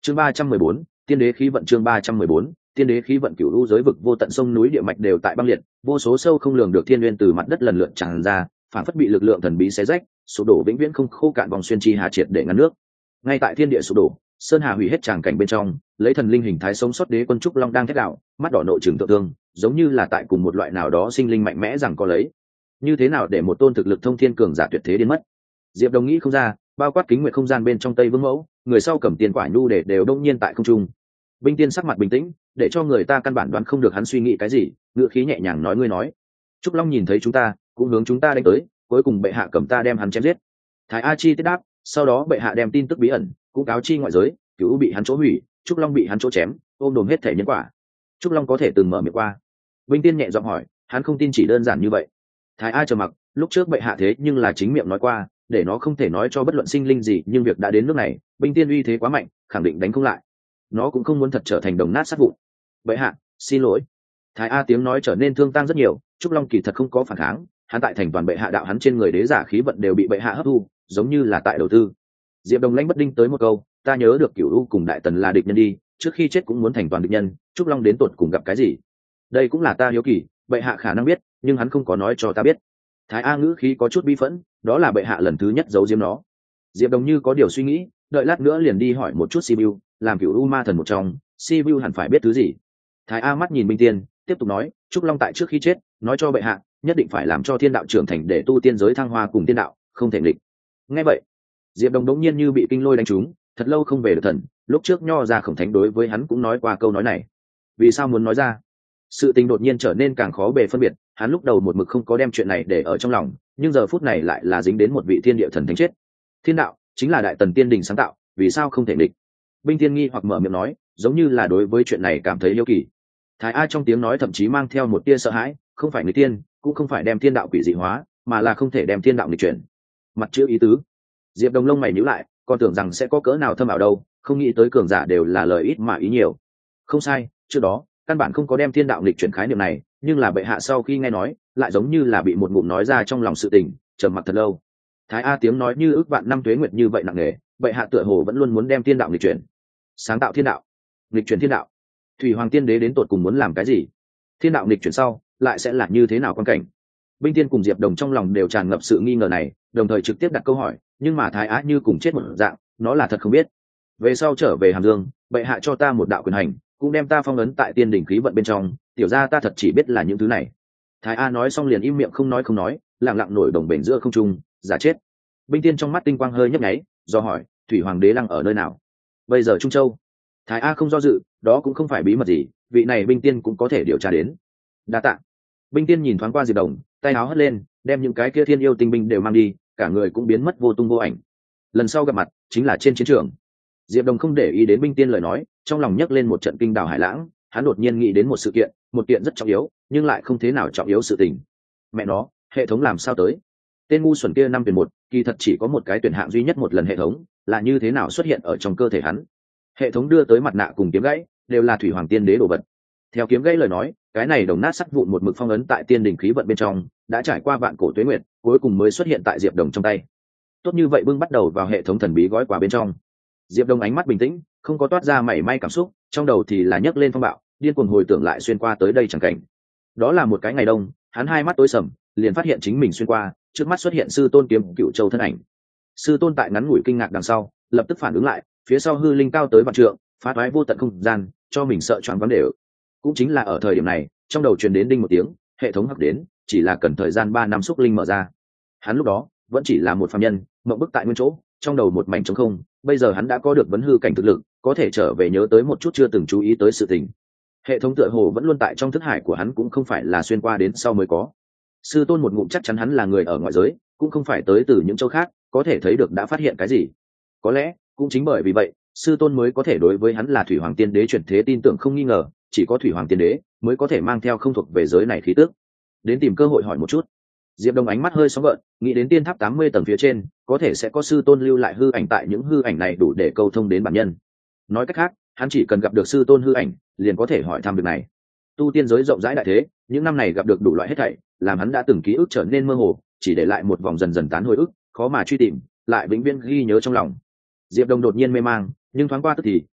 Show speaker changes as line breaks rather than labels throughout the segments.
chương 314, tiên đế khí vận. chương 314, tiên đế khí vận. Cửu u giới vực vô tận sông núi địa mạch đều tại băng liệt, vô số sâu không lường được thiên nguyên từ mặt đất lần lượt tràn ra, phản phất bị lực lượng thần bí xé rách, sụp đổ vĩnh viễn không khô cạn vòng xuyên chi hà triệt để ngăn nước. Ngay tại thiên địa sụp đổ, sơn hà hủy hết tràng cảnh bên trong, lấy thần linh hình thái sống sót đế quân trúc long đang thét đạo, mắt đỏ nội trường tự thương, giống như là tại cùng một loại nào đó sinh linh mạnh mẽ rằng có lấy. Như thế nào để một tôn thực lực thông thiên cường giả tuyệt thế đến mất? Diệp Đồng nghĩ không ra, bao quát kính nguyệt không gian bên trong Tây Vương Mẫu, người sau cầm tiền quả nhu để đều đông nhiên tại không trung. Binh Tiên sắc mặt bình tĩnh, để cho người ta căn bản đoán không được hắn suy nghĩ cái gì, ngữ khí nhẹ nhàng nói: ngươi nói, Trúc Long nhìn thấy chúng ta, cũng hướng chúng ta đánh tới, cuối cùng bệ hạ cầm ta đem hắn chém giết. Thái A Chi tiết đáp, sau đó bệ hạ đem tin tức bí ẩn cũng cáo chi ngoại giới, Cửu bị hắn chỗ hủy, Trúc Long bị hắn chỗ chém, ôm đồm hết thể nhân quả. Trúc Long có thể từng mở miệng qua. Binh Tiên nhẹ giọng hỏi, hắn không tin chỉ đơn giản như vậy. Thái A trầm mặc, lúc trước bệ hạ thế nhưng là chính miệng nói qua, để nó không thể nói cho bất luận sinh linh gì, nhưng việc đã đến nước này, Binh Tiên uy thế quá mạnh, khẳng định đánh không lại. Nó cũng không muốn thật trở thành đồng nát sát vụn. Bệ hạ, xin lỗi. Thái A tiếng nói trở nên thương tăng rất nhiều, Trúc Long kỳ thật không có phản kháng, hắn tại thành toàn bệ hạ đạo hắn trên người đế giả khí vận đều bị bệ hạ hấp thu, giống như là tại đầu tư. Diệp Đồng lãnh bất đinh tới một câu, ta nhớ được Cửu U cùng Đại Tần là địch nhân đi, trước khi chết cũng muốn thành toàn địch nhân, Trúc Long đến tột cùng gặp cái gì? Đây cũng là ta hiếu kỳ, bệ hạ khả năng biết, nhưng hắn không có nói cho ta biết. Thái A ngữ khí có chút bi phẫn, đó là bệ hạ lần thứ nhất giấu giếm nó. Diệp Đồng như có điều suy nghĩ, đợi lát nữa liền đi hỏi một chút Sibiu, làm Cửu U ma thần một trong, Sibiu hẳn phải biết thứ gì. Thái A mắt nhìn Binh Tiên, tiếp tục nói, Trúc Long tại trước khi chết, nói cho bệ hạ, nhất định phải làm cho thiên đạo trưởng thành để tu tiên giới thăng hoa cùng tiên đạo, không thể nghịch. Nghe vậy, Diệp Đồng đống nhiên như bị kinh lôi đánh trúng, thật lâu không về được thần, lúc trước Nho ra Khổng Thánh đối với hắn cũng nói qua câu nói này. Vì sao muốn nói ra? Sự tình đột nhiên trở nên càng khó bề phân biệt, hắn lúc đầu một mực không có đem chuyện này để ở trong lòng, nhưng giờ phút này lại là dính đến một vị thiên địa thần thánh chết. Thiên đạo chính là Đại Tần tiên đình sáng tạo, vì sao không thể nghịch? Binh Thiên nghi hoặc mở miệng nói, giống như là đối với chuyện này cảm thấy yêu kỳ. Thái A trong tiếng nói thậm chí mang theo một tia sợ hãi, không phải người tiên, cũng không phải đem thiên đạo quỷ dị hóa, mà là không thể đem thiên đạo nghịch chuyển. Mặt chữ ý tứ. Diệp Đồng lông mày nhíu lại, còn tưởng rằng sẽ có cỡ nào thâm ảo đâu, không nghĩ tới cường giả đều là lời ít mà ý nhiều. Không sai, trước đó căn bản không có đem thiên đạo nghịch chuyển khái niệm này, nhưng là bệ hạ sau khi nghe nói, lại giống như là bị một ngụm nói ra trong lòng sự tình, trầm mặc thật lâu. Thái A tiếng nói như ước vạn năm tuế nguyệt như vậy nặng nề, bệ hạ tựa hồ vẫn luôn muốn đem thiên đạo nghịch chuyển, sáng tạo thiên đạo, nghịch chuyển thiên đạo. Thủy Hoàng Tiên Đế đến tột cùng muốn làm cái gì? Thiên đạo nghịch chuyển sau, lại sẽ là như thế nào quan cảnh? Binh Tiên cùng Diệp Đồng trong lòng đều tràn ngập sự nghi ngờ này, đồng thời trực tiếp đặt câu hỏi, nhưng mà Thái Á như cùng chết một dạng, nó là thật không biết. Về sau trở về Hàm Dương, bệ hạ cho ta một đạo quyền hành, cũng đem ta phong ấn tại tiên đỉnh khí vận bên trong, tiểu ra ta thật chỉ biết là những thứ này. Thái A nói xong liền im miệng không nói, lặng lặng nổi đồng bền giữa không trung, giả chết. Binh Tiên trong mắt tinh quang hơi nhấp nháy, do hỏi, Thủy Hoàng đế lăng ở nơi nào? Bây giờ Trung Châu. Thái A không do dự, đó cũng không phải bí mật gì, vị này Binh Tiên cũng có thể điều tra đến. Đa tạ. Binh Tiên nhìn thoáng qua Diệp Đồng, tay áo hất lên, đem những cái kia thiên yêu tinh binh đều mang đi, cả người cũng biến mất vô tung vô ảnh. Lần sau gặp mặt chính là trên chiến trường. Diệp Đồng không để ý đến Binh Tiên lời nói, trong lòng nhấc lên một trận kinh đảo hải lãng, hắn đột nhiên nghĩ đến một sự kiện, một kiện rất trọng yếu, nhưng lại không thế nào trọng yếu sự tình. Mẹ nó, hệ thống làm sao tới? Tên ngu xuẩn kia 5 tuyển 1, kỳ thật chỉ có một cái tuyển hạng duy nhất một lần hệ thống, là như thế nào xuất hiện ở trong cơ thể hắn? Hệ thống đưa tới mặt nạ cùng kiếm gãy, đều là Thủy Hoàng Tiên Đế đồ vật. Theo kiếm gãy lời nói, cái này đồng nát sắt vụn một mực phong ấn tại tiên đỉnh khí vận bên trong, đã trải qua vạn cổ tuế nguyệt, cuối cùng mới xuất hiện tại Diệp Đồng trong tay. Tốt như vậy bưng bắt đầu vào hệ thống thần bí gói quà bên trong. Diệp Đồng ánh mắt bình tĩnh, không có toát ra mảy may cảm xúc, trong đầu thì là nhấc lên phong bạo, điên cuồng hồi tưởng lại xuyên qua tới đây chẳng cảnh. Đó là một cái ngày đông, hắn hai mắt tối sầm, liền phát hiện chính mình xuyên qua, trước mắt xuất hiện sư tôn kiếm Cựu Châu thân ảnh. Sư tôn tại ngắn ngủi kinh ngạc đằng sau, lập tức phản ứng lại, phía sau hư linh cao tới vạn trượng, phá toái vô tận không gian, cho mình sợ choáng váng đều. Cũng chính là ở thời điểm này, trong đầu truyền đến đinh một tiếng, hệ thống hắc đến, chỉ là cần thời gian 3 năm xúc linh mở ra. Hắn lúc đó vẫn chỉ là một phàm nhân, mộng bức tại nguyên chỗ, trong đầu một mảnh trống không, bây giờ hắn đã có được vấn hư cảnh thực lực, có thể trở về nhớ tới một chút chưa từng chú ý tới sự tình. Hệ thống tựa hồ vẫn luôn tại trong thức hải của hắn, cũng không phải là xuyên qua đến sau mới có. Sư tôn một ngụm chắc chắn hắn là người ở ngoại giới, cũng không phải tới từ những châu khác, có thể thấy được đã phát hiện cái gì. Có lẽ cũng chính bởi vì vậy, sư tôn mới có thể đối với hắn là Thủy Hoàng Tiên Đế chuyển thế tin tưởng không nghi ngờ, chỉ có Thủy Hoàng Tiên Đế mới có thể mang theo không thuộc về giới này khí tức. Đến tìm cơ hội hỏi một chút. Diệp Đồng ánh mắt hơi sóng gợn, nghĩ đến tiên tháp 80 tầng phía trên, có thể sẽ có sư tôn lưu lại hư ảnh, tại những hư ảnh này đủ để câu thông đến bản nhân. Nói cách khác, hắn chỉ cần gặp được sư tôn hư ảnh, liền có thể hỏi thăm việc này. Tu tiên giới rộng rãi đại thế, những năm này gặp được đủ loại hết thảy, làm hắn đã từng ký ức trở nên mơ hồ, chỉ để lại một vòng dần dần tán hồi ức, khó mà truy tìm, lại vĩnh viễn ghi nhớ trong lòng. Diệp Đồng đột nhiên mê mang, nhưng thoáng qua tức thì,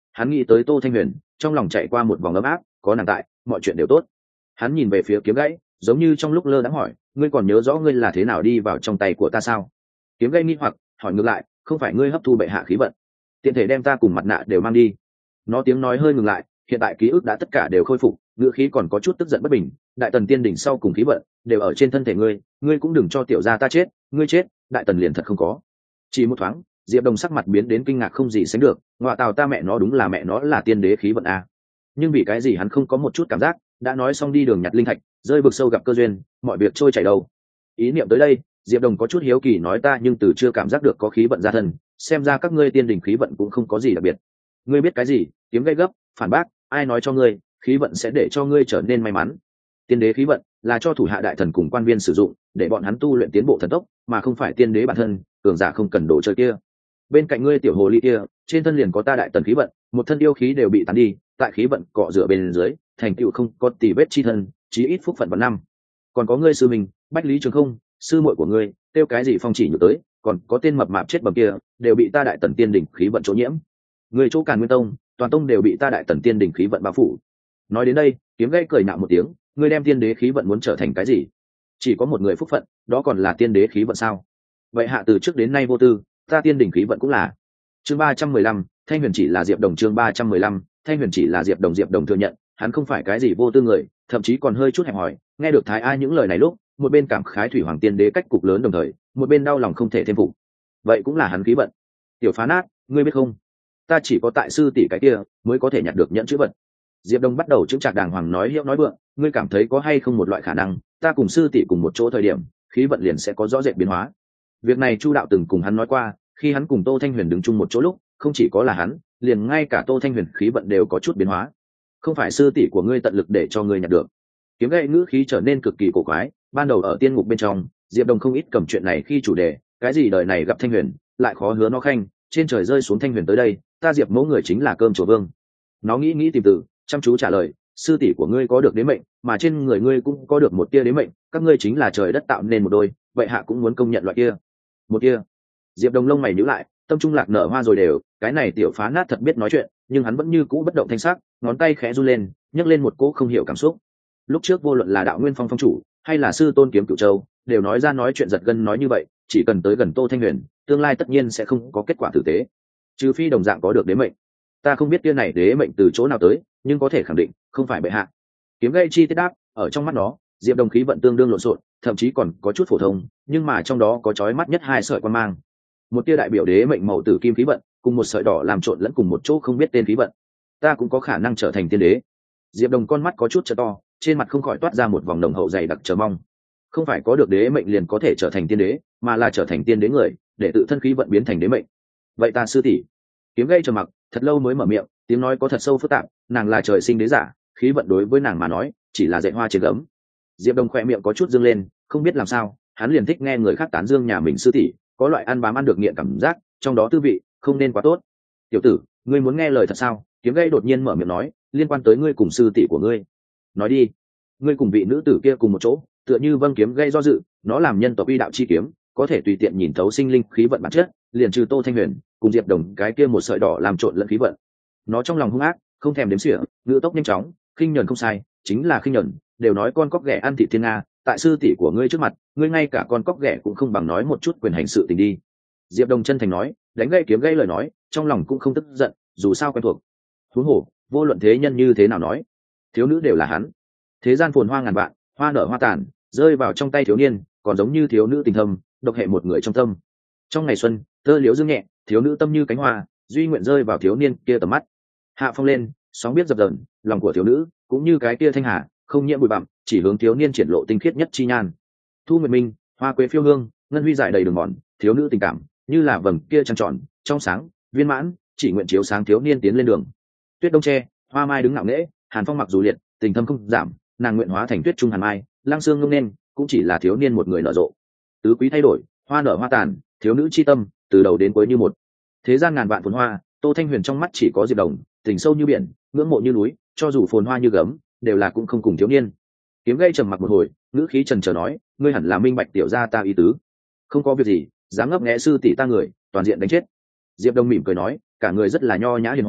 hắn nghĩ tới Tô Thanh Huyền, trong lòng chạy qua một vòng ấm áp, có nàng tại mọi chuyện đều tốt. Hắn nhìn về phía Kiếm Gãy, giống như trong lúc lơ đãng hỏi, ngươi còn nhớ rõ ngươi là thế nào đi vào trong tay của ta sao? Kiếm Gãy nghi hoặc hỏi ngược lại, không phải ngươi hấp thu bệ hạ khí vận, tiện thể đem ta cùng mặt nạ đều mang đi? Nó tiếng nói hơi ngừng lại, hiện tại ký ức đã tất cả đều khôi phục, ngữ khí còn có chút tức giận bất bình. Đại tần tiên đỉnh sau cùng khí vận đều ở trên thân thể ngươi, ngươi cũng đừng cho tiểu gia ta chết, ngươi chết đại tần liền thật không có. Chỉ một thoáng, Diệp Đồng sắc mặt biến đến kinh ngạc không gì sánh được, ngoại tào, ta mẹ nó đúng là mẹ nó là tiên đế khí vận a. Nhưng vì cái gì hắn không có một chút cảm giác, đã nói xong đi đường nhặt linh thạch, rơi vực sâu gặp cơ duyên, mọi việc trôi chảy đâu. Ý niệm tới đây, Diệp Đồng có chút hiếu kỳ nói, ta nhưng từ chưa cảm giác được có khí vận ra thân, xem ra các ngươi tiên đỉnh khí vận cũng không có gì đặc biệt. Ngươi biết cái gì? Kiếm Gãy gấp phản bác, ai nói cho ngươi khí vận sẽ để cho ngươi trở nên may mắn? Tiên đế khí vận là cho thủ hạ đại thần cùng quan viên sử dụng, để bọn hắn tu luyện tiến bộ thần tốc, mà không phải tiên đế bản thân, cường giả không cần đồ chơi kia. Bên cạnh ngươi tiểu hồ ly kia, trên thân liền có ta đại tần khí vận, một thân yêu khí đều bị tán đi, tại khí vận cọ rửa bên dưới, thành tựu không có tì vết chi thân, chí ít phúc phận vào năm. Còn có ngươi sư mình, Bách Lý Trường Không, sư muội của ngươi, tiêu cái gì phong chỉ nhược tới, còn có tên mập mạp chết bầm kia, đều bị ta đại tần tiên đỉnh khí vận chỗ nhiễm. Ngươi chỗ Càn Nguyên Tông, toàn tông đều bị ta đại tần tiên đỉnh khí vận bao phủ. Nói đến đây, Kiếm Gãy cười nạo một tiếng, ngươi đem tiên đế khí vận muốn trở thành cái gì? Chỉ có một người phúc phận, đó còn là tiên đế khí vận sao? Vậy hạ từ trước đến nay vô tư, ta tiên đỉnh khí vận cũng là. Chương 315, Thanh Huyền chỉ là Diệp Đồng. Chương 315, Thanh Huyền chỉ là Diệp Đồng. Diệp Đồng thừa nhận, hắn không phải cái gì vô tư người, thậm chí còn hơi chút hẹp hòi. Nghe được Thái A những lời này lúc, một bên cảm khái thủy hoàng tiên đế cách cục lớn đồng thời, một bên đau lòng không thể thêm phục. Vậy cũng là hắn khí vận. Tiểu phá nát, ngươi biết không? Ta chỉ có tại sư tỷ cái kia mới có thể nhặt được nhẫn chữ vật. Diệp Đông bắt đầu chững chạc đàng hoàng nói hiệu nói vượng, ngươi cảm thấy có hay không một loại khả năng, ta cùng sư tỷ cùng một chỗ thời điểm, khí vận liền sẽ có rõ rệt biến hóa. Việc này Chu đạo từng cùng hắn nói qua, khi hắn cùng Tô Thanh Huyền đứng chung một chỗ lúc, không chỉ có là hắn, liền ngay cả Tô Thanh Huyền khí vận đều có chút biến hóa. Không phải sư tỷ của ngươi tận lực để cho ngươi nhặt được? Kiếm Gãy ngữ khí trở nên cực kỳ cổ quái, ban đầu ở tiên ngục bên trong, Diệp Đông không ít cầm chuyện này khi chủ đề, cái gì đời này gặp Thanh Huyền, lại khó hứa nó khanh, trên trời rơi xuống Thanh Huyền tới đây, ta Diệp mẫu người chính là cơm chùa vương. Nó nghĩ tìm từ, chăm chú trả lời, sư tỷ của ngươi có được đế mệnh, mà trên người ngươi cũng có được một tia đế mệnh, các ngươi chính là trời đất tạo nên một đôi, vậy hạ cũng muốn công nhận loại kia. Một tia. Diệp Đồng lông mày nhíu lại, tâm trung lạc nở hoa rồi đều, cái này tiểu phá nát thật biết nói chuyện, nhưng hắn vẫn như cũ bất động thanh sắc, ngón tay khẽ run lên, nhấc lên một cỗ không hiểu cảm xúc. Lúc trước vô luận là Đạo Nguyên Phong phong chủ, hay là sư tôn Kiếm Cửu Châu, đều nói ra nói chuyện giật gân nói như vậy, chỉ cần tới gần Tô Thanh Huyền, tương lai tất nhiên sẽ không có kết quả tử tế. Trừ phi đồng dạng có được đế mệnh. Ta không biết tia này đế mệnh từ chỗ nào tới, nhưng có thể khẳng định không phải bệ hạ. Kiếm Gãy chi tiết đáp, ở trong mắt nó, Diệp Đồng khí vận tương đương lộn xộn, thậm chí còn có chút phổ thông, nhưng mà trong đó có chói mắt nhất hai sợi quan mang. Một tia đại biểu đế mệnh màu tử kim khí vận, cùng một sợi đỏ làm trộn lẫn cùng một chỗ không biết tên khí vận. Ta cũng có khả năng trở thành tiên đế. Diệp Đồng con mắt có chút trợ to, trên mặt không khỏi toát ra một vòng nồng hậu dày đặc chờ mong. Không phải có được đế mệnh liền có thể trở thành tiên đế, mà là trở thành tiên đế người, để tự thân khí vận biến thành đế mệnh. Vậy ta sư tỷ? Kiếm Gãy trầm mặc, thật lâu mới mở miệng, tiếng nói có thật sâu phức tạp, nàng là trời sinh đế giả, khí vận đối với nàng mà nói chỉ là dạy hoa trên gấm. Diệp Đồng khỏe miệng có chút dương lên, không biết làm sao, hắn liền thích nghe người khác tán dương nhà mình sư tỷ, có loại ăn bám ăn được nghiện cảm giác, trong đó tư vị không nên quá tốt. Tiểu tử, ngươi muốn nghe lời thật sao? Kiếm Gãy đột nhiên mở miệng nói, liên quan tới ngươi cùng sư tỷ của ngươi. Nói đi. Ngươi cùng vị nữ tử kia cùng một chỗ, tựa như Vâng. Kiếm Gãy do dự, nó làm nhân tộc uy đạo chi kiếm, có thể tùy tiện nhìn thấu sinh linh khí vận bản chất, liền trừ Tô Thanh Huyền cùng Diệp Đồng cái kia một sợi đỏ làm trộn lẫn khí vận. Nó trong lòng hung ác, không thèm đếm xỉa, ngữ tốc nhanh chóng, khinh nhẫn không sai, chính là khinh nhẫn, đều nói con cóc ghẻ ăn thịt thiên nga, tại sư tỷ của ngươi trước mặt, ngươi ngay cả con cóc ghẻ cũng không bằng nói một chút quyền hành sự tình đi. Diệp Đồng chân thành nói, đánh gãy Kiếm Gãy lời nói, trong lòng cũng không tức giận, dù sao quen thuộc. Huống hồ, vô luận thế nhân như thế nào nói, thiếu nữ đều là hắn. Thế gian phồn hoa ngàn vạn, hoa nở hoa tàn, rơi vào trong tay thiếu niên, còn giống như thiếu nữ tình thâm, độc hệ một người trong tâm. Trong ngày xuân, tơ liễu dương nhẹ, thiếu nữ tâm như cánh hoa, duy nguyện rơi vào thiếu niên kia tầm mắt. Hạ phong lên, sóng biết dập dờn, lòng của thiếu nữ cũng như cái kia thanh hà, không nhiễm bụi bặm, chỉ hướng thiếu niên triển lộ tinh khiết nhất chi nhan. Thu nguyệt minh, hoa quế phiêu hương, ngân huy dải đầy đường mòn, thiếu nữ tình cảm như là vầng kia trăng tròn, trong sáng, viên mãn, chỉ nguyện chiếu sáng thiếu niên tiến lên đường. Tuyết đông tre, hoa mai đứng ngạo nghễ, hàn phong mặc dù liệt, tình thâm không giảm, nàng nguyện hóa thành tuyết trung hàn mai, lang xương ngông nên, cũng chỉ là thiếu niên một người nở rộ. Tứ quý thay đổi, hoa nở hoa tàn, thiếu nữ chi tâm từ đầu đến cuối như một. Thế gian ngàn vạn phồn hoa, Tô Thanh Huyền trong mắt chỉ có Diệp Đồng, tình sâu như biển, ngưỡng mộ như núi, cho dù phồn hoa như gấm, đều là cũng không cùng thiếu niên. Kiếm Gãy trầm mặc một hồi, ngữ khí trần trờ nói, ngươi hẳn là minh bạch tiểu gia ta ý tứ. Không có việc gì, dám ngấp nghé sư tỷ ta người, toàn diện đánh chết. Diệp Đồng mỉm cười nói, cả người rất là nho nhã hiền hòa,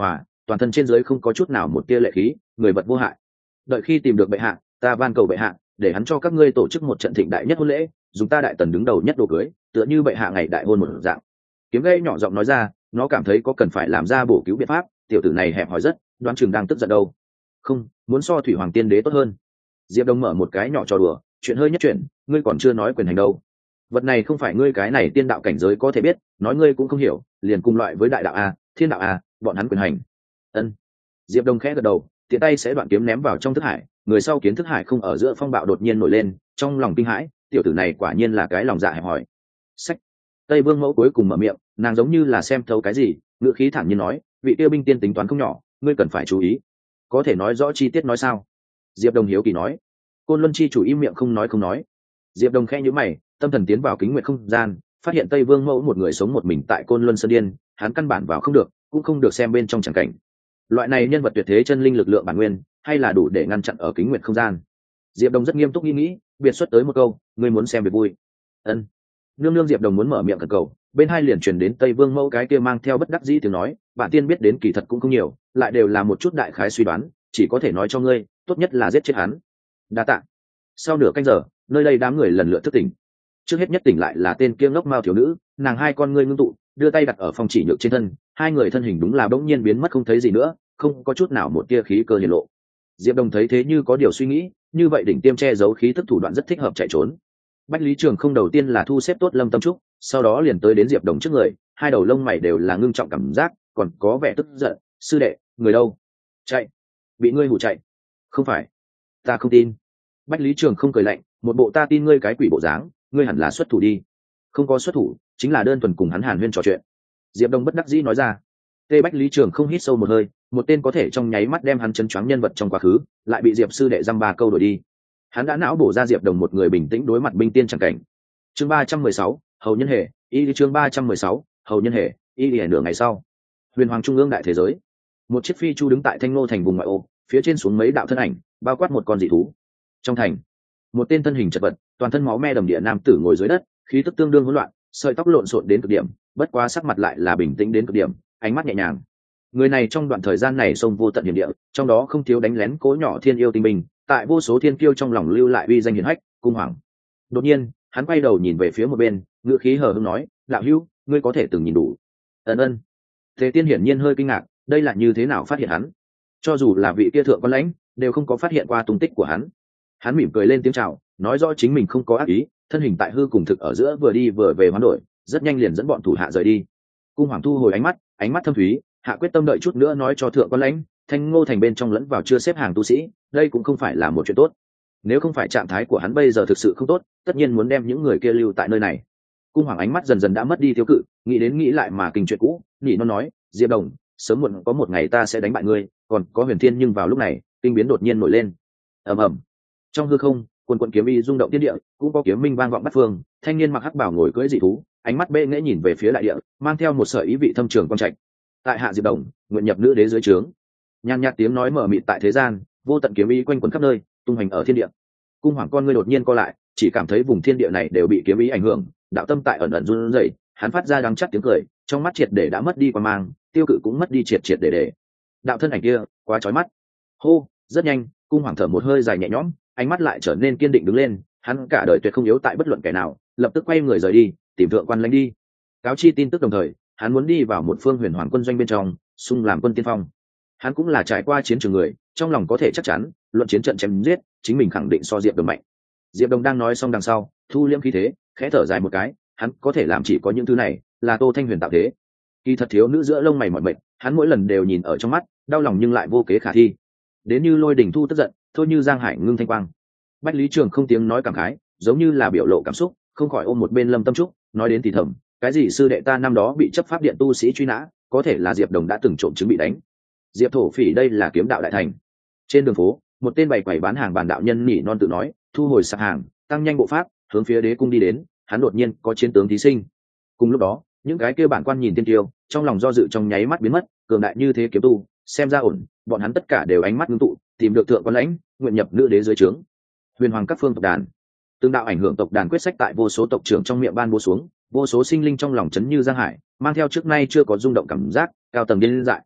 toàn thân trên dưới không có chút nào một tia lệ khí, người vật vô hại. Đợi khi tìm được bệ hạ, ta van cầu bệ hạ để hắn cho các ngươi tổ chức một trận thịnh đại nhất hôn lễ, dùng ta đại tần đứng đầu nhất đồ cưới, tựa như bệ hạ ngày đại hôn một dạng. Kiếm gây nhỏ giọng nói ra, nó cảm thấy có cần phải làm ra bổ cứu biện pháp. Tiểu tử này hẹp hòi rất, đoán chừng đang tức giận đâu. Không, muốn so thủy hoàng tiên đế tốt hơn. Diệp Đông mở một cái nhỏ trò đùa, chuyện hơi nhất chuyện, ngươi còn chưa nói quyền hành đâu. Vật này không phải ngươi cái này tiên đạo cảnh giới có thể biết, nói ngươi cũng không hiểu, liền cùng loại với đại đạo a, thiên đạo a, bọn hắn quyền hành. Ân. Diệp Đông khẽ gật đầu, tiện tay sẽ đoạn kiếm ném vào trong thức hải, người sau kiến thức hải không ở giữa phong bạo đột nhiên nổi lên, trong lòng kinh hãi, tiểu tử này quả nhiên là cái lòng dạ hẹp hòi. Sách. Tây Vương Mẫu cuối cùng mở miệng, nàng giống như là xem thấu cái gì, ngữ khí thản nhiên nói, vị tiêu binh tiên tính toán không nhỏ, ngươi cần phải chú ý. Có thể nói rõ chi tiết nói sao? Diệp Đông hiếu kỳ nói. Côn Luân chi chủ im miệng không nói. Diệp Đông khẽ nhíu mày, tâm thần tiến vào kính nguyệt không gian, phát hiện Tây Vương Mẫu một người sống một mình tại Côn Luân Sơn Điên, hắn căn bản vào không được, cũng không được xem bên trong chẳng cảnh. Loại này nhân vật tuyệt thế chân linh lực lượng bản nguyên, hay là đủ để ngăn chặn ở kính nguyệt không gian. Diệp Đông rất nghiêm túc nghĩ, biệt xuất tới một câu, ngươi muốn xem việc vui. Ân. Nương Diệp Đông muốn mở miệng cẩn cầu, bên hai liền truyền đến Tây Vương Mẫu cái kia mang theo bất đắc dĩ tiếng nói, bản tiên biết đến kỳ thật cũng không nhiều, lại đều là một chút đại khái suy đoán, chỉ có thể nói cho ngươi, tốt nhất là giết chết hắn. Đa tạ. Sau nửa canh giờ, nơi đây đám người lần lượt thức tỉnh. Trước hết nhất tỉnh lại là tên kia ngốc mao thiếu nữ, nàng hai con ngươi ngưng tụ, đưa tay đặt ở phong chỉ nhược trên thân, hai người thân hình đúng là bỗng nhiên biến mất không thấy gì nữa, không có chút nào một tia khí cơ hiển lộ. Diệp Đông thấy thế như có điều suy nghĩ, như vậy đỉnh tiêm che giấu khí tức thủ đoạn rất thích hợp chạy trốn. Bách Lý Trường không đầu tiên là thu xếp tốt Lâm Tâm Trúc, sau đó liền tới đến Diệp Đông trước người, hai đầu lông mày đều là ngưng trọng cảm giác, còn có vẻ tức giận, sư đệ, người đâu? Chạy. Bị ngươi hù chạy. Không phải. Ta không tin. Bách Lý Trường không cười lạnh, một bộ ta tin ngươi cái quỷ bộ dáng, ngươi hẳn là xuất thủ đi. Không có xuất thủ, chính là đơn thuần cùng hắn hàn huyên trò chuyện. Diệp Đông bất đắc dĩ nói ra. Tê Bách Lý Trường không hít sâu một hơi, một tên có thể trong nháy mắt đem hắn chấn choáng nhân vật trong quá khứ, lại bị Diệp sư đệ dăm ba câu đuổi đi. Hắn đã não bổ ra Diệp Đông một người bình tĩnh đối mặt binh tiên chẳng cảnh. Chương 316, hầu nhân hệ, y chương 316, hầu nhân hệ, y nửa ngày sau. Huyền Hoàng Trung ương đại thế giới. Một chiếc phi chu đứng tại Thanh Nô thành vùng ngoại ô, phía trên xuống mấy đạo thân ảnh, bao quát một con dị thú. Trong thành, một tên thân hình chật vật, toàn thân máu me đầm địa nam tử ngồi dưới đất, khí tức tương đương hỗn loạn, sợi tóc lộn xộn đến cực điểm, bất quá sắc mặt lại là bình tĩnh đến cực điểm, ánh mắt nhẹ nhàng. Người này trong đoạn thời gian này sông vô tận hiểm địa, trong đó không thiếu đánh lén cố nhỏ thiên yêu tinh binh, tại vô số thiên kiêu trong lòng lưu lại uy danh hiển hách, cung hoàng. Đột nhiên, hắn quay đầu nhìn về phía một bên, ngữ khí hờ hững nói, "Đạo hữu, ngươi có thể từng nhìn đủ." Ân. Thế Tiên hiển nhiên hơi kinh ngạc, đây là như thế nào phát hiện hắn? Cho dù là vị kia thượng quan lãnh, đều không có phát hiện qua tung tích của hắn. Hắn mỉm cười lên tiếng chào, nói rõ chính mình không có ác ý, thân hình tại hư cùng thực ở giữa vừa đi vừa về hoán đổi, rất nhanh liền dẫn bọn thủ hạ rời đi. Cung hoàng thu hồi ánh mắt thâm thúy, hạ quyết tâm đợi chút nữa nói cho thượng quan lãnh, Thanh Ngô thành bên trong lẫn vào chưa xếp hàng tu sĩ, đây cũng không phải là một chuyện tốt. Nếu không phải trạng thái của hắn bây giờ thực sự không tốt, tất nhiên muốn đem những người kia lưu tại nơi này. Cung hoàng ánh mắt dần dần đã mất đi tiêu cự, nghĩ đến nghĩ lại mà kinh chuyện cũ, nhị nó nói, Diệp Đông, sớm muộn có một ngày ta sẽ đánh bại ngươi, còn có Huyền Thiên, nhưng vào lúc này, kinh biến đột nhiên nổi lên. Ầm. Trong hư không, quần kiếm y rung động thiên địa, cũng có kiếm minh vang vọng bát phương, thanh niên mặc hắc bào ngồi cưỡi dị thú, ánh mắt bệ nghễ nhìn về phía đại địa, mang theo một sợi ý vị thâm trường quang trạch. Tại hạ Diệp Đông, nguyện nhập nữ đế dưới trướng. Nhàn nhạt tiếng nói mở mịt tại thế gian, vô tận kiếm ý quanh quẩn khắp nơi, tung hành ở thiên địa. Cung hoàng con ngươi đột nhiên co lại, chỉ cảm thấy vùng thiên địa này đều bị kiếm ý ảnh hưởng, đạo tâm tại ẩn ẩn run rẩy, hắn phát ra đắng chát tiếng cười, trong mắt triệt để đã mất đi quan mang, tiêu cự cũng mất đi triệt để. Đạo thân ảnh kia, quá chói mắt. Hô, rất nhanh, cung hoàng thở một hơi dài nhẹ nhõm, ánh mắt lại trở nên kiên định đứng lên, hắn cả đời tuyệt không yếu tại bất luận kẻ nào, lập tức quay người rời đi, tìm thượng quan lãnh đi. Cáo chi tin tức đồng thời, hắn muốn đi vào một phương huyền hoàng quân doanh bên trong, xung làm quân tiên phong. Hắn cũng là trải qua chiến trường người, trong lòng có thể chắc chắn, luận chiến trận chém giết, chính mình khẳng định so Diệp Đông mạnh. Diệp Đông đang nói xong đằng sau, thu liễm khí thế, khẽ thở dài một cái, hắn có thể làm chỉ có những thứ này, là Tô Thanh Huyền tạo thế. Kỳ thật thiếu nữ giữa lông mày mỏi mệt, hắn mỗi lần đều nhìn ở trong mắt, đau lòng nhưng lại vô kế khả thi. Đến như lôi đỉnh thu tức giận, thôi như giang hải ngưng thanh quang. Bách Lý Trường không tiếng nói cảm khái, giống như là biểu lộ cảm xúc, không khỏi ôm một bên Lâm Tâm Trúc, nói đến thì thầm, cái gì sư đệ ta năm đó bị chấp pháp điện tu sĩ truy nã, có thể là Diệp Đông đã từng trộm chứng bị đánh. Diệp thổ phỉ đây là kiếm đạo đại thành. Trên đường phố, một tên bày quầy bán hàng bàn đạo nhân nhỉ non tự nói, thu hồi sạp hàng, tăng nhanh bộ pháp, hướng phía đế cung đi đến. Hắn đột nhiên có chiến tướng thí sinh. Cùng lúc đó, những cái kia bản quan nhìn tiên tiêu, trong lòng do dự trong nháy mắt biến mất, cường đại như thế kiếm tu, xem ra ổn, bọn hắn tất cả đều ánh mắt ngưng tụ, tìm được thượng quan lãnh, nguyện nhập nữ đế dưới trướng. Huyền hoàng các phương tộc đàn, tương đạo ảnh hưởng tộc đàn quyết sách tại vô số tộc trưởng trong miệng ban bố xuống, vô số sinh linh trong lòng chấn như giang hải, mang theo trước nay chưa có rung động cảm giác, cao tầng điên dại.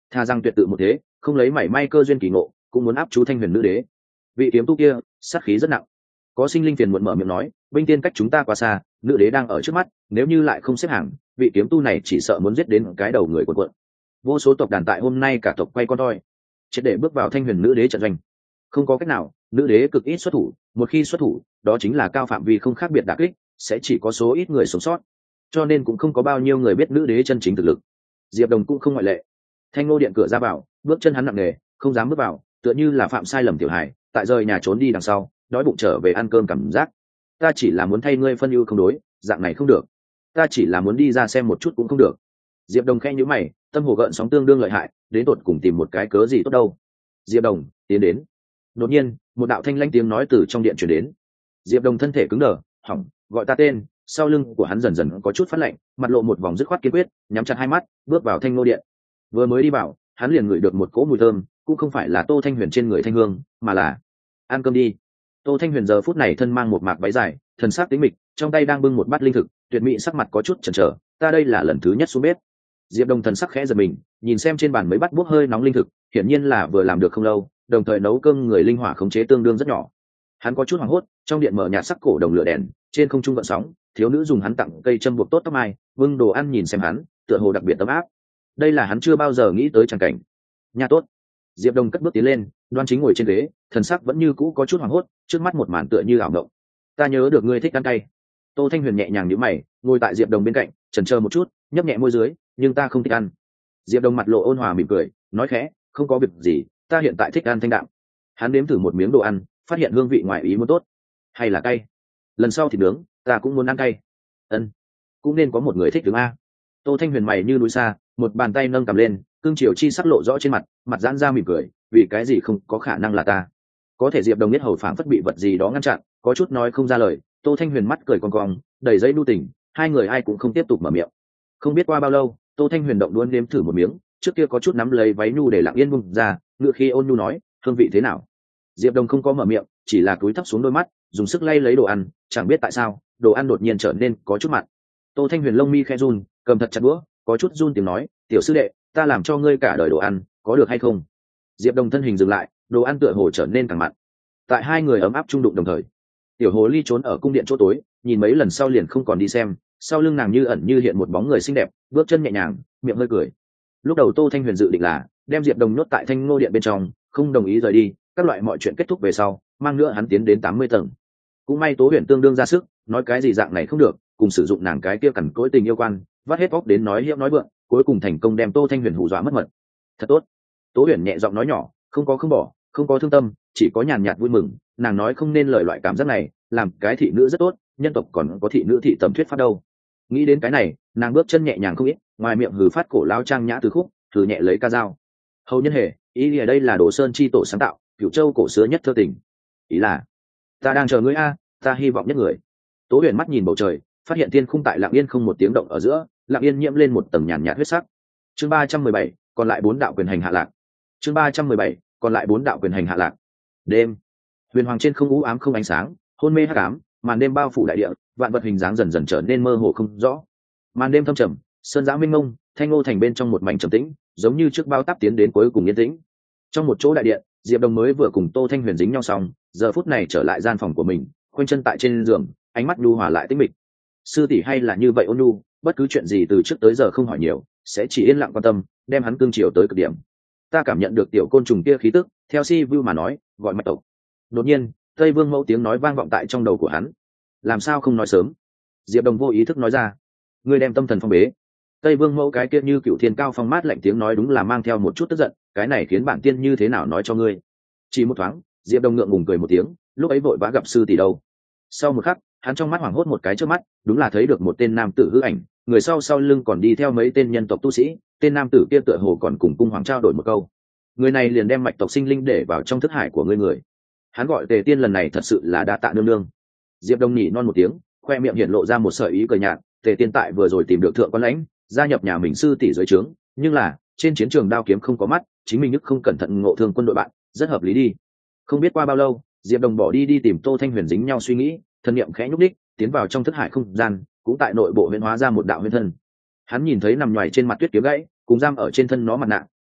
tha rằng tuyệt tự một thế, không lấy mảy may cơ duyên kỳ ngộ cũng muốn áp chú Thanh Huyền nữ đế. Vị kiếm tu kia sát khí rất nặng. Có sinh linh phiền muộn mở miệng nói, binh tiên cách chúng ta quá xa, nữ đế đang ở trước mắt, nếu như lại không xếp hàng, vị kiếm tu này chỉ sợ muốn giết đến cái đầu người cuộn. Vô số tộc đàn tại hôm nay cả tộc quay con toi, triệt để bước vào Thanh Huyền nữ đế trận doanh. Không có cách nào, nữ đế cực ít xuất thủ, một khi xuất thủ đó chính là cao phạm vi không khác biệt đả kích, sẽ chỉ có số ít người sống sót, cho nên cũng không có bao nhiêu người biết nữ đế chân chính thực lực. Diệp Đồng cũng không ngoại lệ. Thanh Ngô điện cửa ra vào, bước chân hắn nặng nề, không dám bước vào, tựa như là phạm sai lầm tiểu hài, tại rời nhà trốn đi đằng sau, đói bụng trở về ăn cơm cảm giác. Ta chỉ là muốn thay ngươi phân ưu không đối, dạng này không được. Ta chỉ là muốn đi ra xem một chút cũng không được. Diệp Đồng khẽ nhíu mày, tâm hồ gợn sóng tương đương lợi hại, đến tột cùng tìm một cái cớ gì tốt đâu. Diệp Đồng, tiến đến. Đột nhiên, một đạo thanh lãnh tiếng nói từ trong điện truyền đến. Diệp Đồng thân thể cứng đờ, hỏng, gọi ta tên. Sau lưng của hắn dần dần có chút phát lạnh, mặt lộ một vòng dứt khoát kiên quyết, nhắm chặt hai mắt, bước vào Thanh Ngô điện. Vừa mới đi vào, hắn liền ngửi được một cỗ mùi thơm, cũng không phải là Tô Thanh Huyền trên người thanh hương, mà là ăn cơm đi. Tô Thanh Huyền giờ phút này thân mang một mạc váy dài, thần sắc tĩnh mịch, trong tay đang bưng một bát linh thực, tuyệt mỹ sắc mặt có chút chần chờ. Ta đây là lần thứ nhất xuống bếp. Diệp Đồng thần sắc khẽ giật mình, nhìn xem trên bàn mấy bát bốc hơi nóng linh thực, hiển nhiên là vừa làm được không lâu, đồng thời nấu cơm người linh hỏa khống chế tương đương rất nhỏ. Hắn có chút hoảng hốt, trong điện mở nhạt sắc cổ đồng lửa đèn, trên không trung gợn sóng, thiếu nữ dùng hắn tặng cây châm buộc tốt tóc mai, bưng đồ ăn nhìn xem hắn, tựa hồ đặc biệt ấm áp. Đây là hắn chưa bao giờ nghĩ tới chẳng cảnh. Nha tốt. Diệp Đông cất bước tiến lên, đoan chính ngồi trên ghế, thần sắc vẫn như cũ có chút hoảng hốt, trước mắt một màn tựa như ảo mộng. Ta nhớ được ngươi thích ăn cay. Tô Thanh Huyền nhẹ nhàng nhíu mày, ngồi tại Diệp Đông bên cạnh, chần chờ một chút, nhấp nhẹ môi dưới, nhưng ta không thích ăn. Diệp Đông mặt lộ ôn hòa mỉm cười, nói khẽ, không có việc gì, ta hiện tại thích ăn thanh đạm. Hắn nếm thử một miếng đồ ăn, phát hiện hương vị ngoài ý muốn tốt, hay là cay. Lần sau thì nướng, ta cũng muốn ăn cay. Ân, cũng nên có một người thích đứng a. Tô Thanh Huyền mày như núi xa, một bàn tay nâng cầm lên, cương chiều chi sắc lộ rõ trên mặt, mặt giãn ra mỉm cười, vì cái gì không có khả năng là ta. Có thể Diệp Đồng biết hầu phảng phất bị vật gì đó ngăn chặn, có chút nói không ra lời. Tô Thanh Huyền mắt cười cong cong, đầy dây nu tình, hai người ai cũng không tiếp tục mở miệng. Không biết qua bao lâu, Tô Thanh Huyền động đuôn nếm thử một miếng, trước kia có chút nắm lấy váy nhu để lặng yên bung ra, ngựa khi ôn nhu nói, hương vị thế nào. Diệp Đồng không có mở miệng, chỉ là cúi thấp xuống đôi mắt, dùng sức lay lấy đồ ăn, chẳng biết tại sao, đồ ăn đột nhiên trở nên có chút mặn. Tô Thanh Huyền lông mi khẽ run, cầm thật chặt đũa, có chút run tiếng nói, tiểu sư đệ, ta làm cho ngươi cả đời đồ ăn, có được hay không? Diệp Đồng thân hình dừng lại, đồ ăn tựa hồ trở nên càng mặn. Tại hai người ấm áp trung đụng đồng thời, tiểu hồ ly trốn ở cung điện chỗ tối, nhìn mấy lần sau liền không còn đi xem, sau lưng nàng như ẩn như hiện một bóng người xinh đẹp, bước chân nhẹ nhàng, miệng hơi cười. Lúc đầu Tô Thanh Huyền dự định là đem Diệp Đồng nhốt tại Thanh Ngô điện bên trong, không đồng ý rời đi, các loại mọi chuyện kết thúc về sau, mang nữa hắn tiến đến 80 tầng. Cũng may Tố Huyền tương đương ra sức, nói cái gì dạng này không được, cùng sử dụng nàng cái kia cằn cỗi tình yêu quan, vắt hết óc đến nói hiếp nói vượng, cuối cùng thành công đem Tô Thanh Huyền hù dọa mất mật. Thật tốt. Tố Huyền nhẹ giọng nói nhỏ, không có không bỏ, không có thương tâm, chỉ có nhàn nhạt vui mừng. Nàng nói không nên lời loại cảm giác này, làm cái thị nữ rất tốt, nhân tộc còn có thị nữ thị tầm thuyết pháp đâu. Nghĩ đến cái này, nàng bước chân nhẹ nhàng không ít, ngoài miệng hừ phát cổ lao trang nhã từ khúc, thử nhẹ lấy ca dao. Hầu nhân hề, ý ở đây là Đồ Sơn chi tổ sáng tạo, Cửu Châu cổ xưa nhất thơ tình. Ý là, ta đang chờ ngươi a, ta hy vọng nhất người. Tố Huyền mắt nhìn bầu trời, phát hiện thiên khung tại lặng yên không một tiếng động ở giữa, lặng yên nhiễm lên một tầng nhàn nhạt huyết sắc. Chương 317, còn lại 4 đạo quyền hành hạ lạc. Chương 317, còn lại 4 đạo quyền hành hạ lạc. Đêm, huyền hoàng trên không u ám không ánh sáng, hôn mê hắc ám, màn đêm bao phủ đại địa, vạn vật hình dáng dần dần trở nên mơ hồ không rõ. Màn đêm thâm trầm, sơn giã mênh mông, Thanh Ngô thành bên trong một mảnh trầm tĩnh, giống như trước bao táp tiến đến cuối cùng yên tĩnh. Trong một chỗ đại điện, Diệp Đồng mới vừa cùng Tô Thanh Huyền dính nhau xong, giờ phút này trở lại gian phòng của mình, khoanh chân tại trên giường, ánh mắt nhu hòa lại tĩnh mịch. Sư tỷ hay là như vậy ôn nhu, bất cứ chuyện gì từ trước tới giờ không hỏi nhiều, sẽ chỉ yên lặng quan tâm, đem hắn cương chiều tới cực điểm. Ta cảm nhận được tiểu côn trùng kia khí tức, theo Si Vu mà nói, gọi mạch tộc. Đột nhiên, Tây Vương Mẫu tiếng nói vang vọng tại trong đầu của hắn. Làm sao không nói sớm? Diệp Đồng vô ý thức nói ra. Ngươi đem tâm thần phong bế. Tây Vương Mẫu cái kia như cựu thiên cao phong mát lạnh tiếng nói đúng là mang theo một chút tức giận, cái này khiến bản tiên như thế nào nói cho ngươi? Chỉ một thoáng, Diệp Đồng ngượng ngùng cười một tiếng, lúc ấy vội vã gặp sư tỷ đâu. Sau một khắc, hắn trong mắt hoảng hốt một cái trước mắt, đúng là thấy được một tên nam tử hư ảnh, người sau lưng còn đi theo mấy tên nhân tộc tu sĩ, tên nam tử kia tựa hồ còn cùng cung hoàng trao đổi một câu. Người này liền đem mạch tộc sinh linh để vào trong thức hải của người. Hắn gọi Tề Tiên lần này thật sự là đa tạ nương nương. Diệp Đông nhỉ non một tiếng, khoe miệng hiện lộ ra một sợi ý cười nhạt. Tề Tiên tại vừa rồi tìm được thượng quan lãnh, gia nhập nhà mình sư tỷ dưới trướng, nhưng là trên chiến trường đao kiếm không có mắt, chính mình nhất không cẩn thận ngộ thương quân đội bạn, rất hợp lý đi. Không biết qua bao lâu, Diệp Đồng bỏ đi tìm Tô Thanh Huyền dính nhau suy nghĩ, thân niệm khẽ nhúc đích, tiến vào trong thức hải không gian, cũng tại nội bộ huyễn hóa ra một đạo huyễn thân. Hắn nhìn thấy nằm nhoài trên mặt tuyết kiếm gãy, cùng giam ở trên thân nó mặt nạ,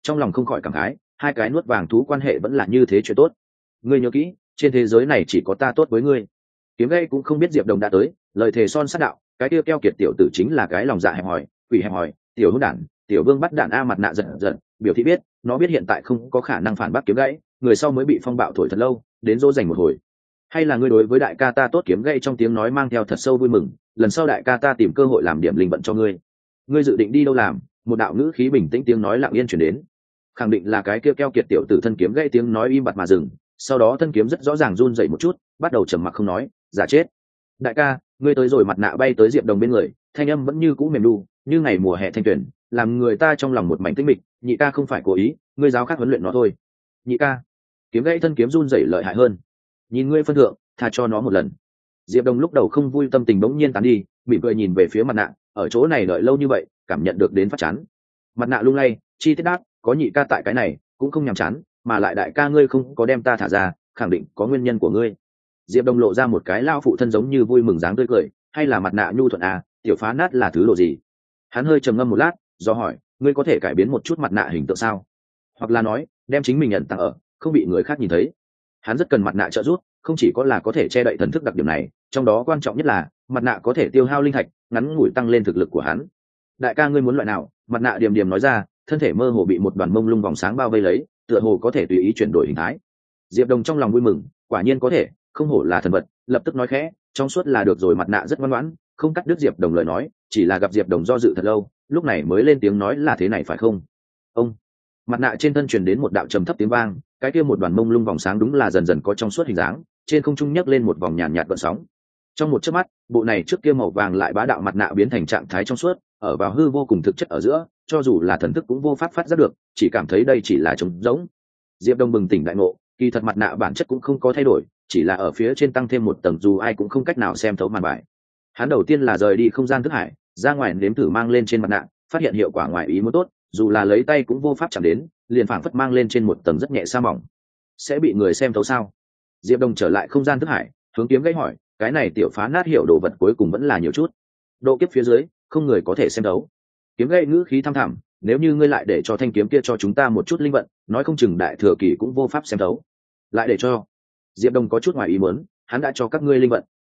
trong lòng không khỏi cảm khái, hai cái nuốt vàng thú quan hệ vẫn là như thế chuyện tốt. Ngươi nhớ kỹ, trên thế giới này chỉ có ta tốt với ngươi. Kiếm Gây cũng không biết Diệp Đồng đã tới, lời thề son sắt đạo, cái kia keo kiệt tiểu tử chính là cái lòng dạ hẹp hòi, quỷ hẹp hòi, tiểu hỗn đản, tiểu vương bắt đạn a. Mặt nạ giật giật, biểu thị biết, nó biết hiện tại không có khả năng phản bác Kiếm Gãy, người sau mới bị phong bạo thổi thật lâu, đến dỗ dành một hồi. Hay là ngươi đối với đại ca ta tốt? Kiếm Gãy trong tiếng nói mang theo thật sâu vui mừng, lần sau đại ca ta tìm cơ hội làm điểm linh vận cho ngươi. Ngươi dự định đi đâu làm? Một đạo ngữ khí bình tĩnh tiếng nói lặng yên chuyển đến, khẳng định là cái kia keo kiệt tiểu tử. Thân Kiếm Gãy tiếng nói im bặt mà dừng, sau đó thân kiếm rất rõ ràng run dậy một chút, bắt đầu trầm mặc không nói. Giả chết. Đại ca, ngươi tới rồi. Mặt nạ bay tới Diệp Đồng bên người, thanh âm vẫn như cũ mềm đu như ngày mùa hè thanh tuyển, làm người ta trong lòng một mảnh tĩnh mịch. Nhị ca không phải cố ý, ngươi giáo khác huấn luyện nó thôi. Nhị ca. Kiếm Gãy thân kiếm run rẩy lợi hại hơn. Nhìn ngươi phân thượng, tha cho nó một lần. Diệp Đồng lúc đầu không vui tâm tình bỗng nhiên tán đi, mỉm cười nhìn về phía mặt nạ, ở chỗ này đợi lâu như vậy, cảm nhận được đến phát chán. Mặt nạ lung lay, chi tiết đáp, có nhị ca tại cái này cũng không nhàm chán, mà lại đại ca ngươi không có đem ta thả ra, khẳng định có nguyên nhân của ngươi. Diệp Đồng lộ ra một cái lao phụ thân giống như vui mừng dáng tươi cười, hay là mặt nạ nhu thuận à, tiểu phá nát là thứ đồ gì? Hắn hơi trầm ngâm một lát, do hỏi, ngươi có thể cải biến một chút mặt nạ hình tượng sao? Hoặc là nói, đem chính mình nhận tặng ở, không bị người khác nhìn thấy. Hắn rất cần mặt nạ trợ giúp, không chỉ có là có thể che đậy thần thức đặc điểm này, trong đó quan trọng nhất là mặt nạ có thể tiêu hao linh thạch, ngắn ngủi tăng lên thực lực của hắn. Đại ca ngươi muốn loại nào? Mặt nạ điềm điềm nói ra, thân thể mơ hồ bị một đoàn mông lung vòng sáng bao vây lấy, tựa hồ có thể tùy ý chuyển đổi hình thái. Diệp Đồng trong lòng vui mừng, quả nhiên có thể, không hổ là thần vật, lập tức nói khẽ, trong suốt là được rồi. Mặt nạ rất ngoan ngoãn, không cắt đứt Diệp Đồng lời nói, chỉ là gặp Diệp Đồng do dự thật lâu, lúc này mới lên tiếng nói, là thế này phải không? Ông. Mặt nạ trên thân truyền đến một đạo trầm thấp tiếng vang, cái kia một đoàn mông lung vòng sáng đúng là dần dần có trong suốt hình dáng, trên không trung nhấc lên một vòng nhàn nhạt gợn sóng. Trong một chớp mắt, bộ này trước kia màu vàng lại bá đạo mặt nạ biến thành trạng thái trong suốt, ở vào hư vô cùng thực chất ở giữa, cho dù là thần thức cũng vô pháp phát giác được, chỉ cảm thấy đây chỉ là trống rỗng. Diệp Đông bừng tỉnh đại ngộ, kỳ thật mặt nạ bản chất cũng không có thay đổi, chỉ là ở phía trên tăng thêm một tầng dù ai cũng không cách nào xem thấu màn bài. Hắn đầu tiên là rời đi không gian thức hải, ra ngoài nếm thử mang lên trên mặt nạ, phát hiện hiệu quả ngoài ý muốn tốt, dù là lấy tay cũng vô pháp chạm đến, liền phảng phất mang lên trên một tầng rất nhẹ sa mỏng. Sẽ bị người xem thấu sao? Diệp Đông trở lại không gian thức hải, hướng Kiếm Gãy hỏi, cái này tiểu phá nát hiểu đồ vật cuối cùng vẫn là nhiều chút. Độ kiếp phía dưới, không người có thể xem thấu. Kiếm Gãy ngữ khí thăm thẳm, nếu như ngươi lại để cho thanh kiếm kia cho chúng ta một chút linh vận, nói không chừng đại thừa kỳ cũng vô pháp xem thấu. Lại để cho? Diệp Đông có chút ngoài ý muốn, hắn đã cho các ngươi linh vận.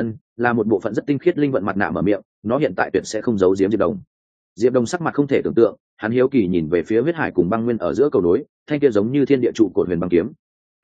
Là một bộ phận rất tinh khiết linh vận. Mặt nạ mở miệng, nó hiện tại tuyệt sẽ không giấu giếm Diệp Đông. Diệp Đông sắc mặt không thể tưởng tượng, hắn hiếu kỳ nhìn về phía huyết hải cùng băng nguyên ở giữa cầu nối, thanh kia giống như thiên địa trụ của huyền băng kiếm.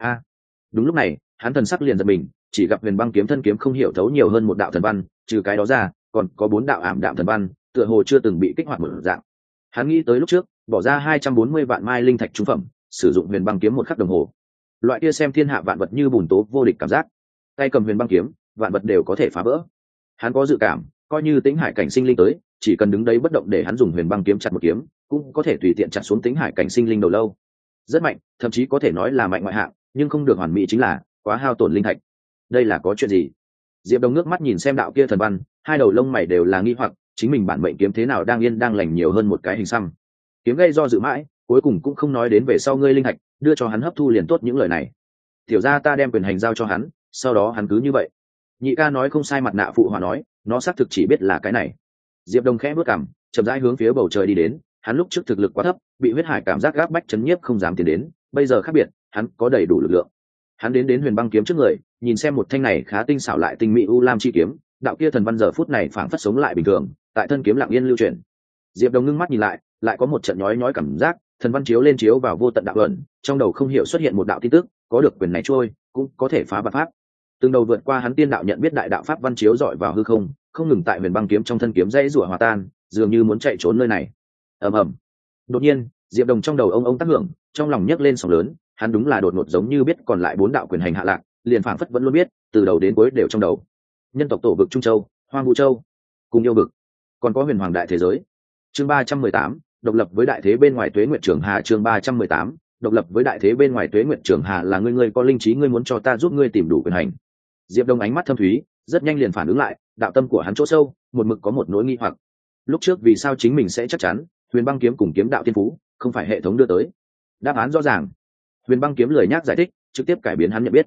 Đúng lúc này, hắn thần sắc liền giật mình, chỉ gặp huyền băng kiếm thân kiếm không hiểu thấu nhiều hơn một đạo thần văn, trừ cái đó ra, còn có 4 đạo ảm đạm thần văn, tựa hồ chưa từng bị kích hoạt một dạng. Hắn nghĩ tới lúc trước, bỏ ra 240 vạn mai linh thạch trung phẩm, sử dụng huyền băng kiếm một khắc đồng hồ. Loại kia xem thiên hạ vạn vật như bùn tố vô địch cảm giác. Tay cầm huyền băng kiếm, vạn vật đều có thể phá vỡ. Hắn có dự cảm, coi như Tĩnh Hải cảnh sinh linh tới, chỉ cần đứng đấy bất động để hắn dùng huyền băng kiếm chặt một kiếm, cũng có thể tùy tiện chặt xuống Tĩnh Hải cảnh sinh linh đầu lâu. Rất mạnh, thậm chí có thể nói là mạnh ngoại hạng, nhưng không được hoàn mỹ chính là quá hao tổn linh thạch. Đây là có chuyện gì? Diệp Đông nước mắt nhìn xem đạo kia thần văn, hai đầu lông mày đều là nghi hoặc, chính mình bản mệnh kiếm thế nào đang yên đang lành nhiều hơn một cái hình xăm. Kiếm Gây do dự mãi, cuối cùng cũng không nói đến về sau ngươi linh thạch, đưa cho hắn hấp thu liền tốt những lời này. Tiểu gia ta đem quyền hành giao cho hắn, sau đó hắn cứ như vậy. Nhị ca nói không sai. Mặt nạ phụ hòa nói, nó xác thực chỉ biết là cái này. Diệp Đông khẽ bước cằm, chậm rãi hướng phía bầu trời đi đến. Hắn lúc trước thực lực quá thấp, bị huyết hải cảm giác gáp bách chấn nhiếp không dám tiến đến, bây giờ khác biệt, hắn có đầy đủ lực lượng. Hắn đến huyền băng kiếm trước người, nhìn xem một thanh này khá tinh xảo lại tinh mỹ u lam chi kiếm, đạo kia thần văn giờ phút này phảng phất sống lại bình thường, tại thân kiếm lặng yên lưu chuyển. Diệp Đông ngưng mắt nhìn lại có một trận nhói nhói cảm giác, thần văn chiếu lên chiếu vào vô tận đạo ẩn, trong đầu không hiểu xuất hiện một đạo tin tức, có được quyền này trôi, cũng có thể phá vạn pháp. Từng đầu vượt qua hắn tiên đạo nhận biết đại đạo pháp văn chiếu dọi vào hư không, không ngừng tại huyền băng kiếm trong thân kiếm dãy rủa hòa tan, dường như muốn chạy trốn nơi này. Ầm ầm. Đột nhiên, Diệp Đông trong đầu ông tác hưởng, trong lòng nhấc lên sóng lớn, hắn đúng là đột ngột giống như biết còn lại 4 đạo quyền hành hạ lạc, liền phảng phất vẫn luôn biết, từ đầu đến cuối đều trong đầu. Nhân tộc tổ vực Trung Châu, Hoang Vũ Châu, cùng yêu vực, còn có huyền hoàng đại thế giới. Chương 318, độc lập với đại thế bên ngoài Tuế Nguyệt Trường Hà. Chương 318, độc lập với đại thế bên ngoài Tuế Nguyệt Trường Hà. Là ngươi có linh trí, ngươi muốn cho ta giúp ngươi tìm đủ quyền hành. Diệp Đông ánh mắt thâm thúy, rất nhanh liền phản ứng lại, đạo tâm của hắn chỗ sâu, một mực có một nỗi nghi hoặc. Lúc trước vì sao chính mình sẽ chắc chắn, huyền băng kiếm cùng kiếm đạo thiên phú, không phải hệ thống đưa tới. Đáp án rõ ràng. Huyền băng kiếm lười nhác giải thích, trực tiếp cải biến hắn nhận biết.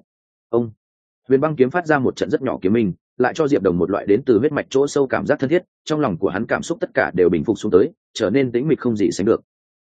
Huyền băng kiếm phát ra một trận rất nhỏ kiếm minh, lại cho Diệp Đồng một loại đến từ huyết mạch chỗ sâu cảm giác thân thiết, trong lòng của hắn cảm xúc tất cả đều bình phục xuống tới, trở nên tĩnh mịch không gì sánh được.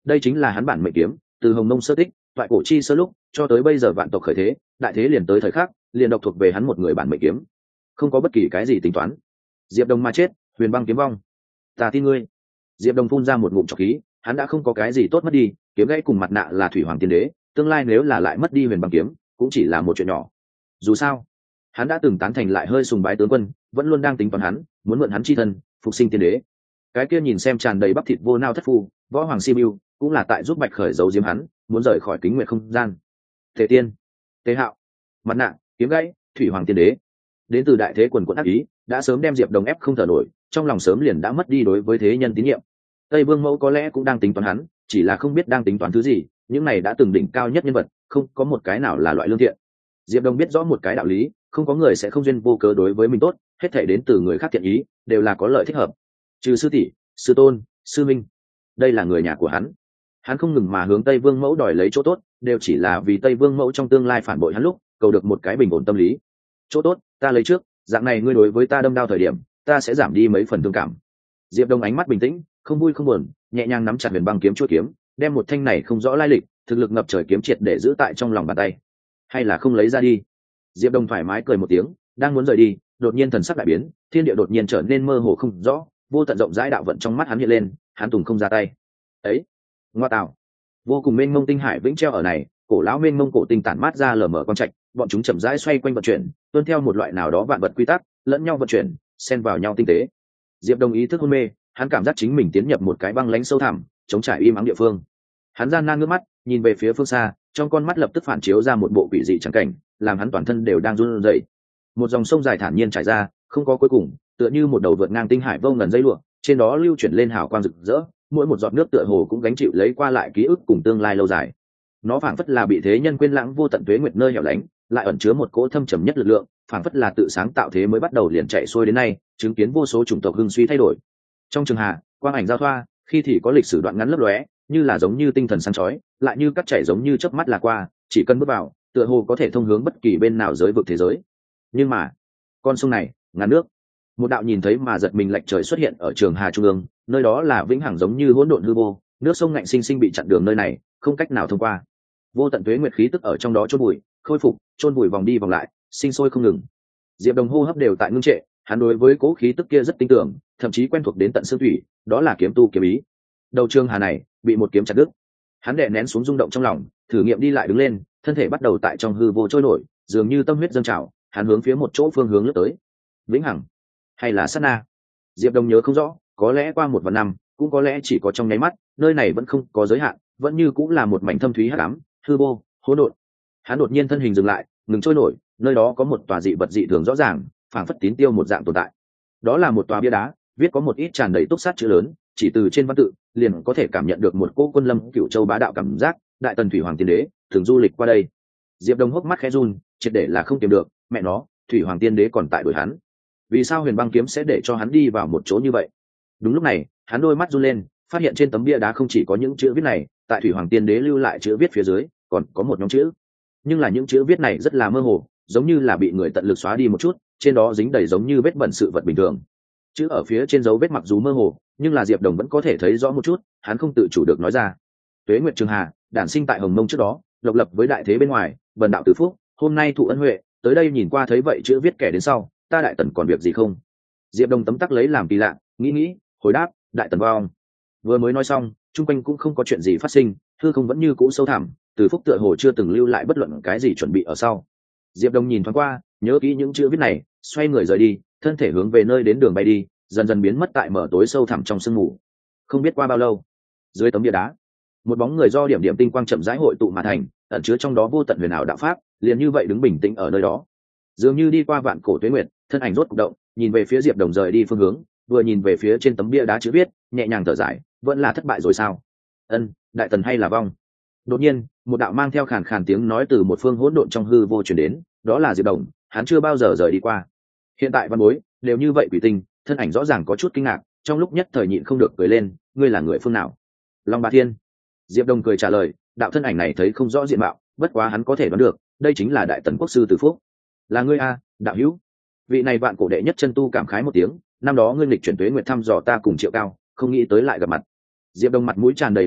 đây chính là hắn bản mệnh kiếm, từ hồng mông sơ tích toại cổ chi sơ lúc cho tới bây giờ vạn tộc khởi thế, đại thế liền tới thời khắc liền độc thuộc về hắn một người bản mệnh kiếm, không có bất kỳ cái gì tính toán. Diệp Đồng mà chết, huyền băng kiếm vong, ta tin ngươi. Diệp Đồng phun ra một ngụm trọc khí, hắn đã không có cái gì tốt mất đi, kiếm gãy cùng mặt nạ là thủy hoàng tiên đế, tương lai nếu là lại mất đi huyền băng kiếm cũng chỉ là một chuyện nhỏ. Dù sao hắn đã từng tán thành lại hơi sùng bái tướng quân, vẫn luôn đang tính toán hắn muốn mượn hắn chi thân phục sinh tiên đế. Cái kia nhìn xem tràn đầy bắp thịt vô nao thất phu võ hoàng Sibiu cũng là tại giúp bạch khởi giấu diếm hắn muốn rời khỏi kính nguyện không gian. Thể tiên, tế hạo, mặt nạ, kiếm gãy, thủy hoàng tiên đế, đến từ đại thế quần quận ác ý đã sớm đem Diệp Đồng ép không thở nổi, trong lòng sớm liền đã mất đi đối với thế nhân tín nhiệm. Tây Vương Mẫu có lẽ cũng đang tính toán hắn, chỉ là không biết đang tính toán thứ gì, những này đã từng đỉnh cao nhất nhân vật không có một cái nào là loại lương thiện. Diệp Đồng biết rõ một cái đạo lý, không có người sẽ không duyên vô cớ đối với mình tốt, hết thảy đến từ người khác thiện ý đều là có lợi thích hợp, trừ sư tỷ, sư tôn, sư minh, đây là người nhà của hắn. Hắn không ngừng mà hướng Tây Vương Mẫu đòi lấy chỗ tốt, đều chỉ là vì Tây Vương Mẫu trong tương lai phản bội hắn lúc cầu được một cái bình ổn tâm lý. Chỗ tốt ta lấy trước, dạng này ngươi đối với ta đâm đao thời điểm ta sẽ giảm đi mấy phần thương cảm. Diệp Đông ánh mắt bình tĩnh, không vui không buồn, nhẹ nhàng nắm chặt huyền băng kiếm chuôi kiếm, đem một thanh này không rõ lai lịch, thực lực ngập trời kiếm triệt để giữ tại trong lòng bàn tay. Hay là không lấy ra đi? Diệp Đông thoải mái cười một tiếng, đang muốn rời đi, đột nhiên thần sắc đại biến, thiên địa đột nhiên trở nên mơ hồ không rõ, vô tận rộng rãi đạo vận trong mắt hắn hiện lên, hắn tùng không ra tay. Ấy, ngoa tạo, vô cùng mênh mông tinh hải vĩnh treo ở này, cổ lão mênh mông cổ tinh tản mát ra lờ mờ quang trạch, bọn chúng chậm rãi xoay quanh vận chuyển, tuân theo một loại nào đó vạn vật quy tắc, lẫn nhau vận chuyển, xen vào nhau tinh tế. Diệp Đông ý thức hôn mê, hắn cảm giác chính mình tiến nhập một cái băng lãnh sâu thẳm, chống trải im ắng địa phương. Hắn gian nan ngước mắt, nhìn về phía phương xa, trong con mắt lập tức phản chiếu ra một bộ quỷ dị trắng cảnh, làm hắn toàn thân đều đang run rẩy. Một dòng sông dài thản nhiên trải ra, không có cuối cùng, tựa như một đầu vượt ngang tinh hải vô ngần dây lụa, trên đó lưu chuyển lên hào quang rực rỡ, mỗi một giọt nước tựa hồ cũng gánh chịu lấy qua lại ký ức cùng tương lai lâu dài. Nó phảng phất là bị thế nhân quên lãng vô tận tuế nguyệt nơi hẻo lánh, lại ẩn chứa một cỗ thâm trầm nhất lực lượng, phảng phất là tự sáng tạo thế mới bắt đầu liền chạy xuôi đến nay, chứng kiến vô số chủng tộc hưng suy thay đổi. Trong trường hạ, quang ảnh giao thoa, khi thì có lịch sử đoạn ngắn lấp lóe, như là giống như tinh thần sáng chói, lại như cắt chảy giống như chớp mắt là qua, chỉ cần bước vào, tựa hồ có thể thông hướng bất kỳ bên nào giới vực thế giới. Nhưng mà, con sông này, ngàn nước, một đạo nhìn thấy mà giật mình lệch trời xuất hiện ở trường hà trung ương, nơi đó là vĩnh hằng giống như hỗn độn hư vô, nước sông ngạnh sinh sinh bị chặn đường nơi này, không cách nào thông qua. Vô tận tuế nguyệt khí tức ở trong đó chôn bụi, khôi phục, chôn bụi vòng đi vòng lại, sinh sôi không ngừng. Diệp Đồng hô hấp đều tại ngưng trệ, hắn đối với cố khí tức kia rất tin tưởng, thậm chí quen thuộc đến tận xương thủy, đó là kiếm tu kiếm ý. Đầu trường hà này bị một kiếm chặt đứt, hắn đè nén xuống rung động trong lòng, thử nghiệm đi lại đứng lên, thân thể bắt đầu tại trong hư vô trôi nổi, dường như tâm huyết dâng trào, hắn hướng phía một chỗ phương hướng lướt tới. Vĩnh hằng hay là sát na? Diệp Đồng nhớ không rõ, có lẽ qua 1 vạn năm, cũng có lẽ chỉ có trong nháy mắt, nơi này vẫn không có giới hạn, vẫn như cũng là một mảnh thâm thúy hắc ám, hư vô, hỗn độn. Hắn đột nhiên thân hình dừng lại, ngừng trôi nổi, nơi đó có một tòa dị vật dị thường rõ ràng, phảng phất tín tiêu một dạng tồn tại. Đó là một tòa bia đá, viết có một ít tràn đầy túc sát chữ lớn, chỉ từ trên văn tự liền có thể cảm nhận được một cỗ quân lâm cửu châu bá đạo cảm giác. Đại tần thủy hoàng tiên đế thường du lịch qua đây. Diệp Đông hốc mắt khẽ run, triệt để là không tìm được, mẹ nó, thủy hoàng tiên đế còn tại đuổi hắn. Vì sao huyền băng kiếm sẽ để cho hắn đi vào một chỗ như vậy? Đúng lúc này, hắn đôi mắt run lên, phát hiện trên tấm bia đá không chỉ có những chữ viết này, tại thủy hoàng tiên đế lưu lại chữ viết phía dưới còn có một nhóm chữ, nhưng là những chữ viết này rất là mơ hồ, giống như là bị người tận lực xóa đi một chút, trên đó dính đầy giống như vết bẩn sự vật bình thường. Chữ ở phía trên dấu vết mặc dù mơ hồ, nhưng là Diệp Đồng vẫn có thể thấy rõ một chút, hắn không tự chủ được nói ra. Tuế Nguyệt Trường Hà, đản sinh tại Hồng Mông trước đó, độc lập với đại thế bên ngoài, bần đạo tử phúc, hôm nay thụ ân huệ, tới đây nhìn qua thấy vậy chữ viết kẻ đến sau, ta đại tần còn việc gì không? Diệp Đồng tấm tắc lấy làm kỳ lạ, nghĩ, hồi đáp, đại tần vong. Vừa mới nói xong, chung quanh cũng không có chuyện gì phát sinh, hư không vẫn như cũ sâu thẳm, từ phúc tựa hồ chưa từng lưu lại bất luận cái gì chuẩn bị ở sau. Diệp Đông nhìn thoáng qua, nhớ kỹ những chữ viết này, xoay người rời đi, thân thể hướng về nơi đến đường bay đi, dần dần biến mất tại mở tối sâu thẳm trong sương mù. Không biết qua bao lâu, dưới tấm bia đá, một bóng người do điểm điểm tinh quang chậm rãi hội tụ mà thành, ẩn chứa trong đó vô tận huyền ảo đạo pháp, liền như vậy đứng bình tĩnh ở nơi đó. Dường như đi qua vạn cổ tuế nguyệt, thân ảnh rốt cục động, nhìn về phía Diệp Đồng rời đi phương hướng, vừa nhìn về phía trên tấm bia đá chữ viết, nhẹ nhàng thở dài, vẫn là thất bại rồi sao? Ân, đại tần hay là vong? Đột nhiên, một đạo mang theo khàn khàn tiếng nói từ một phương hỗn độn trong hư vô truyền đến, đó là Diệp Đồng, hắn chưa bao giờ rời đi qua. Hiện tại văn bối đều như vậy quỷ tinh, thân ảnh rõ ràng có chút kinh ngạc, trong lúc nhất thời nhịn không được cười lên, ngươi là người phương nào? Long Bá Thiên. Diệp Đồng cười trả lời, đạo thân ảnh này thấy không rõ diện mạo, bất quá hắn có thể đoán được, đây chính là đại tần quốc sư Từ Phúc. Là ngươi a, đạo hữu. Vị này vạn cổ đệ nhất chân tu cảm khái một tiếng, năm đó ngươi lịch chuyển tuế nguyệt thăm dò ta cùng Triệu Cao, không nghĩ tới lại gặp mặt. Diệp Đông mặt mũi tràn đầy một bức,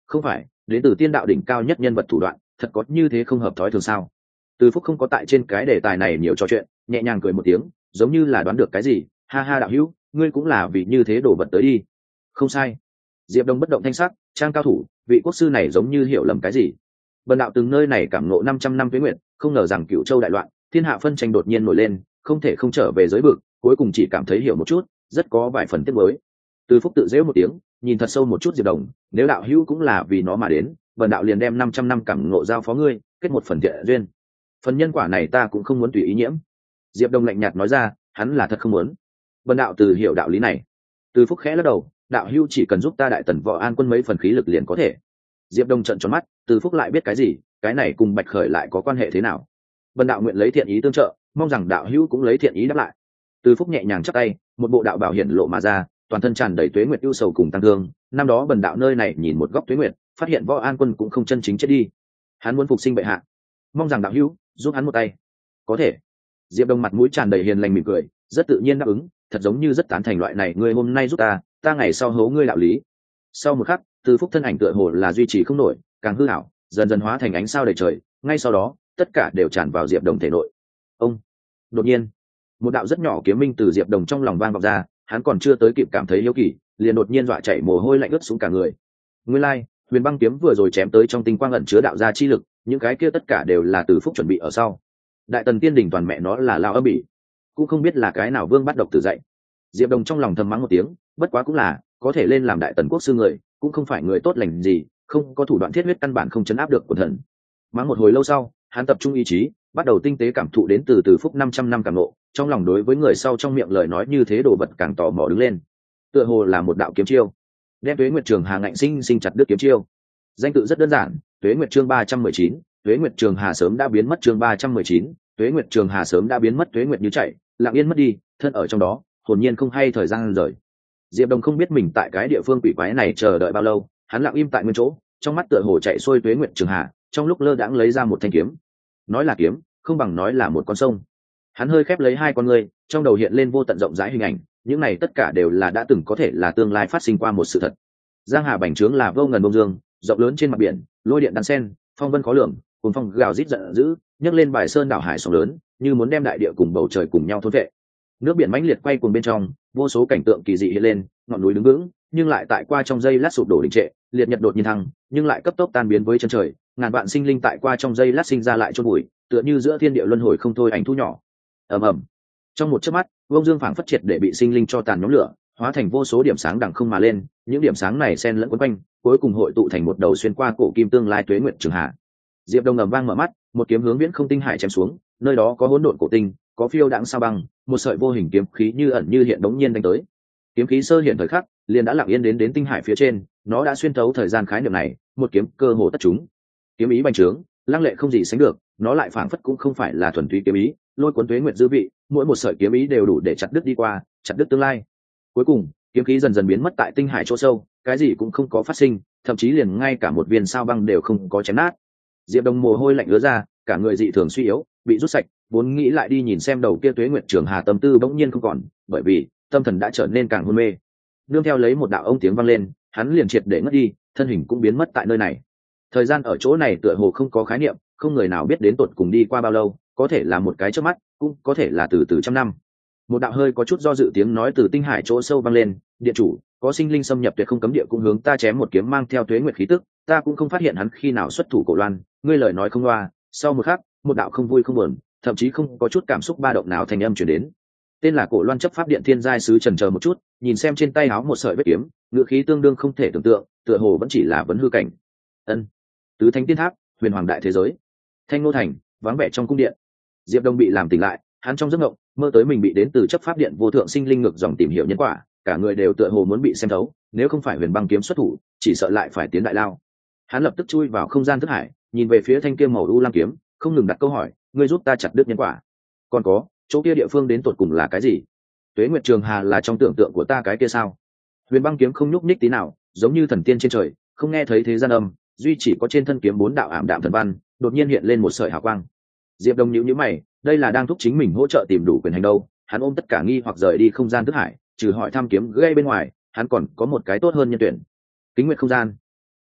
không phải, đến từ tiên đạo đỉnh cao nhất nhân vật thủ đoạn thật có như thế không hợp thói thường sao? Từ Phúc không có tại trên cái đề tài này nhiều trò chuyện, nhẹ nhàng cười một tiếng, giống như là đoán được cái gì. Ha ha, đạo hữu, ngươi cũng là vì như thế đổ vật tới đi. Không sai. Diệp Đông bất động thanh sắc, trang cao thủ, vị quốc sư này giống như hiểu lầm cái gì. Bần đạo từng nơi này cảm ngộ 500 năm tuế nguyện, không ngờ rằng Cửu Châu đại loạn, thiên hạ phân tranh đột nhiên nổi lên, không thể không trở về giới vực, cuối cùng chỉ cảm thấy hiểu một chút, rất có vài phần tiếc nuối. Từ Phúc tự giễu một tiếng, nhìn thật sâu một chút Diệp Đồng, nếu đạo hữu cũng là vì nó mà đến, bần đạo liền đem 500 năm cảm ngộ giao phó ngươi, kết một phần thiện duyên. Phần nhân quả này ta cũng không muốn tùy ý nhiễm. Diệp Đông lạnh nhạt nói ra, hắn là thật không muốn. Bần đạo từ hiểu đạo lý này. Từ Phúc khẽ lắc đầu, đạo hữu chỉ cần giúp ta đại tần võ an quân mấy phần khí lực liền có thể. Diệp Đông trợn tròn mắt, Từ Phúc lại biết cái gì, cái này cùng Bạch Khởi lại có quan hệ thế nào? Bần đạo nguyện lấy thiện ý tương trợ, mong rằng đạo hữu cũng lấy thiện ý đáp lại. Từ Phúc nhẹ nhàng chắp tay, một bộ đạo bảo hiển lộ mà ra, toàn thân tràn đầy tuế nguyệt ưu sầu cùng tăng thương. Năm đó bần đạo nơi này nhìn một góc tuế nguyệt, phát hiện võ an quân cũng không chân chính chết đi, hắn muốn phục sinh bệ hạ, mong rằng đạo hữu giúp hắn một tay. Có thể. Diệp Đông mặt mũi tràn đầy hiền lành mỉm cười, rất tự nhiên đáp ứng, thật giống như rất tán thành loại này, ngươi hôm nay giúp ta, ta ngày sau hố ngươi đạo lý. Sau một khắc, Từ Phúc thân ảnh tựa hồ là duy trì không nổi, càng hư ảo, dần dần hóa thành ánh sao đầy trời, ngay sau đó, tất cả đều tràn vào Diệp Đồng thể nội. Ông. Đột nhiên, một đạo rất nhỏ kiếm minh từ Diệp Đồng trong lòng vang vọng ra, hắn còn chưa tới kịp cảm thấy hiếu kỳ, liền đột nhiên dọa chảy mồ hôi lạnh ướt xuống cả người. Nguyên lai, Huyền Băng kiếm vừa rồi chém tới trong tinh quang ẩn chứa đạo gia chi lực, những cái kia tất cả đều là Từ Phúc chuẩn bị ở sau. Đại tần tiên đình toàn mẹ nó là lao âm bỉ, cũng không biết là cái nào vương bắt độc tử dạy. Diệp Đồng trong lòng thầm mắng một tiếng, bất quá cũng là, có thể lên làm đại tần quốc sư người, cũng không phải người tốt lành gì, không có thủ đoạn thiết huyết căn bản không chấn áp được quần thần. Mắng một hồi lâu sau, hắn tập trung ý chí, bắt đầu tinh tế cảm thụ đến từ Phúc 500 năm cảm ngộ, trong lòng đối với người sau trong miệng lời nói như thế đồ vật càng tò mò đứng lên. Tựa hồ là một đạo kiếm chiêu, đem Tuế Nguyệt Trường Hà ngạnh sinh chặt đứt kiếm chiêu. Danh tự rất đơn giản, Tuế Nguyệt chương 319, Tuế Nguyệt Trường Hà sớm đã biến mất chương 319, Tuế Nguyệt Trường Hà sớm đã biến mất, tuế nguyệt như chạy, lặng yên mất đi, thân ở trong đó, hồn nhiên không hay thời gian rời. Diệp Đồng không biết mình tại cái địa phương quỷ quái này chờ đợi bao lâu, hắn lặng im tại nguyên chỗ, trong mắt tựa hồ chạy xuôi Tuế Nguyệt Trường Hà, trong lúc lơ đãng lấy ra một thanh kiếm. Nói là kiếm, không bằng nói là một con sông. Hắn hơi khép lấy hai con ngươi, trong đầu hiện lên vô tận rộng rãi hình ảnh, những này tất cả đều là đã từng có thể là tương lai phát sinh qua một sự thật. Giang hà bành trướng là vô ngần bông dương, rộng lớn trên mặt biển, lôi điện đan sen, phong vân khó lường, cùng phong gào rít giận dữ, nhấc lên bài sơn đảo hải sóng lớn, như muốn đem đại địa cùng bầu trời cùng nhau thôn vệ. Nước biển mãnh liệt quay cuồng bên trong, vô số cảnh tượng kỳ dị hiện lên, ngọn núi đứng vững, nhưng lại tại qua trong giây lát sụp đổ đình trệ, liệt nhật đột nhiên thăng, nhưng lại cấp tốc tan biến với chân trời, ngàn vạn sinh linh tại qua trong giây lát sinh ra lại chôn bụi, tựa như giữa thiên địa luân hồi không thôi ảnh thu nhỏ. Ầm ầm. Trong một chớp mắt, vông dương phảng phất triệt để bị sinh linh cho tàn nhóm lửa, hóa thành vô số điểm sáng đằng không mà lên, những điểm sáng này xen lẫn quấn quanh, cuối cùng hội tụ thành một đầu xuyên qua cổ kim tương lai tuế nguyệt trường hạ. Diệp Đông ầm vang mở mắt, một kiếm hướng viễn không tinh hải chém xuống, nơi đó có hỗn độn cổ tinh, có phiêu đãng sao băng, một sợi vô hình kiếm khí như ẩn như hiện đống nhiên đánh tới. Kiếm khí sơ hiện thời khắc, liền đã lặng yên đến tinh hải phía trên, nó đã xuyên thấu thời gian khái niệm này, một kiếm cơ hồ tất chúng. Kiếm ý bành trướng, lăng lệ không gì sánh được, nó lại phảng phất cũng không phải là thuần túy kiếm ý, lôi cuốn tuế nguyệt dư vị, mỗi một sợi kiếm ý đều đủ để chặt đứt đi qua, chặt đứt tương lai. Cuối cùng, kiếm khí dần dần biến mất tại tinh hải chỗ sâu, cái gì cũng không có phát sinh, thậm chí liền ngay cả một viên sao băng đều không có chém nát. Diệp Đông mồ hôi lạnh ứa ra, cả người dị thường suy yếu, bị rút sạch, vốn nghĩ lại đi nhìn xem đầu kia tuế nguyệt trường hà, tâm tư bỗng nhiên không còn, bởi vì tâm thần đã trở nên càng hôn mê. Nương theo lấy một đạo ông tiếng vang lên, hắn liền triệt để ngất đi, thân hình cũng biến mất tại nơi này. Thời gian ở chỗ này tựa hồ không có khái niệm, không người nào biết đến tột cùng đi qua bao lâu, có thể là một cái chớp mắt, cũng có thể là từ trăm năm. Một đạo hơi có chút do dự tiếng nói từ tinh hải chỗ sâu vang lên, điện chủ, có sinh linh xâm nhập tuyệt không cấm địa cũng hướng ta chém một kiếm mang theo tuế nguyệt khí tức, ta cũng không phát hiện hắn khi nào xuất thủ cổ loan, ngươi lời nói không loa. Sau một khắc, một đạo không vui không buồn, thậm chí không có chút cảm xúc ba động nào thành âm truyền đến. Tên là cổ loan chấp pháp điện thiên giai sứ trần chờ một chút, nhìn xem trên tay áo một sợi vết kiếm, ngữ khí tương đương không thể tưởng tượng, tựa hồ vẫn chỉ là vấn hư cảnh. Ân, tứ thánh tiên tháp, huyền hoàng đại thế giới, thanh ngô thành, vắng vẻ trong cung điện. Diệp Đông bị làm tỉnh lại, hắn trong giấc mộng mơ tới mình bị đến từ chấp pháp điện vô thượng sinh linh ngược dòng tìm hiểu nhân quả, cả người đều tựa hồ muốn bị xem thấu, nếu không phải huyền băng kiếm xuất thủ, chỉ sợ lại phải tiến đại lao. Hắn lập tức chui vào không gian thức hải, nhìn về phía thanh kiếm màu u lam kiếm, không ngừng đặt câu hỏi, ngươi giúp ta chặt đứt nhân quả. Còn có, chỗ kia địa phương đến tột cùng là cái gì? Tuế Nguyệt Trường Hà là trong tưởng tượng của ta cái kia sao? Huyền băng kiếm không nhúc nhích tí nào, giống như thần tiên trên trời, không nghe thấy thế gian âm, duy chỉ có trên thân kiếm bốn đạo ảm đạm thần văn, đột nhiên hiện lên một sợi hào quang. Diệp Đông nhíu nhíu mày, đây là đang thúc chính mình hỗ trợ tìm đủ quyền hành đâu? Hắn ôm tất cả nghi hoặc rời đi không gian thức hải, trừ hỏi thăm kiếm gây bên ngoài, hắn còn có một cái tốt hơn nhân tuyển. Kính nguyệt không gian.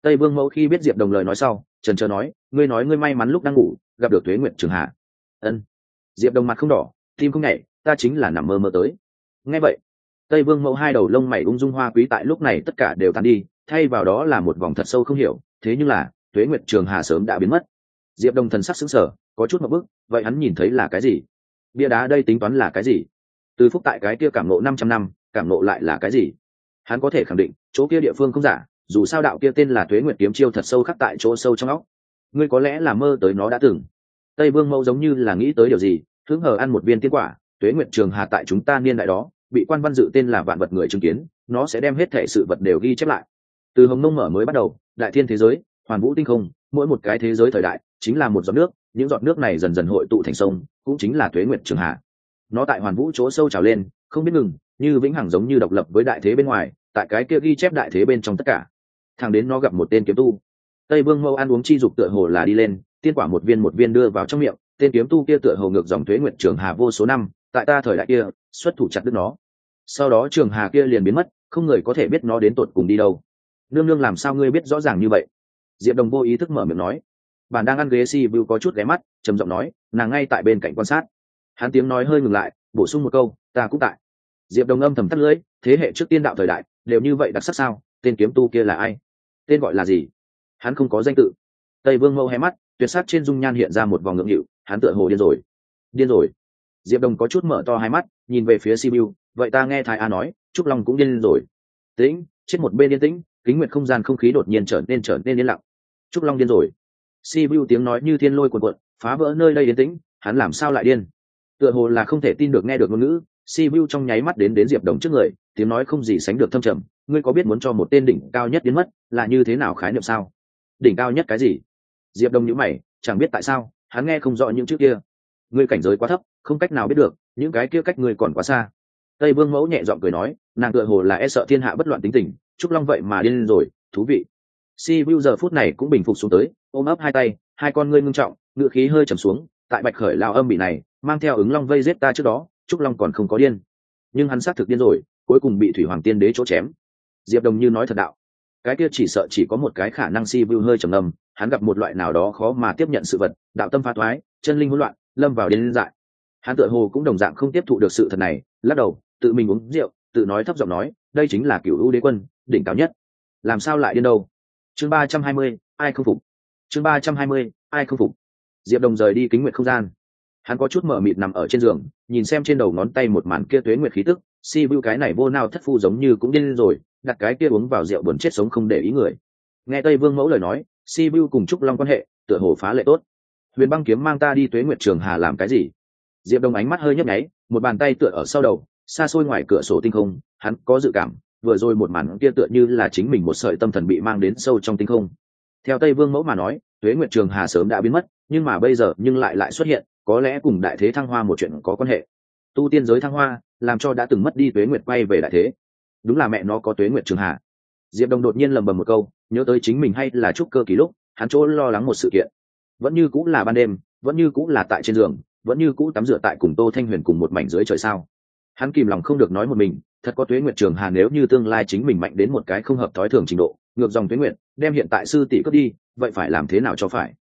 Tây Vương Mẫu khi biết Diệp Đồng lời nói sau, chần chờ nói, ngươi nói ngươi may mắn lúc đang ngủ gặp được Tuế Nguyệt Trường Hà. Ân. Diệp Đồng mặt không đỏ, tim không nhảy, ta chính là nằm mơ mơ tới. Nghe vậy, Tây Vương Mẫu hai đầu lông mày ung dung hoa quý tại lúc này tất cả đều tan đi, thay vào đó là một vòng thật sâu không hiểu, thế nhưng là Tuế Nguyệt Trường Hà sớm đã biến mất. Diệp Đồng thần sắc sững sờ, có chút ngượng bức, vậy hắn nhìn thấy là cái gì? Bia đá đây tính toán là cái gì? Từ phúc tại cái kia cảm ngộ 500 năm, cảm ngộ lại là cái gì? Hắn có thể khẳng định, chỗ kia địa phương không giả, dù sao đạo kia tên là Tuế Nguyệt kiếm chiêu thật sâu khắc tại chỗ sâu trong óc. Ngươi có lẽ là mơ tới nó đã từng. Tây Vương Mẫu giống như là nghĩ tới điều gì, hứng hờ ăn một viên tiên quả. Tuế Nguyệt Trường Hà tại chúng ta niên đại đó, bị quan văn dự tên là vạn vật người chứng kiến, nó sẽ đem hết thảy sự vật đều ghi chép lại. Từ Hồng Mông mở mới bắt đầu, đại thiên thế giới, hoàn vũ tinh không, mỗi một cái thế giới thời đại chính là một giọt nước, những giọt nước này dần dần hội tụ thành sông, cũng chính là Tuế Nguyệt Trường Hà. Nó tại hoàn vũ chỗ sâu trào lên, không biết ngừng, như vĩnh hằng giống như độc lập với đại thế bên ngoài, tại cái kia ghi chép đại thế bên trong tất cả. Thẳng đến nó gặp một tên kiếm tu. Tây Vương Mẫu ăn uống chi dục tựa hồ là đi lên, tiên quả một viên đưa vào trong miệng, tên kiếm tu kia tựa hồ ngược dòng Tuế Nguyệt Trường Hà vô số năm, tại ta thời đại kia, xuất thủ chặt đứt nó. Sau đó Trường Hà kia liền biến mất, không người có thể biết nó đến tột cùng đi đâu. Nương nương làm sao ngươi biết rõ ràng như vậy? Diệp Đồng vô ý thức mở miệng nói. Bạn đang ăn ghế si Bưu có chút ghé mắt, trầm giọng nói, nàng ngay tại bên cạnh quan sát. Hắn tiếng nói hơi ngừng lại, bổ sung một câu, ta cũng tại. Diệp Đồng âm thầm tắt lưỡi, thế hệ trước tiên đạo thời đại đều như vậy đặc sắc sao? Tên kiếm tu kia là ai? Tên gọi là gì? Hắn không có danh tự. Tây Vương Mẫu hé mắt, tuyệt sắc trên dung nhan hiện ra một vòng ngượng nghịu, hắn tựa hồ điên rồi. Điên rồi? Diệp Đồng có chút mở to hai mắt, nhìn về phía Sibiu, vậy ta nghe Thái A nói, Trúc Long cũng điên rồi. Tĩnh, chết một bên yên tĩnh, kính nguyệt không gian không khí đột nhiên trở nên yên lặng. Trúc Long điên rồi. Sibiu tiếng nói như thiên lôi cuồn cuộn, phá vỡ nơi đây yên tĩnh, hắn làm sao lại điên? Tựa hồ là không thể tin được nghe được ngôn ngữ, Sibiu trong nháy mắt đến Diệp Đồng trước người, tiếng nói không gì sánh được thâm trầm, ngươi có biết muốn cho một tên đỉnh cao nhất biến mất là như thế nào khái niệm sao? Đỉnh cao nhất cái gì? Diệp Đồng nhíu mày, chẳng biết tại sao, hắn nghe không rõ những chữ kia. Ngươi cảnh giới quá thấp, không cách nào biết được, những cái kia cách ngươi còn quá xa. Tây Vương Mẫu nhẹ giọng cười nói, nàng tựa hồ là e sợ thiên hạ bất loạn tính tình, Trúc Long vậy mà điên rồi, thú vị. Sibiu giờ phút này cũng bình phục xuống tới, ôm ấp hai tay, hai con ngươi ngưng trọng, ngựa khí hơi trầm xuống, tại Bạch Khởi lao âm bị này, mang theo ứng long vây giết ta trước đó, Trúc Long còn không có điên, nhưng hắn xác thực điên rồi, cuối cùng bị Thủy Hoàng Tiên Đế chỗ chém. Diệp Đồng như nói thật đạo, cái kia chỉ sợ chỉ có một cái khả năng. Sibiu hơi trầm ngâm, hắn gặp một loại nào đó khó mà tiếp nhận sự vật, đạo tâm phá thoái, chân linh hỗn loạn, lâm vào điên dại. Hắn tựa hồ cũng đồng dạng không tiếp thụ được sự thật này, lắc đầu, tự mình uống rượu, tự nói thấp giọng nói, đây chính là Cửu U Đế Quân, đỉnh cao nhất. Làm sao lại điên đâu? Chương 320, ai không phục? Chương 320, ai không phục? Diệp Đồng rời đi kính nguyệt không gian. Hắn có chút mở mịt nằm ở trên giường, nhìn xem trên đầu ngón tay một màn kia tuế nguyệt khí tức, Sibiu cái này vô nào thất phu giống như cũng điên rồi, đặt cái kia uống vào rượu buồn chết sống không để ý người. Nghe Tây Vương Mẫu lời nói, Sibiu cùng Trúc Long quan hệ tựa hồ phá lệ tốt. Huyền Băng kiếm mang ta đi Tuế Nguyệt Trường Hà làm cái gì? Diệp Đồng ánh mắt hơi nhấp nháy, một bàn tay tựa ở sau đầu, xa xôi ngoài cửa sổ tinh không, hắn có dự cảm, vừa rồi một màn kia tựa như là chính mình một sợi tâm thần bị mang đến sâu trong tinh không. Theo Tây Vương Mẫu mà nói, Tuế Nguyệt Trường Hà sớm đã biến mất, nhưng mà bây giờ lại xuất hiện, có lẽ cùng đại thế thăng hoa một chuyện có quan hệ. Tu tiên giới thăng hoa, làm cho đã từng mất đi Tuế Nguyệt quay về đại thế. Đúng là mẹ nó có Tuế Nguyệt Trường Hà. Diệp Đồng đột nhiên lầm bầm một câu, nhớ tới chính mình hay là trúc cơ kỳ lúc, hắn chỗ lo lắng một sự kiện. Vẫn như cũng là ban đêm, vẫn như cũng là tại trên giường, vẫn như cũ tắm rửa tại cùng Tô Thanh Huyền cùng một mảnh dưới trời sao. Hắn kìm lòng không được nói một mình, thật có Tuế Nguyệt Trường Hà, nếu như tương lai chính mình mạnh đến một cái không hợp thói thường trình độ, ngược dòng Tuế Nguyệt, đem hiện tại sư tỷ cướp đi, vậy phải làm thế nào cho phải?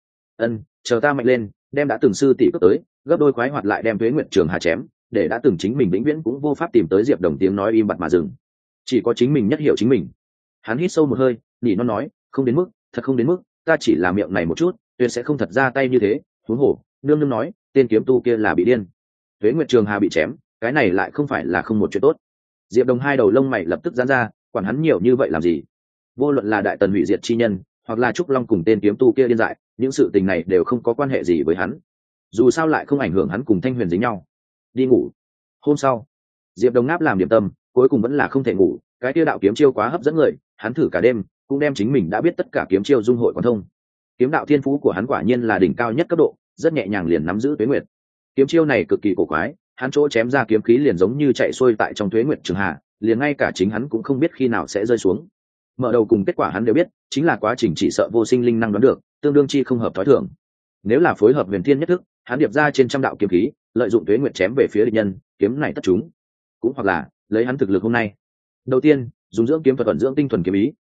Chờ ta mạnh lên, đem đã từng sư tỷ cướp tới, gấp đôi quái hoạt lại đem Tuế Nguyệt Trường Hà chém, để đã từng chính mình vĩnh viễn cũng vô pháp tìm tới. Diệp Đồng tiếng nói im bặt mà dừng. Chỉ có chính mình nhất hiểu chính mình. Hắn hít sâu một hơi, nhỉ nó nói, không đến mức, thật không đến mức, ta chỉ là miệng này một chút, tuyệt sẽ không thật ra tay như thế. Huống hồ, nương nương nói, tên kiếm tu kia là bị điên. Tuế Nguyệt Trường Hà bị chém, cái này lại không phải là không một chuyện tốt. Diệp Đồng hai đầu lông mày lập tức giãn ra, quản hắn nhiều như vậy làm gì? Vô luận là đại tần hủy diệt chi nhân, hoặc là trúc long cùng tên kiếm tu kia điên dại, những sự tình này đều không có quan hệ gì với hắn. Dù sao lại không ảnh hưởng hắn cùng Thanh Huyền dính nhau. Đi ngủ. Hôm sau, Diệp Đồng ngáp làm điểm tâm, cuối cùng vẫn là không thể ngủ, cái tiêu đạo kiếm chiêu quá hấp dẫn người, hắn thử cả đêm, cũng đem chính mình đã biết tất cả kiếm chiêu dung hội quán thông. Kiếm đạo thiên phú của hắn quả nhiên là đỉnh cao nhất cấp độ, rất nhẹ nhàng liền nắm giữ Tuế Nguyệt. Kiếm chiêu này cực kỳ cổ quái, hắn chỗ chém ra kiếm khí liền giống như chạy xuôi tại trong Tuế Nguyệt Trường Hà, liền ngay cả chính hắn cũng không biết khi nào sẽ rơi xuống. Mở đầu cùng kết quả hắn đều biết, chính là quá trình chỉ sợ vô sinh linh năng đoán được, tương đương chi không hợp thói thường. Nếu là phối hợp huyền thiên nhất thức, hắn điệp ra trên trăm đạo kiếm khí, lợi dụng Tuế Nguyệt chém về phía địch nhân, kiếm này tất chúng. Cũng hoặc là lấy hắn thực lực hôm nay, đầu tiên dùng dưỡng kiếm thuật thuần dưỡng tinh thuần kiếm ý,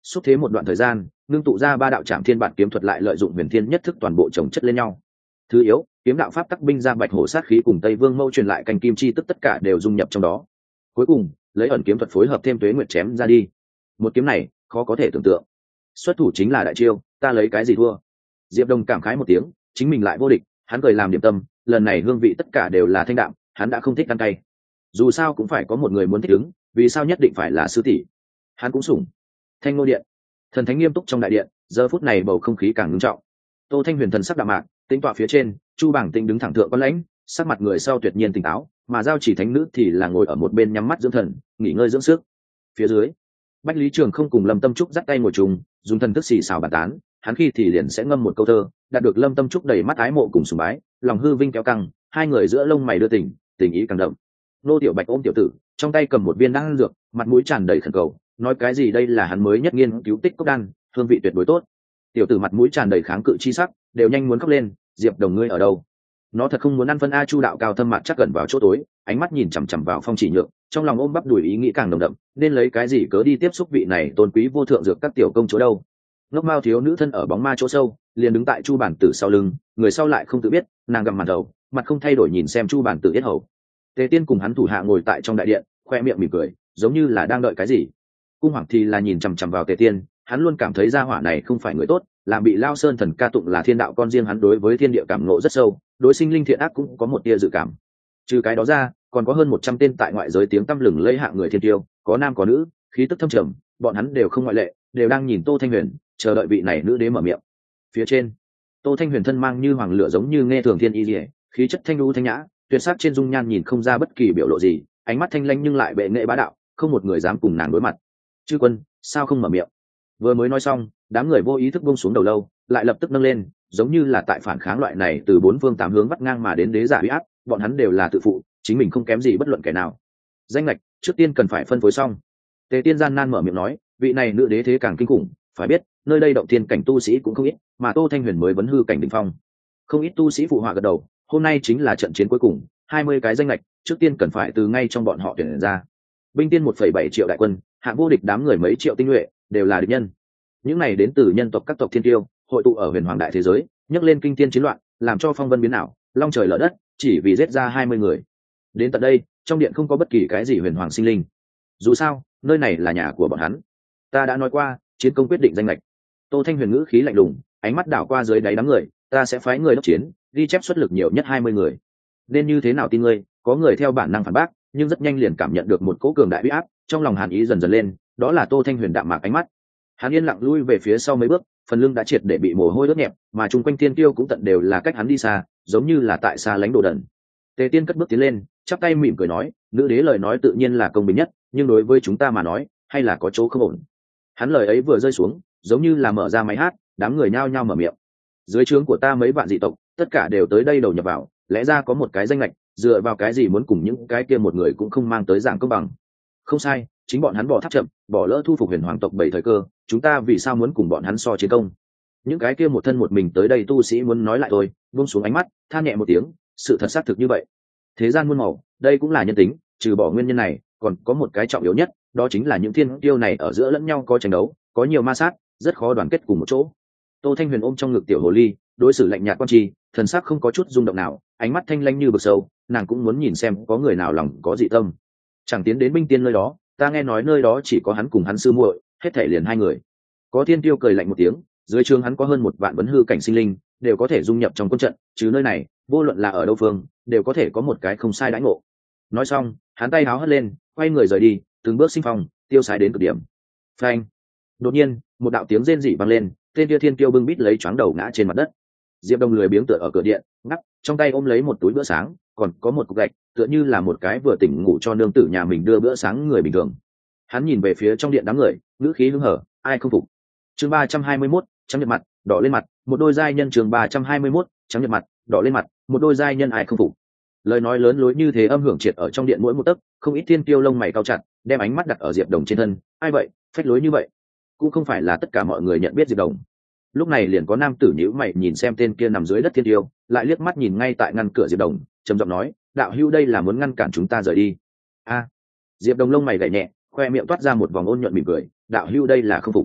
xúc thế một đoạn thời gian ngưng tụ ra ba đạo trạm thiên bản kiếm thuật, lại lợi dụng huyền thiên nhất thức toàn bộ chồng chất lên nhau. Thứ yếu, kiếm đạo pháp tắc binh ra bạch hổ sát khí cùng tây vương mâu truyền lại canh kim chi tức tất cả đều dung nhập trong đó. Cuối cùng lấy ẩn kiếm thuật phối hợp thêm tuế nguyệt chém ra đi. Một kiếm này khó có thể tưởng tượng, xuất thủ chính là đại chiêu, ta lấy cái gì thua? Diệp Đông cảm khái một tiếng, chính mình lại vô địch. Hắn cười làm điểm tâm, lần này hương vị tất cả đều là thanh đạm, hắn đã không thích ăn cay. Dù sao cũng phải có một người muốn thích ứng, vì sao nhất định phải là sư tỷ? Hắn cũng sủng. Thanh Ngô điện, thần thánh nghiêm túc trong đại điện, giờ phút này bầu không khí càng ngưng trọng. Tô Thanh Huyền thần sắc đạm mạc, tính tọa phía trên, Chu Bảng Tĩnh đứng thẳng thượng có lãnh, sắc mặt người sau tuyệt nhiên tỉnh táo, mà Giao Chỉ thánh nữ thì là ngồi ở một bên nhắm mắt dưỡng thần, nghỉ ngơi dưỡng sức. Phía dưới, Bách Lý Trường không cùng Lâm Tâm Trúc dắt tay ngồi chung, dùng thần thức xì xào bàn tán, hắn khi thì liền sẽ ngâm một câu thơ, đạt được Lâm Tâm Trúc đầy mắt ái mộ cùng sùng bái, lòng hư vinh kéo căng, hai người giữa lông mày đưa tình, tình ý càng đậm. Nô Tiểu Bạch ôm tiểu tử, trong tay cầm một viên đan dược, mặt mũi tràn đầy khẩn cầu, nói cái gì đây là hắn mới nhất nghiên cứu tích cốc đan, hương vị tuyệt đối tốt. Tiểu tử mặt mũi tràn đầy kháng cự chi sắc, đều nhanh muốn khóc lên. Diệp Đồng ngươi ở đâu? Nó thật không muốn ăn phân a. Chu đạo cao thâm mặt chắc gần vào chỗ tối, ánh mắt nhìn chằm chằm vào Phong Chỉ Nhược, trong lòng ôm bắp đùi ý nghĩ càng nồng đậm, nên lấy cái gì cớ đi tiếp xúc vị này tôn quý vô thượng dược các tiểu công chúa đâu? Ngốc Mao thiếu nữ thân ở bóng ma chỗ sâu, liền đứng tại Chu Bản Tử sau lưng, người sau lại không tự biết, nàng gặm mặt đầu, mặt không thay đổi nhìn xem Chu Bản Tử yết hầu. Tề Tiên cùng hắn thủ hạ ngồi tại trong đại điện, khoe miệng mỉm cười, giống như là đang đợi cái gì. Cung Hoàng thì là nhìn chằm chằm vào Tề Tiên, hắn luôn cảm thấy gia hỏa này không phải người tốt, làm bị Lao Sơn thần ca tụng là thiên đạo con riêng, hắn đối với thiên địa cảm ngộ rất sâu, đối sinh linh thiện ác cũng có một tia dự cảm. Trừ cái đó ra, còn có hơn 100 tên tại ngoại giới tiếng tăm lừng lẫy hạng người thiên tiêu, có nam có nữ, khí tức thâm trầm, bọn hắn đều không ngoại lệ, đều đang nhìn Tô Thanh Huyền, chờ đợi vị này nữ đế mở miệng. Phía trên, Tô Thanh Huyền thân mang như hoàng lửa, giống như nghe thường thiên y liễu, khí chất thanh lưu thanh nhã, tuyệt sắc trên dung nhan nhìn không ra bất kỳ biểu lộ gì, ánh mắt thanh lãnh nhưng lại bệ nghệ bá đạo, không một người dám cùng nàng đối mặt. Chư quân, sao không mở miệng? Vừa mới nói xong, đám người vô ý thức buông xuống đầu lâu, lại lập tức nâng lên, giống như là tại phản kháng loại này từ bốn phương tám hướng vắt ngang mà đến đế giả uy áp, bọn hắn đều là tự phụ, chính mình không kém gì bất luận kẻ nào. Danh lệch trước tiên cần phải phân phối xong. Tề Tiên gian nan mở miệng nói, vị này nữ đế thế càng kinh khủng, phải biết nơi đây động thiên cảnh tu sĩ cũng không ít, mà Tô Thanh Huyền mới vấn hư cảnh đỉnh phong, không ít tu sĩ phụ họa gật đầu. Hôm nay chính là trận chiến cuối cùng, 20 cái danh lệch, trước tiên cần phải từ ngay trong bọn họ tuyển ra. Binh tiên 1,7 triệu đại quân, hạng vô địch đám người mấy triệu tinh nhuệ, đều là địch nhân. Những này đến từ nhân tộc các tộc thiên tiêu, hội tụ ở huyền hoàng đại thế giới, nhấc lên kinh thiên chiến loạn, làm cho phong vân biến ảo, long trời lở đất, chỉ vì giết ra 20 người. Đến tận đây, trong điện không có bất kỳ cái gì huyền hoàng sinh linh. Dù sao, nơi này là nhà của bọn hắn. Ta đã nói qua, chiến công quyết định danh lệch. Tô Thanh Huyền ngữ khí lạnh lùng, ánh mắt đảo qua dưới đáy đám người, ta sẽ phái người đốc chiến, ghi chép xuất lực nhiều nhất 20 người. Nên như thế nào tin ngươi? Có người theo bản năng phản bác, nhưng rất nhanh liền cảm nhận được một cỗ cường đại uy áp, trong lòng hàn ý dần dần lên, đó là Tô Thanh Huyền đạm mạc ánh mắt. Hắn yên lặng lui về phía sau mấy bước, phần lưng đã triệt để bị mồ hôi ướt nhẹp, mà chung quanh tiên tiêu cũng tận đều là cách hắn đi xa, giống như là tại xa lánh đồ đần. Tề Tiên cất bước tiến lên, chắp tay mỉm cười nói, nữ đế lời nói tự nhiên là công bình nhất, nhưng đối với chúng ta mà nói, hay là có chỗ không ổn. Hắn lời ấy vừa rơi xuống, giống như là mở ra máy hát, đám người nhao nhao mở miệng. Dưới trướng của ta mấy vạn dị tộc, tất cả đều tới đây đầu nhập vào, lẽ ra có một cái danh lệch, dựa vào cái gì muốn cùng những cái kia một người cũng không mang tới dạng công bằng. Không sai, chính bọn hắn bỏ tháp chậm, bỏ lỡ thu phục huyền hoàng tộc bảy thời cơ, chúng ta vì sao muốn cùng bọn hắn so chiến công? Những cái kia một thân một mình tới đây tu sĩ muốn nói lại thôi, buông xuống ánh mắt, than nhẹ một tiếng, sự thật xác thực như vậy. Thế gian muôn màu, đây cũng là nhân tính, trừ bỏ nguyên nhân này, còn có một cái trọng yếu nhất, đó chính là những thiên tiêu này ở giữa lẫn nhau có tranh đấu, có nhiều ma sát, rất khó đoàn kết cùng một chỗ. Tô Thanh Huyền ôm trong ngực tiểu hồ ly, đối xử lạnh nhạt quan tri, thần sắc không có chút rung động nào, ánh mắt thanh lãnh như vực sâu, nàng cũng muốn nhìn xem có người nào lòng có dị tâm. Chẳng tiến đến binh tiên nơi đó, ta nghe nói nơi đó chỉ có hắn cùng hắn sư muội, hết thảy liền 2 người. Có thiên tiêu cười lạnh một tiếng, dưới trường hắn có hơn 1 vạn vấn hư cảnh sinh linh, đều có thể dung nhập trong quân trận, chứ nơi này, vô luận là ở đâu phương, đều có thể có một cái không sai đãi ngộ. Nói xong, hắn tay háo hất lên, quay người rời đi, từng bước sinh phong, tiêu sái đến cực điểm. Phanh! Đột nhiên, một đạo tiếng rên rỉ vang lên, tên kia thiên tiêu bưng bít lấy choáng đầu ngã trên mặt đất. Diệp Đông lười biếng tựa ở cửa điện, ngắp, trong tay ôm lấy một túi bữa sáng, còn có một cục gạch, tựa như là một cái vừa tỉnh ngủ cho nương tử nhà mình đưa bữa sáng người bình thường. Hắn nhìn về phía trong điện đám người, ngữ khí hứng hở, ai không phục. Chương 321, trắng nhợt mặt, đỏ lên mặt, một đôi giai nhân. Chương 321, trắng nhợt mặt, đỏ lên mặt, một đôi giai nhân ai không phục. Lời nói lớn lối như thế âm hưởng triệt ở trong điện mỗi một tấc, không ít thiên tiêu lông mày cau chặt, đem ánh mắt đặt ở Diệp Đồng trên thân. Ai vậy, phách lối như vậy? Cũng không phải là tất cả mọi người nhận biết Diệp Đồng. Lúc này liền có nam tử nhíu mày nhìn xem tên kia nằm dưới đất thiên tiêu, lại liếc mắt nhìn ngay tại ngăn cửa Diệp Đồng, trầm giọng nói, đạo hữu đây là muốn ngăn cản chúng ta rời đi. A. Diệp Đồng lông mày gảy nhẹ, khoe miệng toát ra một vòng ôn nhuận mỉm cười, đạo hữu đây là không phục.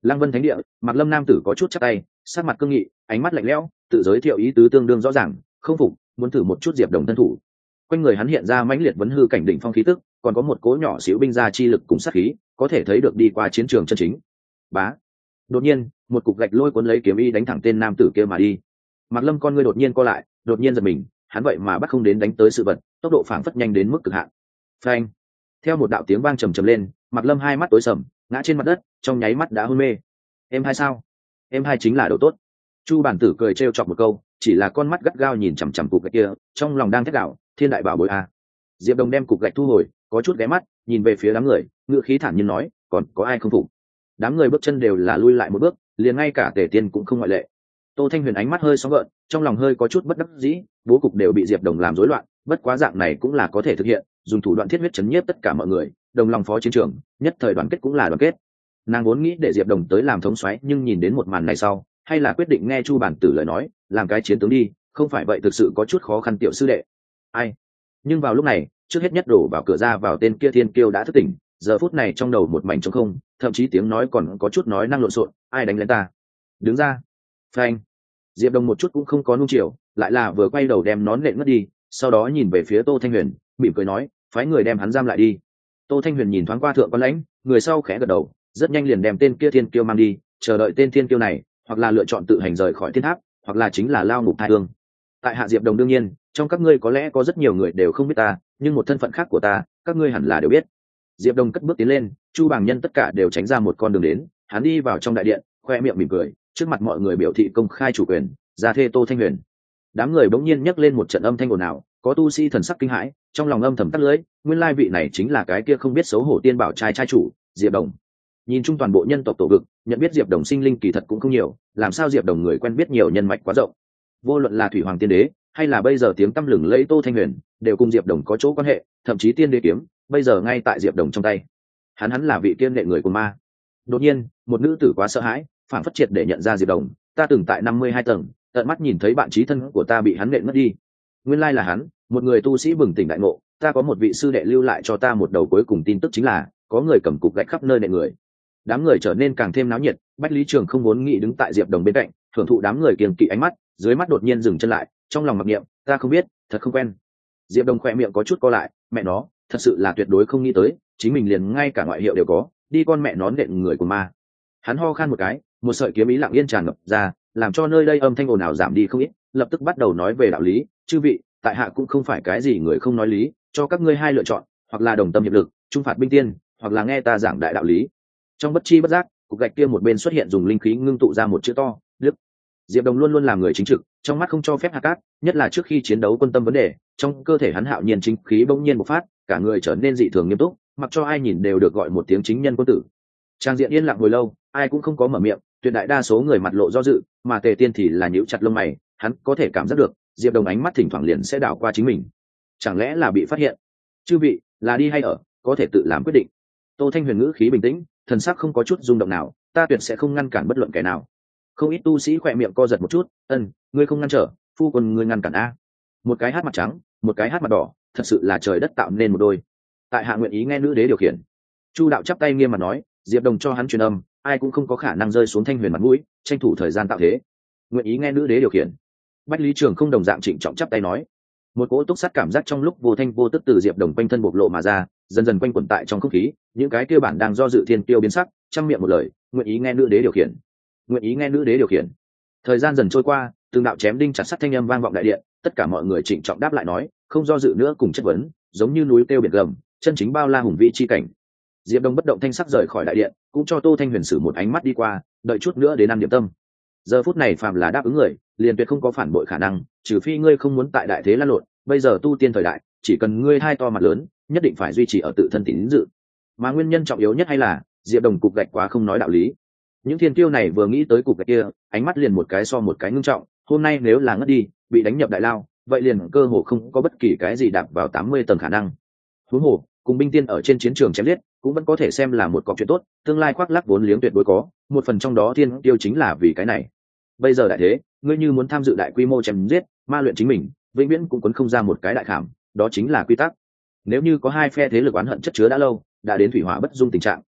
Lăng Vân Thánh Địa, Mạc Lâm nam tử có chút chắp tay, sắc mặt cương nghị, ánh mắt lạnh lẽo, tự giới thiệu ý tứ tương đương rõ ràng, không phục, muốn thử một chút Diệp Đồng thân thủ. Quanh người hắn hiện ra mãnh liệt vấn hư cảnh đỉnh phong khí tức, còn có một cỗ nhỏ xíu binh gia chi lực cùng sát khí, có thể thấy được đi qua chiến trường chân chính. Bá. Đột nhiên, một cục gạch lôi cuốn lấy kiếm y đánh thẳng tên nam tử kia mà đi. Mạc Lâm con ngươi đột nhiên co lại, đột nhiên giật mình, hắn vậy mà bắt không đến đánh tới sự vật, tốc độ phảng phất nhanh đến mức cực hạn. Phanh. Theo một đạo tiếng vang trầm trầm lên, Mạc Lâm hai mắt tối sầm, ngã trên mặt đất, trong nháy mắt đã hôn mê. Em hai sao? Em hai chính là đồ tốt. Chu bản tử cười trêu chọc một câu, chỉ là con mắt gắt gao nhìn chằm chằm cục gạch kia, trong lòng đang thét đảo, thiên đại bảo bối a. Diệp Đồng đem cục gạch thu hồi, có chút ghé mắt, nhìn về phía đám người, ngữ khí thản nhiên nói, còn có ai không phục? Đám người bước chân đều là lui lại một bước, liền ngay cả Tề Tiên cũng không ngoại lệ. Tô Thanh Huyền ánh mắt hơi sóng gợn, trong lòng hơi có chút bất đắc dĩ, bố cục đều bị Diệp Đồng làm rối loạn, bất quá dạng này cũng là có thể thực hiện, dùng thủ đoạn thiết huyết chấn nhiếp tất cả mọi người, đồng lòng phó chiến trường, nhất thời đoàn kết cũng là đoàn kết. Nàng vốn nghĩ để Diệp Đồng tới làm thống soái, nhưng nhìn đến một màn này sau, hay là quyết định nghe Chu bản tử lời nói, làm cái chiến tướng đi, không phải vậy thực sự có chút khó khăn tiểu sư đệ. Ai? Nhưng vào lúc này, trước hết nhất đổ vào cửa ra vào tên kia Thiên Kiêu đã thức tỉnh, giờ phút này trong đầu một mảnh trống không, thậm chí tiếng nói còn có chút nói năng lộn xộn, ai đánh lên ta? Đứng ra. Phanh. Diệp Đồng một chút cũng không có nung chiều, lại là vừa quay đầu đem nón nện ngất đi, sau đó nhìn về phía Tô Thanh Huyền, mỉm cười nói, phái người đem hắn giam lại đi. Tô Thanh Huyền nhìn thoáng qua thượng quan lãnh, người sau khẽ gật đầu, rất nhanh liền đem tên kia Thiên Kiêu mang đi, chờ đợi tên Thiên Kiêu này, hoặc là lựa chọn tự hành rời khỏi thiên tháp, hoặc là chính là lao ngục thai hương. Tại hạ Diệp Đồng đương nhiên, trong các ngươi có lẽ có rất nhiều người đều không biết ta, nhưng một thân phận khác của ta, các ngươi hẳn là đều biết. Diệp Đồng cất bước tiến lên, Chu Bàng Nhân tất cả đều tránh ra một con đường đến, hắn đi vào trong đại điện, khoe miệng mỉm cười, trước mặt mọi người biểu thị công khai chủ quyền, ra thê Tô Thanh Huyền. Đám người bỗng nhiên nhấc lên một trận âm thanh ồn ào, có tu sĩ thần sắc kinh hãi, trong lòng âm thầm tắt lưỡi, nguyên lai vị này chính là cái kia không biết xấu hổ tiên bảo trai chủ, Diệp Đồng. Nhìn chung toàn bộ nhân tộc tổ vực, nhận biết Diệp Đồng sinh linh kỳ thật cũng không nhiều, làm sao Diệp Đồng người quen biết nhiều nhân mạch quá rộng. Vô luận là Thủy Hoàng Tiên Đế, hay là bây giờ tiếng tăm lừng lẫy Tô Thanh Huyền, đều cùng Diệp Đồng có chỗ quan hệ, thậm chí Tiên Đế kiếm, bây giờ ngay tại Diệp Đồng trong tay. Hắn là vị tiên đệ người của ma. Đột nhiên, một nữ tử quá sợ hãi, phản phất triệt để nhận ra Diệp Đồng, ta từng tại 52 tầng, tận mắt nhìn thấy bạn chí thân của ta bị hắn nện mất đi. Nguyên lai là hắn, một người tu sĩ bừng tỉnh đại ngộ, ta có một vị sư đệ lưu lại cho ta một đầu cuối cùng tin tức chính là, có người cầm cục gạch khắp nơi nện người. Đám người trở nên càng thêm náo nhiệt, Bách Lý Trường không muốn nghĩ đứng tại Diệp Đồng bên cạnh, thưởng thụ đám người kiêng kỵ ánh mắt, dưới mắt đột nhiên dừng chân lại, trong lòng mặc niệm, ta không biết, thật không quen. Diệp Đồng khỏe miệng có chút co lại, mẹ nó, thật sự là tuyệt đối không nghĩ tới, chính mình liền ngay cả ngoại hiệu đều có, đi con mẹ nó nện người của ma. Hắn ho khan một cái, một sợi kiếm ý lặng yên tràn ngập ra, làm cho nơi đây âm thanh ồn ào giảm đi không ít, lập tức bắt đầu nói về đạo lý, chư vị, tại hạ cũng không phải cái gì người không nói lý, cho các ngươi hai lựa chọn, hoặc là đồng tâm hiệp lực, trung phạt binh tiên, hoặc là nghe ta giảng đại đạo lý. Trong bất chi bất giác, cục gạch kia một bên xuất hiện dùng linh khí ngưng tụ ra một chữ to, Đức. Diệp Đồng luôn luôn làm người chính trực, trong mắt không cho phép hạt cát, nhất là trước khi chiến đấu quân tâm vấn đề, trong cơ thể hắn hạo nhiên chính khí bỗng nhiên bộc phát, cả người trở nên dị thường nghiêm túc, mặc cho ai nhìn đều được gọi một tiếng chính nhân quân tử. Trang diện yên lặng hồi lâu, ai cũng không có mở miệng, tuyệt đại đa số người mặt lộ do dự, mà Tề Tiên thì là nhíu chặt lông mày, hắn có thể cảm giác được, Diệp Đồng ánh mắt thỉnh thoảng liền sẽ đảo qua chính mình. Chẳng lẽ là bị phát hiện? Chư vị, là đi hay ở, có thể tự làm quyết định. Tô Thanh Huyền ngữ khí bình tĩnh, thần sắc không có chút rung động nào, ta tuyệt sẽ không ngăn cản bất luận kẻ nào. Không ít tu sĩ khỏe miệng co giật một chút, ngươi không ngăn trở, phu quân ngươi ngăn cản a. Một cái hát mặt trắng, một cái hát mặt đỏ, thật sự là trời đất tạo nên một đôi. Tại hạ nguyện ý nghe nữ đế điều khiển. Chu đạo chắp tay nghiêm mặt nói, Diệp Đồng cho hắn truyền âm, ai cũng không có khả năng rơi xuống Thanh Huyền mặt mũi, tranh thủ thời gian tạo thế. Nguyện ý nghe nữ đế điều khiển. Bách Lý Trường không đồng dạng trịnh trọng chắp tay nói. Một cỗ túc sát cảm giác trong lúc vô thanh vô tức từ Diệp Đồng quanh thân bộc lộ mà ra, dần dần quanh quẩn tại trong không khí, những cái kia bản đang do dự thiên tiêu biến sắc, trăm miệng một lời, nguyện ý nghe nữ đế điều khiển. Nguyện ý nghe nữ đế điều khiển. Thời gian dần trôi qua, từng đạo chém đinh chặt sắt thanh âm vang vọng đại điện, tất cả mọi người trịnh trọng đáp lại nói, không do dự nữa cùng chất vấn, giống như núi kêu biển gầm, chân chính bao la hùng vĩ chi cảnh. Diệp Đông bất động thanh sắc rời khỏi đại điện, cũng cho Tô Thanh Huyền sử một ánh mắt đi qua, đợi chút nữa đến ăn điểm tâm. Giờ phút này phàm là đáp ứng người, liền tuyệt không có phản bội khả năng, trừ phi ngươi không muốn tại đại thế lan lộn, bây giờ tu tiên thời đại, chỉ cần ngươi hai to mặt lớn, nhất định phải duy trì ở tự thân tín dự. Mà nguyên nhân trọng yếu nhất hay là, Diệp Đồng cục gạch quá không nói đạo lý. Những thiên kiêu này vừa nghĩ tới cục gạch kia, ánh mắt liền một cái so một cái ngưng trọng, hôm nay nếu là ngất đi, bị đánh nhập đại lao, vậy liền cơ hồ không có bất kỳ cái gì đạp vào 80 tầng khả năng. Huống hồ, cùng binh tiên ở trên chiến trường chém giết, cũng vẫn có thể xem là một cọc chuyện tốt, tương lai khoác lác vốn liếng tuyệt đối có, một phần trong đó thiên tiêu chính là vì cái này. Bây giờ đại thế, ngươi như muốn tham dự đại quy mô chém giết, ma luyện chính mình, vĩnh viễn cũng quấn không ra một cái đại khảm, đó chính là quy tắc. Nếu như có hai phe thế lực oán hận chất chứa đã lâu, đã đến thủy hỏa bất dung tình trạng,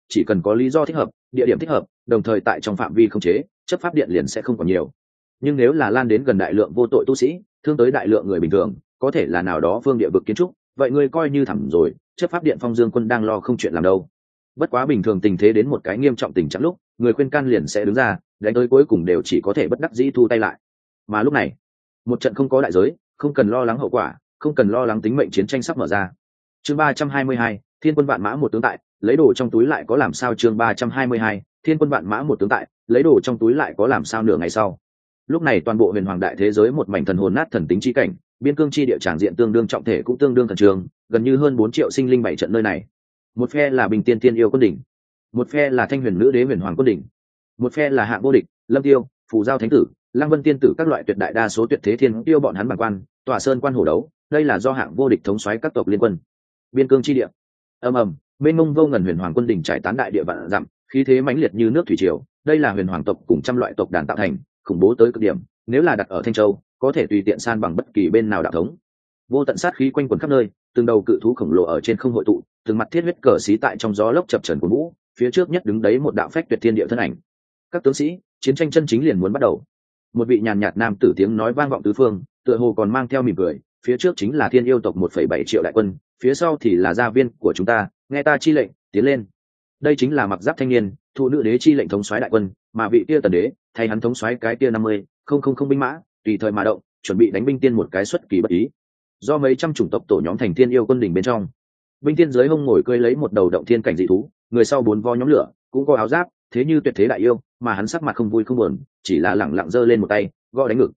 chỉ cần có lý do thích hợp, địa điểm thích hợp, đồng thời tại trong phạm vi khống chế, chấp pháp điện liền sẽ không còn nhiều. Nhưng nếu là lan đến gần đại lượng vô tội tu sĩ, thương tới đại lượng người bình thường, có thể là nào đó phương địa vực kiến trúc, vậy ngươi coi như thẳm rồi, chấp pháp điện Phong Dương quân đang lo không chuyện làm đâu. Bất quá bình thường tình thế đến một cái nghiêm trọng tình trạng lúc, người khuyên can liền sẽ đứng ra, đánh tới cuối cùng đều chỉ có thể bất đắc dĩ thu tay lại. Mà lúc này, một trận không có đại giới, không cần lo lắng hậu quả, không cần lo lắng tính mệnh chiến tranh sắp mở ra. Chương 322, Thiên quân vạn mã một tướng tại, lấy đồ trong túi lại có làm sao. Chương 322, Thiên quân vạn mã một tướng tại, lấy đồ trong túi lại có làm sao. Nửa ngày sau, lúc này toàn bộ huyền hoàng đại thế giới một mảnh thần hồn nát thần tính chi cảnh, biên cương chi địa tràng diện tương đương trọng thể cũng tương đương thần trường, gần như hơn 4 triệu sinh linh bảy trận nơi này. Một phe là Bình Tiên Tiên yêu quân đỉnh, một phe là Thanh Huyền nữ đế huyền hoàng quân đỉnh, một phe là Hạng Vô Địch, Lâm Tiêu, Phù Giao thánh tử, Lăng Vân tiên tử các loại tuyệt đại đa số tuyệt thế thiên tiêu bọn hắn bàng quan, tòa sơn quan hổ đấu, đây là do Hạng Vô Địch thống soái các tộc liên quân. Biên cương chi địa, ầm ầm, mênh mông vô ngần huyền hoàng quân đỉnh trải tán đại địa vạn dặm, khí thế mãnh liệt như nước thủy triều, đây là huyền hoàng tộc cùng trăm loại tộc đàn tạo thành, khủng bố tới cực điểm, nếu là đặt ở Thanh Châu, có thể tùy tiện san bằng bất kỳ bên nào đạo thống. Vô tận sát khí quanh quẩn khắp nơi, từng đầu cự thú khổng lồ ở trên không hội tụ, từng mặt thiết huyết cờ xí tại trong gió lốc chập chờn của vũ, phía trước nhất đứng đấy một đạo phách tuyệt thiên địa thân ảnh. Các tướng sĩ, chiến tranh chân chính liền muốn bắt đầu. Một vị nhàn nhạt nam tử tiếng nói vang vọng tứ phương, tựa hồ còn mang theo mỉm cười, phía trước chính là thiên yêu tộc 1,7 triệu đại quân, phía sau thì là gia viên của chúng ta, nghe ta chi lệnh, tiến lên. Đây chính là mặc giáp thanh niên, thụ nữ đế chi lệnh thống soái đại quân, mà vị kia tần đế, thay hắn thống soái cái kia 50,000 binh mã, tùy thời mà động, chuẩn bị đánh binh tiên một cái xuất kỳ bất ý. Do mấy trăm chủng tộc tổ nhóm thành thiên yêu quân đỉnh bên trong, binh tiên dưới hông ngồi cưỡi lấy một đầu động thiên cảnh dị thú, người sau 4 vo nhóm lửa, cũng có áo giáp, thế như tuyệt thế đại yêu, mà hắn sắc mặt không vui không buồn, chỉ là lẳng lặng giơ lên một tay, gõ đánh ngực.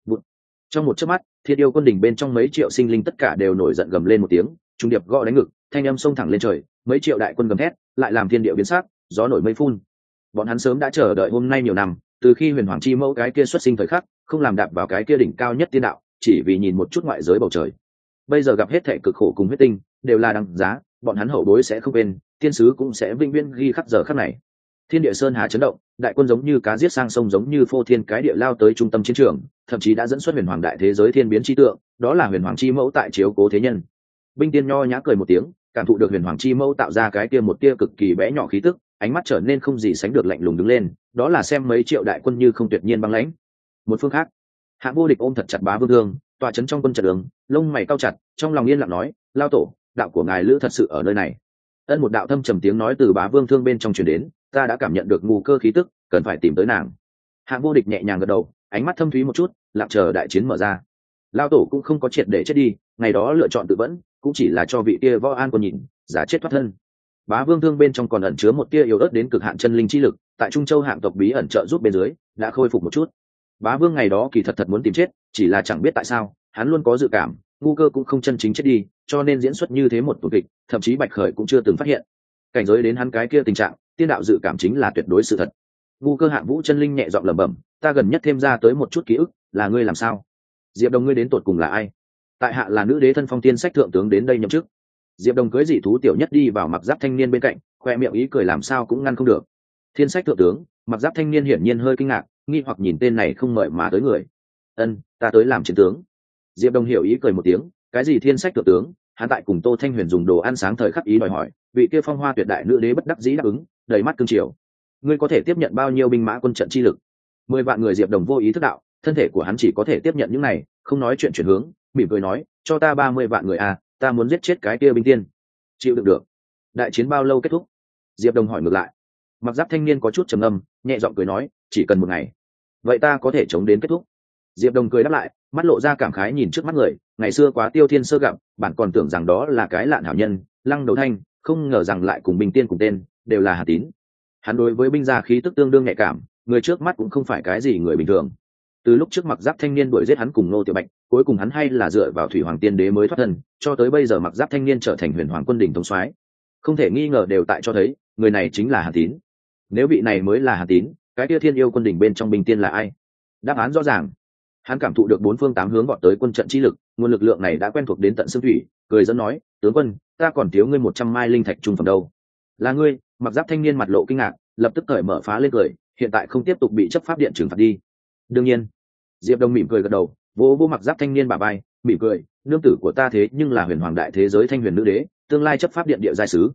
Trong một chớp mắt, thiên yêu quân đỉnh bên trong mấy triệu sinh linh tất cả đều nổi giận gầm lên một tiếng, trung điệp gõ đánh ngực, thanh âm xông thẳng lên trời, mấy triệu đại quân gầm thét, lại làm thiên địa biến sắc, gió nổi mây phun. Bọn hắn sớm đã chờ đợi hôm nay nhiều năm, từ khi huyền hoàng chi mẫu cái kia xuất sinh thời khắc, không làm đạp vào cái kia đỉnh cao nhất tiên đạo, chỉ vì nhìn một chút ngoại giới bầu trời. Bây giờ gặp hết thảy cực khổ cùng huyết tinh, đều là đằng giá, bọn hắn hậu bối sẽ không quên, thiên sứ cũng sẽ vinh viễn ghi khắc giờ khắc này. Thiên địa sơn hà chấn động, đại quân giống như cá giết sang sông, giống như phô thiên cái địa lao tới trung tâm chiến trường, thậm chí đã dẫn xuất huyền hoàng đại thế giới thiên biến chi tượng, đó là huyền hoàng chi mẫu tại chiếu cố thế nhân. Binh tiên nho nhã cười một tiếng, cảm thụ được huyền hoàng chi mẫu tạo ra cái kia một tia cực kỳ bé nhỏ khí tức, ánh mắt trở nên không gì sánh được lạnh lùng đứng lên, đó là xem mấy triệu đại quân như không tuyệt nhiên băng lãnh. Một phương khác, Hạng Vô Địch ôm thật chặt Bá Vương Thương, tọa chấn trong quân trận đường, lông mày cau chặt, trong lòng yên lặng nói, lao tổ, đạo của ngài lữ thật sự ở nơi này. Ân, một đạo thâm trầm tiếng nói từ Bá Vương Thương bên trong truyền đến, ta đã cảm nhận được ngu cơ khí tức, cần phải tìm tới nàng. Hạng Vô Địch nhẹ nhàng gật đầu, ánh mắt thâm thúy một chút, lặng chờ đại chiến mở ra. Lao tổ cũng không có triệt để chết đi, ngày đó lựa chọn tự vẫn, cũng chỉ là cho vị kia Võ An Quân nhìn, giả chết thoát thân. Bá Vương Thương bên trong còn ẩn chứa một tia yếu ớt đến cực hạn chân linh chi lực, tại Trung Châu hạng tộc bí ẩn trợ giúp bên dưới, đã khôi phục một chút. Bá Vương ngày đó kỳ thật muốn tìm chết, chỉ là chẳng biết tại sao, hắn luôn có dự cảm, ngu cơ cũng không chân chính chết đi, cho nên diễn xuất như thế một tuột kịch, thậm chí Bạch Khởi cũng chưa từng phát hiện. Cảnh giới đến hắn cái kia tình trạng, tiên đạo dự cảm chính là tuyệt đối sự thật. Ngu cơ Hạng Vũ chân linh nhẹ giọng lẩm bẩm, ta gần nhất thêm ra tới một chút ký ức, là ngươi làm sao? Diệp Đồng ngươi đến tột cùng là ai? Tại hạ là nữ đế thân phong tiên sách thượng tướng đến đây nhậm chức. Diệp Đồng cưới dị thú tiểu nhất đi vào mặc giáp thanh niên bên cạnh, khoe miệng ý cười làm sao cũng ngăn không được. Thiên sách thượng tướng, mặc giáp thanh niên hiển nhiên hơi kinh ngạc, nghi hoặc nhìn tên này không mời mà tới người. Ân, ta tới làm chiến tướng. Diệp Đồng hiểu ý cười một tiếng, cái gì thiên sách thượng tướng? Hắn tại cùng Tô Thanh Huyền dùng đồ ăn sáng thời khắc ý đòi hỏi, vị kia phong hoa tuyệt đại nữ đế bất đắc dĩ đáp ứng, đầy mắt cương triều. Ngươi có thể tiếp nhận bao nhiêu binh mã quân trận chi lực? 10 vạn người. Diệp Đồng vô ý thức đạo, thân thể của hắn chỉ có thể tiếp nhận những này, không nói chuyện chuyển hướng, mỉm cười nói, cho ta 30 vạn người à, ta muốn giết chết cái kia binh tiên. Chịu đựng được. Đại chiến bao lâu kết thúc? Diệp Đồng hỏi ngược lại. Mặc giáp thanh niên có chút trầm ngâm, nhẹ giọng cười nói, chỉ cần 1 ngày. Vậy ta có thể chống đến kết thúc. Diệp Đồng cười đáp lại, mắt lộ ra cảm khái nhìn trước mắt người, ngày xưa quá tiêu thiên sơ gặp, bản còn tưởng rằng đó là cái lạn hảo nhân, Lăng Đầu Thanh, không ngờ rằng lại cùng binh tiên cùng tên, đều là Hà Tín. Hắn đối với binh gia khí tức tương đương nhạy cảm, người trước mắt cũng không phải cái gì người bình thường. Từ lúc trước mặc giáp thanh niên đuổi giết hắn cùng Nô Tiểu Bạch, cuối cùng hắn hay là dựa vào Thủy Hoàng Tiên Đế mới thoát thân, cho tới bây giờ mặc giáp thanh niên trở thành Huyền Hoàng quân đỉnh thống soái, không thể nghi ngờ đều tại cho thấy người này chính là Hà Tín. Nếu vị này mới là Hà Tín, cái kia thiên yêu quân đỉnh bên trong binh tiên là ai? Đáp án rõ ràng. Hắn cảm thụ được 4 phương 8 hướng vọt tới quân trận chi lực, nguồn lực lượng này đã quen thuộc đến tận xương thủy, cười dẫn nói, tướng quân, ta còn thiếu ngươi 100 mai linh thạch trung phẩm đâu. Là ngươi? Mặc giáp thanh niên mặt lộ kinh ngạc, lập tức cởi mở phá lên cười, hiện tại không tiếp tục bị chấp pháp điện trừng phạt đi. Đương nhiên. Diệp Đông mỉm cười gật đầu, vỗ mặc giáp thanh niên bả vai, mỉm cười, nương tử của ta thế nhưng là huyền hoàng đại thế giới thanh huyền nữ đế, tương lai chấp pháp điện địa giai sứ.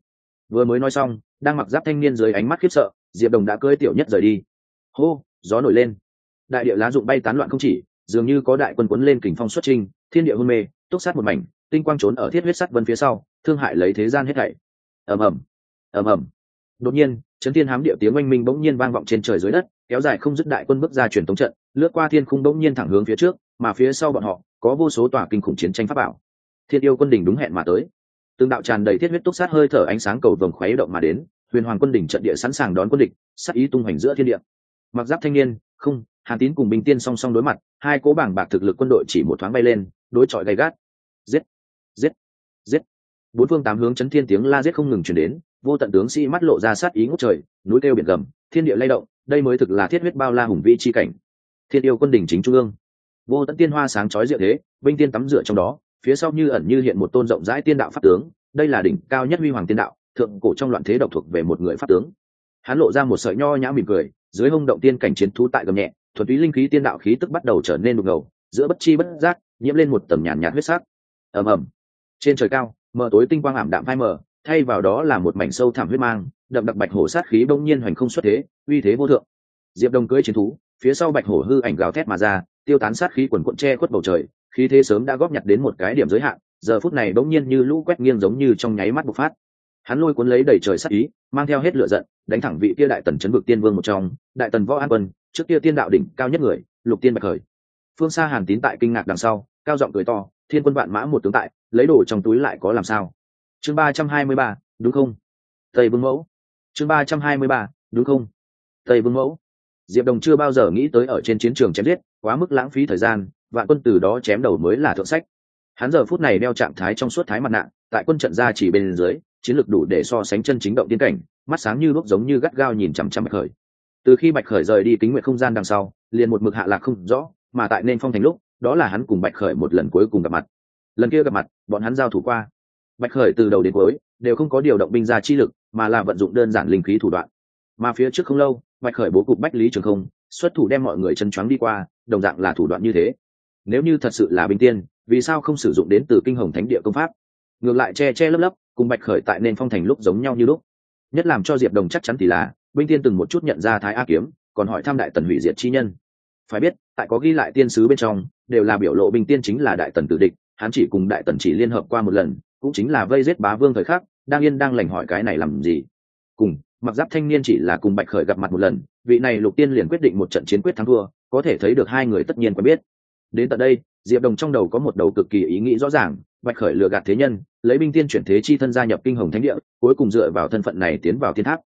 Vừa mới nói xong, đang mặc giáp thanh niên dưới ánh mắt khiếp sợ, Diệp Đồng đã cưỡi tiểu nhất rời đi. Hô, gió nổi lên, đại địa lá rụng bay tán loạn không chỉ, dường như có đại quân quấn lên kình phong xuất trinh, thiên địa hôn mê, túc sát một mảnh, tinh quang trốn ở thiết huyết sắt vân phía sau, thương hại lấy thế gian hết thảy. Ầm ầm, ầm ầm. Đột nhiên, chấn thiên hám địa tiếng oanh minh bỗng nhiên vang vọng trên trời dưới đất, kéo dài không dứt, đại quân bước ra truyền tống trận, lướt qua thiên khung bỗng nhiên thẳng hướng phía trước, mà phía sau bọn họ có vô số tòa kinh khủng chiến tranh pháp bảo. Thiên yêu quân đỉnh đúng hẹn mà tới, từng đạo tràn đầy thiết huyết túc sát hơi thở ánh sáng cầu vồng khuấy động mà đến, huyền hoàng quân đỉnh trận địa sẵn sàng đón quân địch, sát ý tung hoành giữa thiên địa. Mặc giáp thanh niên, không, Hàn Tín cùng Bình Tiên song song đối mặt, hai cố bảng bạc thực lực quân đội chỉ một thoáng bay lên, đối chọi gay gắt. Giết, giết, giết. Bốn phương tám hướng chấn thiên tiếng la giết không ngừng truyền đến, vô tận tướng sĩ mắt lộ ra sát ý ngút trời, núi kêu biển gầm, thiên địa lay động, đây mới thực là thiết huyết bao la hùng vĩ chi cảnh. Thiên yêu quân đỉnh chính trung ương, vô tận tiên hoa sáng chói diệu thế, Bình Tiên tắm rửa trong đó, phía sau như ẩn như hiện một tôn rộng rãi tiên đạo pháp tướng, đây là đỉnh cao nhất huy hoàng tiên đạo, thượng cổ trong loạn thế độc thuộc về một người pháp tướng. Hắn lộ ra một sợi nho nhã mỉm cười, dưới hông động tiên cảnh chiến thú tại gầm nhẹ, thuần túy linh khí tiên đạo khí tức bắt đầu trở nên đục ngầu, giữa bất chi bất giác nhiễm lên một tầng nhàn nhạt huyết sắc. Ầm ầm. Trên trời cao, mờ tối tinh quang ảm đạm phai mờ, thay vào đó là một mảnh sâu thẳm huyết mang, đậm đặc bạch hổ sát khí bỗng nhiên hoành không xuất thế, uy thế vô thượng. Diệp Đông cưỡi chiến thú, phía sau bạch hổ hư ảnh gào thét mà ra, tiêu tán sát khí quần quần che khuất bầu trời, khí thế sớm đã góp nhặt đến một cái điểm giới hạn, giờ phút này bỗng nhiên như lũ quét nghiêng giống như trong nháy mắt bộc phát. Hắn lôi cuốn lấy đầy trời sát ý, mang theo hết lửa giận, đánh thẳng vị kia đại tần chấn vực tiên vương một trong, đại tần võ an quân, trước kia tiên đạo đỉnh cao nhất người, lục tiên bạch khởi. Phương xa Hàn Tín tại kinh ngạc đằng sau, cao giọng cười to, thiên quân vạn mã một tướng tại, lấy đồ trong túi lại có làm sao? Chương 323, đúng không? Tây Vương Mẫu. Chương 323, đúng không? Tây Vương Mẫu. Diệp Đồng chưa bao giờ nghĩ tới ở trên chiến trường chém giết, quá mức lãng phí thời gian, vạn quân từ đó chém đầu mới là thượng sách. Hắn giờ phút này đeo trạng thái trong suốt thái mặt nạ, tại quân trận ra chỉ bên dưới, chiến lược đủ để so sánh chân chính động tiên cảnh, mắt sáng như đuốc giống như gắt gao nhìn chằm chằm Bạch Khởi. Từ khi Bạch Khởi rời đi Kính Nguyệt không gian đằng sau, liền một mực hạ lạc không rõ, mà tại nên phong thành lúc, đó là hắn cùng Bạch Khởi một lần cuối cùng gặp mặt. Lần kia gặp mặt, bọn hắn giao thủ qua. Bạch Khởi từ đầu đến cuối đều không có điều động binh ra chi lực, mà là vận dụng đơn giản linh khí thủ đoạn. Mà phía trước không lâu, Bạch Khởi bố cục Bách Lý Trường Không, xuất thủ đem mọi người chân choáng đi qua, đồng dạng là thủ đoạn như thế. Nếu như thật sự là binh tiên, vì sao không sử dụng đến từ Kinh Hồng Thánh Địa công pháp? Ngược lại che che lấp lấp, cùng Bạch Khởi tại nên phong thành lúc giống nhau như lúc. Nhất làm cho Diệp Đồng chắc chắn thì là, binh tiên từng một chút nhận ra Thái A kiếm, còn hỏi thăm đại tần hủy diệt chi nhân. Phải biết, tại có ghi lại tiên sứ bên trong, đều là biểu lộ binh tiên chính là đại tần tử địch, hắn chỉ cùng đại tần chỉ liên hợp qua một lần, cũng chính là vây giết bá vương thời khắc, đang yên đang lành hỏi cái này làm gì? Cùng, mặc giáp thanh niên chỉ là cùng Bạch Khởi gặp mặt một lần, vị này lục tiên liền quyết định một trận chiến quyết thắng thua, có thể thấy được hai người tất nhiên quen biết. Đến tận đây, Diệp Đồng trong đầu có một đầu cực kỳ ý nghĩ rõ ràng, Bạch Khởi lừa gạt thế nhân, lấy binh tiên chuyển thế chi thân gia nhập Kinh Hồng Thánh Địa, cuối cùng dựa vào thân phận này tiến vào thiên tháp.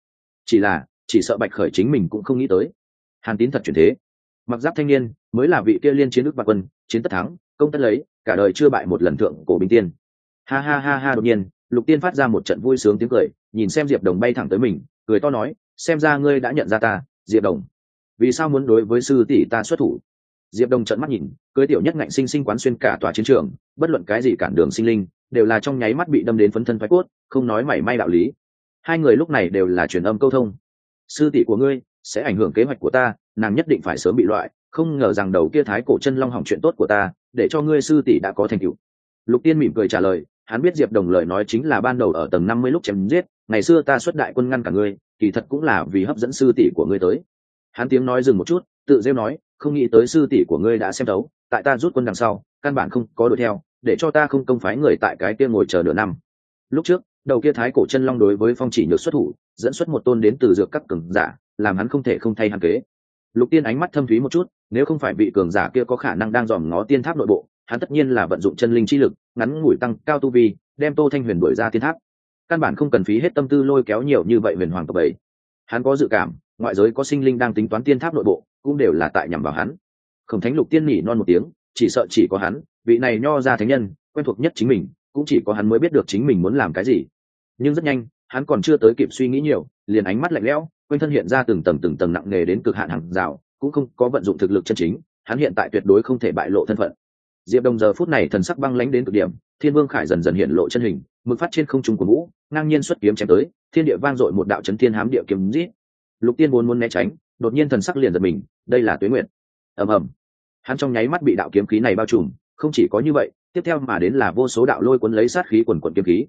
Chỉ sợ Bạch Khởi chính mình cũng không nghĩ tới, Hàn Tín thật chuyển thế. Mặc giáp thanh niên mới là vị kia liên chiến đức bạc quân, chiến tất thắng, công tất lấy, cả đời chưa bại một lần thượng cổ binh tiên. Ha ha ha ha, đột nhiên, Lục Tiên phát ra một trận vui sướng tiếng cười, nhìn xem Diệp Đồng bay thẳng tới mình, cười to nói, xem ra ngươi đã nhận ra ta, Diệp Đồng. Vì sao muốn đối với sư tỷ ta xuất thủ? Diệp Đồng trợn mắt nhìn, cưới tiểu nhất ngạnh sinh sinh quán xuyên cả tòa chiến trường, bất luận cái gì cản đường sinh linh, đều là trong nháy mắt bị đâm đến phấn thân phái cốt, không nói mảy may đạo lý. Hai người lúc này đều là truyền âm câu thông. Sư tỷ của ngươi sẽ ảnh hưởng kế hoạch của ta, nàng nhất định phải sớm bị loại, không ngờ rằng đầu kia thái cổ chân long hỏng chuyện tốt của ta, để cho ngươi sư tỷ đã có thành tựu. Lục Tiên mỉm cười trả lời, hắn biết Diệp Đồng lời nói chính là ban đầu ở tầng 50 lúc chém giết, ngày xưa ta xuất đại quân ngăn cả ngươi, kỳ thật cũng là vì hấp dẫn sư tỷ của ngươi tới. Hắn tiếng nói dừng một chút, tự rêu nói, không nghĩ tới sư tỷ của ngươi đã xem thấu, tại ta rút quân đằng sau, căn bản không có đuổi theo, để cho ta không công phái người tại cái kia ngồi chờ nửa năm. Lúc trước, đầu kia thái cổ chân long đối với Phong Chỉ Nhược xuất thủ, dẫn xuất một tôn đến từ dược các cường giả, làm hắn không thể không thay hắn kế. Lục Tiên ánh mắt thâm thúy một chút, nếu không phải vị cường giả kia có khả năng đang dòm ngó tiên tháp nội bộ, hắn tất nhiên là vận dụng chân linh chi lực, ngắn ngủi tăng cao tu vi, đem Tô Thanh Huyền đuổi ra tiên tháp. Căn bản không cần phí hết tâm tư lôi kéo nhiều như vậy huyền hoàng tộc ấy. Hắn có dự cảm, ngoại giới có sinh linh đang tính toán tiên tháp nội bộ, cũng đều là tại nhằm vào hắn. Khổng Thánh Lục Tiên nhỉ non một tiếng, chỉ sợ chỉ có hắn, vị này nho ra thánh nhân, quen thuộc nhất chính mình, cũng chỉ có hắn mới biết được chính mình muốn làm cái gì. Nhưng rất nhanh, hắn còn chưa tới kịp suy nghĩ nhiều, liền ánh mắt lạnh lẽo, quanh thân hiện ra từng tầng nặng nề đến cực hạn hàng rào, cũng không có vận dụng thực lực chân chính, hắn hiện tại tuyệt đối không thể bại lộ thân phận. Diệp Đồng giờ phút này thần sắc băng lãnh đến cực điểm, Thiên Vương Khải dần dần hiện lộ chân hình, mực phát trên không trung của vũ, ngang nhiên xuất kiếm chém tới, thiên địa vang dội một đạo chấn thiên hám địa kiếm rít. Lục Tiên muốn né tránh, đột nhiên thần sắc liền giật mình, đây là Tuế Nguyệt. Ầm ầm. Hắn trong nháy mắt bị đạo kiếm khí này bao trùm, không chỉ có như vậy, tiếp theo mà đến là vô số đạo lôi cuốn lấy sát khí quần quần kiếm khí.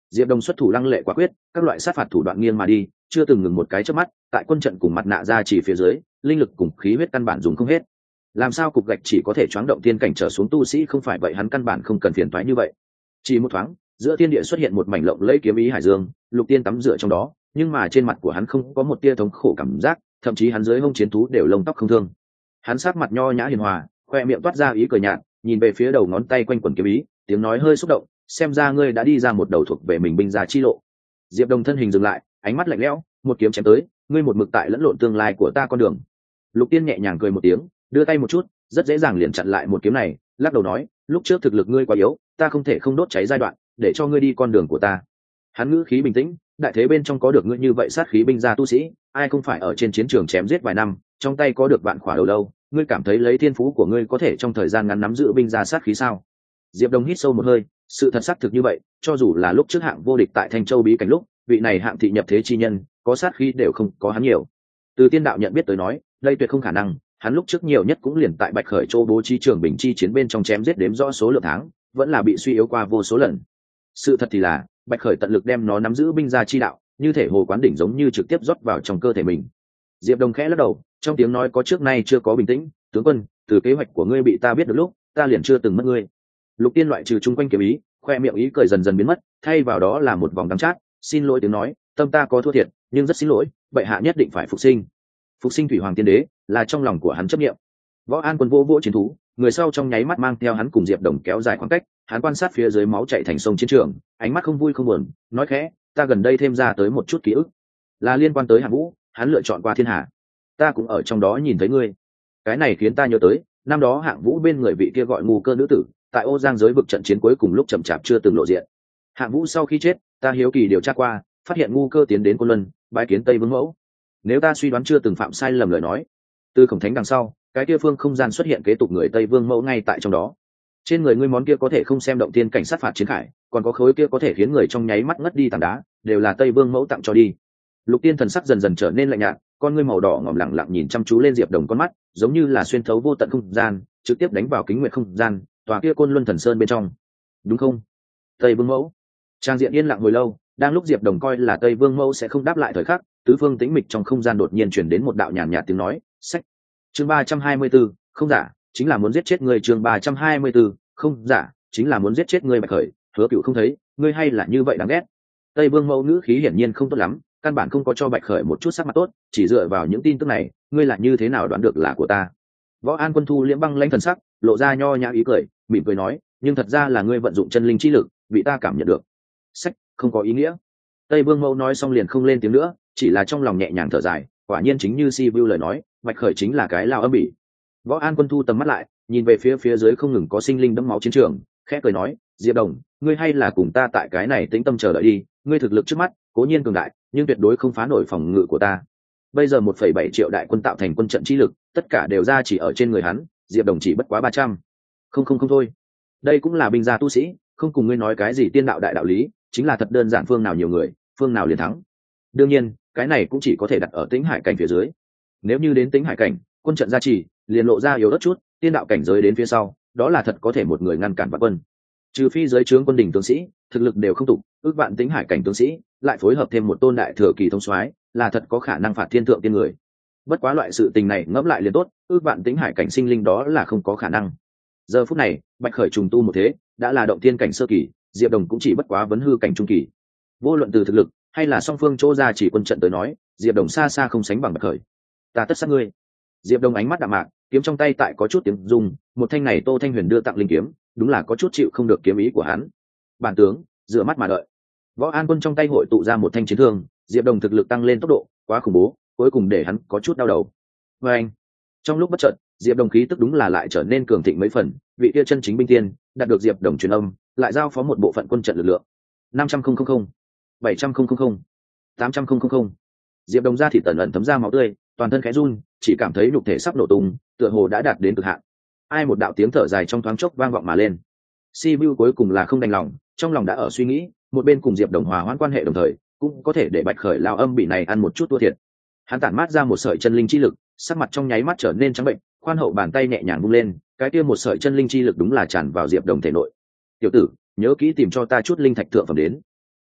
Diệp Đồng xuất thủ lăng lệ quả quyết, các loại sát phạt thủ đoạn nghiêng mà đi, chưa từng ngừng một cái chớp mắt, tại quân trận cùng mặt nạ ra chỉ phía dưới, linh lực cùng khí huyết căn bản dùng không hết. Làm sao cục gạch chỉ có thể choáng động tiên cảnh trở xuống tu sĩ, không phải vậy hắn căn bản không cần phiền toái như vậy. Chỉ một thoáng, giữa thiên địa xuất hiện một mảnh lộng lẫy kiếm ý hải dương, Lục Tiên tắm rửa trong đó, nhưng mà trên mặt của hắn không có một tia thống khổ cảm giác, thậm chí hắn dưới hông chiến thú đều lông tóc không thương. Hắn sắc mặt nho nhã hiền hòa, khoe miệng toát ra ý cười nhạt, nhìn về phía đầu ngón tay quanh quần kiếm ý, tiếng nói hơi xúc động, xem ra ngươi đã đi ra một đầu thuộc về mình binh gia chi lộ. Diệp Đồng thân hình dừng lại, ánh mắt lạnh lẽo, một kiếm chém tới, ngươi một mực tại lẫn lộn tương lai của ta con đường. Lục Tiên nhẹ nhàng cười một tiếng, đưa tay một chút, rất dễ dàng liền chặn lại một kiếm này, lắc đầu nói, lúc trước thực lực ngươi quá yếu, ta không thể không đốt cháy giai đoạn, để cho ngươi đi con đường của ta. Hắn ngữ khí bình tĩnh, đại thế bên trong có được ngươi như vậy sát khí binh gia tu sĩ, ai không phải ở trên chiến trường chém giết vài năm, trong tay có được vạn khỏa đầu lâu, ngươi cảm thấy lấy thiên phú của ngươi có thể trong thời gian ngắn nắm giữ binh gia sát khí sao? Diệp Đồng hít sâu một hơi, sự thật xác thực như vậy, cho dù là lúc trước hạng vô địch tại Thanh Châu bí cảnh lúc, vị này hạng thị nhập thế chi nhân, có sát khí đều không có hắn nhiều. Từ tiên đạo nhận biết tới nói, đây tuyệt không khả năng, hắn lúc trước nhiều nhất cũng liền tại Bạch Khởi Châu bố trí trường bình chi chiến bên trong chém giết đếm rõ số lượng tháng, vẫn là bị suy yếu qua vô số lần. Sự thật thì là, Bạch Khởi tận lực đem nó nắm giữ binh gia chi đạo, như thể hồ quán đỉnh giống như trực tiếp rót vào trong cơ thể mình. Diệp Đồng khẽ lắc đầu, trong tiếng nói có trước nay chưa có bình tĩnh, tướng quân, từ kế hoạch của ngươi bị ta biết được lúc, ta liền chưa từng mất ngươi. Lục Tiên loại trừ chung quanh kiếm ý, khoe miệng ý cười dần dần biến mất, thay vào đó là một vòng đắng chát, xin lỗi tiếng nói, tâm ta có thua thiệt, nhưng rất xin lỗi, bệ hạ nhất định phải phục sinh. Phục sinh thủy hoàng tiên đế là trong lòng của hắn chấp niệm. Võ An Quân vô vỗ chiến thú, người sau trong nháy mắt mang theo hắn cùng Diệp Đồng kéo dài khoảng cách, hắn quan sát phía dưới máu chảy thành sông chiến trường, ánh mắt không vui không buồn, nói khẽ, ta gần đây thêm ra tới một chút ký ức, là liên quan tới Hạng Vũ, hắn lựa chọn qua thiên hà, ta cũng ở trong đó nhìn thấy ngươi. Cái này khiến ta nhớ tới năm đó Hạng Vũ bên người vị kia gọi ngu cơ nữ tử, tại Ô Giang giới vực trận chiến cuối cùng lúc chậm chạp chưa từng lộ diện. Hạng Vũ sau khi chết, ta hiếu kỳ điều tra qua, phát hiện ngu cơ tiến đến Côn Luân, bái kiến Tây Vương Mẫu. Nếu ta suy đoán chưa từng phạm sai lầm lời nói, từ Khổng Thánh đằng sau, cái kia phương không gian xuất hiện kế tục người Tây Vương Mẫu ngay tại trong đó. Trên người ngươi món kia có thể không xem động tiên cảnh sát phạt chiến khải, còn có khối kia có thể khiến người trong nháy mắt ngất đi tảng đá, đều là Tây Vương Mẫu tặng cho đi. Lục Tiên thần sắc dần dần trở nên lạnh nhạt, con ngươi màu đỏ ngòm lặng lặng nhìn chăm chú lên Diệp Đồng con mắt, giống như là xuyên thấu vô tận không gian, trực tiếp đánh vào kính nguyệt không gian, tòa kia Côn Luân Thần Sơn bên trong. Đúng không? Tây Vương Mẫu. Trang diện yên lặng hồi lâu, đang lúc Diệp Đồng coi là Tây Vương Mẫu sẽ không đáp lại thời khắc, tứ phương tĩnh mịch trong không gian đột nhiên truyền đến một đạo nhàn nhạt tiếng nói, "Sách." Chương 324, không giả, chính là muốn giết chết ngươi. Chương 324, không giả, chính là muốn giết chết ngươi. Bạch Khởi, Hứa Cựu không thấy, ngươi hay là như vậy đáng ghét. Tây Vương Mẫu ngữ khí hiển nhiên không tốt lắm, căn bản không có cho Bạch Khởi một chút sắc mặt tốt, chỉ dựa vào những tin tức này, ngươi là như thế nào đoán được là của ta? Võ An Quân thu liễm băng lãnh thần sắc, lộ ra nho nhã ý cười, mỉm cười nói, nhưng thật ra là ngươi vận dụng chân linh chi lực, bị ta cảm nhận được. Sách, không có ý nghĩa. Tây Vương Mẫu nói xong liền không lên tiếng nữa, chỉ là trong lòng nhẹ nhàng thở dài, quả nhiên chính như Si Vu lời nói, Bạch Khởi chính là cái lao âm bỉ. Võ An Quân thu tầm mắt lại, nhìn về phía dưới không ngừng có sinh linh đẫm máu chiến trường, khẽ cười nói, Diệp Đồng, ngươi hay là cùng ta tại cái này tĩnh tâm chờ đợi đi, ngươi thực lực trước mắt, cố nhiên cường đại, nhưng tuyệt đối không phá nổi phòng ngự của ta. Bây giờ 1,7 triệu đại quân tạo thành quân trận chi lực, tất cả đều ra chỉ ở trên người hắn, Diệp Đồng chỉ bất quá 300. Không thôi. Đây cũng là binh gia tu sĩ, không cùng ngươi nói cái gì tiên đạo đại đạo lý, chính là thật đơn giản, phương nào nhiều người, phương nào liền thắng. Đương nhiên, cái này cũng chỉ có thể đặt ở Tĩnh Hải cảnh phía dưới. Nếu như đến Tĩnh Hải cảnh, quân trận gia trì, liền lộ ra yếu ớt chút, tiên đạo cảnh giới đến phía sau, đó là thật có thể một người ngăn cản vạn quân. Trừ phi dưới trướng quân đình tướng sĩ, thực lực đều không tụ, ước vạn Tĩnh Hải cảnh tướng sĩ, lại phối hợp thêm một tôn đại thừa kỳ thông soái, là thật có khả năng phạt thiên thượng tiên người. Bất quá loại sự tình này ngẫm lại liền tốt, ước vạn Tĩnh Hải cảnh sinh linh đó là không có khả năng. Giờ phút này, Bạch Khởi trùng tu một thế, đã là động tiên cảnh sơ kỳ, Diệp Đồng cũng chỉ bất quá vấn hư cảnh trung kỳ. Vô luận từ thực lực hay là song phương chỗ ra chỉ quân trận tới nói, Diệp Đồng xa xa không sánh bằng Bạch Khởi. Ta tất sát ngươi. Diệp Đồng ánh mắt đạm mạc, kiếm trong tay tại có chút tiếng rung, một thanh này Tô Thanh Huyền đưa tặng linh kiếm, đúng là có chút chịu không được kiếm ý của hắn. Bản tướng, rửa mắt mà đợi. Võ An Quân trong tay hội tụ ra một thanh chiến thương, Diệp Đồng thực lực tăng lên tốc độ quá khủng bố, cuối cùng để hắn có chút đau đầu. Và anh, trong lúc bất chợt, Diệp Đồng khí tức đúng là lại trở nên cường thịnh mấy phần, vị kia chân chính binh tiên, đạt được Diệp Đồng truyền âm, lại giao phó một bộ phận quân trận lực lượng. 500,000, 700,000, 800,000. Diệp Đồng ra thì tẩn ẩn thấm ra máu tươi, toàn thân khẽ run, chỉ cảm thấy nhục thể sắp nổ tung, tựa hồ đã đạt đến cực hạn. Ai một đạo tiếng thở dài trong thoáng chốc vang vọng mà lên. Si Vu cuối cùng là không đành lòng, trong lòng đã ở suy nghĩ, một bên cùng Diệp Đồng hòa hoãn quan hệ đồng thời, cũng có thể để Bạch Khởi lao âm bị này ăn một chút thua thiệt. Hắn tản mát ra một sợi chân linh chi lực, sắc mặt trong nháy mắt trở nên trắng bệnh, khoan hậu bàn tay nhẹ nhàng vung lên, cái kia một sợi chân linh chi lực đúng là tràn vào Diệp Đồng thể nội. Tiểu tử, nhớ kỹ tìm cho ta chút linh thạch thượng phẩm đến.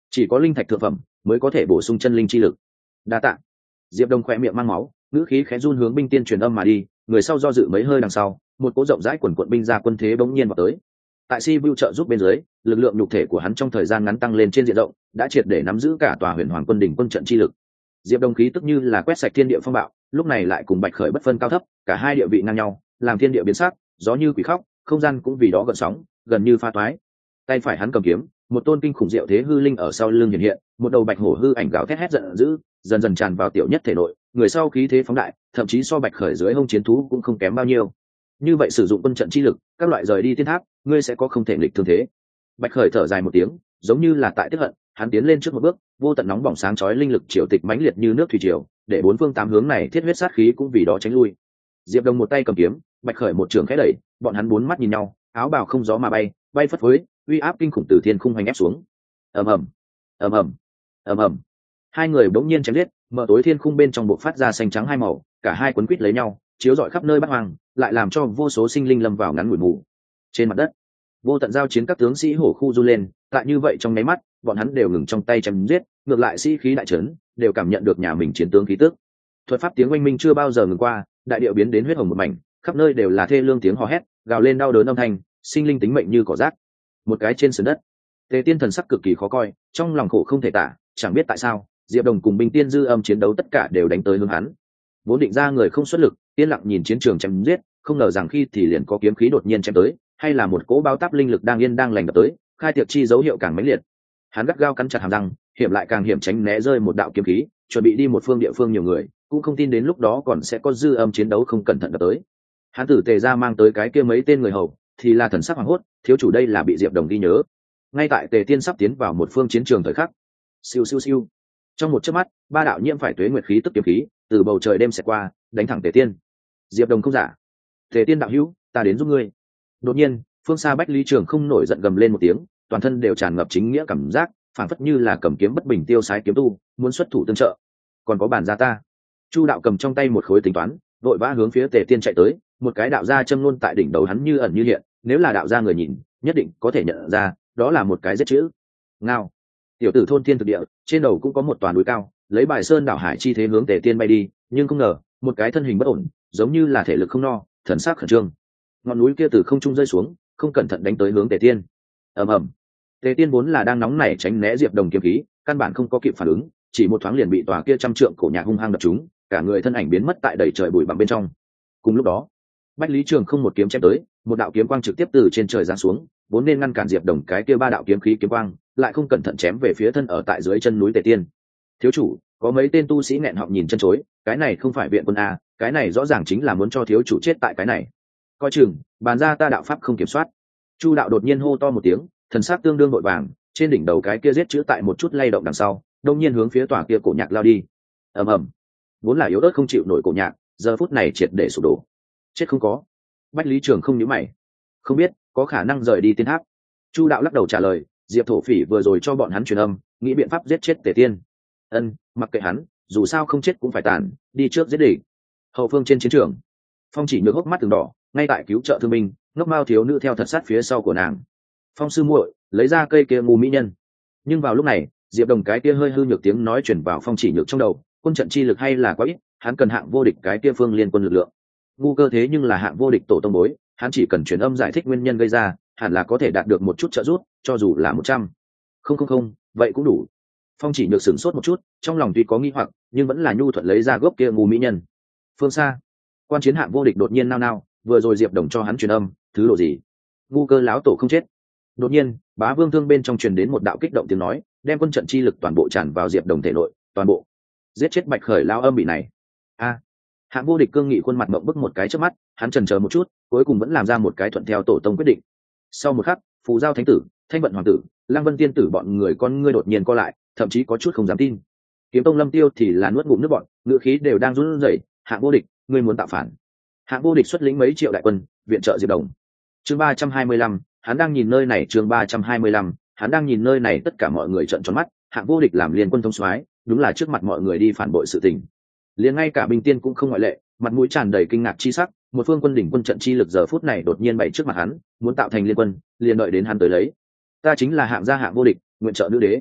chỉ có linh thạch thượng phẩm mới có thể bổ sung chân linh chi lực. Đa tạ. Diệp Đông khỏe miệng mang máu, ngữ khí khẽ run hướng binh tiên truyền âm mà đi, người sau do dự mấy hơi đằng sau, một cỗ rộng rãi quần quận binh ra quân thế bỗng nhiên vào tới. Tại Si Bưu trợ giúp bên dưới, lực lượng nhục thể của hắn trong thời gian ngắn tăng lên trên diện rộng, đã triệt để nắm giữ cả tòa Huyền Hoàng quân đỉnh quân trận chi lực. Diệp Đông khí tức như là quét sạch thiên địa phong bạo, lúc này lại cùng Bạch Khởi bất phân cao thấp, cả hai địa vị ngang nhau, làm thiên địa biến sắc, gió như quỷ khóc, không gian cũng vì đó gợn sóng, gần như pha toái. Tay phải hắn cầm kiếm, một tôn kinh khủng diệu thế hư linh ở sau lưng hiện hiện, một đầu bạch hổ hư ảnh gào thét hét giận dữ, dần dần tràn vào tiểu nhất thể nội, người sau khí thế phóng đại, thậm chí so Bạch Khởi dưới hông chiến thú cũng không kém bao nhiêu. Như vậy sử dụng quân trận chi lực, các loại rời đi thiên tháp, ngươi sẽ có không thể nghịch thương thế. Bạch Khởi thở dài một tiếng, giống như là tại tức hận, hắn tiến lên trước một bước, vô tận nóng bỏng sáng chói linh lực triều tịch mãnh liệt như nước thủy triều, để bốn phương tám hướng này thiết huyết sát khí cũng vì đó tránh lui. Diệp Đông một tay cầm kiếm, Bạch Khởi một trường khẽ đẩy, bọn hắn bốn mắt nhìn nhau, áo bào không gió mà bay, bay phất phới, uy áp kinh khủng từ thiên khung hành ép xuống. Ầm ầm, ầm ầm, ầm ầm. Hai người bỗng nhiên chém giết, mở tối thiên khung bên trong bộc phát ra xanh trắng hai màu, cả hai quấn quýt lấy nhau, chiếu rọi khắp nơi bát hoang, lại làm cho vô số sinh linh lâm vào ngắn ngủi mù. Trên mặt đất, vô tận giao chiến các tướng sĩ hổ khu run lên, tại như vậy trong nháy mắt, bọn hắn đều ngừng trong tay chém giết, ngược lại sĩ khí đại trấn, đều cảm nhận được nhà mình chiến tướng khí tức. Thuật pháp tiếng oanh minh chưa bao giờ ngừng qua, đại điệu biến đến huyết hồng một mảnh, khắp nơi đều là thê lương tiếng hò hét, gào lên đau đớn âm thanh, sinh linh tính mệnh như cỏ rác. Một cái trên sườn đất, Tề Tiên thần sắc cực kỳ khó coi, trong lòng khổ không thể tả, chẳng biết tại sao, Diệp Đồng cùng binh tiên dư âm chiến đấu tất cả đều đánh tới hướng hắn. Vốn định ra người không xuất lực, yên lặng nhìn chiến trường chém giết, không ngờ rằng khi thì liền có kiếm khí đột nhiên chém tới, hay là một cỗ bao táp linh lực đang yên đang lành đập tới, khai tiệc chi dấu hiệu càng mãnh liệt. Hắn gắt gao cắn chặt hàm răng, hiểm lại càng hiểm tránh né rơi một đạo kiếm khí, chuẩn bị đi một phương địa phương nhiều người, cũng không tin đến lúc đó còn sẽ có dư âm chiến đấu không cẩn thận đập tới. Hắn tử Tề ra mang tới cái kia mấy tên người hầu, thì là thần sắc hoảng hốt, thiếu chủ đây là bị Diệp Đồng ghi nhớ. Ngay tại Tề Tiên sắp tiến vào một phương chiến trường thời khắc, siêu siêu siêu, trong một chớp mắt, ba đạo nhiễm phải tuế nguyệt khí tức kiếm khí từ bầu trời đêm xẹt qua, đánh thẳng Tề Tiên. Diệp Đồng không giả, Tề Tiên đạo hữu, ta đến giúp ngươi. Đột nhiên, phương xa Bách Lý Trường không nổi giận gầm lên một tiếng, toàn thân đều tràn ngập chính nghĩa cảm giác, phảng phất như là cầm kiếm bất bình tiêu sái kiếm tu, muốn xuất thủ tương trợ. Còn có bản gia ta. Chu đạo cầm trong tay một khối tính toán, vội vã hướng phía Tề Tiên chạy tới, một cái đạo gia châm luôn tại đỉnh đầu hắn như ẩn như hiện, nếu là đạo gia người nhìn, nhất định có thể nhận ra, đó là một cái giết chữ. Ngao. Tiểu tử thôn thiên thực địa, trên đầu cũng có một toàn núi cao, lấy bài sơn đảo hải chi thế hướng Tề Tiên bay đi, nhưng không ngờ, một cái thân hình bất ổn, giống như là thể lực không no, thần sắc khẩn trương. Ngọn núi kia từ không trung rơi xuống, không cẩn thận đánh tới hướng Tề Tiên. Ầm ầm. Tề Tiên vốn là đang nóng nảy tránh né Diệp Đồng kiếm khí, căn bản không có kịp phản ứng, chỉ một thoáng liền bị tòa kia trăm trượng cổ nhạc hung hăng đập trúng, cả người thân ảnh biến mất tại đầy trời bụi bặm bên trong. Cùng lúc đó, Bách Lý Trường không một kiếm chém tới, một đạo kiếm quang trực tiếp từ trên trời giáng xuống, vốn nên ngăn cản Diệp Đồng cái kia ba đạo kiếm khí kiếm quang, lại không cẩn thận chém về phía thân ở tại dưới chân núi Tề Tiên. Thiếu chủ, có mấy tên tu sĩ nghẹn họng nhìn chân chối, cái này không phải viện quân a, cái này rõ ràng chính là muốn cho thiếu chủ chết tại cái này. Coi chừng, bàn ra ta đạo pháp không kiểm soát. Chu đạo đột nhiên hô to một tiếng, thần sắc tương đương vội vàng, trên đỉnh đầu cái kia giết chữ tại một chút lay động đằng sau, đông nhiên hướng phía tòa kia cổ nhạc lao đi. Ầm ầm. Vốn là yếu ớt không chịu nổi cổ nhạc, giờ phút này triệt để sụp đổ. Chết không có. Bách Lý Trường không nhíu mày. Không biết, có khả năng rời đi tiên tháp. Chu đạo lắc đầu trả lời, Diệp Thổ Phỉ vừa rồi cho bọn hắn truyền âm, nghĩ biện pháp giết chết Tề Tiên. Ân, mặc kệ hắn, dù sao không chết cũng phải tàn, đi trước giết địch. Hậu phương trên chiến trường, Phong Chỉ Nhược hốc mắt từng đỏ, ngay tại cứu trợ thương binh, ngốc mao thiếu nữ theo thật sát phía sau của nàng. Phong sư muội, lấy ra cây kia ngu mỹ nhân. Nhưng vào lúc này, Diệp Đồng cái kia hơi hư nhược tiếng nói truyền vào Phong Chỉ Nhược trong đầu, quân trận chi lực hay là quá ít, hắn cần hạng vô địch cái kia phương liên quân lực lượng. Ngu cơ thế nhưng là hạng vô địch tổ tông bối, hắn chỉ cần truyền âm giải thích nguyên nhân gây ra, hẳn là có thể đạt được một chút trợ giúp, cho dù là 100. Không, vậy cũng đủ. Phong Chỉ Nhược sửng sốt một chút, trong lòng tuy có nghi hoặc, nhưng vẫn là nhu thuận lấy ra gốc kia ngu mỹ nhân. Phương xa, quan chiến hạng vô địch đột nhiên nao nao, vừa rồi Diệp Đồng cho hắn truyền âm, thứ độ gì? Ngu cơ láo tổ không chết. Đột nhiên, Bá Vương Thương bên trong truyền đến một đạo kích động tiếng nói, đem quân trận chi lực toàn bộ tràn vào Diệp Đồng thể nội, toàn bộ giết chết Bạch Khởi lao âm bị này. A. Hạng vô địch cương nghị khuôn mặt mộng bức một cái trước mắt, hắn chần chờ một chút, cuối cùng vẫn làm ra một cái thuận theo tổ tông quyết định. Sau một khắc, Phù Giao Thánh tử, Thanh Vận Hoàng tử, Lăng Vân Tiên tử bọn người con ngươi đột nhiên co lại, thậm chí có chút không dám tin. Kiếm Tông Lâm Tiêu thì là nuốt ngụm nước bọt, ngữ khí đều đang run rẩy. Hạng vô địch, ngươi muốn tạo phản? Hạng vô địch xuất lĩnh mấy triệu đại quân, viện trợ Diệp Đồng. Chương 325, hắn đang nhìn nơi này. Chương 325, hắn đang nhìn nơi này. Tất cả mọi người trợn tròn mắt. Hạng vô địch làm liên quân thống soái, đúng là trước mặt mọi người đi phản bội sự tình. Liền ngay cả binh tiên cũng không ngoại lệ, mặt mũi tràn đầy kinh ngạc chi sắc. Một phương quân đỉnh quân trận chi lực giờ phút này đột nhiên bày trước mặt hắn, muốn tạo thành liên quân, liền đợi đến hắn tới lấy. Ta chính là Hạng gia Hạng vô địch, nguyện trợ nữ đế.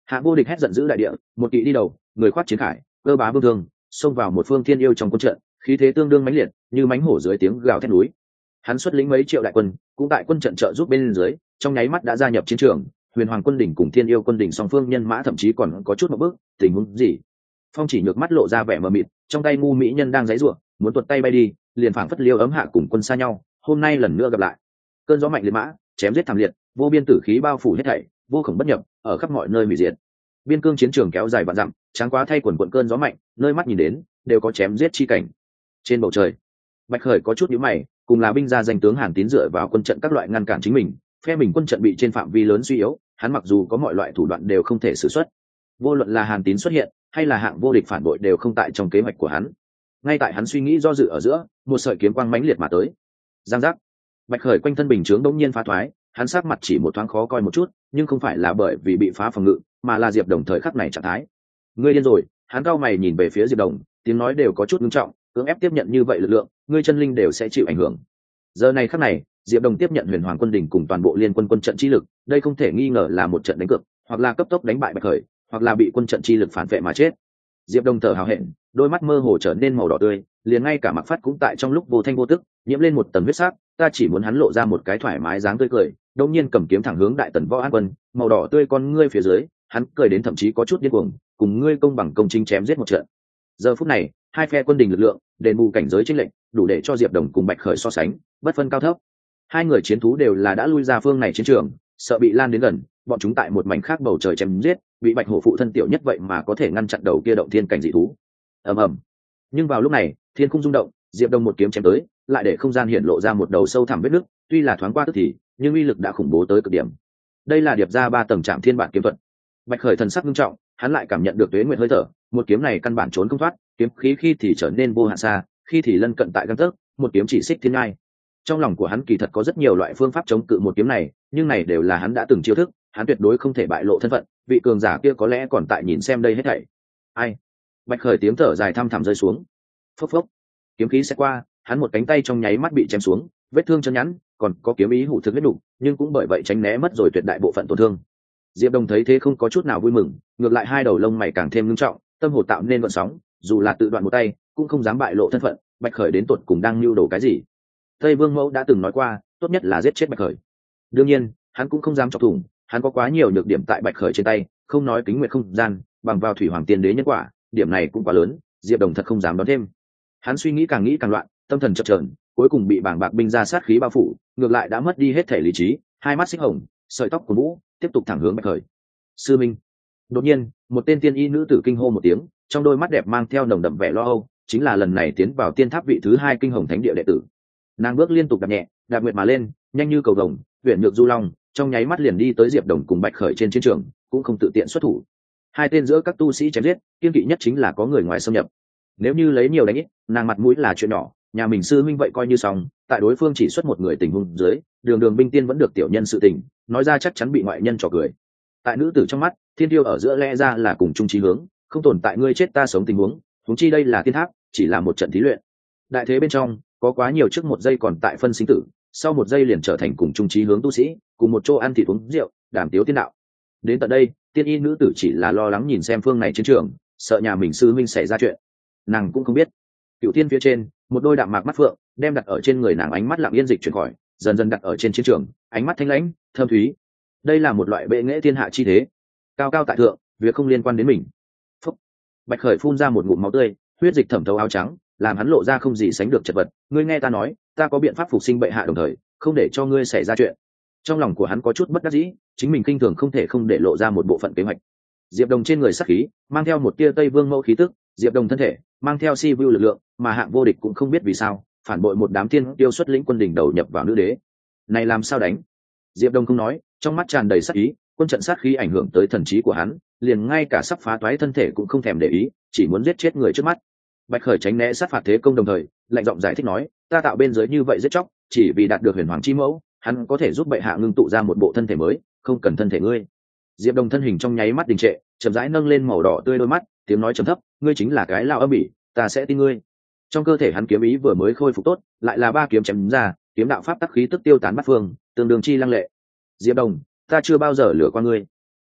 Hạng Vô Địch hét giận dữ đại địa, một kỵ đi đầu, người khoác chiến khải, cơ bá vương thương, xông vào một phương thiên yêu trong quân trận, khí thế tương đương mãnh liệt, như mãnh hổ dưới tiếng gào thét núi. Hắn xuất lĩnh mấy triệu đại quân, cũng tại quân trận trợ giúp bên dưới, trong nháy mắt đã gia nhập chiến trường. Huyền Hoàng quân đỉnh cùng Thiên yêu quân đỉnh song phương nhân mã thậm chí còn có chút một bước, tình huống gì? Phong Chỉ Nhược mắt lộ ra vẻ mờ mịt, trong tay ngu mỹ nhân đang giãy giụa, muốn tuột tay bay đi, liền phảng phất liêu ấm hạ cùng quân xa nhau, hôm nay lần nữa gặp lại. Cơn gió mạnh liệt mã, chém giết thảm liệt, vô biên tử khí bao phủ hết thảy, vô khổng bất nhập, ở khắp mọi nơi hủy diệt. Biên cương chiến trường kéo dài vạn dặm, tráng quá thay quần quận cơn gió mạnh, nơi mắt nhìn đến đều có chém giết chi cảnh. Trên bầu trời, Bạch Khởi có chút nhíu mày, cùng là binh gia danh tướng Hàn Tín dựa vào quân trận các loại ngăn cản chính mình, phe mình quân trận bị trên phạm vi lớn suy yếu, hắn mặc dù có mọi loại thủ đoạn đều không thể sử xuất. Vô luận là Hàn Tín xuất hiện, hay là Hạng Vô Địch phản bội đều không tại trong kế hoạch của hắn. Ngay tại hắn suy nghĩ do dự ở giữa, một sợi kiếm quang mãnh liệt mà tới. Giang giác. Bạch Khởi quanh thân bình chướng đống nhiên phá thoái, hắn sắc mặt chỉ một thoáng khó coi một chút, nhưng không phải là bởi vì bị phá phòng ngự, mà là Diệp Đồng thời khắc này trạng thái. Ngươi điên rồi, hắn cao mày nhìn về phía Diệp Đồng, tiếng nói đều có chút nghiêm trọng, cưỡng ép tiếp nhận như vậy lực lượng, ngươi chân linh đều sẽ chịu ảnh hưởng. Giờ này khắc này, Diệp Đồng tiếp nhận Huyền Hoàng quân đỉnh cùng toàn bộ liên quân quân trận chi lực, đây không thể nghi ngờ là một trận đánh cược, hoặc là cấp tốc đánh bại Bạch Khởi, hoặc là bị quân trận chi lực phản vệ mà chết. Diệp Đồng thở hào hẹn, đôi mắt mơ hồ trở nên màu đỏ tươi, liền ngay cả Mặc Phát cũng tại trong lúc vô thanh vô tức nhiễm lên một tầng huyết sắc. Ta chỉ muốn hắn lộ ra một cái thoải mái dáng tươi cười, đột nhiên cầm kiếm thẳng hướng Đại Tần Võ An Quân, màu đỏ tươi con ngươi phía dưới, hắn cười đến thậm chí có chút điên cuồng, cùng ngươi công bằng công chính chém giết một trận. Giờ phút này, hai phe quân đình lực lượng, đền bù cảnh giới chênh lệch, đủ để cho Diệp Đồng cùng Bạch Khởi so sánh, bất phân cao thấp. Hai người chiến thú đều là đã lui ra phương này chiến trường, sợ bị lan đến gần, bọn chúng tại một mảnh khác bầu trời chém giết, bị Bạch Hổ phụ thân tiểu nhất vậy mà có thể ngăn chặn đầu kia động thiên cảnh dị thú. Ầm ầm. Nhưng vào lúc này, thiên khung rung động, Diệp Đồng một kiếm chém tới, lại để không gian hiện lộ ra một đầu sâu thẳm vết nứt, tuy là thoáng qua tức thì, nhưng uy lực đã khủng bố tới cực điểm. Đây là điệp ra 3 tầng Trảm Thiên Bản kiếm thuật. Bạch Khởi thần sắc nghiêm trọng, hắn lại cảm nhận được tuế nguyệt hơi thở, một kiếm này căn bản trốn không thoát, kiếm khí khi thì trở nên vô hạn xa, khi thì lân cận tại gang tấc, một kiếm chỉ xích thiên ngai. Trong lòng của hắn kỳ thật có rất nhiều loại phương pháp chống cự một kiếm này, nhưng này đều là hắn đã từng chiêu thức, hắn tuyệt đối không thể bại lộ thân phận, vị cường giả kia có lẽ còn tại nhìn xem đây hết thảy. Ai? Bạch Khởi tiếng thở dài thăm thẳm rơi xuống. Phốc phốc. Kiếm khí sẽ qua, hắn một cánh tay trong nháy mắt bị chém xuống, vết thương chân nhẵn, còn có kiếm ý hủ thực huyết đủ, nhưng cũng bởi vậy tránh né mất rồi tuyệt đại bộ phận tổn thương. Diệp Đồng thấy thế không có chút nào vui mừng, ngược lại hai đầu lông mày càng thêm nghiêm trọng, tâm hồ tạo nên gợn sóng, dù là tự đoạn một tay, cũng không dám bại lộ thân phận. Bạch Khởi đến tột cùng đang mưu đồ cái gì? Tây Vương Mẫu đã từng nói qua, tốt nhất là giết chết Bạch Khởi. Đương nhiên, hắn cũng không dám chọc thủng, hắn có quá nhiều nhược điểm tại Bạch Khởi trên tay, không nói kính nguyệt không gian, bằng vào thủy hoàng tiên đế nhân quả, điểm này cũng quá lớn, Diệp Đồng thật không dám đón thêm. Hắn suy nghĩ càng loạn, tâm thần chập chờn, cuối cùng bị bảng bạc binh ra sát khí bao phủ, ngược lại đã mất đi hết thể lý trí, hai mắt xích hồng, sợi tóc của vũ, tiếp tục thẳng hướng Bạch Khởi. Sư minh. Đột nhiên, một tên tiên y nữ tử kinh hô một tiếng, trong đôi mắt đẹp mang theo nồng đậm vẻ lo âu, chính là lần này tiến vào tiên tháp vị thứ 2 kinh hồng thánh địa đệ tử. Nàng bước liên tục đạp nhẹ, đạp nguyệt mà lên, nhanh như cầu vồng, uyển nhược du long, trong nháy mắt liền đi tới Diệp Đồng cùng Bạch Khởi trên chiến trường, cũng không tự tiện xuất thủ. Hai tên giữa các tu sĩ chém giết, kiên kỵ nhất chính là có người ngoài xâm nhập. Nếu như lấy nhiều đánh ít, nàng mặt mũi là chuyện nhỏ, nhà mình sư minh vậy coi như xong, tại đối phương chỉ xuất một người tình huống dưới, đường binh tiên vẫn được tiểu nhân sự tình, nói ra chắc chắn bị ngoại nhân trò cười. Tại nữ tử trong mắt, thiên tiêu ở giữa lẽ ra là cùng chung chí hướng, không tồn tại ngươi chết ta sống tình huống, huống chi đây là tiên tháp, chỉ là một trận thí luyện. Đại thế bên trong, có quá nhiều trước một giây còn tại phân sinh tử, sau một giây liền trở thành cùng chung chí hướng tu sĩ, cùng một chỗ ăn thịt uống rượu, đàm tiếu tiên đạo. Đến tận đây, tiên y nữ tử chỉ là lo lắng nhìn xem phương này chiến trường, sợ nhà mình sư minh xảy ra chuyện. Nàng cũng không biết, cựu tiên phía trên, một đôi đạm mạc mắt phượng đem đặt ở trên người nàng, ánh mắt lặng yên dịch chuyển khỏi, dần dần đặt ở trên chiến trường, ánh mắt thanh lãnh, thâm thúy. Đây là một loại bệ nghệ thiên hạ chi thế, cao cao tại thượng, việc không liên quan đến mình. Phúc. Bạch Khởi phun ra một ngụm máu tươi, huyết dịch thẩm thấu áo trắng, làm hắn lộ ra không gì sánh được chật vật. Ngươi nghe ta nói, ta có biện pháp phục sinh bệ hạ đồng thời, không để cho ngươi xảy ra chuyện. Trong lòng của hắn có chút bất đắc dĩ, chính mình kinh thường không thể không để lộ ra một bộ phận kế hoạch. Diệp Đồng trên người sắc khí, mang theo một tia Tây Vương Mẫu khí tức, Diệp Đồng thân thể, mang theo si vu lực lượng, mà Hạng Vô Địch cũng không biết vì sao, phản bội một đám tiên tiêu xuất lĩnh quân đỉnh đầu nhập vào nữ đế. Này làm sao đánh? Diệp Đồng không nói, trong mắt tràn đầy sát ý, quân trận sát khí ảnh hưởng tới thần trí của hắn, liền ngay cả sắp phá toái thân thể cũng không thèm để ý, chỉ muốn giết chết người trước mắt. Bạch Khởi tránh né sát phạt thế công đồng thời, lạnh giọng giải thích nói, ta tạo bên dưới như vậy giết chóc, chỉ vì đạt được huyền hoàng chi mẫu, hắn có thể giúp bệ hạ ngưng tụ ra một bộ thân thể mới, không cần thân thể ngươi. Diệp Đồng thân hình trong nháy mắt đình trệ, chậm rãi nâng lên màu đỏ tươi đôi mắt, tiếng nói trầm thấp, ngươi chính là cái lao âm bỉ, ta sẽ tin ngươi. Trong cơ thể hắn kiếm ý vừa mới khôi phục tốt, lại là 3 kiếm chém ra, kiếm đạo pháp tắc khí tức tiêu tán bát phương, tương đương chi lăng lệ. Diệp Đồng, ta chưa bao giờ lừa qua ngươi.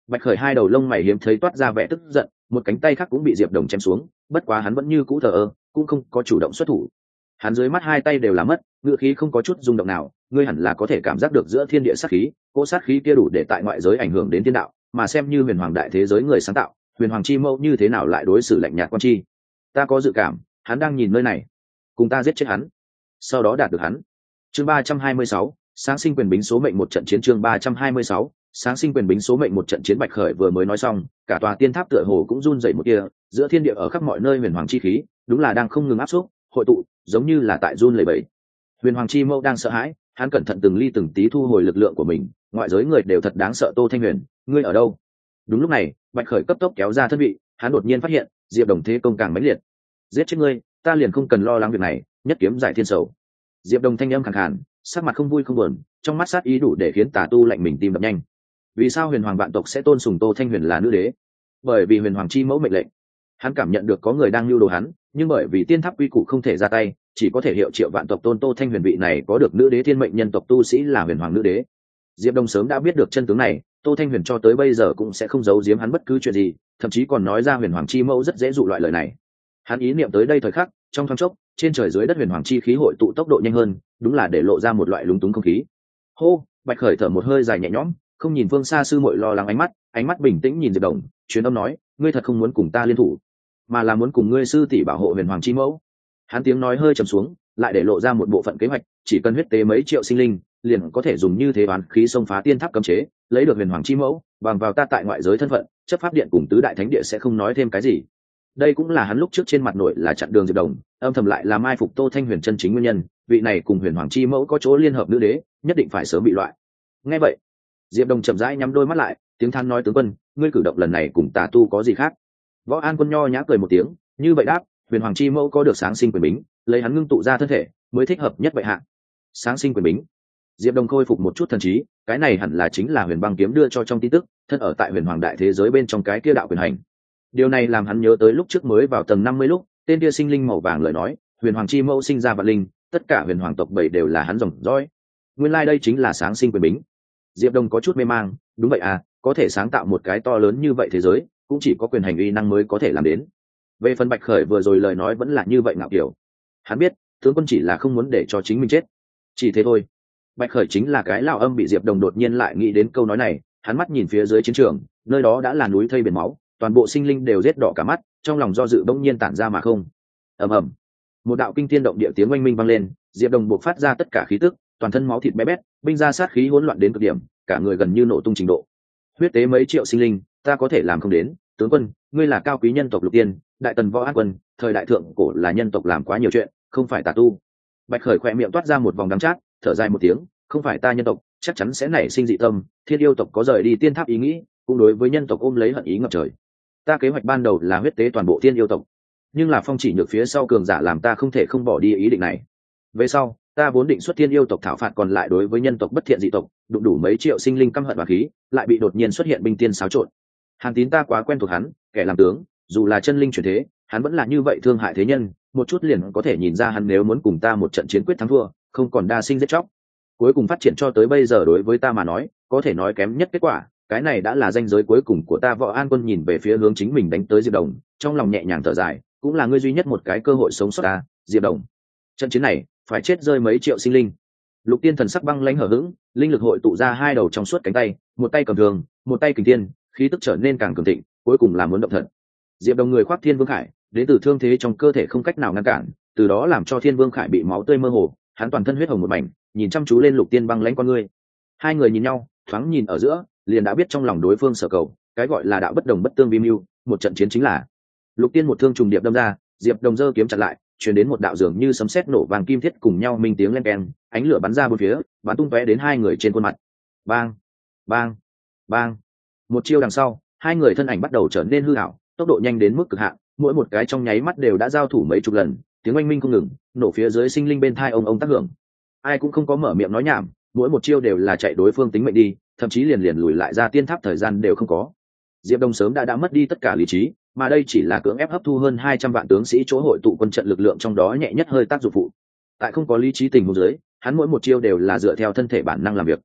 Bạch Khởi hai đầu lông mày hiếm thấy toát ra vẻ tức giận, một cánh tay khác cũng bị Diệp Đồng chém xuống, bất quá hắn vẫn như cũ thờ ơ, cũng không có chủ động xuất thủ. Hắn dưới mắt hai tay đều là mất, ngự khí không có chút rung động nào, ngươi hẳn là có thể cảm giác được giữa thiên địa sát khí, cỗ sát khí kia đủ để tại ngoại giới ảnh hưởng đến thiên đạo, mà xem như huyền hoàng đại thế giới người sáng tạo, huyền hoàng chi mẫu như thế nào lại đối xử lạnh nhạt quan chi. Ta có dự cảm, hắn đang nhìn nơi này, cùng ta giết chết hắn, sau đó đạt được hắn. Chương 326, sáng sinh quyền bính số mệnh một trận chiến. Chương 326, sáng sinh quyền bính số mệnh một trận chiến. Bạch Khởi vừa mới nói xong, cả tòa tiên tháp tựa hồ cũng run rẩy một kia, giữa thiên địa ở khắp mọi nơi huyền hoàng chi khí, đúng là đang không ngừng áp xúc, hội tụ, giống như là tại run lẩy bẩy. Huyền hoàng chi mẫu đang sợ hãi, hắn cẩn thận từng ly từng tí thu hồi lực lượng của mình, ngoại giới người đều thật đáng sợ. Tô Thanh Huyền, ngươi ở đâu? Đúng lúc này, Bạch Khởi cấp tốc kéo ra thân vị, hắn đột nhiên phát hiện, Diệp Đồng thế công càng mãnh liệt. Giết chết ngươi, ta liền không cần lo lắng việc này, nhất kiếm giải thiên sầu. Diệp Đồng thanh âm khàn khàn, sắc mặt không vui không buồn, trong mắt sát ý đủ để khiến tà tu lạnh mình tim đập nhanh. Vì sao huyền hoàng vạn tộc sẽ tôn sùng Tô Thanh Huyền là nữ đế? Bởi vì huyền hoàng chi mẫu mệnh lệnh. Hắn cảm nhận được có người đang lưu đồ hắn, nhưng bởi vì tiên tháp quy củ không thể ra tay, chỉ có thể hiệu triệu vạn tộc tôn Tô Thanh Huyền vị này có được nữ đế thiên mệnh nhân tộc tu sĩ là huyền hoàng nữ đế. Diệp Đông sớm đã biết được chân tướng này, Tô Thanh Huyền cho tới bây giờ cũng sẽ không giấu giếm hắn bất cứ chuyện gì, thậm chí còn nói ra huyền hoàng chi mẫu rất dễ dụ loại lời này. Hắn ý niệm tới đây thời khắc, trong thoáng chốc, trên trời dưới đất huyền hoàng chi khí hội tụ tốc độ nhanh hơn, đúng là để lộ ra một loại lúng túng không khí. Hô, Bạch Khởi thở một hơi dài nhẹ nhõm, không nhìn phương xa sư muội lo lắng ánh mắt bình tĩnh nhìn Diệp Đồng, truyền âm nói, ngươi thật không muốn cùng ta liên thủ, mà là muốn cùng ngươi sư tỷ bảo hộ huyền hoàng chi mẫu. Hắn tiếng nói hơi trầm xuống, lại để lộ ra một bộ phận kế hoạch, chỉ cần huyết tế mấy triệu sinh linh, liền có thể dùng như thế bán khí xông phá tiên tháp cấm chế, lấy được huyền hoàng chi mẫu, bằng vào ta tại ngoại giới thân phận, chấp pháp điện cùng tứ đại thánh địa sẽ không nói thêm cái gì. Đây cũng là hắn lúc trước trên mặt nội là chặn đường Diệp Đồng, âm thầm lại là mai phục Tô Thanh Huyền chân chính nguyên nhân, vị này cùng huyền hoàng chi mẫu có chỗ liên hợp nữ đế, nhất định phải sớm bị loại. Nghe vậy, Diệp Đồng chậm rãi nhắm đôi mắt lại, tiếng than nói, tướng quân, ngươi cử động lần này cùng tà tu có gì khác? Võ An Quân nho nhã cười một tiếng, như vậy đáp, huyền hoàng chi mẫu có được sáng sinh quyền bính, lấy hắn ngưng tụ ra thân thể, mới thích hợp nhất vậy hạ. Sáng sinh quyền bính. Diệp Đồng khôi phục một chút thần trí, cái này hẳn là chính là Huyền Băng kiếm đưa cho trong tin tức, thân ở tại huyền hoàng đại thế giới bên trong cái kia đạo quyền hành. Điều này làm hắn nhớ tới lúc trước mới vào tầng 50 lúc, tên kia sinh linh màu vàng lời nói, huyền hoàng chi mẫu sinh ra vạn linh, tất cả huyền hoàng tộc bảy đều là hắn dòng dõi. Nguyên lai đây chính là sáng sinh quyền bính. Diệp Đông có chút mê mang, đúng vậy à, có thể sáng tạo một cái to lớn như vậy thế giới, cũng chỉ có quyền hành uy năng mới có thể làm đến. Về phần Bạch Khởi vừa rồi lời nói vẫn là như vậy ngạo kiểu. Hắn biết, tướng quân chỉ là không muốn để cho chính mình chết. Chỉ thế thôi. Bạch Khởi chính là cái lão âm bị Diệp Đồng đột nhiên lại nghĩ đến câu nói này, hắn mắt nhìn phía dưới chiến trường, nơi đó đã là núi thây biển máu, toàn bộ sinh linh đều rết đỏ cả mắt, trong lòng do dự bỗng nhiên tản ra mà không. Ầm ầm. Một đạo kinh thiên động địa tiếng oanh minh vang lên, Diệp Đồng buộc phát ra tất cả khí tức, toàn thân máu thịt bé bét, binh ra sát khí hỗn loạn đến cực điểm, cả người gần như nổ tung trình độ. Huyết tế mấy triệu sinh linh, ta có thể làm không đến, tướng quân, ngươi là cao quý nhân tộc Lục Tiên, đại tần Võ An Quân, thời đại thượng cổ là nhân tộc làm quá nhiều chuyện, không phải tà tu. Bạch Khởi khỏe miệng toát ra một vòng đắng chát, thở dài một tiếng, không phải ta nhân tộc, chắc chắn sẽ nảy sinh dị tâm, thiên yêu tộc có rời đi tiên tháp ý nghĩ, cũng đối với nhân tộc ôm lấy hận ý ngập trời. Ta kế hoạch ban đầu là huyết tế toàn bộ thiên yêu tộc, nhưng là phong chỉ nhược phía sau cường giả làm ta không thể không bỏ đi ý định này. Về sau, ta vốn định xuất thiên yêu tộc thảo phạt còn lại đối với nhân tộc bất thiện dị tộc, đụng đủ mấy triệu sinh linh căm hận và khí, lại bị đột nhiên xuất hiện binh tiên xáo trộn. Hàn Tín ta quá quen thuộc hắn, kẻ làm tướng, dù là chân linh chuyển thế, hắn vẫn là như vậy thương hại thế nhân, một chút liền có thể nhìn ra hắn nếu muốn cùng ta một trận chiến quyết thắng thua, không còn đa sinh giết chóc. Cuối cùng phát triển cho tới bây giờ đối với ta mà nói, có thể nói kém nhất kết quả, cái này đã là ranh giới cuối cùng của ta. Võ An Quân nhìn về phía hướng chính mình đánh tới Diệp Đồng, trong lòng nhẹ nhàng thở dài, cũng là ngươi duy nhất một cái cơ hội sống sót ta, Diệp Đồng. Trận chiến này, phải chết rơi mấy triệu sinh linh. Lục Tiên thần sắc băng lãnh hở hững, linh lực hội tụ ra hai đầu trong suốt cánh tay, một tay cầm thường, một tay kình tiên, khí tức trở nên càng cường thịnh, cuối cùng là muốn động thật. Diệp Đồng người khoác Thiên Vương Khải, đến từ thương thế trong cơ thể không cách nào ngăn cản, từ đó làm cho Thiên Vương Khải bị máu tươi mơ hồ, hắn toàn thân huyết hồng một mảnh, nhìn chăm chú lên Lục Tiên băng lãnh con ngươi. Hai người nhìn nhau, thoáng nhìn ở giữa, liền đã biết trong lòng đối phương sở cầu, cái gọi là đạo bất đồng bất tương vi mưu, một trận chiến chính là. Lục Tiên một thương trùng điệp đâm ra, Diệp Đồng giơ kiếm chặn lại, truyền đến một đạo dường như sấm sét nổ vàng kim thiết cùng nhau minh tiếng len keng, ánh lửa bắn ra bốn phía, bắn tung tóe đến hai người trên khuôn mặt. Bang, bang, bang. Một chiêu đằng sau, hai người thân ảnh bắt đầu trở nên hư ảo, tốc độ nhanh đến mức cực hạn, mỗi một cái trong nháy mắt đều đã giao thủ mấy chục lần, tiếng oanh minh không ngừng, nổ phía dưới sinh linh bên thai ông tác hưởng. Ai cũng không có mở miệng nói nhảm, mỗi một chiêu đều là chạy đối phương tính mệnh đi, thậm chí liền lùi lại ra tiên tháp thời gian đều không có. Diệp Đông sớm đã mất đi tất cả lý trí, mà đây chỉ là cưỡng ép hấp thu hơn 200 vạn tướng sĩ chỗ hội tụ quân trận lực lượng trong đó nhẹ nhất hơi tác dụng phụ. Tại không có lý trí tình huống dưới, hắn mỗi một chiêu đều là dựa theo thân thể bản năng làm việc.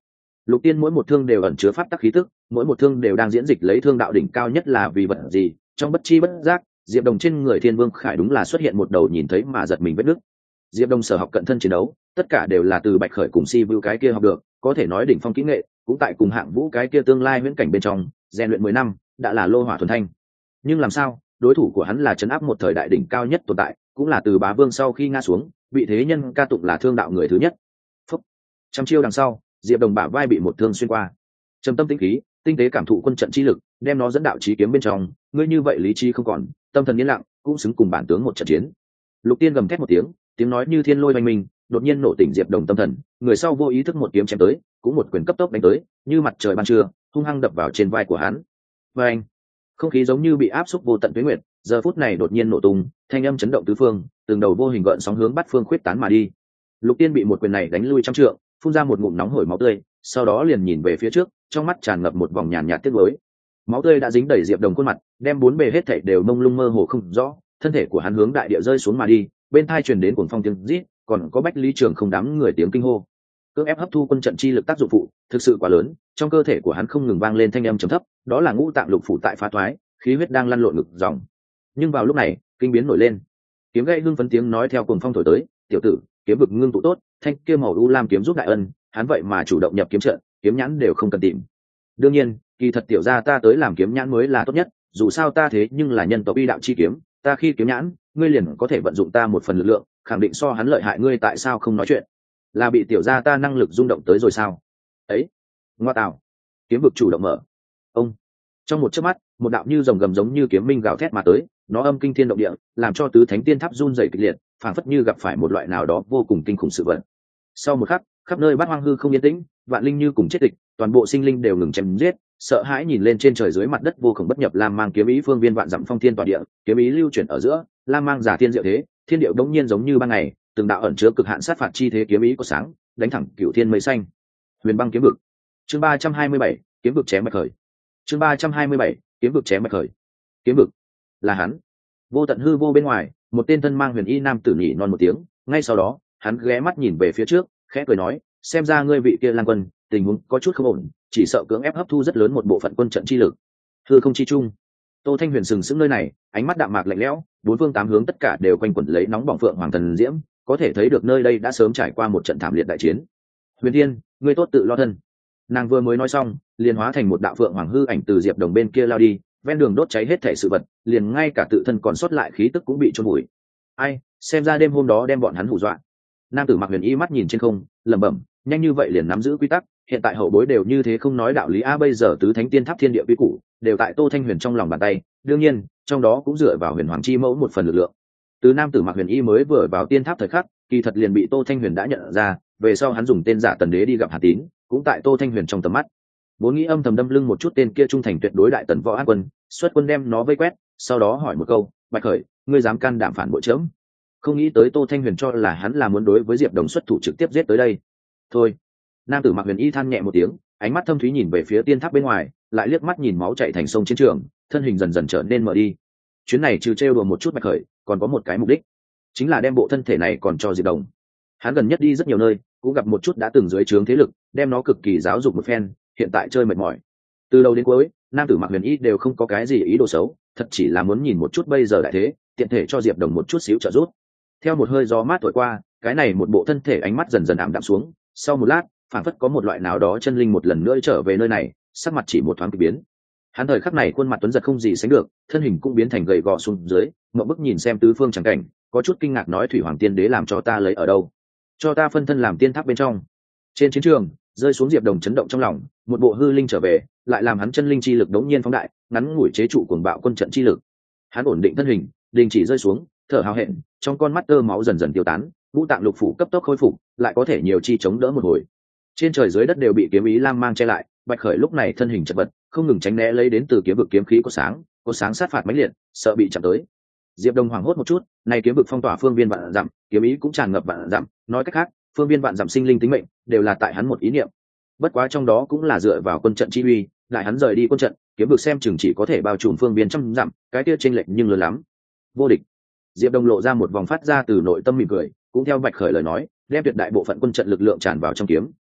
Lục Tiên mỗi một thương đều ẩn chứa pháp tắc khí tức, mỗi một thương đều đang diễn dịch lấy thương đạo đỉnh cao nhất là vì vật gì. Trong bất chi bất giác, Diệp Đồng trên người Thiên Vương Khải đúng là xuất hiện một đầu nhìn thấy mà giật mình vết nứt. Diệp Đồng sở học cận thân chiến đấu, tất cả đều là từ Bạch Khởi cùng Si Vu cái kia học được, có thể nói đỉnh phong kỹ nghệ, cũng tại cùng Hạng Vũ cái kia tương lai huyễn cảnh bên trong, rèn luyện 10 năm, đã là lô hỏa thuần thanh. Nhưng làm sao, đối thủ của hắn là trấn áp một thời đại đỉnh cao nhất tồn tại, cũng là từ Bá Vương sau khi ngã xuống, vị thế nhân ca tụng là thương đạo người thứ nhất. Phúc. Trăm chiêu đằng sau, Diệp Đồng bả vai bị một thương xuyên qua. Trầm tâm tĩnh khí, tinh tế cảm thụ quân trận chi lực, đem nó dẫn đạo chí kiếm bên trong, ngươi như vậy lý trí không còn, tâm thần yên lặng, cũng xứng cùng bản tướng một trận chiến. Lục Tiên gầm thét một tiếng, tiếng nói như thiên lôi oanh minh, đột nhiên nổ tỉnh Diệp Đồng tâm thần, người sau vô ý thức một kiếm chém tới, cũng một quyền cấp tốc đánh tới, như mặt trời ban trưa, hung hăng đập vào trên vai của hắn. Oeng! Không khí giống như bị áp xúc vô tận tuyết nguyệt, giờ phút này đột nhiên nổ tung, thanh âm chấn động tứ phương, từng đầu vô hình gợn sóng hướng bắt phương khuyết tán mà đi. Lục Tiên bị một quyền này đánh lui trăm trượng, phun ra một ngụm nóng hổi máu tươi, sau đó liền nhìn về phía trước, trong mắt tràn ngập một vòng nhàn nhạt tiếc nuối. Máu tươi đã dính đầy Diệp Đồng khuôn mặt, đem bốn bề hết thảy đều mông lung mơ hồ không rõ, thân thể của hắn hướng đại địa rơi xuống mà đi, bên tai truyền đến cuồng phong tiếng rít, còn có Bách Lý Trường không đám người tiếng kinh hô. Cưỡng ép hấp thu quân trận chi lực tác dụng phụ, thực sự quá lớn, trong cơ thể của hắn không ngừng vang lên thanh âm trầm thấp, đó là ngũ tạng lục phủ tại phá thoái, khí huyết đang lăn lộn ngực dòng. Nhưng vào lúc này, kinh biến nổi lên. Kiếm gãy hưng phấn tiếng nói theo cuồng phong thổi tới, "Tiểu tử, kiếm vực ngưng tụ tốt, thanh kia màu u lam kiếm giúp đại ân, hắn vậy mà chủ động nhập kiếm trận, kiếm nhãn đều không cần tìm. Đương nhiên, kỳ thật tiểu gia ta tới làm kiếm nhãn mới là tốt nhất, dù sao ta thế nhưng là nhân tộc uy đạo chi kiếm, ta khi kiếm nhãn, ngươi liền có thể vận dụng ta một phần lực lượng, khẳng định so hắn lợi hại, ngươi tại sao không nói chuyện? Là bị tiểu gia ta năng lực rung động tới rồi sao?" Ấy, ngoa tạo. Kiếm vực chủ động mở. Ông. Trong một chớp mắt, một đạo như rồng gầm giống như kiếm minh gào thét mà tới, nó âm kinh thiên động địa, làm cho tứ thánh tiên tháp run rẩy kịch liệt, phảng phất như gặp phải một loại nào đó vô cùng kinh khủng sự vật. Sau một khắc, khắp nơi bát hoang hư không yên tĩnh, vạn linh như cùng chết tịch, toàn bộ sinh linh đều ngừng chém giết, sợ hãi nhìn lên trên trời dưới mặt đất vô cùng bất nhập, lam mang kiếm ý phương viên vạn dặm phong thiên tỏa địa, kiếm ý lưu chuyển ở giữa, lam mang giả thiên diệu thế, thiên điệu đống nhiên giống như ban ngày, từng đạo ẩn chứa cực hạn sát phạt chi thế kiếm ý có sáng, đánh thẳng cửu thiên mây xanh. Huyền băng kiếm vực. Chương 327, kiếm vực chém bạch khởi. Chương 327, kiếm vực chém bạch khởi. Kiếm vực là hắn. Vô tận hư vô bên ngoài, một tên thân mang huyền y nam tử nhỉ non một tiếng, ngay sau đó, hắn ghé mắt nhìn về phía trước, khẽ cười nói, xem ra ngươi vị kia Lang Quân, tình huống có chút không ổn, chỉ sợ cưỡng ép hấp thu rất lớn một bộ phận quân trận chi lực. Hư không chi trung, Tô Thanh Huyền sừng sững nơi này, ánh mắt đạm mạc lạnh lẽo, bốn phương tám hướng tất cả đều quanh quẩn lấy nóng bỏng phượng hoàng thần diễm, có thể thấy được nơi đây đã sớm trải qua một trận thảm liệt đại chiến. Huyền Thiên, ngươi tốt tự lo thân. Nàng vừa mới nói xong, liền hóa thành một đạo phượng hoàng hư ảnh từ Diệp Đồng bên kia lao đi, ven đường đốt cháy hết thể sự vật, liền ngay cả tự thân còn sót lại khí tức cũng bị chôn bụi. Ai, xem ra đêm hôm đó đem bọn hắn hù dọa. Nam tử mặc huyền y mắt nhìn trên không, lẩm bẩm, nhanh như vậy liền nắm giữ quy tắc, hiện tại hậu bối đều như thế không nói đạo lý a, bây giờ tứ thánh tiên tháp thiên địa quy củ đều tại Tô Thanh Huyền trong lòng bàn tay, đương nhiên, trong đó cũng dựa vào huyền hoàng chi mẫu một phần lực lượng. Từ nam tử mặc huyền y mới vừa vào tiên tháp thời khắc, kỳ thật liền bị Tô Thanh Huyền đã nhận ra, về sau hắn dùng tên giả Tần Đế đi gặp Hà Tín, cũng tại Tô Thanh Huyền trong tầm mắt. Vốn nghĩ âm thầm đâm lưng một chút tên kia trung thành tuyệt đối đại tần võ an quân, xuất quân đem nó vây quét, sau đó hỏi một câu, Bạch Khởi, ngươi dám can đảm phản bội chớm? Không nghĩ tới Tô Thanh Huyền cho là hắn là muốn đối với Diệp Đồng xuất thủ trực tiếp giết tới đây. Thôi. Nam tử mặc huyền y than nhẹ một tiếng, ánh mắt thâm thúy nhìn về phía tiên tháp bên ngoài, lại liếc mắt nhìn máu chảy thành sông chiến trường, thân hình dần dần trở nên mờ đi. Chuyến này trừ trêu đùa một chút Bạch Khởi, còn có một cái mục đích, chính là đem bộ thân thể này còn cho Diệp Đồng. Hắn gần nhất đi rất nhiều nơi, cũng gặp một chút đã từng dưới trướng thế lực, đem nó cực kỳ giáo dục một phen, hiện tại chơi mệt mỏi. Từ đầu đến cuối, nam tử mặc huyền y đều không có cái gì ý đồ xấu, thật chỉ là muốn nhìn một chút bây giờ đại thế, tiện thể cho Diệp Đồng một chút xíu trợ giúp. Theo một hơi gió mát thổi qua, cái này một bộ thân thể ánh mắt dần dần ảm đạm xuống, sau một lát, phản phất có một loại nào đó chân linh một lần nữa trở về nơi này, sắc mặt chỉ một thoáng kỳ biến. Hắn thời khắc này khuôn mặt tuấn giật không gì sánh được, thân hình cũng biến thành gầy gò xuống dưới, ngậm bức nhìn xem tứ phương chẳng cảnh, có chút kinh ngạc nói, Thủy Hoàng Tiên Đế làm cho ta lấy ở đâu? Cho ta phân thân làm tiên tháp bên trong. Trên chiến trường, rơi xuống Diệp Đồng chấn động trong lòng, một bộ hư linh trở về, lại làm hắn chân linh chi lực đống nhiên phóng đại, ngắn ngủi chế trụ cuồng bạo quân trận chi lực. Hắn ổn định thân hình, đình chỉ rơi xuống, thở hào hẹn, trong con mắt tơ máu dần dần tiêu tán, ngũ tạng lục phủ cấp tốc khôi phục, lại có thể nhiều chi chống đỡ một hồi. Trên trời dưới đất đều bị kiếm ý lam mang che lại, Bạch Khởi lúc này thân hình chật vật, không ngừng tránh né lấy đến từ kiếm vực kiếm khí có sáng sát phạt mãnh liệt, sợ bị chạm tới. Diệp Đông hoảng hốt một chút, này kiếm vực phong tỏa phương viên vạn dặm, kiếm ý cũng tràn ngập vạn dặm, nói cách khác, phương viên vạn dặm sinh linh tính mệnh đều là tại hắn một ý niệm. Bất quá trong đó cũng là dựa vào quân trận chi uy, lại hắn rời đi quân trận, kiếm vực xem chừng chỉ có thể bao trùm phương viên trăm dặm, cái kia chênh lệch nhưng lớn lắm. Vô địch. Diệp Đông lộ ra một vòng phát ra từ nội tâm mỉm cười, cũng theo Bạch Khởi lời nói, đem tuyệt đại bộ phận quân trận lực lượng tràn vào trong kiếm,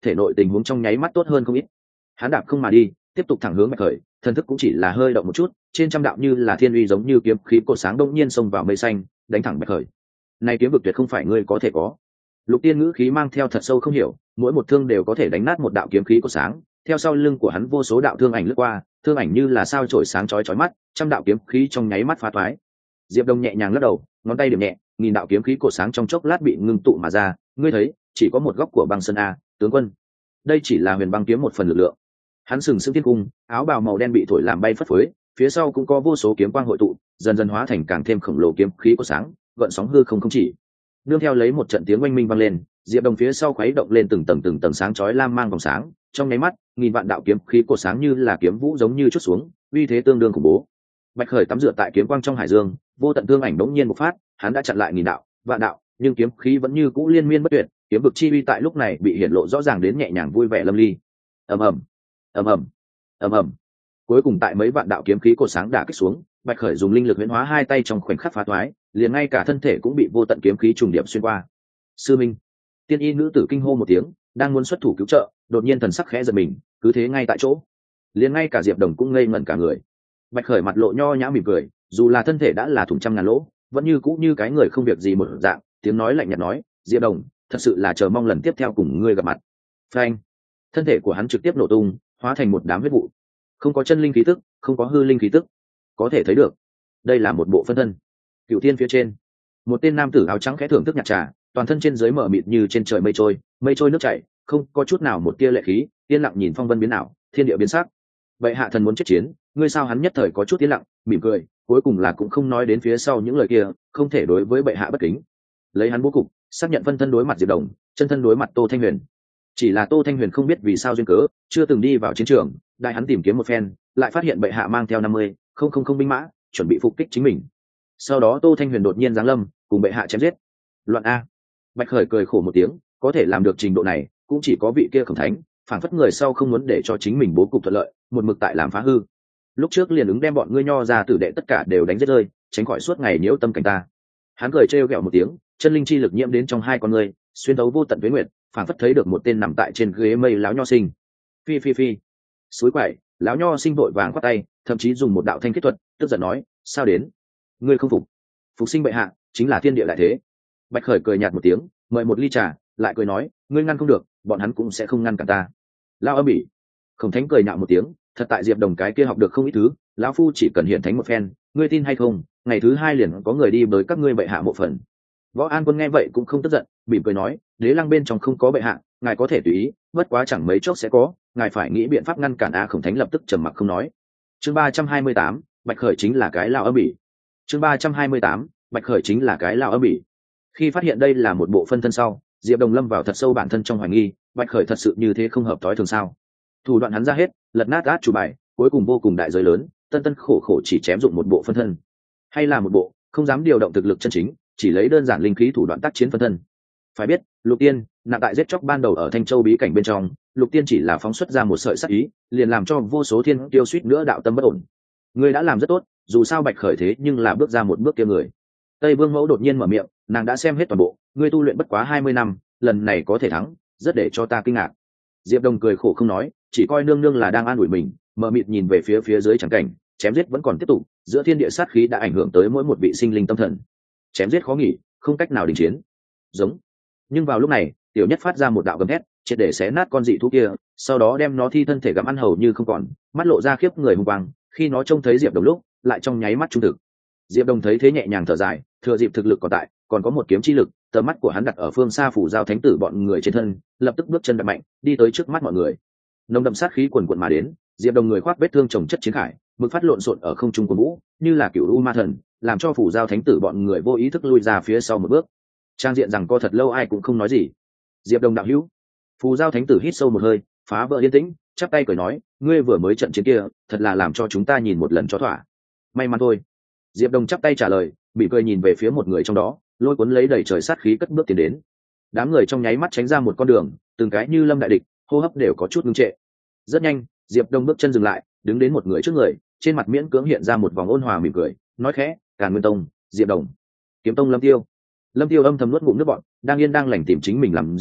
thể nội tình huống trong nháy mắt tốt hơn không ít. Hắn đạp không mà đi, tiếp tục thẳng hướng Bạch Khởi, thần thức cũng chỉ là hơi động một chút, trên trăm đạo như là thiên uy giống như kiếm khí cột sáng đông nhiên xông vào mây xanh, đánh thẳng Bạch Khởi. Này kiếm vực tuyệt không phải ngươi có thể có. Lục Tiên ngữ khí mang theo thật sâu không hiểu, mỗi một thương đều có thể đánh nát một đạo kiếm khí cột sáng, theo sau lưng của hắn vô số đạo thương ảnh lướt qua, thương ảnh như là sao chổi sáng chói chói mắt, trăm đạo kiếm khí trong nháy mắt phá toái. Diệp Đông nhẹ nhàng lắc đầu, ngón tay điểm nhẹ, nghìn đạo kiếm khí cột sáng trong chốc lát bị ngưng tụ mà ra, ngươi thấy, chỉ có một góc của băng sơn a, tướng quân. Đây chỉ là huyền băng kiếm một phần lực lượng. Hắn sừng sững thiên cung, áo bào màu đen bị thổi làm bay phất phới, phía sau cũng có vô số kiếm quang hội tụ, dần dần hóa thành càng thêm khổng lồ kiếm khí cột sáng, gợn sóng hư không chỉ. Nương theo lấy một trận tiếng oanh minh vang lên, Diệp Đông phía sau khuấy động lên từng tầng sáng chói lam mang vòng sáng, trong nháy mắt, nghìn vạn đạo kiếm khí cột sáng như là kiếm vũ giống như chút xuống, uy thế tương đương khủng bố. Bạch Khởi tắm rửa tại kiếm quang trong hải dương, vô tận thương ảnh đống nhiên bộc phát, hắn đã chặn lại nghìn đạo, vạn đạo, nhưng kiếm khí vẫn như cũ liên miên bất tuyệt, kiếm vực chi uy tại lúc này bị hiển lộ rõ ràng đến nhẹ nhàng vui vẻ lâm ly. Ầm ầm, ầm ầm, ầm ầm. Cuối cùng tại mấy vạn đạo kiếm khí cột sáng đả kích xuống, Bạch Khởi dùng linh lực huyễn hóa hai tay trong khoảnh khắc phá toái, liền ngay cả thân thể cũng bị vô tận kiếm khí trùng điệp xuyên qua. Sư Minh, tiên y nữ tử kinh hô một tiếng, đang muốn xuất thủ cứu trợ, đột nhiên thần sắc khẽ giật mình, cứ thế ngay tại chỗ. Liền ngay cả Diệp Đồng cũng ngây ngẩn cả người. Bạch Khởi mặt lộ nho nhã mỉm cười, dù là thân thể đã là thủng trăm ngàn lỗ, vẫn như cũ như cái người không việc gì một dạng, tiếng nói lạnh nhạt nói, Diệp Đồng, thật sự là chờ mong lần tiếp theo cùng ngươi gặp mặt. Phanh, thân thể của hắn trực tiếp nổ tung, hóa thành một đám huyết vụ. Không có chân linh khí tức, không có hư linh khí tức, có thể thấy được, đây là một bộ phân thân. Cửu Thiên phía trên, một tên nam tử áo trắng khẽ thưởng thức nhạt trà, toàn thân trên dưới mở mịt như trên trời mây trôi nước chảy, không có chút nào một tia lệ khí, yên lặng nhìn phong vân biến ảo, thiên địa biến sắc. Vậy hạ thần muốn chết chiến, ngươi sao? Hắn nhất thời có chút yên lặng, mỉm cười, cuối cùng là cũng không nói đến phía sau những lời kia, không thể đối với bệ hạ bất kính. Lấy hắn bố cục, xác nhận phân thân đối mặt Diệp Đồng, chân thân đối mặt Tô Thanh Huyền. Chỉ là Tô Thanh Huyền không biết vì sao duyên cớ, chưa từng đi vào chiến trường, đại hắn tìm kiếm một phen, lại phát hiện bệ hạ mang theo 50,000 binh mã, chuẩn bị phục kích chính mình. Sau đó Tô Thanh Huyền đột nhiên giáng lâm, cùng bệ hạ chém giết. Loạn a! Bạch Khởi cười khổ một tiếng, có thể làm được trình độ này, cũng chỉ có vị kia Khổng Thánh, phản phất người sau không muốn để cho chính mình bố cục thuận lợi, một mực tại làm phá hư. Lúc trước liền ứng đem bọn ngươi nho ra tử đệ tất cả đều đánh giết rơi, tránh khỏi suốt ngày nhiễu tâm cảnh ta. Hắn cười trêu ghẹo một tiếng, chân linh chi lực nhiễm đến trong hai con ngươi, xuyên thấu vô tận tuyết nguyệt, phản phất thấy được một tên nằm tại trên ghế mây lão nho sinh. Phi phi phi. Suối quậy, lão nho sinh vội vàng quát tay, thậm chí dùng một đạo thanh kết thuật, tức giận nói, sao đến? Ngươi không phục? Phục sinh bệ hạ, chính là thiên địa đại thế. Bạch Khởi cười nhạt một tiếng, mời một ly trà, lại cười nói, ngươi ngăn không được, bọn hắn cũng sẽ không ngăn cản ta. Lao âm bỉ. Khổng Thánh cười nhạo một tiếng, thật tại Diệp Đồng cái kia học được không ít thứ, lão phu chỉ cần hiển thánh một phen, ngươi tin hay không, ngày thứ hai liền có người đi với các ngươi bệ hạ mộ phần. Võ An Quân nghe vậy cũng không tức giận, mỉm cười nói, đế lăng bên trong không có bệ hạ, ngài có thể tùy ý, bất quá chẳng mấy chốc sẽ có, ngài phải nghĩ biện pháp ngăn cản. Khổng Thánh lập tức trầm mặc không nói. Chương 328, Bạch Khởi chính là cái lão âm bỉ. Chương 328, Bạch Khởi chính là cái lão âm bỉ. Khi phát hiện đây là một bộ phân thân sau, Diệp Đồng lâm vào thật sâu bản thân trong hoài nghi, Bạch Khởi thật sự như thế không hợp tối thường sao? Thủ đoạn hắn ra hết, lật nát át chủ bài, cuối cùng vô cùng đại giới lớn, tân khổ khổ chỉ chém dụng một bộ phân thân, hay là một bộ không dám điều động thực lực chân chính, chỉ lấy đơn giản linh khí thủ đoạn tác chiến phân thân. Phải biết, Lục Tiên nặng tại giết chóc ban đầu ở Thanh Châu bí cảnh bên trong, Lục Tiên chỉ là phóng xuất ra một sợi sát ý, liền làm cho vô số thiên tiêu suýt nữa đạo tâm bất ổn. Ngươi đã làm rất tốt, dù sao Bạch Khởi thế nhưng là bước ra một bước kia người. Tây Vương Mẫu đột nhiên mở miệng, nàng đã xem hết toàn bộ, ngươi tu luyện bất quá 20 năm, lần này có thể thắng, rất để cho ta kinh ngạc. Diệp Đồng cười khổ không nói, chỉ coi nương nương là đang an ủi mình, mở mịt nhìn về phía dưới chẳng cảnh, chém giết vẫn còn tiếp tục, giữa thiên địa sát khí đã ảnh hưởng tới mỗi một vị sinh linh tâm thần. Chém giết khó nghỉ, không cách nào đình chiến. Giống. Nhưng vào lúc này, Tiểu Nhất phát ra một đạo gầm thét, triệt để xé nát con dị thú kia, sau đó đem nó thi thân thể gặm ăn hầu như không còn, mắt lộ ra khiếp người hùng quang, khi nó trông thấy Diệp Đồng lúc, lại trong nháy mắt trung thực. Diệp Đồng thấy thế nhẹ nhàng thở dài, thừa dịp thực lực còn tại, còn có một kiếm chi lực, tầm mắt của hắn đặt ở phương xa phủ giao thánh tử bọn người trên thân, lập tức bước chân đập mạnh, đi tới trước mắt mọi người. Nồng đậm sát khí quần quần mà đến, Diệp Đồng người khoác vết thương chồng chất chiến khải, mực phát lộn xộn ở không trung của vũ, như là cựu u ma thần, làm cho phủ giao thánh tử bọn người vô ý thức lui ra phía sau một bước. Trang diện rằng co thật lâu ai cũng không nói gì. Diệp Đồng đạo hữu. Phủ giao thánh tử hít sâu một hơi, phá vỡ yên tĩnh, chắp tay cười nói, ngươi vừa mới trận chiến kia, thật là làm cho chúng ta nhìn một lần cho thỏa. May mắn thôi. Diệp Đồng chắp tay trả lời, bị cười nhìn về phía một người trong đó, lôi cuốn lấy đầy trời sát khí cất bước tiến đến. Đám người trong nháy mắt tránh ra một con đường, từng cái như lâm đại địch, hô hấp đều có chút ngưng trệ. Rất nhanh, Diệp Đông bước chân dừng lại, đứng đến một người trước người, trên mặt miễn cưỡng hiện ra một vòng ôn hòa mỉm cười, nói khẽ, Càn Nguyên Tông, Diệp Đồng. Kiếm Tông Lâm Tiêu. Lâm Tiêu âm thầm nuốt ngụm nước bọt, đang yên đang lành tìm chính mình làm gì,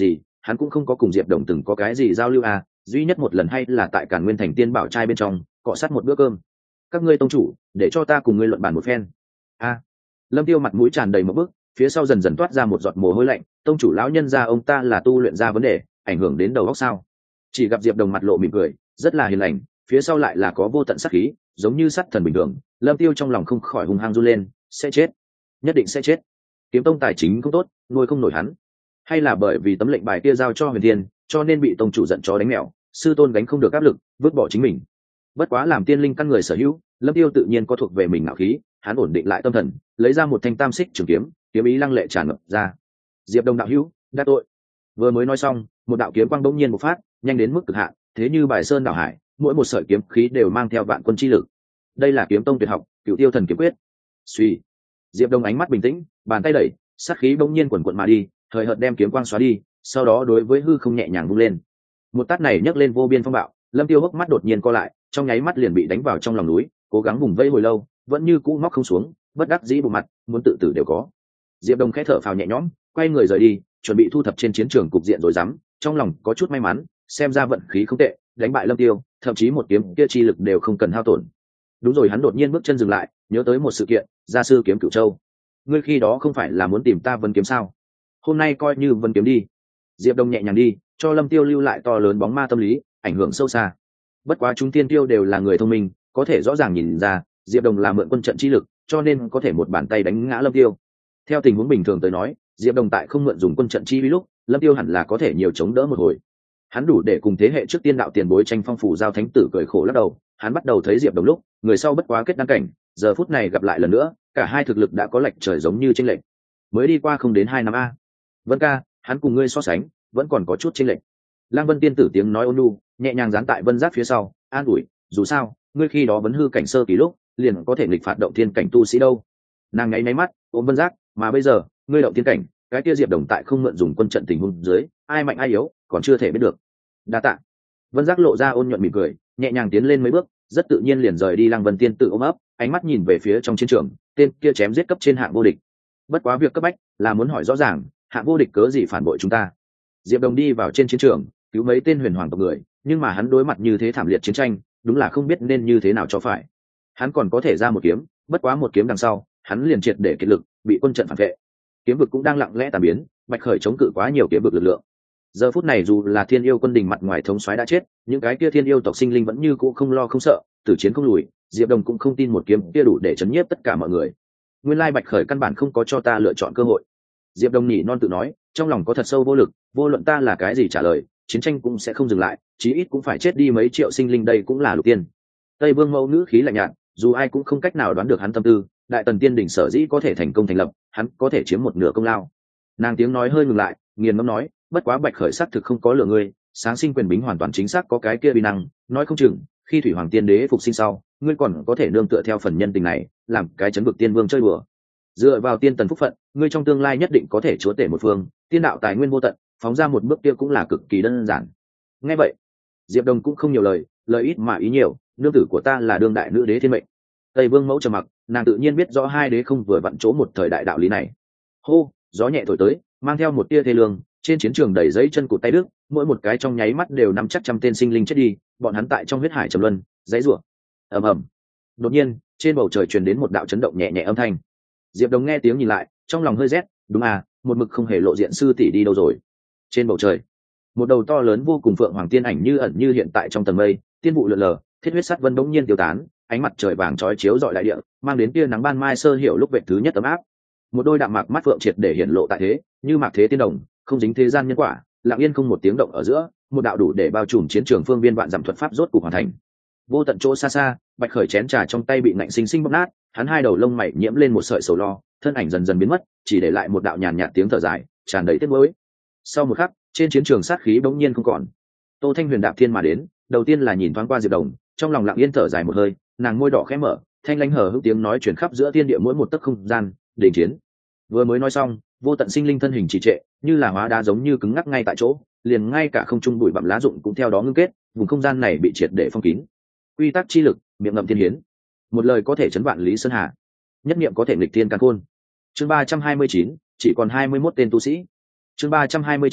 hắn cũng không có cùng Diệp Đồng từng có cái gì giao lưu à, duy nhất một lần hay là tại Càn Nguyên Thành Tiên Bảo trai bên trong cọ sát một bữa cơm. Các ngươi tông chủ, để cho ta cùng ngươi luận bàn một phen. A. Lâm Tiêu mặt mũi tràn đầy một bức, phía sau dần dần toát ra một giọt mồ hôi lạnh. Tông chủ lão nhân gia ông ta là tu luyện ra vấn đề, ảnh hưởng đến đầu óc sao? Chỉ gặp Diệp Đồng mặt lộ mỉm cười, rất là hiền lành, phía sau lại là có vô tận sát khí, giống như sát thần bình thường. Lâm Tiêu trong lòng không khỏi hung hăng run lên, sẽ chết, nhất định sẽ chết. Kiếm tông tài chính không tốt, nuôi không nổi hắn. Hay là bởi vì tấm lệnh bài kia giao cho Huyền Thiên, cho nên bị tông chủ giận chó đánh mèo, sư tôn gánh không được áp lực, vứt bỏ chính mình. Bất quá làm tiên linh căn người sở hữu, Lâm Tiêu tự nhiên có thuộc về mình ngạo khí, hắn ổn định lại tâm thần, lấy ra một thanh tam xích trường kiếm, kiếm ý lăng lệ tràn ngập ra. Diệp Đồng đạo hữu, đa tội. Vừa mới nói xong, một đạo kiếm quang bỗng nhiên bộc phát, nhanh đến mức cực hạn, thế như bài sơn đảo hải, mỗi một sợi kiếm khí đều mang theo vạn quân chi lực. Đây là kiếm tông tuyệt học, Cửu Tiêu Thần Kiếm Quyết. Suy. Diệp Đồng ánh mắt bình tĩnh, bàn tay đẩy, sát khí bỗng nhiên quần quật mà đi, thời hợt đem kiếm quang xóa đi, sau đó đối với hư không nhẹ nhàng vung lên. Một tát này nhấc lên vô biên phong bạo, Lâm Tiêu hốc mắt đột nhiên co lại, trong nháy mắt liền bị đánh vào trong lòng núi, cố gắng vùng vây hồi lâu, vẫn như cũ móc không xuống, bất đắc dĩ bộ mặt, muốn tự tử đều có. Diệp Đồng khẽ thở phào nhẹ nhõm, quay người rời đi, chuẩn bị thu thập trên chiến trường cục diện rồi dám, trong lòng có chút may mắn, xem ra vận khí không tệ, đánh bại Lâm Tiêu, thậm chí một kiếm kia chi lực đều không cần hao tổn. Đúng rồi, hắn đột nhiên bước chân dừng lại, nhớ tới một sự kiện, gia sư kiếm Cửu Châu. Ngươi khi đó không phải là muốn tìm ta Vân kiếm sao? Hôm nay coi như Vân kiếm đi. Diệp Đồng nhẹ nhàng đi, cho Lâm Tiêu lưu lại to lớn bóng ma tâm lý, ảnh hưởng sâu xa. Bất quá chúng tiên tiêu đều là người thông minh, có thể rõ ràng nhìn ra Diệp Đồng là mượn quân trận chi lực, cho nên có thể một bàn tay đánh ngã Lâm Tiêu. Theo tình huống bình thường tới nói, Diệp Đồng tại không mượn dùng quân trận chi uy lúc, Lâm Tiêu hẳn là có thể nhiều chống đỡ một hồi. Hắn đủ để cùng thế hệ trước tiên đạo tiền bối tranh phong phủ giao thánh tử cười khổ lắc đầu, hắn bắt đầu thấy Diệp Đồng lúc, người sau bất quá kết đăng cảnh, giờ phút này gặp lại lần nữa, cả hai thực lực đã có lệch trời giống như chênh lệch. Mới đi qua không đến 2 năm a. Vân ca, hắn cùng ngươi so sánh, vẫn còn có chút chênh lệch. Lăng Vân tiên tử tiếng nói ôn nhu, nhẹ nhàng dán tại Vân Giác phía sau, an ủi, dù sao, ngươi khi đó vấn hư cảnh sơ kỳ lúc, liền có thể nghịch phạt động thiên cảnh tu sĩ đâu. Nàng ngáy máy mắt, ôm Vân Giác, mà bây giờ, ngươi động thiên cảnh, cái kia Diệp Đồng tại không mượn dùng quân trận tình huống dưới, ai mạnh ai yếu, còn chưa thể biết được. Đa tạ. Vân Giác lộ ra ôn nhuận mỉm cười, nhẹ nhàng tiến lên mấy bước, rất tự nhiên liền rời đi Lăng Vân tiên tử ôm ấp, ánh mắt nhìn về phía trong chiến trường, tên kia chém giết cấp trên hạng vô địch. Bất quá việc cấp bách là muốn hỏi rõ ràng, hạng vô địch cớ gì phản bội chúng ta. Diệp Đồng đi vào trên chiến trường, cứu mấy tên huyền hoàng tộc người, nhưng mà hắn đối mặt như thế thảm liệt chiến tranh, đúng là không biết nên như thế nào cho phải. Hắn còn có thể ra một kiếm, bất quá một kiếm đằng sau, hắn liền triệt để kiệt lực, bị quân trận phản vệ. Kiếm vực cũng đang lặng lẽ tàn biến, Bạch Khởi chống cự quá nhiều kiếm vực lực lượng. Giờ phút này dù là Thiên Yêu quân đình mặt ngoài thống soái đã chết, những cái kia Thiên Yêu tộc sinh linh vẫn như cũ không lo không sợ, tử chiến không lùi. Diệp Đồng cũng không tin một kiếm kia đủ để chấn nhiếp tất cả mọi người. Nguyên lai Bạch Khởi căn bản không có cho ta lựa chọn cơ hội. Diệp Đồng nhỉ non tự nói, trong lòng có thật sâu vô lực, vô luận ta là cái gì trả lời, chiến tranh cũng sẽ không dừng lại, chí ít cũng phải chết đi mấy triệu sinh linh, đây cũng là lục tiên. Tây Vương Mẫu ngữ khí lạnh nhạt, dù ai cũng không cách nào đoán được hắn tâm tư, Đại Tần Tiên đỉnh sở dĩ có thể thành công thành lập, hắn có thể chiếm một nửa công lao. Nàng tiếng nói hơi ngừng lại, nghiền ngẫm nói, bất quá Bạch Khởi xác thực không có lừa ngươi, sáng sinh quyền bính hoàn toàn chính xác có cái kia uy năng, nói không chừng khi Thủy Hoàng Tiên Đế phục sinh sau, ngươi còn có thể nương tựa theo phần nhân tình này, làm cái chấn vực tiên vương chơi đùa. Dựa vào tiên tần phúc phận, ngươi trong tương lai nhất định có thể chúa tể một phương, tiên đạo tài nguyên vô tận, phóng ra một bước kia cũng là cực kỳ đơn giản. Nghe vậy, Diệp Đồng cũng không nhiều lời, lời ít mà ý nhiều, nương tử của ta là đương đại nữ đế thiên mệnh. Tây Vương Mẫu trầm mặc, nàng tự nhiên biết rõ hai đế không vừa vặn chỗ một thời đại đạo lý này. Hô, gió nhẹ thổi tới, mang theo một tia thê lương, trên chiến trường đầy giấy chân cụt tay đứt, mỗi một cái trong nháy mắt đều nắm chắc trăm tên sinh linh chết đi, bọn hắn tại trong huyết hải trầm luân, giãy giụa. Ầm ầm. Đột nhiên, trên bầu trời truyền đến một đạo chấn động nhẹ nhẹ âm thanh. Diệp Đồng nghe tiếng nhìn lại, trong lòng hơi rét, đúng à, một mực không hề lộ diện sư tỷ đi đâu rồi. Trên bầu trời, một đầu to lớn vô cùng phượng hoàng tiên ảnh như ẩn như hiện tại trong tầng mây, tiên vụ lượn lờ, thiết huyết sắt vân bỗng nhiên tiêu tán, ánh mặt trời vàng chói chiếu rọi đại địa, mang đến tia nắng ban mai sơ hiểu lúc vệt thứ nhất ấm áp. Một đôi đạm mạc mắt phượng triệt để hiện lộ tại thế, như mạc thế tiên đồng, không dính thế gian nhân quả, lặng yên không một tiếng động ở giữa, một đạo đủ để bao trùm chiến trường phương viên vạn dặm thuật pháp rốt cục hoàn thành. Vô tận chỗ xa xa, Bạch Khởi chén trà trong tay bị nạnh sinh sinh bóp nát, hắn hai đầu lông mày nhiễm lên một sợi sầu lo, thân ảnh dần dần biến mất, chỉ để lại một đạo nhàn nhạt tiếng thở dài, tràn đầy tiếc nuối. Sau một khắc, trên chiến trường sát khí bỗng nhiên không còn. Tô Thanh Huyền đạp thiên mà đến, đầu tiên là nhìn thoáng qua Diệp Đồng, trong lòng lặng yên thở dài một hơi, nàng môi đỏ khẽ mở, thanh lãnh hở hững tiếng nói truyền khắp giữa thiên địa mỗi một tấc không gian, đình chiến. Vừa mới nói xong, vô tận sinh linh thân hình trì trệ, như là hóa đá giống như cứng ngắc ngay tại chỗ, liền ngay cả không trung bụi bặm lá rụng cũng theo đó ngưng kết, vùng không gian này bị triệt để phong kín. Quy tắc chi lực, miệng ngậm thiên hiến. Một lời có thể chấn vạn lý sơn hà, nhất niệm có thể nghịch thiên càn khôn. Chương 329, chỉ còn 21 tên tu sĩ. Chương 329,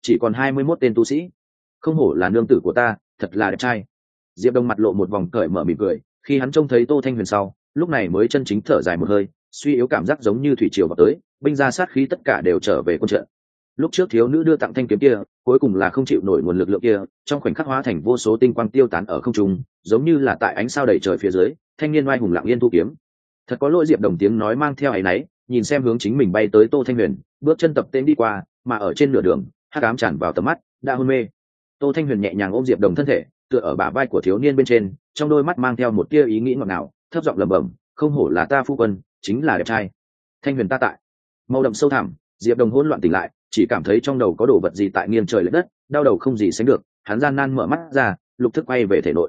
chỉ còn 21 tên tu sĩ. Không hổ là nương tử của ta, thật là đẹp trai. Diệp Đông mặt lộ một vòng cởi mở mỉm cười, khi hắn trông thấy Tô Thanh Huyền sau, lúc này mới chân chính thở dài một hơi, suy yếu cảm giác giống như thủy triều vào tới, binh ra sát khí tất cả đều trở về quân trận. Lúc trước thiếu nữ đưa tặng thanh kiếm kia, cuối cùng là không chịu nổi nguồn lực lượng kia, trong khoảnh khắc hóa thành vô số tinh quang tiêu tán ở không trung, giống như là tại ánh sao đầy trời phía dưới, thanh niên oai hùng lặng yên thu kiếm. Thật có lỗi. Diệp Đồng tiếng nói mang theo áy náy, nhìn xem hướng chính mình bay tới Tô Thanh Huyền, bước chân tập tên đi qua, mà ở trên nửa đường, hắc ám tràn vào tầm mắt, đã hôn mê. Tô Thanh Huyền nhẹ nhàng ôm Diệp Đồng thân thể, tựa ở bả vai của thiếu niên bên trên, trong đôi mắt mang theo một tia ý nghĩ ngọt ngào, thấp giọng lẩm bẩm, không hổ là ta phu quân, chính là đẹp trai. Thanh Huyền ta tại. Màu đậm sâu thẳm, Diệp Đồng hỗn loạn tỉnh lại, chỉ cảm thấy trong đầu có đồ vật gì tại nghiêng trời lệch đất, đau đầu không gì sánh được, hắn gian nan mở mắt ra, lục thức quay về thể nội.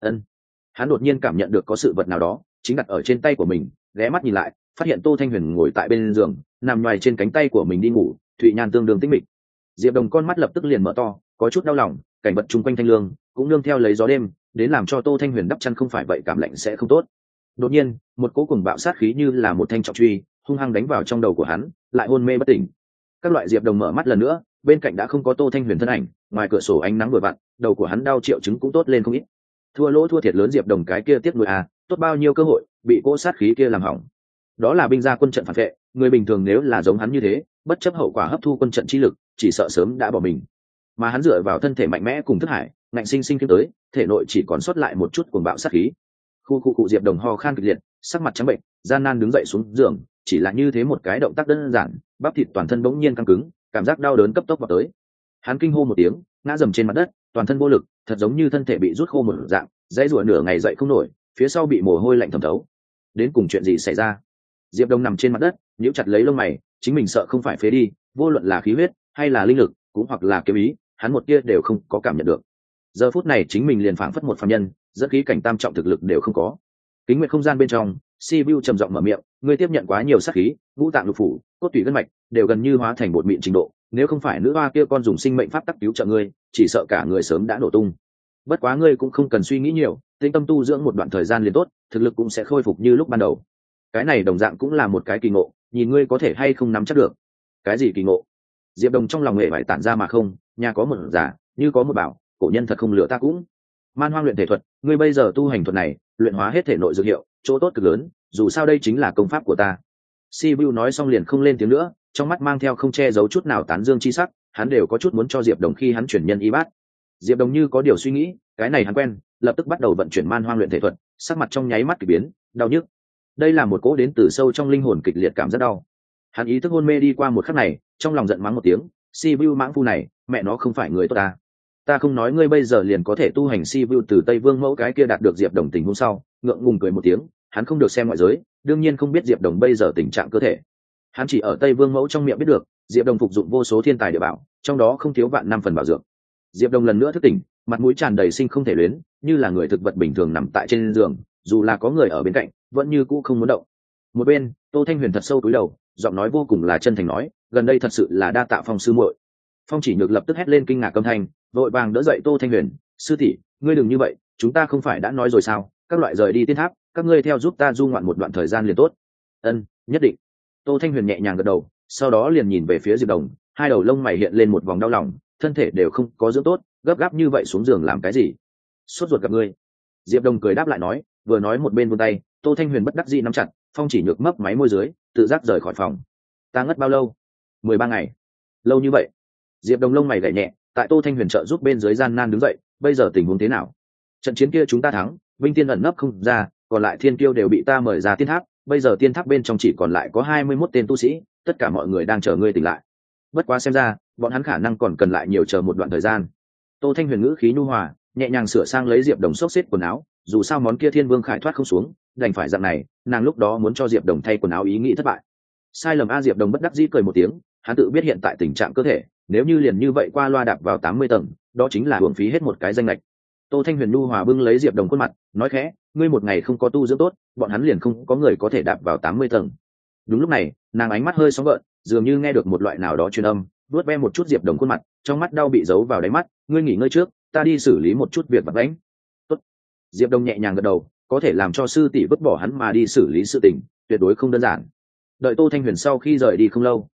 Hắn đột nhiên cảm nhận được có sự vật nào đó chính đặt ở trên tay của mình, ghé mắt nhìn lại, phát hiện Tô Thanh Huyền ngồi tại bên giường, nằm nhoài trên cánh tay của mình đi ngủ, thụy nhan tương đương tĩnh mịch. Diệp Đồng con mắt lập tức liền mở to, có chút đau lòng, cảnh vật chung quanh thanh lương cũng nương theo lấy gió đêm, đến làm cho Tô Thanh Huyền đắp chăn không phải vậy cảm lạnh sẽ không tốt. Đột nhiên, một cỗ cuồng bạo sát khí như là một thanh trọng truy, hung hăng đánh vào trong đầu của hắn, lại hôn mê bất tỉnh. Các loại Diệp Đồng mở mắt lần nữa, bên cạnh đã không có Tô Thanh Huyền thân ảnh, ngoài cửa sổ ánh nắng vừa vặn, đầu của hắn đau triệu chứng cũng tốt lên không ít. Thua lỗ thua thiệt lớn. Diệp Đồng cái kia tiếc nuối à, tốt bao nhiêu cơ hội bị cỗ sát khí kia làm hỏng. Đó là binh gia quân trận phản vệ, người bình thường nếu là giống hắn như thế, bất chấp hậu quả hấp thu quân trận chi lực, chỉ sợ sớm đã bỏ mình. Mà hắn dựa vào thân thể mạnh mẽ cùng thức hải, ngạnh sinh sinh kiếm tới, thể nội chỉ còn sót lại một chút cuồng bạo sát khí. Khu Diệp Đồng ho khan kịch liệt, sắc mặt trắng bệnh, gian nan đứng dậy xuống giường, chỉ là như thế một cái động tác đơn giản, bắp thịt toàn thân bỗng nhiên căng cứng, cảm giác đau đớn cấp tốc vào tới. Hắn kinh hô một tiếng, ngã dầm trên mặt đất, toàn thân vô lực, thật giống như thân thể bị rút khô một dạng, dãy rủa nửa ngày dậy không nổi, phía sau bị mồ hôi lạnh thấm thấu. Đến cùng chuyện gì xảy ra? Diệp Đông nằm trên mặt đất, nhíu chặt lấy lông mày, chính mình sợ không phải phế đi, vô luận là khí huyết hay là linh lực, cũng hoặc là kiếm ý, hắn một tia đều không có cảm nhận được. Giờ phút này chính mình liền phảng phất một phàm nhân, dẫn khí cảnh tam trọng thực lực đều không có. Kính nguyệt không gian bên trong, Sibiu trầm giọng mở miệng, ngươi tiếp nhận quá nhiều sát khí, ngũ tạng lục phủ, cốt tủy gân mạch đều gần như hóa thành bột mịn trình độ, nếu không phải nữ hoa kia con dùng sinh mệnh pháp tắc cứu trợ ngươi, chỉ sợ cả người sớm đã nổ tung. Bất quá ngươi cũng không cần suy nghĩ nhiều, tĩnh tâm tu dưỡng một đoạn thời gian liền tốt, thực lực cũng sẽ khôi phục như lúc ban đầu. Cái này đồng dạng cũng là một cái kỳ ngộ, nhìn ngươi có thể hay không nắm chắc được. Cái gì kỳ ngộ? Diệp Đồng trong lòng nghệ phải tản ra mà không, nhà có một giả, như có một bảo, cổ nhân thật không lựa ta cũng. Man hoang luyện thể thuật, ngươi bây giờ tu hành thuật này, luyện hóa hết thể nội dược hiệu, chỗ tốt cực lớn, dù sao đây chính là công pháp của ta. Sibiu nói xong liền không lên tiếng nữa, trong mắt mang theo không che giấu chút nào tán dương chi sắc, hắn đều có chút muốn cho Diệp Đồng khi hắn chuyển nhân y bát. Diệp Đồng như có điều suy nghĩ, cái này hắn quen, lập tức bắt đầu vận chuyển man hoang luyện thể thuật, sắc mặt trong nháy mắt kỳ biến, đau nhức. Đây là một cỗ đến từ sâu trong linh hồn kịch liệt cảm rất đau. Hắn ý thức hôn mê đi qua một khắc này, trong lòng giận mắng một tiếng, Sibiu mãng phu này, mẹ nó không phải người tốt ta. Ta không nói ngươi bây giờ liền có thể tu hành Sibiu từ Tây Vương mẫu cái kia đạt được Diệp Đồng tình huống sau, ngượng ngùng cười một tiếng, hắn không được xem ngoại giới, đương nhiên không biết Diệp Đồng bây giờ tình trạng cơ thể. Hắn chỉ ở Tây Vương mẫu trong miệng biết được, Diệp Đồng phục dụng vô số thiên tài địa bảo, trong đó không thiếu vạn năm phần bảo dược. Diệp Đồng lần nữa thức tỉnh, mặt mũi tràn đầy sinh không thể luyến, như là người thực vật bình thường nằm tại trên giường, dù là có người ở bên cạnh, vẫn như cũ không muốn động. Một bên, Tô Thanh Huyền thật sâu cúi đầu, giọng nói vô cùng là chân thành nói, gần đây thật sự là đa tạ Phong sư muội. Phong Chỉ Nhược lập tức hét lên kinh ngạc âm thanh, vội vàng đỡ dậy Tô Thanh Huyền, sư tỷ, ngươi đừng như vậy, chúng ta không phải đã nói rồi sao, các loại rời đi tiên tháp, các ngươi theo giúp ta du ngoạn một đoạn thời gian liền tốt. Nhất định. Tô Thanh Huyền nhẹ nhàng gật đầu, sau đó liền nhìn về phía Diệp Đồng, hai đầu lông mày hiện lên một vòng đau lòng, thân thể đều không có dưỡng tốt, gấp gáp như vậy xuống giường làm cái gì? Sốt ruột gặp ngươi. Diệp Đồng cười đáp lại nói, vừa nói một bên vươn tay, Tô Thanh Huyền bất đắc dĩ nắm chặt, Phong Chỉ Nhược mấp máy môi dưới, tự giác rời khỏi phòng. Ta ngất bao lâu? 13 ngày. Lâu như vậy? Diệp Đồng lông mày gảy nhẹ, tại Tô Thanh Huyền trợ giúp bên dưới gian nan đứng dậy, bây giờ tình huống thế nào? Trận chiến kia chúng ta thắng, Vinh Tiên ẩn nấp không ra, còn lại thiên kiêu đều bị ta mời ra tiên tháp, bây giờ tiên tháp bên trong chỉ còn lại có 21 tên tu sĩ, tất cả mọi người đang chờ ngươi tỉnh lại. Bất quá xem ra, bọn hắn khả năng còn cần lại nhiều chờ một đoạn thời gian. Tô Thanh Huyền ngữ khí nhu hòa, nhẹ nhàng sửa sang lấy Diệp Đồng xốc xếp quần áo, dù sao món kia Thiên Vương Khải thoát không xuống, đành phải dạng này, nàng lúc đó muốn cho Diệp Đồng thay quần áo ý nghĩ thất bại. Sai lầm a. Diệp Đồng bất đắc dĩ cười một tiếng, hắn tự biết hiện tại tình trạng cơ thể, nếu như liền như vậy qua loa đạp vào 80 tầng, đó chính là uổng phí hết một cái danh lệch. Tô Thanh Huyền nhu hòa bưng lấy Diệp Đồng khuôn mặt, nói khẽ, ngươi một ngày không có tu dưỡng tốt, bọn hắn liền không có người có thể đạp vào 80 tầng. Đúng lúc này, nàng ánh mắt hơi sóng gợn, dường như nghe được một loại nào đó truyền âm, vuốt ve một chút Diệp Đồng khuôn mặt, trong mắt đau bị giấu vào đáy mắt, ngươi nghỉ ngơi trước, ta đi xử lý một chút việc vặt vãnh. Tốt. Diệp Đồng nhẹ nhàng gật đầu, có thể làm cho sư tỷ vứt bỏ hắn mà đi xử lý sự tình, tuyệt đối không đơn giản. Đợi Tô Thanh Huyền sau khi rời đi không lâu,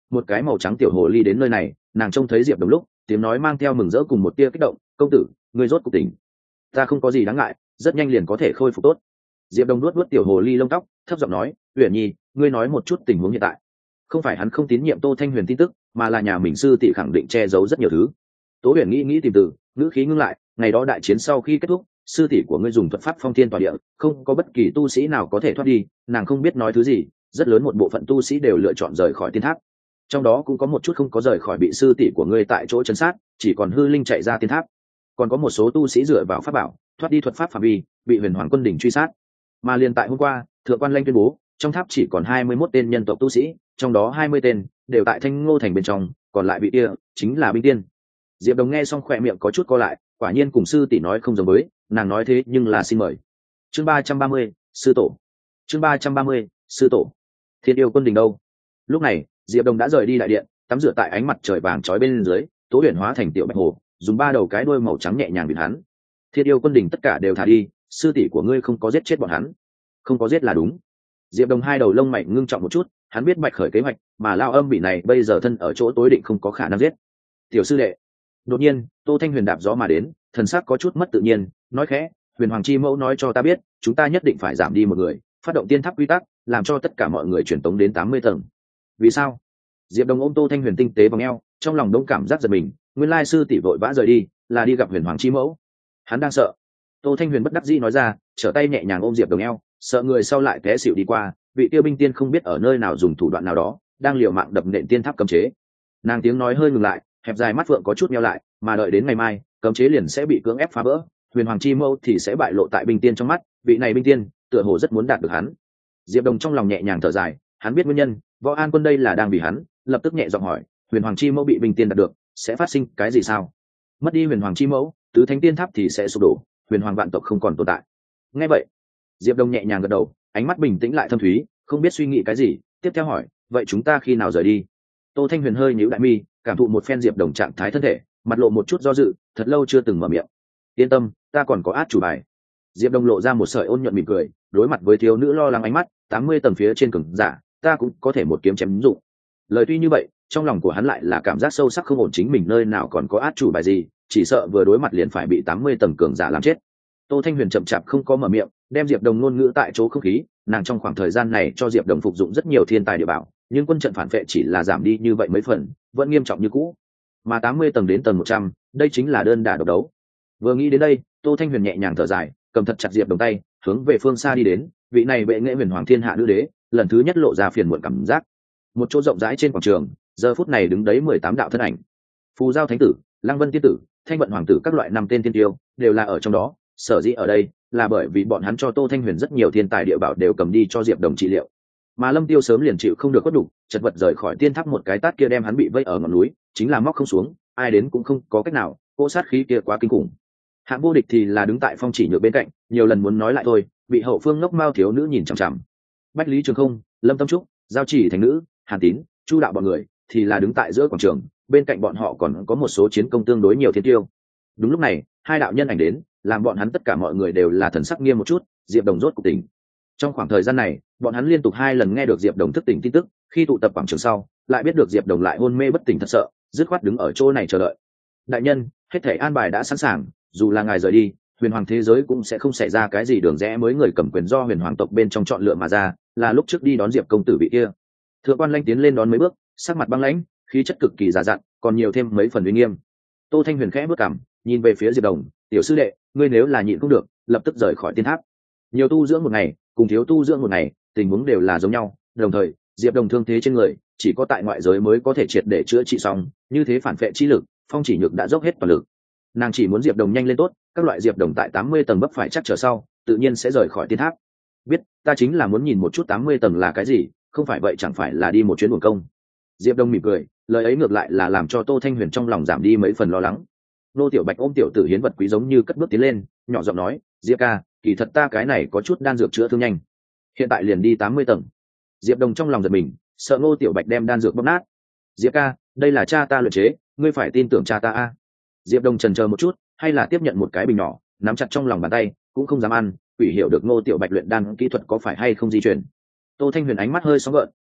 một cái màu trắng tiểu hồ ly đến nơi này, nàng trông thấy diệp đồng lúc tiếng nói mang theo mừng rỡ cùng một tia kích động. Công tử, ngươi rốt cuộc tỉnh. Ta không có gì đáng ngại, rất nhanh liền có thể khôi phục tốt. Diệp đồng nuốt nuốt tiểu hồ ly lông tóc, thấp giọng nói, Uyển Nhi, ngươi nói một chút tình huống hiện tại. Không phải hắn không tín nhiệm Tô Thanh Huyền tin tức, mà là nhà mình sư tỷ khẳng định che giấu rất nhiều thứ. Tố Huyền nghĩ tìm từ, ngữ khí ngưng lại, ngày đó đại chiến sau khi kết thúc, sư tỷ của ngươi dùng thuật pháp phong thiên tỏa địa, không có bất kỳ tu sĩ nào có thể thoát đi. Nàng không biết nói thứ gì, rất lớn một bộ phận tu sĩ đều lựa chọn rời khỏi tiên tháp, trong đó cũng có một chút không có rời khỏi, bị sư tỷ của ngươi tại chỗ chấn sát, chỉ còn hư linh chạy ra tiên tháp. Còn có một số tu sĩ dựa vào pháp bảo thoát đi thuật pháp phạm vi, bị Huyền Hoàng quân đỉnh truy sát. Mà liền tại hôm qua, thượng quan Lanh tuyên bố trong tháp chỉ còn 21 tên nhân tộc tu sĩ, trong đó 20 tên đều tại Thanh Ngô thành bên trong, còn lại bị kia chính là binh tiên. Diệp Đồng nghe xong khỏe miệng có chút co lại, quả nhiên cùng sư tỷ nói không giống với, nàng nói thế nhưng là xin mời. Chương 330, sư tổ. Chương 330, sư tổ. Thiên yêu quân đình đâu? Lúc này, Diệp Đồng đã rời đi đại điện, tắm rửa tại ánh mặt trời vàng chói bên dưới, Tố Huyền hóa thành tiểu bạch hồ, dùng 3 đầu cái đuôi màu trắng nhẹ nhàng bịt hắn. Thiên yêu quân đình tất cả đều thả đi, sư tỷ của ngươi không có giết chết bọn hắn. Không có giết là đúng. Diệp Đồng hai đầu lông mày ngưng trọng một chút, hắn biết Bạch Khởi kế hoạch, mà Lao Âm bị này bây giờ thân ở chỗ tối định không có khả năng giết. Tiểu sư đệ. Đột nhiên, Tô Thanh Huyền đạp gió mà đến, thần sắc có chút mất tự nhiên, nói khẽ, Huyền Hoàng chi mẫu nói cho ta biết, chúng ta nhất định phải giảm đi một người, phát động tiên tháp quy tắc, làm cho tất cả mọi người truyền tống đến 80 tầng. Vì sao? Diệp Đồng ôm Tô Thanh Huyền tinh tế vòng eo, trong lòng đông cảm giác giật mình, nguyên lai sư tỷ vội vã rời đi, là đi gặp Huyền Hoàng chi mẫu. Hắn đang sợ. Tô Thanh Huyền bất đắc dĩ nói ra, trở tay nhẹ nhàng ôm Diệp Đồng eo, sợ người sau lại té xỉu đi qua, vị tiêu binh tiên không biết ở nơi nào dùng thủ đoạn nào đó, đang liều mạng đập nện tiên tháp cấm chế. Nàng tiếng nói hơi ngừng lại, hẹp dài mắt phượng có chút nheo lại, mà đợi đến ngày mai, cấm chế liền sẽ bị cưỡng ép phá vỡ, Huyền Hoàng chi mẫu thì sẽ bại lộ tại binh tiên trong mắt, vị này binh tiên tựa hồ rất muốn đạt được hắn. Diệp Đồng trong lòng nhẹ nhàng thở dài, hắn biết nguyên nhân, Võ An Quân đây là đang vì hắn, lập tức nhẹ giọng hỏi, Huyền Hoàng chi mẫu bị binh tiên đạt được, sẽ phát sinh cái gì sao? Mất đi Huyền Hoàng chi mẫu, tứ thánh tiên tháp thì sẽ sụp đổ, Huyền Hoàng vạn tộc không còn tồn tại. Nghe vậy, Diệp Đồng nhẹ nhàng gật đầu, ánh mắt bình tĩnh lại thâm thúy, không biết suy nghĩ cái gì, tiếp theo hỏi, vậy chúng ta khi nào rời đi? Tô Thanh Huyền hơi nhíu đại mi, cảm thụ một phen Diệp Đồng trạng thái thân thể, mặt lộ một chút do dự, thật lâu chưa từng mở miệng. Yên tâm, ta còn có át chủ bài. Diệp Đồng lộ ra một sợi ôn nhuận mỉm cười, đối mặt với thiếu nữ lo lắng ánh mắt, 80 tầng phía trên cường giả, ta cũng có thể một kiếm chém dụng. Lời tuy như vậy, trong lòng của hắn lại là cảm giác sâu sắc không ổn, chính mình nơi nào còn có át chủ bài gì, chỉ sợ vừa đối mặt liền phải bị 80 tầng cường giả làm chết. Tô Thanh Huyền chậm chạp không có mở miệng, đem Diệp Đồng ngôn ngữ tại chỗ không khí, nàng trong khoảng thời gian này cho Diệp Đồng phục dụng rất nhiều thiên tài địa bảo, nhưng quân trận phản vệ chỉ là giảm đi như vậy mấy phần, vẫn nghiêm trọng như cũ. Mà 80 tầng đến tầng 100, đây chính là đơn đả độc đấu. Vừa nghĩ đến đây, Tô Thanh Huyền nhẹ nhàng thở dài, cầm thật chặt Diệp Đồng tay, hướng về phương xa đi đến, vị này bệ nghệ Huyền Hoàng thiên hạ nữ đế, lần thứ nhất lộ ra phiền muộn cảm giác. Một chỗ rộng rãi trên quảng trường, giờ phút này đứng đấy 18 đạo thân ảnh. Phù Giao thánh tử, Lăng Vân tiên tử, Thanh Vận hoàng tử các loại 5 tên tiên tiêu, đều là ở trong đó. Sở dĩ ở đây là bởi vì bọn hắn cho Tô Thanh Huyền rất nhiều thiên tài địa bảo đều cầm đi cho Diệp Đồng trị liệu, mà Lâm Tiêu sớm liền chịu không được quất đủ, chật vật rời khỏi tiên tháp, một cái tát kia đem hắn bị vây ở ngọn núi, chính là móc không xuống, ai đến cũng không có cách nào, cỗ sát khí kia quá kinh khủng. Hạng Vô Địch thì là đứng tại Phong Chỉ Nhược bên cạnh, nhiều lần muốn nói lại thôi, bị hậu phương ngốc mao thiếu nữ nhìn chằm chằm. Bách Lý Trường Không, Lâm Tâm Trúc, Giao Chỉ Thành nữ, Hàn Tín, Chu đạo bọn người thì là đứng tại giữa quảng trường, bên cạnh bọn họ còn có một số chiến công tương đối nhiều thiên tiêu. Đúng lúc này, hai đạo nhân ảnh đến, làm bọn hắn tất cả mọi người đều là thần sắc nghiêm một chút. Diệp Đồng rốt cuộc tỉnh. Trong khoảng thời gian này, bọn hắn liên tục 2 lần nghe được Diệp Đồng thức tỉnh tin tức, khi tụ tập quảng trường sau, lại biết được Diệp Đồng lại hôn mê bất tỉnh thật sợ, dứt khoát đứng ở chỗ này chờ đợi. Đại nhân, hết thảy an bài đã sẵn sàng, dù là ngài rời đi, Huyền Hoàng thế giới cũng sẽ không xảy ra cái gì đường rẽ, mới người cầm quyền do Huyền Hoàng tộc bên trong chọn lựa mà ra, là lúc trước đi đón Diệp công tử vị kia. Thượng quan Lanh tiến lên đón mấy bước, sắc mặt băng lãnh, khí chất cực kỳ già dặn, còn nhiều thêm mấy phần uy nghiêm. Tô Thanh Huyền khẽ bước cằm, nhìn về phía Diệp Đồng, tiểu sư đệ, ngươi nếu là nhịn không được, lập tức rời khỏi tiên tháp. Nhiều tu dưỡng một ngày, cùng thiếu tu dưỡng một ngày, tình huống đều là giống nhau. Đồng thời, Diệp Đồng thương thế trên người, chỉ có tại ngoại giới mới có thể triệt để chữa trị xong, như thế phản vệ chi lực, Phong Chỉ Nhược đã dốc hết toàn lực. Nàng chỉ muốn Diệp Đồng nhanh lên tốt, các loại Diệp Đồng tại 80 tầng bấp phải chắc trở sau, tự nhiên sẽ rời khỏi tiên tháp. Biết, ta chính là muốn nhìn một chút 80 tầng là cái gì, không phải vậy chẳng phải là đi một chuyến uổng công. Diệp Đồng mỉm cười, lời ấy ngược lại là làm cho Tô Thanh Huyền trong lòng giảm đi mấy phần lo lắng. Nô Tiểu Bạch ôm tiểu tử hiến vật quý giống như cất bước tiến lên, nhỏ giọng nói, Diệp ca, kỳ thật ta cái này có chút đan dược chữa thương nhanh, hiện tại liền đi 80 tầng. Diệp Đồng trong lòng giật mình, sợ Ngô Tiểu Bạch đem đan dược bóp nát. Diệp ca, đây là cha ta luyện chế, ngươi phải tin tưởng cha ta a. Diệp Đồng chần chờ một chút, hay là tiếp nhận một cái bình nhỏ, nắm chặt trong lòng bàn tay, cũng không dám ăn, quỷ hiểu được Ngô Tiểu Bạch luyện đan kỹ thuật có phải hay không di chuyển. Tô Thanh Huyền ánh mắt hơi sóng gợn,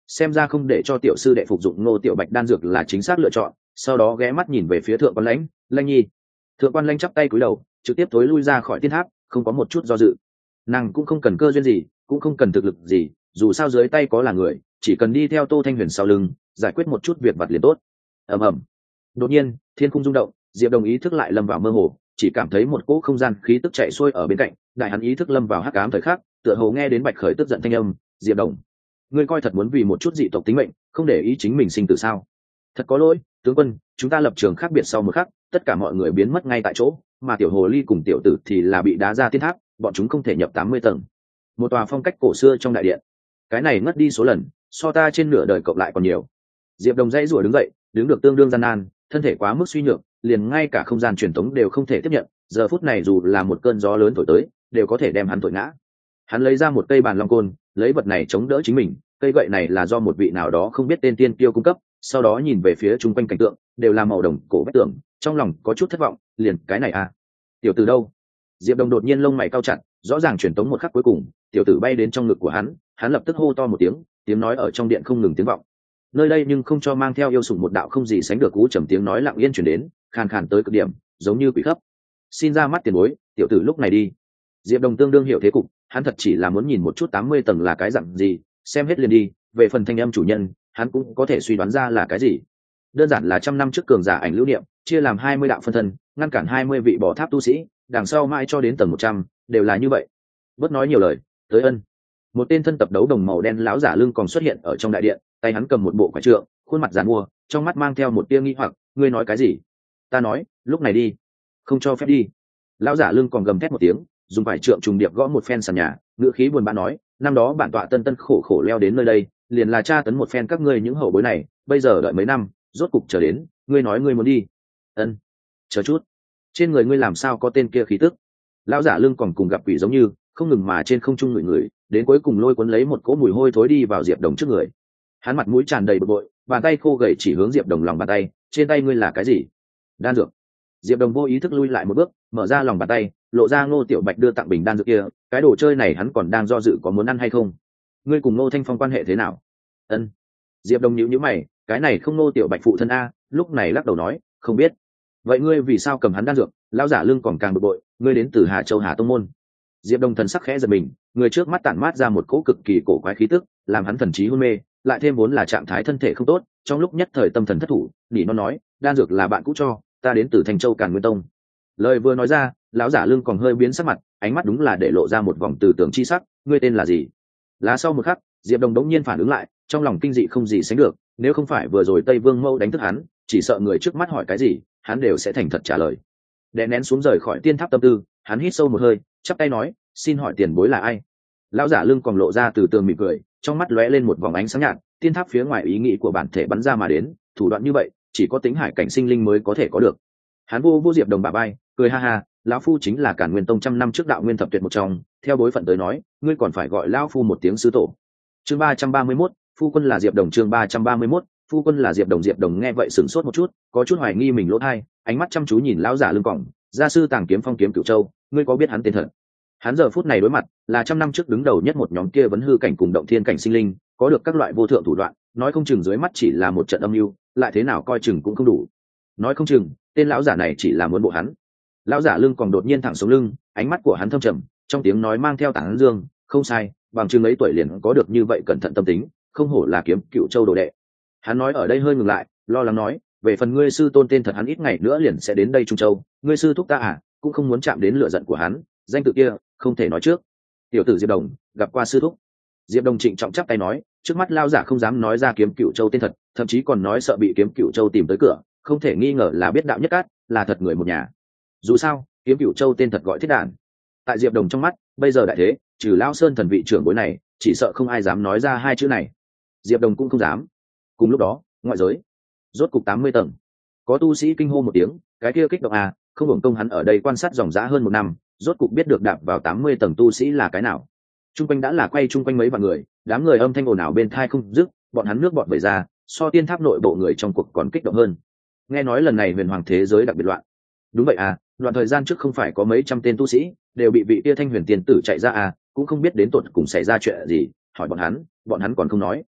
xem ra không để cho tiểu sư đệ phục dụng Ngô Tiểu Bạch đan dược là chính xác lựa chọn. Sau đó ghé mắt nhìn về phía thượng quan lãnh, lãnh nhi. Thượng quan lãnh chắp tay cúi đầu, trực tiếp tối lui ra khỏi tiên tháp, không có một chút do dự. Nàng cũng không cần cơ duyên gì, cũng không cần thực lực gì, dù sao dưới tay có là người, chỉ cần đi theo Tô Thanh Huyền sau lưng, giải quyết một chút việc vặt liền tốt. Ầm ầm. Đột nhiên, thiên khung rung động, Diệp Đồng ý thức lại lâm vào mơ hồ, chỉ cảm thấy một cỗ không gian khí tức chạy xuôi ở bên cạnh, đại hắn ý thức lâm vào hắc ám thời khắc, tựa hồ nghe đến Bạch Khởi tức giận thanh âm, "Diệp Đồng, ngươi coi thật muốn vì một chút dị tộc tính mệnh, không để ý chính mình sinh tử sao? Thật có lỗi, tướng quân, chúng ta lập trường khác biệt sau một khắc, tất cả mọi người biến mất ngay tại chỗ, mà tiểu hồ ly cùng tiểu tử thì là bị đá ra tiên tháp, bọn chúng không thể nhập 80 tầng." Một tòa phong cách cổ xưa trong đại điện. Cái này ngất đi số lần, so ta trên nửa đời cộng lại còn nhiều. Diệp Đồng dãy rủa đứng dậy, đứng được tương đương gian nan, thân thể quá mức suy nhược, liền ngay cả không gian truyền tống đều không thể tiếp nhận, giờ phút này dù là một cơn gió lớn thổi tới, đều có thể đem hắn thổi ngã. Hắn lấy ra một cây bàn long côn, lấy vật này chống đỡ chính mình, cây gậy này là do một vị nào đó không biết tên tiên kiêu cung cấp, sau đó nhìn về phía chung quanh cảnh tượng, đều là màu đồng cổ vách tường, trong lòng có chút thất vọng, liền cái này à? Tiểu tử đâu? Diệp Đồng đột nhiên lông mày cau chặt, rõ ràng truyền tống một khắc cuối cùng, tiểu tử bay đến trong ngực của hắn lập tức hô to một tiếng, tiếng nói ở trong điện không ngừng tiếng vọng. Nơi đây nhưng không cho mang theo yêu sủng một đạo không gì sánh được cú trầm tiếng nói lặng yên truyền đến, khàn khàn tới cực điểm, giống như quỷ khóc. "Xin ra mắt tiền bối, tiểu tử lúc này đi." Diệp Đồng tương đương hiểu thế cục, hắn thật chỉ là muốn nhìn một chút 80 tầng là cái dạng gì, xem hết liền đi, về phần thanh âm chủ nhân, hắn cũng có thể suy đoán ra là cái gì. Đơn giản là trăm năm trước cường giả ảnh lưu niệm, chia làm 20 đạo phân thân, ngăn cản 20 vị bỏ tháp tu sĩ, đằng sau mãi cho đến tầng 100, đều là như vậy. Bớt nói nhiều lời, tới ân. Một tên thân tập đấu đồng màu đen lão giả lưng còn xuất hiện ở trong đại điện, tay hắn cầm một bộ quải trượng, khuôn mặt giàn mua, trong mắt mang theo một tia nghi hoặc, "Ngươi nói cái gì?" "Ta nói, lúc này đi." "Không cho phép đi." Lão giả lưng còn gầm thét một tiếng, dùng quải trượng trùng điệp gõ một phen sàn nhà, ngữ khí buồn bã nói, "Năm đó bản tọa tân tân khổ khổ leo đến nơi đây, liền là tra tấn một phen các ngươi những hậu bối này, bây giờ đợi mấy năm, rốt cục chờ đến, ngươi nói ngươi muốn đi." "Ân." "Chờ chút, trên người ngươi làm sao có tên kia khí tức?" Lão giả lưng còn cùng gặp quỷ giống như, không ngừng mà trên không trung ngửi ngửi, đến cuối cùng lôi cuốn lấy một cỗ mùi hôi thối đi vào Diệp Đồng trước người. Hắn mặt mũi tràn đầy bực bội, bàn tay khô gầy chỉ hướng Diệp Đồng lòng bàn tay, "Trên tay ngươi là cái gì?" "Đan dược." Diệp Đồng vô ý thức lui lại một bước, mở ra lòng bàn tay, lộ ra Ngô Tiểu Bạch đưa tặng bình đan dược kia, cái đồ chơi này hắn còn đang do dự có muốn ăn hay không. "Ngươi cùng Ngô Thanh Phong quan hệ thế nào?" "Ân." Diệp Đồng nhíu nhíu mày, cái này không Ngô Tiểu Bạch phụ thân a, lúc này lắc đầu nói, "Không biết." "Vậy ngươi vì sao cầm hắn đan dược?" Lão giả lưng còn càng bực bội, "Ngươi đến từ Hà Châu Hà Tông môn." Diệp Đồng thần sắc khẽ giật mình, người trước mắt tản mát ra một cỗ cực kỳ cổ quái khí tức, làm hắn thần trí hôn mê, lại thêm vốn là trạng thái thân thể không tốt, trong lúc nhất thời tâm thần thất thủ, nỉ non nói, "Đan dược là bạn cũ cho, ta đến từ Thành Châu Càn Nguyên Tông." Lời vừa nói ra, lão giả lưng còn hơi biến sắc mặt, ánh mắt đúng là để lộ ra một vòng từ tưởng chi sắc, "Ngươi tên là gì?" Lá sau một khắc, Diệp Đồng đống nhiên phản ứng lại, trong lòng kinh dị không gì sánh được, nếu không phải vừa rồi Tây Vương Mâu đánh thức hắn, chỉ sợ người trước mắt hỏi cái gì, hắn đều sẽ thành thật trả lời. Đè nén xuống rời khỏi tiên tháp tâm tư, hắn hít sâu một hơi, chắp tay nói, "Xin hỏi tiền bối là ai?" Lão giả lưng còn lộ ra từ tường mỉm cười, trong mắt lóe lên một vòng ánh sáng nhạt, tiên tháp phía ngoài ý nghĩ của bản thể bắn ra mà đến, thủ đoạn như vậy, chỉ có tính hải cảnh sinh linh mới có thể có được. Hắn vô Diệp Đồng bả vai, cười ha ha, "Lão phu chính là Càn Nguyên Tông trăm năm trước đạo nguyên thập tuyệt một trong, theo bối phận tới nói, ngươi còn phải gọi lão phu một tiếng sư tổ." Chương 331, phu quân là Diệp Đồng. Chương 331, phu quân là Diệp Đồng. Diệp Đồng nghe vậy sửng sốt một chút, có chút hoài nghi mình lỗ tai, ánh mắt chăm chú nhìn lão giả lưng còng, "Gia sư Tàng Kiếm Phong Kiếm Cửu Châu, ngươi có biết hắn tên thật?" Hắn giờ phút này đối mặt là trăm năm trước đứng đầu nhất một nhóm kia vấn hư cảnh cùng động thiên cảnh sinh linh, có được các loại vô thượng thủ đoạn, nói không chừng dưới mắt chỉ là một trận âm mưu, lại thế nào coi chừng cũng không đủ. Nói không chừng tên lão giả này chỉ là muốn bộ hắn. Lão giả lưng còn đột nhiên thẳng xuống lưng, ánh mắt của hắn thâm trầm, trong tiếng nói mang theo tảng dương, "Không sai, bằng chừng ấy tuổi liền có được như vậy cẩn thận tâm tính, không hổ là Kiếm Cựu Châu đồ đệ." Hắn nói ở đây hơi ngừng lại, lo lắng nói, "Về phần ngươi sư tôn tên thật hắn ít ngày nữa liền sẽ đến đây Trung Châu, ngươi sư thúc ta à, cũng không muốn chạm đến lửa giận của hắn, danh tự kia không thể nói trước." Tiểu tử Diệp Đồng gặp qua sư thúc. Diệp Đồng trịnh trọng chắp tay nói, trước mắt lao giả không dám nói ra Kiếm Cựu Châu tên thật, thậm chí còn nói sợ bị Kiếm Cựu Châu tìm tới cửa, không thể nghi ngờ là biết đạo nhất cát, là thật người một nhà. Dù sao Kiếm Cựu Châu tên thật gọi Thiết Đản. Tại Diệp Đồng trong mắt, bây giờ đại thế, trừ Lão Sơn thần vị trưởng bối này, chỉ sợ không ai dám nói ra hai chữ này. Diệp Đồng cũng không dám. Cùng lúc đó, ngoại giới, rốt cục 80 tầng, có tu sĩ kinh hô một tiếng, cái kia kích động à, không hưởng công hắn ở đây quan sát dòng dã hơn một năm, rốt cục biết được đạp vào 80 tầng tu sĩ là cái nào. Trung quanh đã là quay trung quanh mấy vạn người, đám người âm thanh ồn ào bên tai không dứt, bọn hắn nước bọt vẩy ra, so tiên tháp nội bộ người trong cuộc còn kích động hơn. Nghe nói lần này huyền hoàng thế giới đặc biệt loạn. Đúng vậy à, đoạn thời gian trước không phải có mấy trăm tên tu sĩ đều bị vị tia thanh huyền tiên tử chạy ra à, cũng không biết đến tột cùng xảy ra chuyện gì, hỏi bọn hắn còn không nói.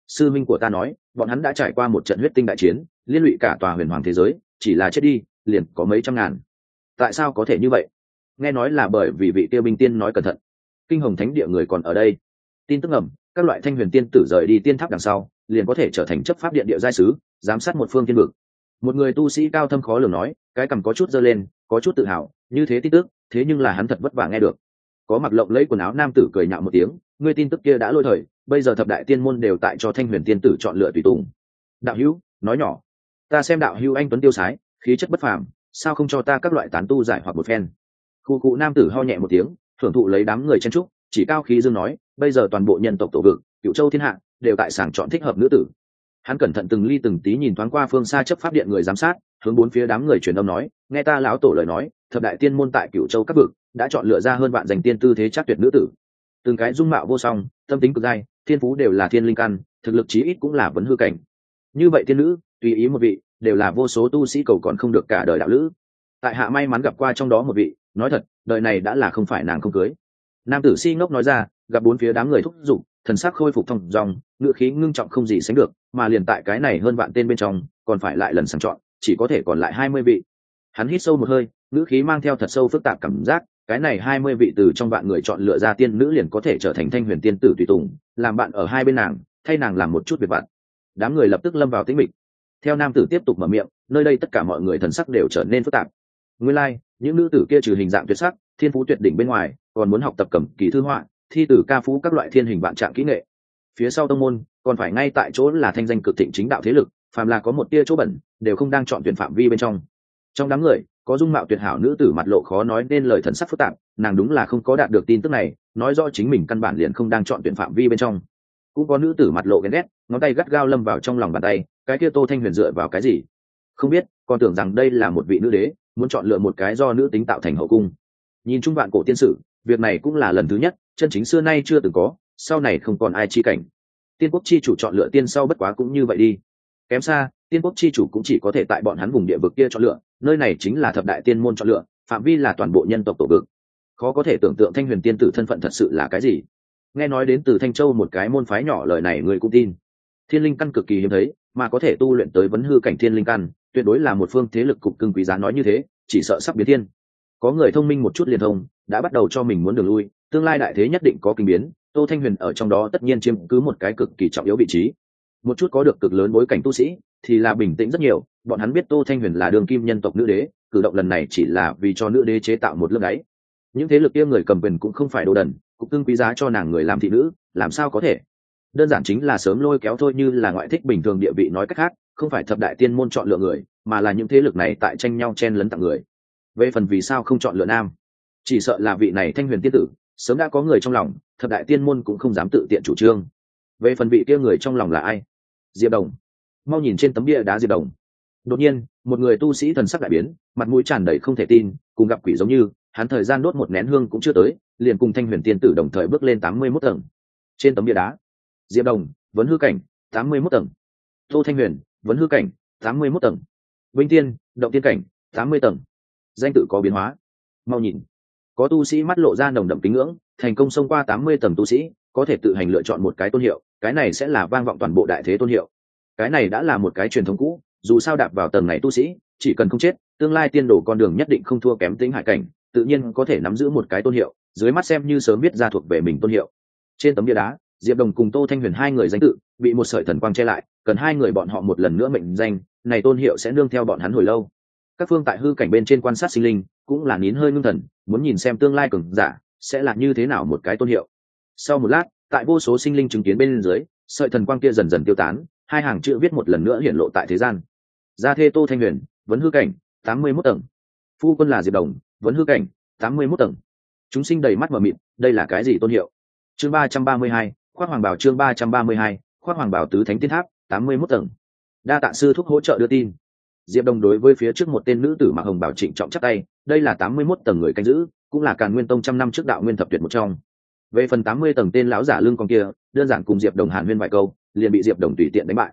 sư minh của ta nói bọn hắn đã trải qua một trận huyết tinh đại chiến, liên lụy cả tòa huyền hoàng thế giới, chỉ là chết đi liền có mấy trăm ngàn. Tại sao có thể như vậy? Nghe nói là bởi vì vị tiêu binh tiên nói cẩn thận, kinh hồng thánh địa người còn ở đây. Tin tức ẩm, các loại thanh huyền tiên tử rời đi tiên tháp đằng sau liền có thể trở thành chấp pháp điện địa giai sứ, giám sát một phương thiên vực. Một người tu sĩ cao thâm khó lường nói, cái cằm có chút giơ lên, có chút tự hào, như thế tin tức, thế nhưng là hắn thật vất vả nghe được. Có mặc lộng lẫy quần áo nam tử cười nhạo một tiếng, ngươi tin tức kia đã lôi thời, bây giờ thập đại tiên môn đều tại cho thanh huyền tiên tử chọn lựa tùy tùng. Đạo hữu nói nhỏ, ta xem đạo hữu anh tuấn tiêu sái, khí chất bất phàm, sao không cho ta các loại tán tu giải hoặc một phen? Khu cụ nam tử ho nhẹ một tiếng, thưởng thụ lấy đám người chen trúc, chỉ cao khí dương nói, bây giờ toàn bộ nhân tộc tổ vực, cựu châu thiên hạ đều tại sàng chọn thích hợp nữ tử. Hắn cẩn thận từng ly từng tí nhìn thoáng qua phương xa chấp pháp điện người giám sát, hướng bốn phía đám người truyền âm nói, nghe ta lão tổ lời nói, thập đại tiên môn tại cựu châu các vực đã chọn lựa ra hơn vạn danh tiên tư thế chắc tuyệt nữ tử, từng cái dung mạo vô song, tâm tính cực dai, thiên phú đều là thiên linh căn, thực lực chí ít cũng là vấn hư cảnh. Như vậy tiên nữ tùy ý một vị, đều là vô số tu sĩ cầu còn không được cả đời đạo lữ. Tại hạ may mắn gặp qua trong đó một vị, nói thật đời này đã là không phải nàng không cưới. Nam tử si ngốc nói ra, gặp bốn phía đám người thúc giục, thần sắc khôi phục thong dong, ngữ khí ngưng trọng không gì sánh được, mà liền tại cái này hơn vạn tên bên trong còn phải lại lần sàng chọn, chỉ có thể còn lại 20 vị. Hắn hít sâu một hơi, ngữ khí mang theo thật sâu phức tạp cảm giác, cái này 20 vị từ trong vạn người chọn lựa ra tiên nữ liền có thể trở thành thanh huyền tiên tử tùy tùng, làm bạn ở hai bên nàng, thay nàng làm một chút việc vặt. Đám người lập tức lâm vào tĩnh mịch. Theo nam tử tiếp tục mở miệng, nơi đây tất cả mọi người thần sắc đều trở nên phức tạp. Nguyên lai, những nữ tử kia trừ hình dạng tuyệt sắc, thiên phú tuyệt đỉnh bên ngoài, còn muốn học tập cầm kỳ thư họa, thi tử ca phú các loại thiên hình vạn trạng kỹ nghệ. Phía sau tông môn còn phải ngay tại chỗ là thanh danh cực thịnh chính đạo thế lực, phàm là có một tia chỗ bẩn đều không đang chọn tuyển phạm vi bên trong. Trong đám người có dung mạo tuyệt hảo nữ tử mặt lộ khó nói nên lời, thần sắc phức tạp, nàng đúng là không có đạt được tin tức này, nói rõ chính mình căn bản liền không đang chọn tuyển phạm vi bên trong. Cũng có nữ tử mặt lộ ghen ghét, ngón tay gắt gao lâm vào trong lòng bàn tay, cái kia Tô Thanh Huyền dựa vào cái gì? Không biết, còn tưởng rằng đây là một vị nữ đế, muốn chọn lựa một cái do nữ tính tạo thành hậu cung. Nhìn chung vạn cổ tiên sử, việc này cũng là lần thứ nhất, chân chính xưa nay chưa từng có, sau này không còn ai chi cảnh. Tiên quốc chi chủ chọn lựa tiên sau bất quá cũng như vậy đi. Kém xa, tiên quốc chi chủ cũng chỉ có thể tại bọn hắn vùng địa vực kia chọn lựa, nơi này chính là thập đại tiên môn chọn lựa, phạm vi là toàn bộ nhân tộc tổ vực. Khó có thể tưởng tượng Thanh Huyền tiên tử thân phận thật sự là cái gì. Nghe nói đến từ Thanh Châu một cái môn phái nhỏ, lời này người cũng tin. Thiên linh căn cực kỳ hiếm thấy, mà có thể tu luyện tới vấn hư cảnh thiên linh căn, tuyệt đối là một phương thế lực cục cưng quý giá, nói như thế, chỉ sợ sắp biến thiên. Có người thông minh một chút liền thông, đã bắt đầu cho mình muốn đường lui, tương lai đại thế nhất định có kinh biến, Tô Thanh Huyền ở trong đó tất nhiên chiếm cứ một cái cực kỳ trọng yếu vị trí. Một chút có được cực lớn bối cảnh tu sĩ thì là bình tĩnh rất nhiều, bọn hắn biết Tô Thanh Huyền là đường kim nhân tộc nữ đế, cử động lần này chỉ là vì cho nữ đế chế tạo một lưỡng đáy. Những thế lực kia người cầm quyền cũng không phải đồ đần, cục cưng quý giá cho nàng người làm thị nữ, làm sao có thể? Đơn giản chính là sớm lôi kéo thôi, như là ngoại thích bình thường địa vị, nói cách khác, không phải thập đại tiên môn chọn lựa người, mà là những thế lực này tại tranh nhau chen lấn tặng người. Về phần vì sao không chọn lựa nam, chỉ sợ là vị này Thanh Huyền tiên tử sớm đã có người trong lòng, thập đại tiên môn cũng không dám tự tiện chủ trương. Về phần vị kia người trong lòng là ai? Diệp Đồng. Mau nhìn trên tấm bia đá Diệp Đồng. Đột nhiên, một người tu sĩ thần sắc đại biến, mặt mũi tràn đầy không thể tin, cùng gặp quỷ giống như, hắn thời gian đốt một nén hương cũng chưa tới, liền cùng Thanh Huyền tiên tử đồng thời bước lên 81 tầng. Trên tấm bia đá, Diệp Đồng, vấn hư cảnh, 81 tầng. Tô Thanh Huyền, vấn hư cảnh, 81 tầng. Vinh Tiên, động tiên cảnh, 80 tầng. Danh tự có biến hóa. Mau nhìn. Có tu sĩ mắt lộ ra nồng đậm kính ngưỡng, thành công xông qua 80 tầng tu sĩ, có thể tự hành lựa chọn một cái tôn hiệu, cái này sẽ là vang vọng toàn bộ đại thế tôn hiệu. Cái này đã là một cái truyền thống cũ, dù sao đạp vào tầng này tu sĩ, chỉ cần không chết, tương lai tiên đồ con đường nhất định không thua kém Tĩnh Hải cảnh, tự nhiên có thể nắm giữ một cái tôn hiệu, dưới mắt xem như sớm biết ra thuộc về mình tôn hiệu. Trên tấm bia đá, Diệp Đồng cùng Tô Thanh Huyền hai người danh tự bị một sợi thần quang che lại, cần hai người bọn họ một lần nữa mệnh danh, này tôn hiệu sẽ nương theo bọn hắn hồi lâu. Các phương tại hư cảnh bên trên quan sát sinh linh cũng là nín hơi ngưng thần, muốn nhìn xem tương lai cường giả sẽ là như thế nào một cái tôn hiệu. Sau một lát, tại vô số sinh linh chứng kiến bên dưới, sợi thần quang kia dần dần tiêu tán, hai hàng chữ viết một lần nữa hiển lộ tại thế gian. Gia thê Tô Thanh Huyền, vấn hư cảnh, 81 tầng. Phu quân là Diệp Đồng, vấn hư cảnh, 81 tầng. Chúng sinh đầy mắt mở mịt, đây là cái gì tôn hiệu? Chương 332, khoác hoàng bào. Chương 332, khoác hoàng bào. Tứ thánh tiên tháp, 81 tầng. Đa tạ sư thúc hỗ trợ đưa tin. Diệp Đồng đối với phía trước một tên nữ tử mặc hồng bào trịnh trọng chắp tay, đây là 81 tầng người canh giữ, cũng là Càn Nguyên Tông trăm năm trước đạo nguyên thập tuyệt một trong. Về phần 80 tầng tên lão giả lưng con kia, đơn giản cùng Diệp Đồng hàn huyên vài câu, liền bị Diệp Đồng tùy tiện đánh bại.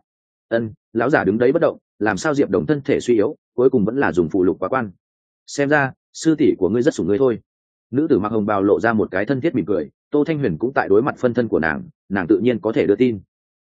Lão giả đứng đấy bất động, làm sao Diệp Đồng thân thể suy yếu, cuối cùng vẫn là dùng phụ lục quá quan. Xem ra, sư tỷ của ngươi rất sủng ngươi thôi. Nữ tử mặc hồng bào lộ ra một cái thân thiết mỉm cười, Tô Thanh Huyền cũng tại đối mặt phân thân của nàng tự nhiên có thể đưa tin.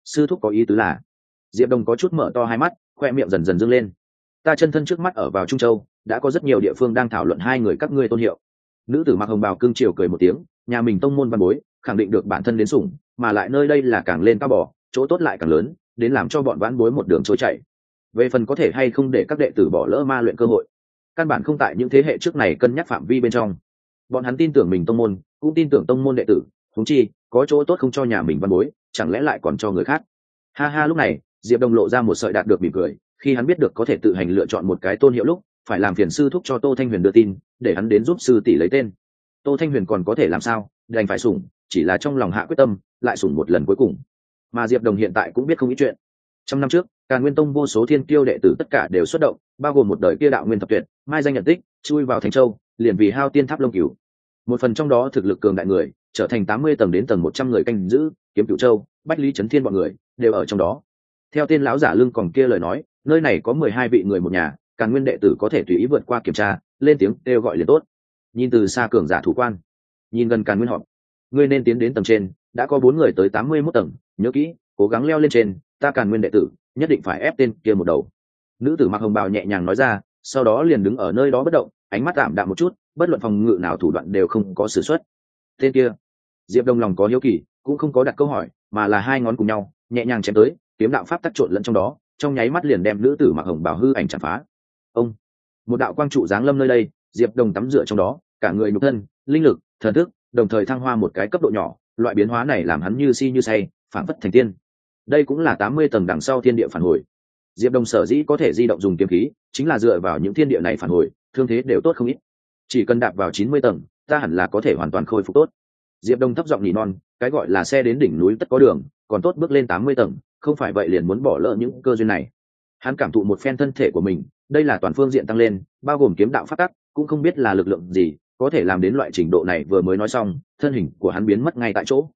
Sư thúc có ý tứ là? Diệp Đồng có chút mở to hai mắt, khoe miệng dần dần dâng lên. Ta chân thân trước mắt ở vào Trung Châu, đã có rất nhiều địa phương đang thảo luận hai người các ngươi tôn hiệu. Nữ tử mặc hồng bào cương triều cười một tiếng, nhà mình tông môn văn bối, khẳng định được bản thân đến sủng, mà lại nơi đây là càng lên cao bỏ, chỗ tốt lại càng lớn, đến làm cho bọn vãn bối một đường trôi chảy. Về phần có thể hay không để các đệ tử bỏ lỡ ma luyện cơ hội, căn bản không tại những thế hệ trước này cân nhắc phạm vi bên trong. Bọn hắn tin tưởng mình tông môn, cũng tin tưởng tông môn đệ tử, huống chi có chỗ tốt không cho nhà mình văn bối, chẳng lẽ lại còn cho người khác? Ha ha, lúc này Diệp Đồng lộ ra một sợi đạt được mỉm cười, khi hắn biết được có thể tự hành lựa chọn một cái tôn hiệu lúc, phải làm phiền sư thúc cho Tô Thanh Huyền đưa tin, để hắn đến giúp sư tỷ lấy tên. Tô Thanh Huyền còn có thể làm sao, đành phải sủng, chỉ là trong lòng hạ quyết tâm, lại sủng một lần cuối cùng. Mà Diệp Đồng hiện tại cũng biết không ít chuyện. Trăm năm trước, Càn Nguyên Tông vô số thiên kiêu đệ tử tất cả đều xuất động, bao gồm một đời kia đạo nguyên thập tuyệt, mai danh nhận tích, chui vào Thành Châu, liền vì hao tiên tháp lông cửu. Một phần trong đó thực lực cường đại người, trở thành 80 tầng đến tầng 100 người canh giữ, kiếm Cửu Châu, Bách Lý Chấn Thiên bọn người đều ở trong đó. Theo tên lão giả lưng còn kia lời nói, nơi này có 12 vị người một nhà, Càn Nguyên đệ tử có thể tùy ý vượt qua kiểm tra, lên tiếng kêu gọi liền tốt. Nhìn từ xa cường giả thủ quan, nhìn gần Càn Nguyên họp, ngươi nên tiến đến tầng trên, đã có 4 người tới 81 tầng, nhớ kỹ, cố gắng leo lên trên, ta Càn Nguyên đệ tử nhất định phải ép tên kia một đầu. Nữ tử mặc hồng bào nhẹ nhàng nói ra, sau đó liền đứng ở nơi đó bất động, ánh mắt tạm đạm một chút, bất luận phòng ngự nào thủ đoạn đều không có sử xuất. Tên kia, Diệp Đông lòng có hiếu kỳ, cũng không có đặt câu hỏi, mà là hai ngón cùng nhau nhẹ nhàng chém tới, kiếm đạo pháp tắc trộn lẫn trong đó, trong nháy mắt liền đem nữ tử mặc hồng bào hư ảnh chặt phá. Ông, một đạo quang trụ giáng lâm nơi đây, Diệp Đông tắm rửa trong đó, cả người nhục thân, linh lực, thần thức, đồng thời thăng hoa một cái cấp độ nhỏ, loại biến hóa này làm hắn như si như say, phảng phất thành tiên. Đây cũng là 80 tầng đằng sau thiên địa phản hồi. Diệp Đông sở dĩ có thể di động dùng kiếm khí, chính là dựa vào những thiên địa này phản hồi, thương thế đều tốt không ít. Chỉ cần đạp vào 90 tầng, ta hẳn là có thể hoàn toàn khôi phục tốt. Diệp Đông thấp giọng nỉ non, cái gọi là xe đến đỉnh núi tất có đường, còn tốt bước lên 80 tầng, không phải vậy liền muốn bỏ lỡ những cơ duyên này. Hắn cảm thụ một phen thân thể của mình, đây là toàn phương diện tăng lên, bao gồm kiếm đạo pháp tắc, cũng không biết là lực lượng gì, có thể làm đến loại trình độ này. Vừa mới nói xong, thân hình của hắn biến mất ngay tại chỗ.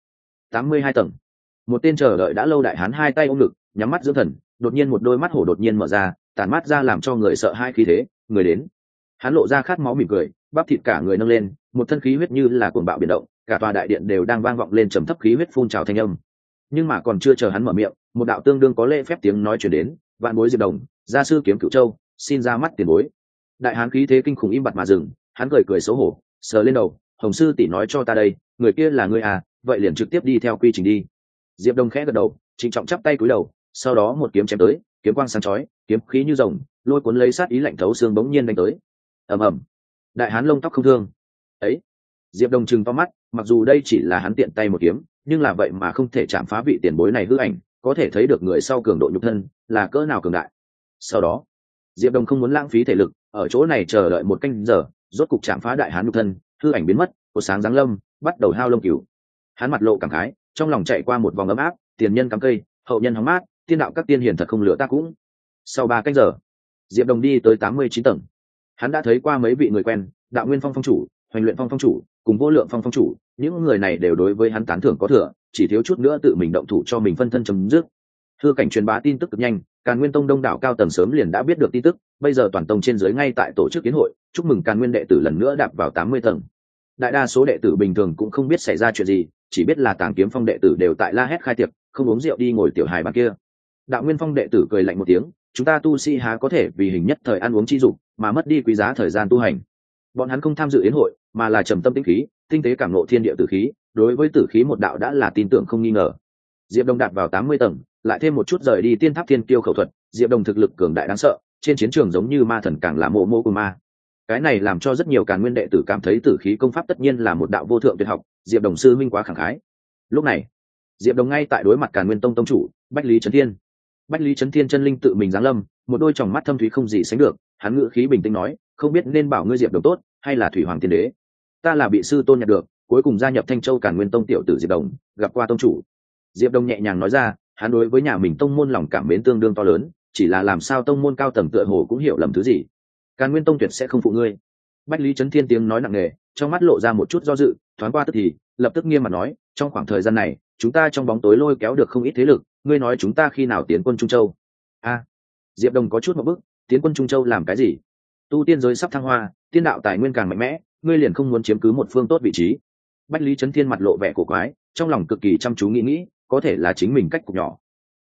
82 tầng. Một tên chờ đợi đã lâu đại hán hai tay ôm ngực, nhắm mắt dưỡng thần, đột nhiên một đôi mắt hổ đột nhiên mở ra, tản mắt ra làm cho người sợ hai khí thế, người đến. Hắn lộ ra khát máu mỉm cười, bắp thịt cả người nâng lên, một thân khí huyết như là cuồng bạo biển động, cả tòa đại điện đều đang vang vọng lên trầm thấp khí huyết phun trào thanh âm. Nhưng mà còn chưa chờ hắn mở miệng, một đạo tương đương có lễ phép tiếng nói truyền đến, vạn bối Diệp Đồng, gia sư kiếm Cửu Châu, xin ra mắt tiền bối. Đại hán khí thế kinh khủng im bặt mà dừng, hắn cười cười xấu hổ, sờ lên đầu, Hồng sư tỷ nói cho ta đây, người kia là ngươi à, vậy liền trực tiếp đi theo quy trình đi. Diệp Đông khẽ gật đầu, trịnh trọng chắp tay cúi đầu, sau đó một kiếm chém tới, kiếm quang sáng chói, kiếm khí như rồng, lôi cuốn lấy sát ý lạnh thấu xương bỗng nhiên đánh tới. Ầm ầm. Đại hán lông tóc không thương. Ấy. Diệp Đông trừng to mắt, mặc dù đây chỉ là hắn tiện tay một kiếm, nhưng là vậy mà không thể chạm phá vị tiền bối này hư ảnh, có thể thấy được người sau cường độ nhục thân là cỡ nào cường đại. Sau đó, Diệp Đông không muốn lãng phí thể lực, ở chỗ này chờ đợi một canh giờ, rốt cục chạm phá đại hán nhục thân, hư ảnh biến mất, cột sáng giáng lâm, bắt đầu hao lông cửu. Hắn mặt lộ cảm khái, trong lòng chạy qua một vòng ấm áp, tiền nhân cắm cây, hậu nhân hóng mát, tiên đạo các tiên hiền thật không lựa ta cũng. Sau 3 canh giờ, Diệp Đông đi tới 89 tầng. Hắn đã thấy qua mấy vị người quen, Đạo Nguyên Phong phong chủ, Hoành Luyện Phong phong chủ, cùng Vô Lượng Phong phong chủ, những người này đều đối với hắn tán thưởng có thừa, chỉ thiếu chút nữa tự mình động thủ cho mình phân thân chấm dứt. Hư cảnh truyền bá tin tức cực nhanh, Càn Nguyên Tông đông đảo cao tầng sớm liền đã biết được tin tức, bây giờ toàn tông trên dưới ngay tại tổ chức kiến hội, chúc mừng Càn Nguyên đệ tử lần nữa đạp vào 80 tầng. Đại đa số đệ tử bình thường cũng không biết xảy ra chuyện gì, chỉ biết là Tàng Kiếm Phong đệ tử đều tại la hét khai tiệc, không uống rượu đi ngồi tiểu hài bàn kia. Đạo Nguyên Phong đệ tử cười lạnh một tiếng, chúng ta tu sĩ há có thể vì hình nhất thời ăn uống chi dục mà mất đi quý giá thời gian tu hành. Bọn hắn không tham dự yến hội, mà là trầm tâm tĩnh khí, tinh tế cảm ngộ thiên địa tử khí, đối với tử khí một đạo đã là tin tưởng không nghi ngờ. Diệp Đông đạt vào 80 tầng, lại thêm một chút rời đi tiên tháp thiên tiêu khẩu thuật, Diệp Đông thực lực cường đại đáng sợ, trên chiến trường giống như ma thần càng là mộ mộ của ma. Cái này làm cho rất nhiều Càn Nguyên đệ tử cảm thấy tử khí công pháp tất nhiên là một đạo vô thượng tuyệt học, Diệp Đông sư minh quá khẳng khái. Lúc này, Diệp Đông ngay tại đối mặt Càn Nguyên Tông tông chủ, Bách Lý Chấn Thiên. Bách Lý Chấn Thiên chân linh tự mình giáng lâm, một đôi tròng mắt thâm thúy không gì sánh được, hắn ngữ khí bình tĩnh nói, không biết nên bảo ngươi Diệp Đông tốt, hay là Thủy Hoàng Tiên Đế. Ta là bị sư tôn nhận được, cuối cùng gia nhập Thanh Châu Càn Nguyên Tông tiểu tử Diệp Đông, gặp qua tông chủ. Diệp Đông nhẹ nhàng nói ra, hắn đối với nhà mình tông môn lòng cảm mến tương đương to lớn, chỉ là làm sao tông môn cao tầng tựa hồ cũng hiểu lầm thứ gì. Càn Nguyên Tông tuyệt sẽ không phụ ngươi. Bách Lý Chấn Thiên tiếng nói nặng nề, trong mắt lộ ra một chút do dự, thoáng qua tức thì lập tức nghiêm mặt nói, trong khoảng thời gian này chúng ta trong bóng tối lôi kéo được không ít thế lực, ngươi nói chúng ta khi nào tiến quân Trung Châu? Diệp Đông có chút một bước, tiến quân Trung Châu làm cái gì? Tu tiên giới sắp thăng hoa, tiên đạo tài nguyên càng mạnh mẽ, ngươi liền không muốn chiếm cứ một phương tốt vị trí? Bách Lý Chấn Thiên mặt lộ vẻ cổ quái, trong lòng cực kỳ chăm chú nghĩ, có thể là chính mình cách cục nhỏ.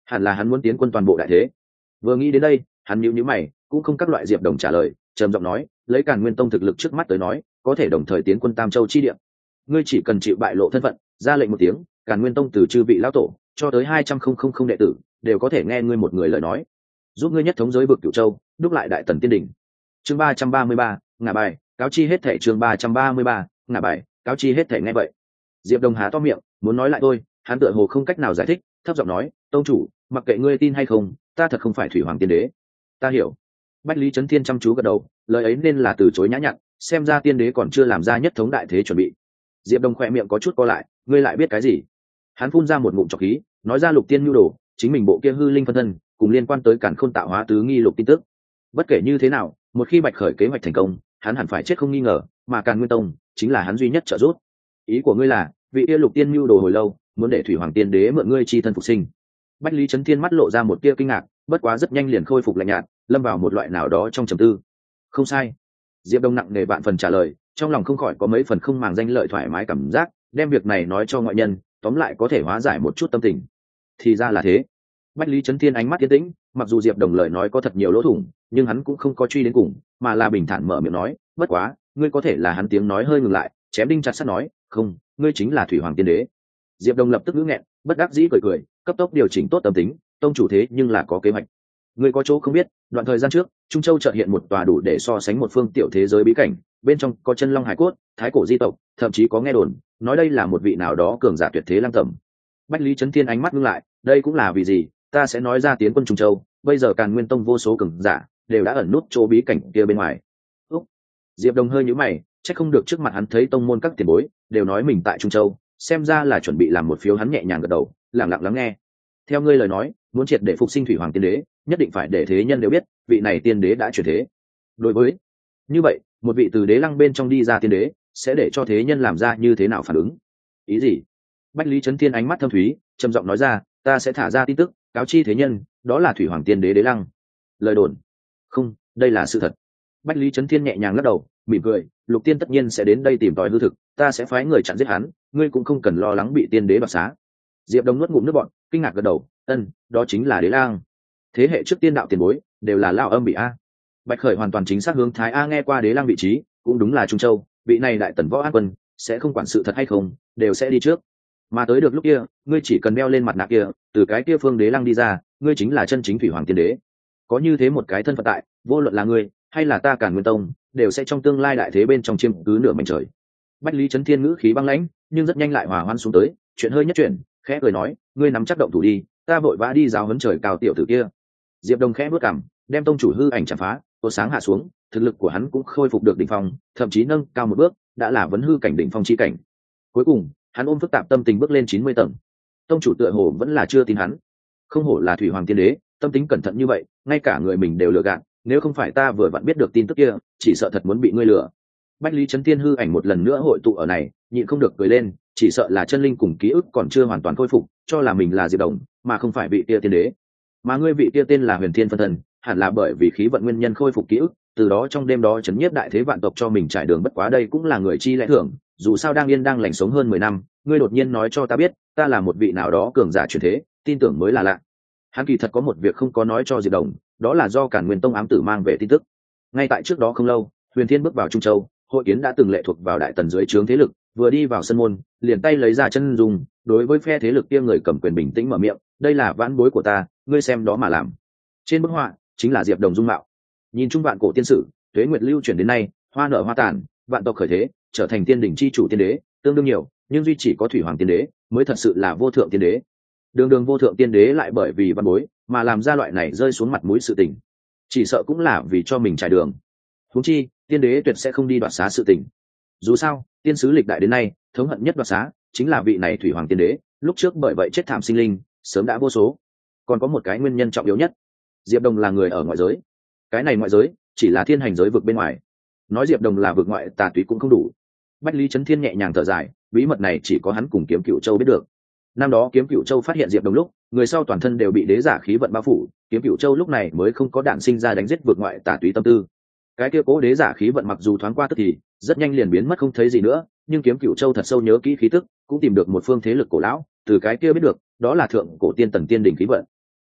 hẳn là hắn muốn tiến quân toàn bộ đại thế. Vừa nghĩ đến đây, hắn nhíu nhíu mày, cũng không các loại Diệp Đồng trả lời, trầm giọng nói, lấy Càn Nguyên Tông thực lực trước mắt tới nói, có thể đồng thời tiến quân Tam Châu chi địa. Ngươi chỉ cần chịu bại lộ thân phận, ra lệnh một tiếng, Càn Nguyên Tông từ chư vị lão tổ cho tới 200,000 đệ tử đều có thể nghe ngươi một người lời nói, giúp ngươi nhất thống giới vực Cửu Châu, đúc lại đại tần tiên đỉnh. Chương 333, ngả bài, cáo chi hết thảy. Chương 333, ngả bài, cáo chi hết thảy. Nghe vậy, Diệp Đồng há to miệng, muốn nói lại thôi, hắn tựa hồ không cách nào giải thích, thấp giọng nói, tông chủ, mặc kệ ngươi tin hay không, ta thật không phải Thủy Hoàng Tiên Đế. Ta hiểu. Bách Lý Chấn Thiên chăm chú gật đầu, lời ấy nên là từ chối nhã nhặn, xem ra tiên đế còn chưa làm ra nhất thống đại thế chuẩn bị. Diệp Đồng khỏe miệng có chút co lại, ngươi lại biết cái gì? Hắn phun ra một ngụm trọc khí, nói ra Lục Tiên nhu đồ, chính mình bộ kia hư linh phân thân, cùng liên quan tới Càn Khôn tạo hóa tứ nghi lục tin tức. Bất kể như thế nào, một khi Bạch Khởi kế hoạch thành công, hắn hẳn phải chết không nghi ngờ, mà Càn Nguyên Tông chính là hắn duy nhất trợ giúp. Ý của ngươi là, vị kia Lục Tiên nhu đồ hồi lâu, muốn để Thủy Hoàng Tiên Đế mượn ngươi chi thân phục sinh. Bách Lý Chấn Thiên mắt lộ ra một tia kinh ngạc, bất quá rất nhanh liền khôi phục lạnh nhạt, lâm vào một loại nào đó trong trầm tư. Không sai. Diệp Đông nặng nề vạn phần trả lời, trong lòng không khỏi có mấy phần không màng danh lợi thoải mái cảm giác, đem việc này nói cho ngoại nhân, tóm lại có thể hóa giải một chút tâm tình. Thì ra là thế. Bách Lý Chấn Thiên ánh mắt yên tĩnh, mặc dù Diệp Đồng lời nói có thật nhiều lỗ thủng, nhưng hắn cũng không có truy đến cùng, mà là bình thản mở miệng nói, bất quá, ngươi có thể là hắn tiếng nói hơi ngừng lại, chém đinh chặt sắt nói, không, ngươi chính là Thủy Hoàng Tiên Đế. Diệp Đồng lập tức ngữ nghẹn, bất đắc dĩ cười cười, cấp tốc điều chỉnh tốt tâm tính, tông chủ thế nhưng là có kế hoạch. Ngươi có chỗ không biết, đoạn thời gian trước, Trung Châu chợt hiện một tòa đủ để so sánh một phương tiểu thế giới bí cảnh, bên trong có chân long hải cốt, thái cổ di tộc, thậm chí có nghe đồn, nói đây là một vị nào đó cường giả tuyệt thế lang tẩm. Bách Lý Chấn Thiên ánh mắt ngưng lại, đây cũng là vì gì? Ta sẽ nói ra tiến quân Trung Châu, bây giờ Càn Nguyên Tông vô số cường giả đều đã ẩn nút chỗ bí cảnh kia bên ngoài. Úc. Diệp Đồng hơi nhíu mày, chắc không được trước mặt hắn thấy tông môn các tiền bối đều nói mình tại Trung Châu, xem ra là chuẩn bị làm một phiếu. Hắn nhẹ nhàng gật đầu, lặng lặng lắng nghe. Theo ngươi lời nói, muốn triệt để phục sinh Thủy Hoàng Tiên Đế, nhất định phải để thế nhân đều biết, vị này tiên đế đã chuyển thế. Đối với như vậy, một vị từ đế lăng bên trong đi ra tiên đế, sẽ để cho thế nhân làm ra như thế nào phản ứng? Ý gì? Bách Lý Chấn Thiên ánh mắt thâm thúy, trầm giọng nói ra, ta sẽ thả ra tin tức, cáo chi thế nhân, đó là Thủy Hoàng Tiên Đế đế lăng. Lời đồn? Không, đây là sự thật. Bách Lý Chấn Thiên nhẹ nhàng lắc đầu, mỉm cười, Lục Tiên tất nhiên sẽ đến đây tìm tòi hư thực, ta sẽ phái người chặn giết hắn, ngươi cũng không cần lo lắng bị tiên đế đoạt xá. Diệp Đông nuốt ngụm nước bọt, kinh ngạc gật đầu, đó chính là đế lang. Thế hệ trước tiên đạo tiền bối đều là lao âm bị a. Bạch Khởi hoàn toàn chính xác hướng Thái A nghe qua đế lang vị trí, cũng đúng là Trung Châu, vị này đại tần võ an quân sẽ không quản sự thật hay không, đều sẽ đi trước. Mà tới được lúc kia, ngươi chỉ cần đeo lên mặt nạ kia, từ cái kia phương đế lăng đi ra, ngươi chính là chân chính Thủy Hoàng Tiên Đế. Có như thế một cái thân phận tại, vô luận là ngươi hay là ta Càn Nguyên Tông, đều sẽ trong tương lai đại thế bên trong chiếm cứ nửa mảnh trời. Bách Lý Chấn Thiên ngữ khí băng lãnh, nhưng rất nhanh lại hòa hoan xuống tới, chuyện hơi nhất chuyển, khẽ cười nói, ngươi nắm chắc động thủ đi, ta vội vã đi giáo huấn trời cao tiểu tử kia. Diệp Đông khẽ bước cằm, đem tông chủ hư ảnh chạm phá, có sáng hạ xuống, thực lực của hắn cũng khôi phục được đỉnh phong, thậm chí nâng cao một bước, đã là vấn hư cảnh đỉnh phong chi cảnh. Cuối cùng, hắn ôm phức tạp tâm tình bước lên 90 tầng. Tông chủ tựa hồ vẫn là chưa tin hắn, không hổ là Thủy Hoàng Tiên Đế, tâm tính cẩn thận như vậy, ngay cả người mình đều lừa gạt, nếu không phải ta vừa vặn biết được tin tức kia, chỉ sợ thật muốn bị ngươi lừa. Bách Lý Chấn Thiên hư ảnh một lần nữa hội tụ ở này, nhịn không được cười lên, chỉ sợ là chân linh cùng ký ức còn chưa hoàn toàn khôi phục, cho là mình là Diệp Đồng, mà không phải vị kia tiên đế. Mà ngươi vị kia tên là Huyền Thiên phân thân, hẳn là bởi vì khí vận nguyên nhân khôi phục ký ức, từ đó trong đêm đó chấn nhiếp đại thế vạn tộc cho mình trải đường, bất quá đây cũng là người chi lẽ thường, dù sao đang yên đang lành sống hơn 10 năm, ngươi đột nhiên nói cho ta biết, ta là một vị nào đó cường giả chuyển thế, tin tưởng mới là lạ. Hắn kỳ thật có một việc không có nói cho Diệp Đồng, đó là do Càn Nguyên Tông ám tử mang về tin tức. Ngay tại trước đó không lâu, Huyền Thiên bước vào Trung Châu, hội kiến đã từng lệ thuộc vào đại tần dưới trướng thế lực, vừa đi vào sân môn, liền tay lấy ra chân dung, đối với phe thế lực kia người cầm quyền bình tĩnh mở miệng, đây là vãn bối của ta, ngươi xem đó mà làm. Trên bức họa chính là Diệp Đồng dung mạo. Nhìn chung vạn cổ tiên sử, tuế nguyệt lưu chuyển đến nay, hoa nở hoa tàn, vạn tộc khởi thế, trở thành tiên đỉnh chi chủ tiên đế, tương đương nhiều, nhưng duy chỉ có Thủy Hoàng Tiên Đế mới thật sự là vô thượng tiên đế. Đường vô thượng tiên đế lại bởi vì văn bối mà làm ra loại này rơi xuống mặt mũi sự tình, chỉ sợ cũng là vì cho mình trải đường. Huống chi, tiên đế tuyệt sẽ không đi đoạt xá sự tình. Dù sao, tiên sứ lịch đại đến nay, thống hận nhất đoạt xá chính là vị này Thủy Hoàng Tiên Đế, lúc trước bởi vậy chết thảm sinh linh, sớm đã vô số. Còn có một cái nguyên nhân trọng yếu nhất, Diệp Đồng là người ở ngoại giới. Cái này ngoại giới chỉ là thiên hành giới vực bên ngoài. Nói Diệp Đồng là vực ngoại tà túy cũng không đủ. Bách Lý Chấn Thiên nhẹ nhàng thở dài, bí mật này chỉ có hắn cùng Kiếm Cựu Châu biết được. Năm đó Kiếm Cựu Châu phát hiện Diệp Đồng lúc, người sau toàn thân đều bị đế giả khí vận bao phủ, Kiếm Cựu Châu lúc này mới không có đạn sinh ra đánh giết vực ngoại tà túy tâm tư. Cái kia cố đế giả khí vận mặc dù thoáng qua tức thì rất nhanh liền biến mất không thấy gì nữa, nhưng Kiếm Cựu Châu thật sâu nhớ kỹ khí tức, cũng tìm được một phương thế lực cổ lão, từ cái kia biết được, đó là thượng cổ tiên tần tiên đỉnh khí vận.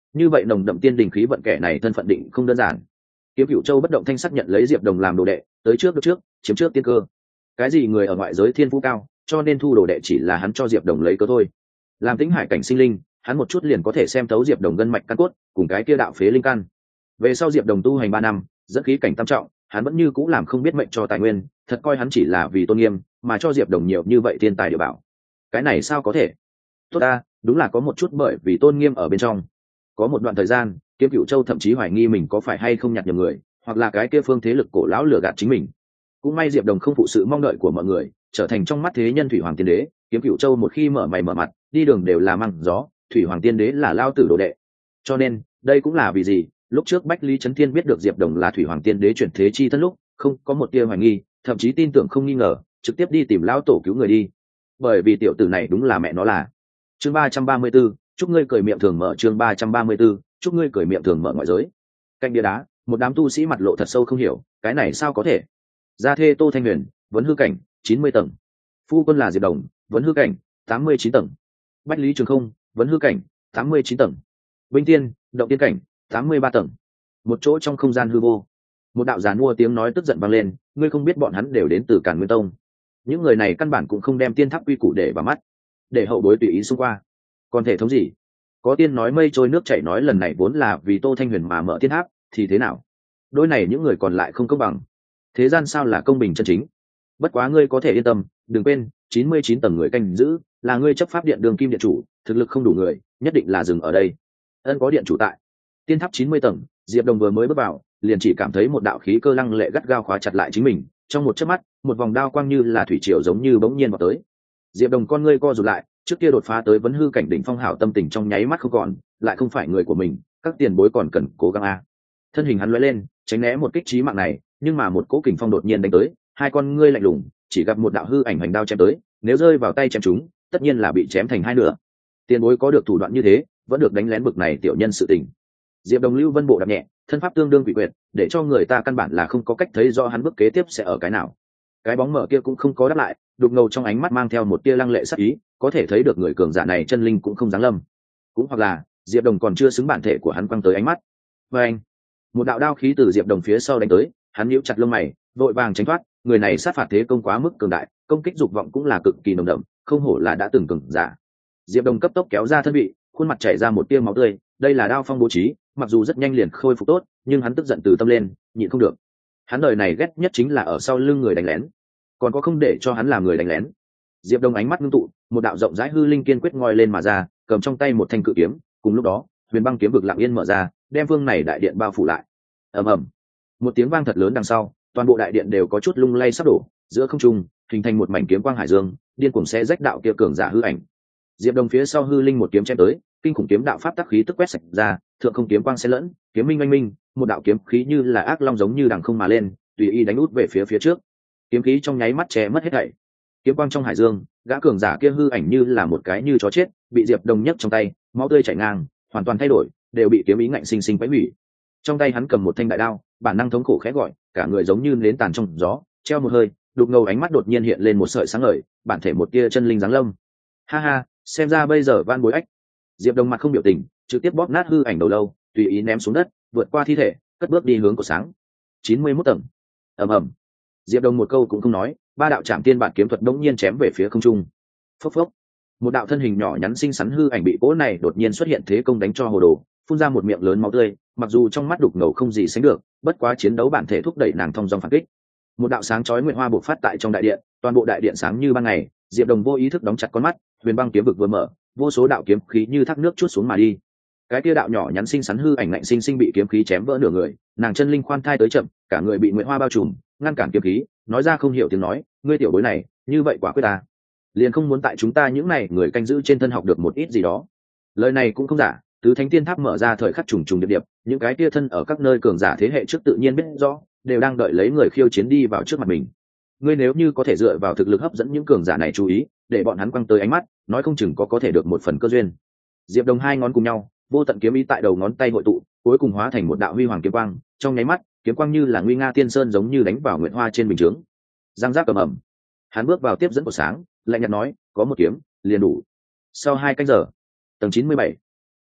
như vậy nồng đậm tiên đình khí vận kẻ này thân phận định không đơn giản. Kiếm Cửu Châu bất động thanh sắc nhận lấy Diệp Đồng làm đồ đệ, tới trước được trước, chiếm trước tiên cơ. Cái gì người ở ngoại giới thiên phú cao, cho nên thu đồ đệ chỉ là hắn cho Diệp Đồng lấy cớ thôi. Làm Tĩnh Hải cảnh sinh linh, hắn một chút liền có thể xem thấu Diệp Đồng gân mạch căn cốt, cùng cái kia đạo phế linh căn. Về sau Diệp Đồng tu hành 3 năm, dẫn khí cảnh tam trọng, hắn vẫn như cũ làm không biết mệnh cho tài nguyên, thật coi hắn chỉ là vì tôn nghiêm, mà cho Diệp Đồng nhiều như vậy thiên tài địa bảo. Cái này sao có thể? Tốt ta, đúng là có một chút bởi vì tôn nghiêm ở bên trong. Có một đoạn thời gian, Kiếm Cửu Châu thậm chí hoài nghi mình có phải hay không nhặt nhầm người, hoặc là cái kia phương thế lực cổ lão lừa gạt chính mình. Cũng may Diệp Đồng không phụ sự mong đợi của mọi người, trở thành trong mắt thế nhân Thủy Hoàng Tiên Đế. Kiếm Cửu Châu một khi mở mày mở mặt, đi đường đều là măng gió, Thủy Hoàng Tiên Đế là lao tử đồ đệ. Cho nên, đây cũng là vì gì, lúc trước Bách Lý Chấn Thiên biết được Diệp Đồng là Thủy Hoàng Tiên Đế chuyển thế chi thân lúc, không có một tia hoài nghi, thậm chí tin tưởng không nghi ngờ, trực tiếp đi tìm lão tổ cứu người đi. Bởi vì tiểu tử này đúng là mẹ nó là. Chương 334, chúc ngươi cười miệng thường mở. Chương 334, chúc ngươi cười miệng thường mở ngoại giới. Cạnh bia đá, một đám tu sĩ mặt lộ thật sâu không hiểu, cái này sao có thể? Gia thê Tô Thanh Huyền, vấn hư cảnh, 90 tầng. Phu quân là Diệp Đồng, vấn hư cảnh, 89 tầng. Bách Lý Trường Không, vấn hư cảnh, 89 tầng. Vinh Tiên, động tiên cảnh, 83 tầng. Một chỗ trong không gian hư vô, một đạo giàn mua tiếng nói tức giận vang lên, ngươi không biết bọn hắn đều đến từ Càn Nguyên Tông. Những người này căn bản cũng không đem tiên tháp quy củ để vào mắt, để hậu bối tùy ý xung qua. Còn thể thống gì? Có tiên nói mây trôi nước chảy nói lần này vốn là vì Tô Thanh Huyền mà mở tiên tháp, thì thế nào? Đôi này những người còn lại không công bằng. Thế gian sao là công bình chân chính? Bất quá ngươi có thể yên tâm, đừng quên, 99 tầng người canh giữ, là ngươi chấp pháp điện đường kim điện chủ, thực lực không đủ người, nhất định là dừng ở đây. Ân có điện chủ tại. Tiên tháp 90 tầng, Diệp Đồng vừa mới bước vào, liền chỉ cảm thấy một đạo khí cơ lăng lệ gắt gao khóa chặt lại chính mình, trong một chớp mắt, một vòng đao quang như là thủy triều giống như bỗng nhiên vào tới. Diệp Đồng con ngươi co rụt lại, trước kia đột phá tới vấn hư cảnh đỉnh phong hảo tâm tình trong nháy mắt không còn, lại không phải người của mình, các tiền bối còn cần cố gắng a. Thân hình hắn lóe lên, tránh né một kích chí mạng này, nhưng mà một cỗ kình phong đột nhiên đánh tới, hai con ngươi lạnh lùng, chỉ gặp một đạo hư ảnh hành đao chém tới, nếu rơi vào tay chém chúng, tất nhiên là bị chém thành hai nửa. Tiền bối có được thủ đoạn như thế, vẫn được đánh lén bực này tiểu nhân sự tình. Diệp Đồng lưu vân bộ đạp nhẹ, thân pháp tương đương quỷ quyệt, để cho người ta căn bản là không có cách thấy rõ hắn bước kế tiếp sẽ ở cái nào. Cái bóng mở kia cũng không có đáp lại, đục ngầu trong ánh mắt mang theo một tia lăng lệ sắc ý, có thể thấy được người cường giả này chân linh cũng không giáng lâm. Cũng hoặc là Diệp Đồng còn chưa xứng bản thể của hắn quăng tới ánh mắt. Và anh, một đạo đao khí từ Diệp Đồng phía sau đánh tới, hắn nhíu chặt lông mày, vội vàng tránh thoát. Người này sát phạt thế công quá mức cường đại, công kích dục vọng cũng là cực kỳ nồng đậm, không hổ là đã từng cường giả. Diệp Đồng cấp tốc kéo ra thân vị, khuôn mặt chảy ra một tia máu tươi, đây là đao phong bố trí, mặc dù rất nhanh liền khôi phục tốt, nhưng hắn tức giận từ tâm lên, nhịn không được. Hắn đời này ghét nhất chính là ở sau lưng người đánh lén, còn có không để cho hắn làm người đánh lén. Diệp Đồng ánh mắt ngưng tụ, một đạo rộng rãi hư linh kiên quyết ngoi lên mà ra, cầm trong tay một thanh cự kiếm. Cùng lúc đó, huyền băng kiếm vực lặng yên mở ra, đem vương này đại điện bao phủ lại. Ầm ầm, một tiếng vang thật lớn đằng sau, toàn bộ đại điện đều có chút lung lay sắp đổ, giữa không trung hình thành một mảnh kiếm quang hải dương, điên cuồng xé rách đạo kia cường giả hư ảnh. Diệp Đồng phía sau hư linh một kiếm chém tới, kinh khủng kiếm đạo pháp tắc khí tức quét sạch ra, thượng không kiếm quang xen lẫn, kiếm minh oanh minh, một đạo kiếm khí như là ác long giống như đằng không mà lên, tùy ý đánh út về phía trước. Kiếm khí trong nháy mắt che mất hết thảy. Kiếm quang trong hải dương, gã cường giả kia hư ảnh như là một cái như chó chết, bị Diệp Đồng nhấc trong tay, máu tươi chảy ngang, hoàn toàn thay đổi, đều bị kiếm ý ngạnh sinh sinh phá hủy. Trong tay hắn cầm một thanh đại đao, bản năng thống khổ khẽ gọi, cả người giống như nến tàn trong gió, treo một hơi, đục ngầu ánh mắt đột nhiên hiện lên một sợi sáng ngời, bản thể một tia chân linh giáng lâm. Ha ha, xem ra bây giờ van bối ách. Diệp Đồng mặt không biểu tình, trực tiếp bóp nát hư ảnh đầu lâu, tùy ý ném xuống đất, vượt qua thi thể, cất bước đi hướng của sáng. 91 tầng. Ầm ầm. Diệp Đồng một câu cũng không nói, ba đạo chạm tiên bản kiếm thuật đống nhiên chém về phía không trung. Phốc phốc. Một đạo thân hình nhỏ nhắn xinh xắn hư ảnh bị cỗ này đột nhiên xuất hiện thế công đánh cho hồ đồ, phun ra một miệng lớn máu tươi, mặc dù trong mắt đục ngầu không gì sánh được, bất quá chiến đấu bản thể thúc đẩy nàng thông dong phản kích. Một đạo sáng chói nguyệt hoa bộc phát tại trong đại điện, toàn bộ đại điện sáng như ban ngày. Diệp Đồng vô ý thức đóng chặt con mắt, huyền băng kiếm vực vừa mở, vô số đạo kiếm khí như thác nước chuốt xuống mà đi. Cái kia đạo nhỏ nhắn xinh xắn hư ảnh lạnh sinh sinh bị kiếm khí chém vỡ nửa người, nàng chân linh khoan thai tới chậm, cả người bị nguyệt hoa bao trùm, ngăn cản kiếm khí, nói ra không hiểu tiếng nói, ngươi tiểu bối này, như vậy quả quyết ta, liền không muốn tại chúng ta những này người canh giữ trên thân học được một ít gì đó. Lời này cũng không giả, tứ thánh tiên tháp mở ra thời khắc trùng trùng điệp điệp, những cái kia thân ở các nơi cường giả thế hệ trước tự nhiên biết rõ, đều đang đợi lấy người khiêu chiến đi vào trước mặt mình. Ngươi nếu như có thể dựa vào thực lực hấp dẫn những cường giả này chú ý, để bọn hắn quăng tới ánh mắt, nói không chừng có thể được một phần cơ duyên. Diệp Đồng hai ngón cùng nhau, vô tận kiếm ý tại đầu ngón tay hội tụ, cuối cùng hóa thành một đạo huy hoàng kiếm quang, trong nháy mắt, kiếm quang như là nguy nga tiên sơn giống như đánh vào nguyệt hoa trên bình chướng. Giang giác ầm ầm. Hắn bước vào tiếp dẫn của sáng, lạnh nhạt nói, có một kiếm, liền đủ. Sau 2 canh giờ, tầng 97,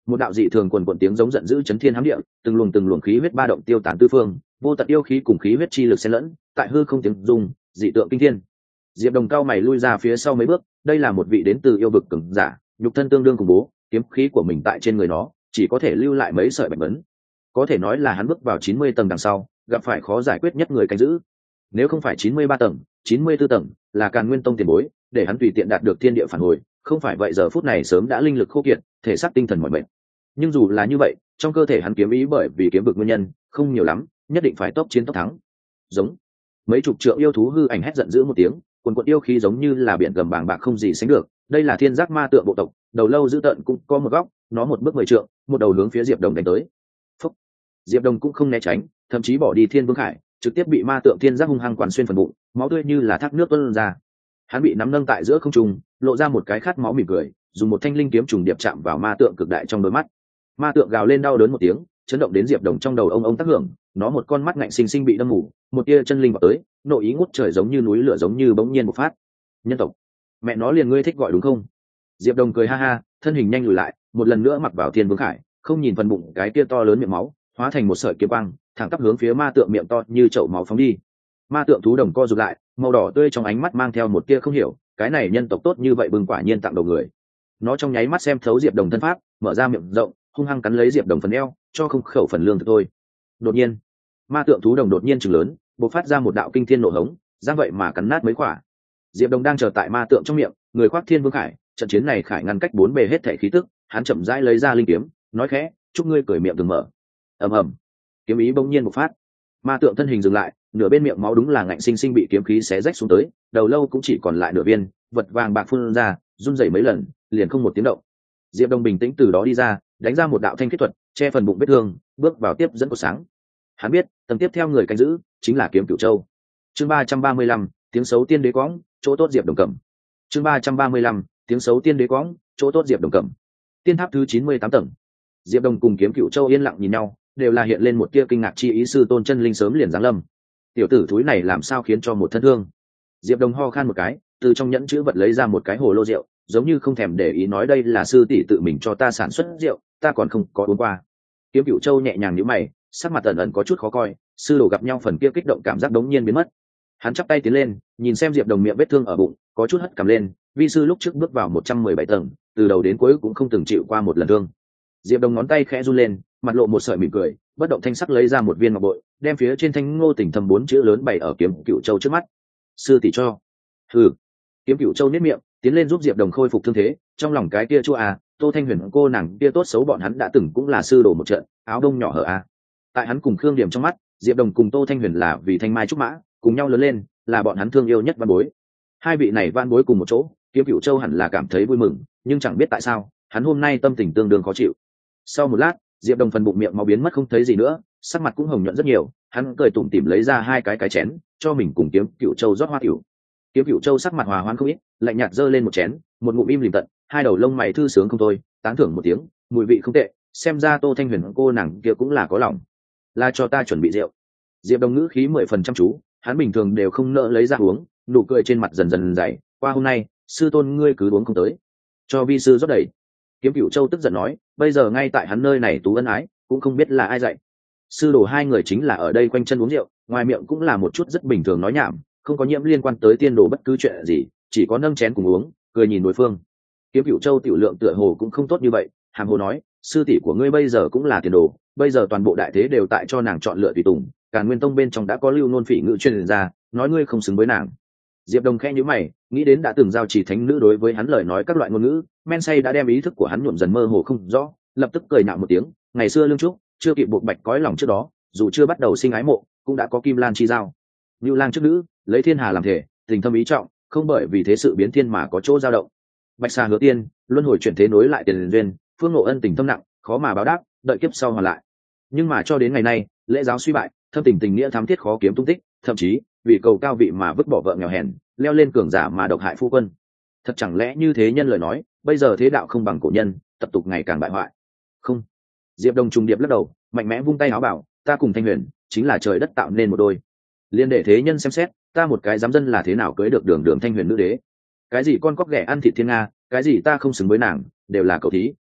Một đạo dị thường quần quần tiếng giống giận dữ chấn thiên hám địa, từng luồng khí huyết ba động tiêu tán tứ phương, vô tận yêu khí cùng khí huyết chi lực xen lẫn, tại hư không tiếng rung, dị tượng kinh thiên. Diệp Đồng cao mày lui ra phía sau mấy bước, đây là một vị đến từ yêu vực cường giả, nhục thân tương đương cùng bố, kiếm khí của mình tại trên người nó, chỉ có thể lưu lại mấy sợi bạch vấn. Có thể nói là hắn bước vào 90 tầng đằng sau, gặp phải khó giải quyết nhất người canh giữ. Nếu không phải 93 tầng, 94 tầng, là Càn Nguyên Tông tiền bối, để hắn tùy tiện đạt được thiên địa phản hồi, không phải vậy giờ phút này sớm đã linh lực khô kiệt, thể xác tinh thần mỏi mệt. Nhưng dù là như vậy, trong cơ thể hắn kiếm ý bởi vì kiếm vực nguyên nhân, không nhiều lắm, nhất định phải tốc chiến tốc thắng. Giống mấy chục trượng yêu thú hư ảnh hét giận dữ một tiếng, quần quần yêu khí giống như là biển gầm bàng bạc không gì sánh được. Đây là thiên giác ma tượng bộ tộc, đầu lâu dữ tợn cũng có một góc, nó một bước 10 trượng, một đầu hướng phía Diệp Đồng đánh tới. Phúc. Diệp Đồng cũng không né tránh, thậm chí bỏ đi Thiên Vương Khải, trực tiếp bị ma tượng thiên giác hung hăng quằn xuyên phần bụng, máu tươi như là thác nước tuôn ra. Hắn bị nắm nâng tại giữa không trung, lộ ra một cái khát máu mỉm cười, dùng một thanh linh kiếm trùng điệp chạm vào ma tượng cực đại trong đôi mắt. Ma tượng gào lên đau đớn một tiếng, chấn động đến Diệp Đồng trong đầu ông tác hưởng, nó một con mắt ngạnh sinh sinh bị đâm mù, một tia chân linh vào tới, nội ý ngút trời giống như núi lửa giống như bỗng nhiên một phát. Nhân tộc, mẹ nó liền ngươi thích gọi đúng không? Diệp Đồng cười ha ha, thân hình nhanh lùi lại, một lần nữa mặc vào Thiên Vương Khải, không nhìn phần bụng cái tia to lớn miệng máu, hóa thành một sợi kiếm băng, thẳng tắp hướng phía ma tượng miệng to như chậu máu phóng đi. Ma tượng thú đồng co rụt lại, màu đỏ tươi trong ánh mắt mang theo một tia không hiểu, cái này nhân tộc tốt như vậy bừng quả nhiên tặng đầu người. Nó trong nháy mắt xem thấu Diệp Đồng thân pháp, mở ra miệng rộng, hung hăng cắn lấy Diệp Đồng phần eo, cho không khẩu phần lương thực thôi. Đột nhiên, ma tượng thú đồng đột nhiên trừng lớn, bộc phát ra một đạo kinh thiên nổ hống, giang vậy mà cắn nát mấy quả. Diệp Đồng đang chờ tại ma tượng trong miệng, người khoác Thiên Vương Khải, trận chiến này khải ngăn cách bốn bề hết thảy khí tức, hắn chậm rãi lấy ra linh kiếm, nói khẽ, chúc ngươi cười miệng từng mở. Ầm ầm, kiếm ý bỗng nhiên bộc phát, ma tượng thân hình dừng lại, nửa bên miệng máu đúng là ngạnh sinh sinh bị kiếm khí xé rách xuống tới, đầu lâu cũng chỉ còn lại nửa viên, vật vàng bạc phun ra, run rẩy mấy lần, liền không một tiếng động. Diệp Đông bình tĩnh từ đó đi ra, đánh ra một đạo thanh kết thuật, che phần bụng vết thương, bước vào tiếp dẫn của sáng. Hắn biết, tầng tiếp theo người canh giữ chính là kiếm Cửu Châu. Chương 335, tiếng xấu tiên đế quõng, chỗ tốt Diệp Đồng cầm. Chương 335, tiếng xấu tiên đế quõng, chỗ tốt Diệp Đồng cầm. Tiên tháp thứ 98 tầng. Diệp Đồng cùng kiếm Cửu Châu yên lặng nhìn nhau, đều là hiện lên một tia kinh ngạc chi ý, sư tôn chân linh sớm liền giáng lâm. Tiểu tử thúi này làm sao khiến cho một thân thương? Diệp Đồng ho khan một cái, từ trong nhẫn chữ vật lấy ra một cái hồ lô rượu, giống như không thèm để ý nói đây là sư tỷ tự mình cho ta sản xuất rượu, ta còn không có uống qua. Kiếm Cửu Châu nhẹ nhàng nhíu mày, sắc mặt ẩn ẩn có chút khó coi, sư đồ gặp nhau phần kia kích động cảm giác đống nhiên biến mất. Hắn chắp tay tiến lên, nhìn xem Diệp Đồng miệng vết thương ở bụng, có chút hất cằm lên, vi sư lúc trước bước vào 117 tầng, từ đầu đến cuối cũng không từng chịu qua một lần thương. Diệp Đồng ngón tay khẽ run lên, mặt lộ một sợi mỉm cười, bất động thanh sắc lấy ra một viên ngọc bội, đem phía trên thanh ngô tỉnh thầm 4 chữ lớn bày ở kiếm Cửu Châu trước mắt. Sư tỷ cho. Hừ. Kiếm Cửu Châu nhếch miệng, tiến lên giúp Diệp Đồng khôi phục thương thế, trong lòng cái kia chua à, Tô Thanh Huyền cô nàng kia tốt xấu bọn hắn đã từng cũng là sư đồ một trận, áo đông nhỏ hở à. Tại hắn cùng Khương Điểm trong mắt, Diệp Đồng cùng Tô Thanh Huyền là vì thanh mai trúc mã, cùng nhau lớn lên, là bọn hắn thương yêu nhất văn bối. Hai vị này văn bối cùng một chỗ, Kiếm Cửu Châu hẳn là cảm thấy vui mừng, nhưng chẳng biết tại sao, hắn hôm nay tâm tình tương đương khó chịu. Sau một lát, Diệp Đồng phần bụng miệng máu biến mất không thấy gì nữa, sắc mặt cũng hồng nhuận rất nhiều, hắn cười tủm tỉm lấy ra hai cái chén, cho mình cùng Kiếm Cửu Châu rót hoa tiểu. Kiếm Cửu Châu sắc mặt hòa hoãn không ít, lạnh nhạt giơ lên một chén, một ngụm im lìm tận, hai đầu lông mày thư sướng không thôi, tán thưởng một tiếng, mùi vị không tệ, xem ra Tô Thanh Huyền cô nàng kia cũng là có lòng, là cho ta chuẩn bị rượu. Diệp Đồng ngữ khí 10% chăm chú, hắn bình thường đều không nỡ lấy ra uống, nụ cười trên mặt dần dần dày, qua hôm nay, sư tôn ngươi cứ uống không tới, cho vi sư rót đầy. Kiếm Cửu Châu tức giận nói, bây giờ ngay tại hắn nơi này tú ân ái, cũng không biết là ai dạy. Sư đồ hai người chính là ở đây quanh chân uống rượu, ngoài miệng cũng là một chút rất bình thường nói nhảm, không có nhiễm liên quan tới tiên đồ bất cứ chuyện gì, chỉ có nâng chén cùng uống, cười nhìn đối phương. Kiếm Cửu Châu tiểu lượng tựa hồ cũng không tốt như vậy, hàm hồ nói, sư tỷ của ngươi bây giờ cũng là tiền đồ, bây giờ toàn bộ đại thế đều tại cho nàng chọn lựa tùy tùng, Càn Nguyên Tông bên trong đã có lưu nôn phỉ ngữ truyền ra, nói ngươi không xứng với nàng. Diệp Đồng khẽ nhíu mày, nghĩ đến đã từng giao chỉ thánh nữ đối với hắn lời nói các loại ngôn ngữ, men say đã đem ý thức của hắn nhuộm dần mơ hồ không rõ, lập tức cười nhạo một tiếng, ngày xưa lương trúc, chưa kịp buộc bạch cõi lòng trước đó, dù chưa bắt đầu sinh ái mộ, cũng đã có kim lan chi giao. Như lang trước nữ, lấy thiên hà làm thể, tình thâm ý trọng, không bởi vì thế sự biến thiên mà có chỗ dao động. Bạch xà hứa tiên, luân hồi chuyển thế nối lại tiền duyên, phương ngộ ân tình thâm nặng, khó mà báo đáp, đợi kiếp sau hoàn lại. Nhưng mà cho đến ngày nay, lễ giáo suy bại, thâm tình tình nghĩa thám thiết khó kiếm tung tích, thậm chí vì cầu cao vị mà vứt bỏ vợ nghèo hèn, leo lên cường giả mà độc hại phu quân. Thật chẳng lẽ như thế nhân lời nói, bây giờ thế đạo không bằng cổ nhân, tập tục ngày càng bại hoại. Không. Diệp Đồng trùng điệp lắc đầu, mạnh mẽ vung tay áo bảo, ta cùng Thanh Huyền chính là trời đất tạo nên một đôi, liên để thế nhân xem xét, ta một cái giám dân là thế nào cưới được đường đường Thanh Huyền nữ đế. Cái gì con cóc ghẻ ăn thịt thiên nga, cái gì ta không xứng với nàng, đều là cầu thí.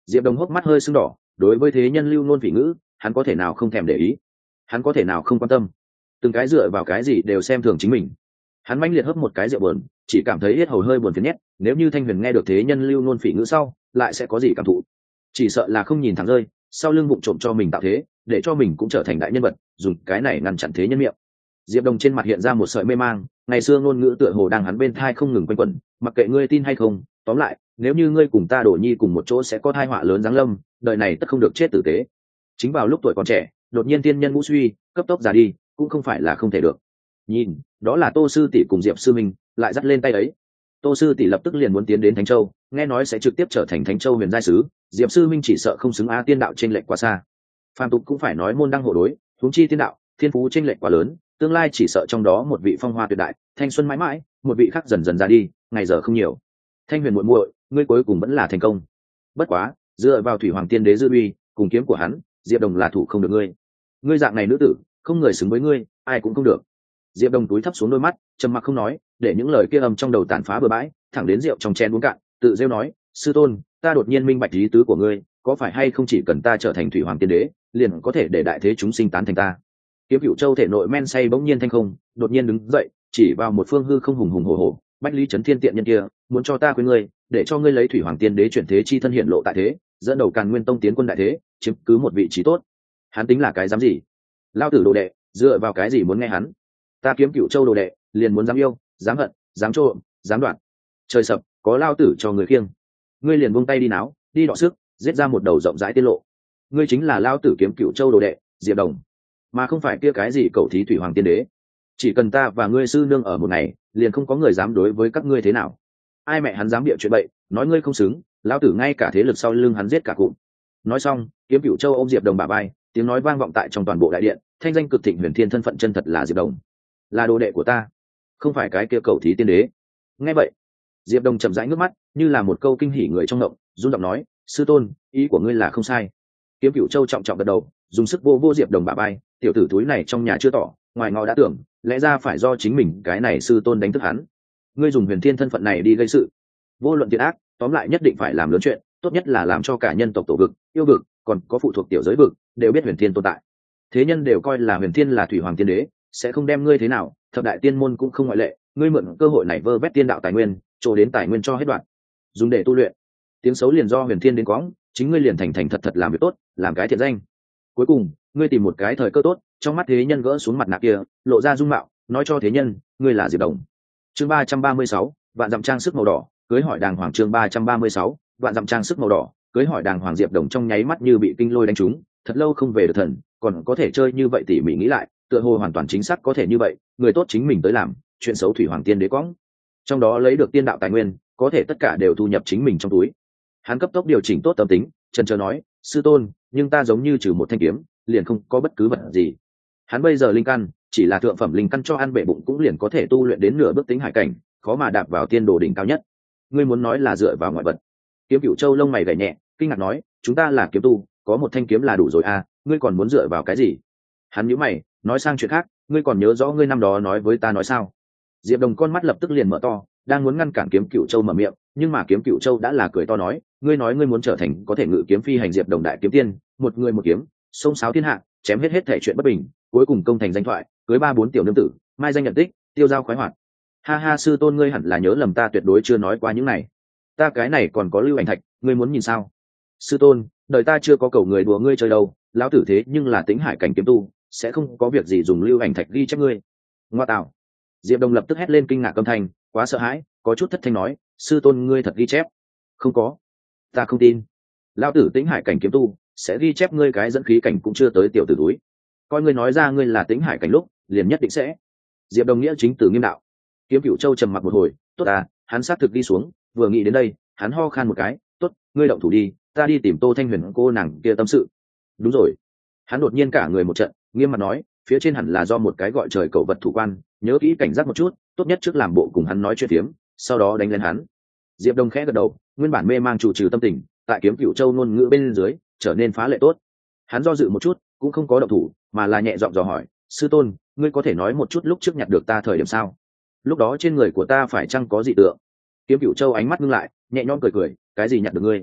Diệp Đồng hốc mắt hơi sưng đỏ, đối với thế nhân lưu ngôn vị ngữ hắn có thể nào không thèm để ý, hắn có thể nào không quan tâm, từng cái dựa vào cái gì đều xem thường chính mình. Hắn mãnh liệt hấp một cái rượu buồn, chỉ cảm thấy yết hầu hơi buồn phiền nhét. Nếu như Thanh Huyền nghe được thế nhân lưu ngôn phỉ ngữ sau, lại sẽ có gì cảm thụ? Chỉ sợ là không nhìn thẳng rơi, sau lưng bụng trộm cho mình tạo thế, để cho mình cũng trở thành đại nhân vật, dùng cái này ngăn chặn thế nhân miệng. Diệp Đồng trên mặt hiện ra một sợi mê mang, ngày xưa ngôn ngữ tựa hồ đang hắn bên thai không ngừng quanh quẩn, mặc kệ ngươi tin hay không, tóm lại, nếu như ngươi cùng ta Đổ Nhi cùng một chỗ sẽ có tai họa lớn giáng lâm, đời này tất không được chết tử tế. Chính vào lúc tuổi còn trẻ, đột nhiên tiên nhân ngũ suy, cấp tốc già đi, cũng không phải là không thể được. Nhìn, đó là Tô sư tỷ cùng Diệp sư minh, lại dắt lên tay ấy. Tô sư tỷ lập tức liền muốn tiến đến Thánh Châu, nghe nói sẽ trực tiếp trở thành Thánh Châu huyền giai sứ, Diệp sư minh chỉ sợ không xứng a tiên đạo trên lệch quá xa. Phàm tục cũng phải nói môn đăng hộ đối, huống chi tiên đạo, thiên phú trên lệch quá lớn, tương lai chỉ sợ trong đó một vị phong hoa tuyệt đại, thanh xuân mãi mãi, một vị khác dần dần ra đi, ngày giờ không nhiều. Thanh Huyền muội muội, ngươi cuối cùng vẫn là thành công. Bất quá, dựa vào Thủy Hoàng Tiên Đế dư uy, cùng kiếm của hắn, Diệp Đồng là thủ không được ngươi. Ngươi dạng này nữ tử, không người xứng với ngươi, ai cũng không được. Diệp Đồng túi thấp xuống đôi mắt, trầm mặc không nói, để những lời kia âm trong đầu tàn phá bừa bãi, thẳng đến rượu trong chén uống cạn, tự rêu nói, sư tôn, ta đột nhiên minh bạch ý tứ của ngươi, có phải hay không chỉ cần ta trở thành Thủy Hoàng Tiên Đế, liền có thể để đại thế chúng sinh tán thành ta. Kiếm Cửu Châu thể nội men say bỗng nhiên thanh không, đột nhiên đứng dậy, chỉ vào một phương hư không hùng hùng hổ hổ, Bách Lý Chấn Thiên tiện nhân kia, muốn cho ta khuyên ngươi, để cho ngươi lấy Thủy Hoàng Tiên Đế chuyển thế chi thân hiện lộ tại thế, dẫn đầu Càn Nguyên Tông tiến quân đại thế, chiếm cứ một vị trí tốt. Hắn tính là cái dám gì? Lao tử đồ đệ, dựa vào cái gì muốn nghe hắn? Ta Kiếm Cửu Châu đồ đệ, liền muốn dám yêu, dám hận, dám trộm, dám đoạt. Trời sập, có lao tử cho người khiêng. Ngươi liền buông tay đi náo, đi đọ sức, giết ra một đầu rộng rãi tiết lộ. Ngươi chính là lao tử Kiếm Cửu Châu đồ đệ, Diệp Đồng, mà không phải kia cái gì cầu thí Thủy Hoàng Tiên Đế. Chỉ cần ta và ngươi sư nương ở một ngày, liền không có người dám đối với các ngươi thế nào. Ai mẹ hắn dám bịa chuyện bậy, nói ngươi không xứng, lão tử ngay cả thế lực sau lưng hắn giết cả cụm. Nói xong, Kiếm Cửu Châu ôm Diệp Đồng bả vai, tiếng nói vang vọng tại trong toàn bộ đại điện, thanh danh cực thịnh huyền thiên thân phận chân thật là Diệp Đồng, là đồ đệ của ta, không phải cái kia cầu thí tiên đế. Nghe vậy, Diệp Đồng chậm rãi ngước mắt, như là một câu kinh hỉ người trong ngộng, run giọng nói, sư tôn, ý của ngươi là không sai. Kiếm Cửu Châu trọng trọng gật đầu, dùng sức vô Diệp Đồng bả vai, tiểu tử túi này trong nhà chưa tỏ, ngoài ngõ đã tưởng, lẽ ra phải do chính mình cái này sư tôn đánh thức hắn. Ngươi dùng huyền thiên thân phận này đi gây sự, vô luận thiện ác, tóm lại nhất định phải làm lớn chuyện, tốt nhất là làm cho cả nhân tộc tổ vực, yêu vực, còn có phụ thuộc tiểu giới vực đều biết huyền thiên tồn tại. Thế nhân đều coi là huyền thiên là Thủy Hoàng Tiên Đế, sẽ không đem ngươi thế nào, thập đại tiên môn cũng không ngoại lệ. Ngươi mượn cơ hội này vơ vét tiên đạo tài nguyên, trổ đến tài nguyên cho hết đoạn, dùng để tu luyện. Tiếng xấu liền do huyền thiên đến quõng, chính ngươi liền thành thành thật thật làm việc tốt, làm cái thiện danh. Cuối cùng, ngươi tìm một cái thời cơ tốt, trong mắt thế nhân gỡ xuống mặt nạ kia, lộ ra dung mạo, nói cho thế nhân, ngươi là Diệp Đồng. Chương 336, vạn dặm trang sức màu đỏ, cưới hỏi đàng hoàng. Chương 336, vạn dặm trang sức màu đỏ, cưới hỏi đàng hoàng. Diệp Đồng trong nháy mắt như bị kinh lôi đánh trúng, thật lâu không về được thần, còn có thể chơi như vậy tỉ mỉ nghĩ lại, tựa hồ hoàn toàn chính xác có thể như vậy, người tốt chính mình tới làm, chuyện xấu Thủy Hoàng Tiên Đế quõng. Trong đó lấy được tiên đạo tài nguyên, có thể tất cả đều thu nhập chính mình trong túi. Hắn cấp tốc điều chỉnh tốt tâm tính, chần chờ nói, sư tôn, nhưng ta giống như trừ một thanh kiếm, liền không có bất cứ vật gì. Hắn bây giờ linh căn chỉ là thượng phẩm linh căn, cho ăn bể bụng cũng liền có thể tu luyện đến nửa bước tính hải cảnh, khó mà đạp vào tiên đồ đỉnh cao nhất. Ngươi muốn nói là dựa vào ngoại vật? Kiếm Cửu Châu lông mày gảy nhẹ, kinh ngạc nói, chúng ta là kiếm tu, có một thanh kiếm là đủ rồi à, ngươi còn muốn dựa vào cái gì? Hắn nhíu mày, nói sang chuyện khác, ngươi còn nhớ rõ ngươi năm đó nói với ta nói sao? Diệp Đồng con mắt lập tức liền mở to, đang muốn ngăn cản Kiếm Cửu Châu mở miệng, nhưng mà Kiếm Cửu Châu đã là cười to nói, ngươi nói ngươi muốn trở thành có thể ngự kiếm phi hành Diệp Đồng đại kiếm tiên, một người một kiếm, xông xáo thiên hạ, chém hết thể chuyện bất bình, cuối cùng công thành danh thoại, cưới 3-4 tiểu nương tử, mai danh nhận tích, tiêu dao khoái hoạt. Ha ha, sư tôn ngươi hẳn là nhớ lầm, ta tuyệt đối chưa nói qua những này. Ta cái này còn có lưu ảnh thạch, ngươi muốn nhìn sao? Sư tôn, đời ta chưa có cầu người đùa ngươi chơi đâu, lão tử thế nhưng là tính hải cảnh kiếm tu, sẽ không có việc gì dùng lưu ảnh thạch ghi chép ngươi. Ngoa tạo. Diệp Đồng lập tức hét lên kinh ngạc âm thanh, quá sợ hãi, có chút thất thanh nói, sư tôn ngươi thật ghi chép? Không có, ta không tin. Lão tử tính hải cảnh kiếm tu, sẽ ghi chép ngươi cái dẫn khí cảnh cũng chưa tới tiểu tử túi. Coi ngươi nói ra ngươi là tính hải cảnh lúc, liền nhất định sẽ. Diệp Đồng nghĩa chính từ nghiêm đạo. Kiếm Cửu Châu trầm mặc một hồi, tốt à, hắn sát thực đi xuống, vừa nghĩ đến đây, hắn ho khan một cái, tốt, ngươi động thủ đi, ta đi tìm Tô Thanh Huyền cô nàng kia tâm sự. Đúng rồi. Hắn đột nhiên cả người một trận, nghiêm mặt nói, phía trên hẳn là do một cái gọi trời cẩu vật thủ quan, nhớ kỹ cảnh giác một chút, tốt nhất trước làm bộ cùng hắn nói chuyện phiếm, sau đó đánh lên hắn. Diệp Đồng khẽ gật đầu, nguyên bản mê mang chủ trừ tâm tình, tại Kiếm Cửu Châu ngôn ngữ bên dưới, trở nên phá lệ tốt. Hắn do dự một chút, cũng không có động thủ, mà là nhẹ giọng dò hỏi, sư tôn, ngươi có thể nói một chút lúc trước nhặt được ta thời điểm sao? Lúc đó trên người của ta phải chăng có dị tượng? Kiếm Cửu Châu ánh mắt ngưng lại, nhẹ nhõm cười cười, cái gì nhặt được ngươi?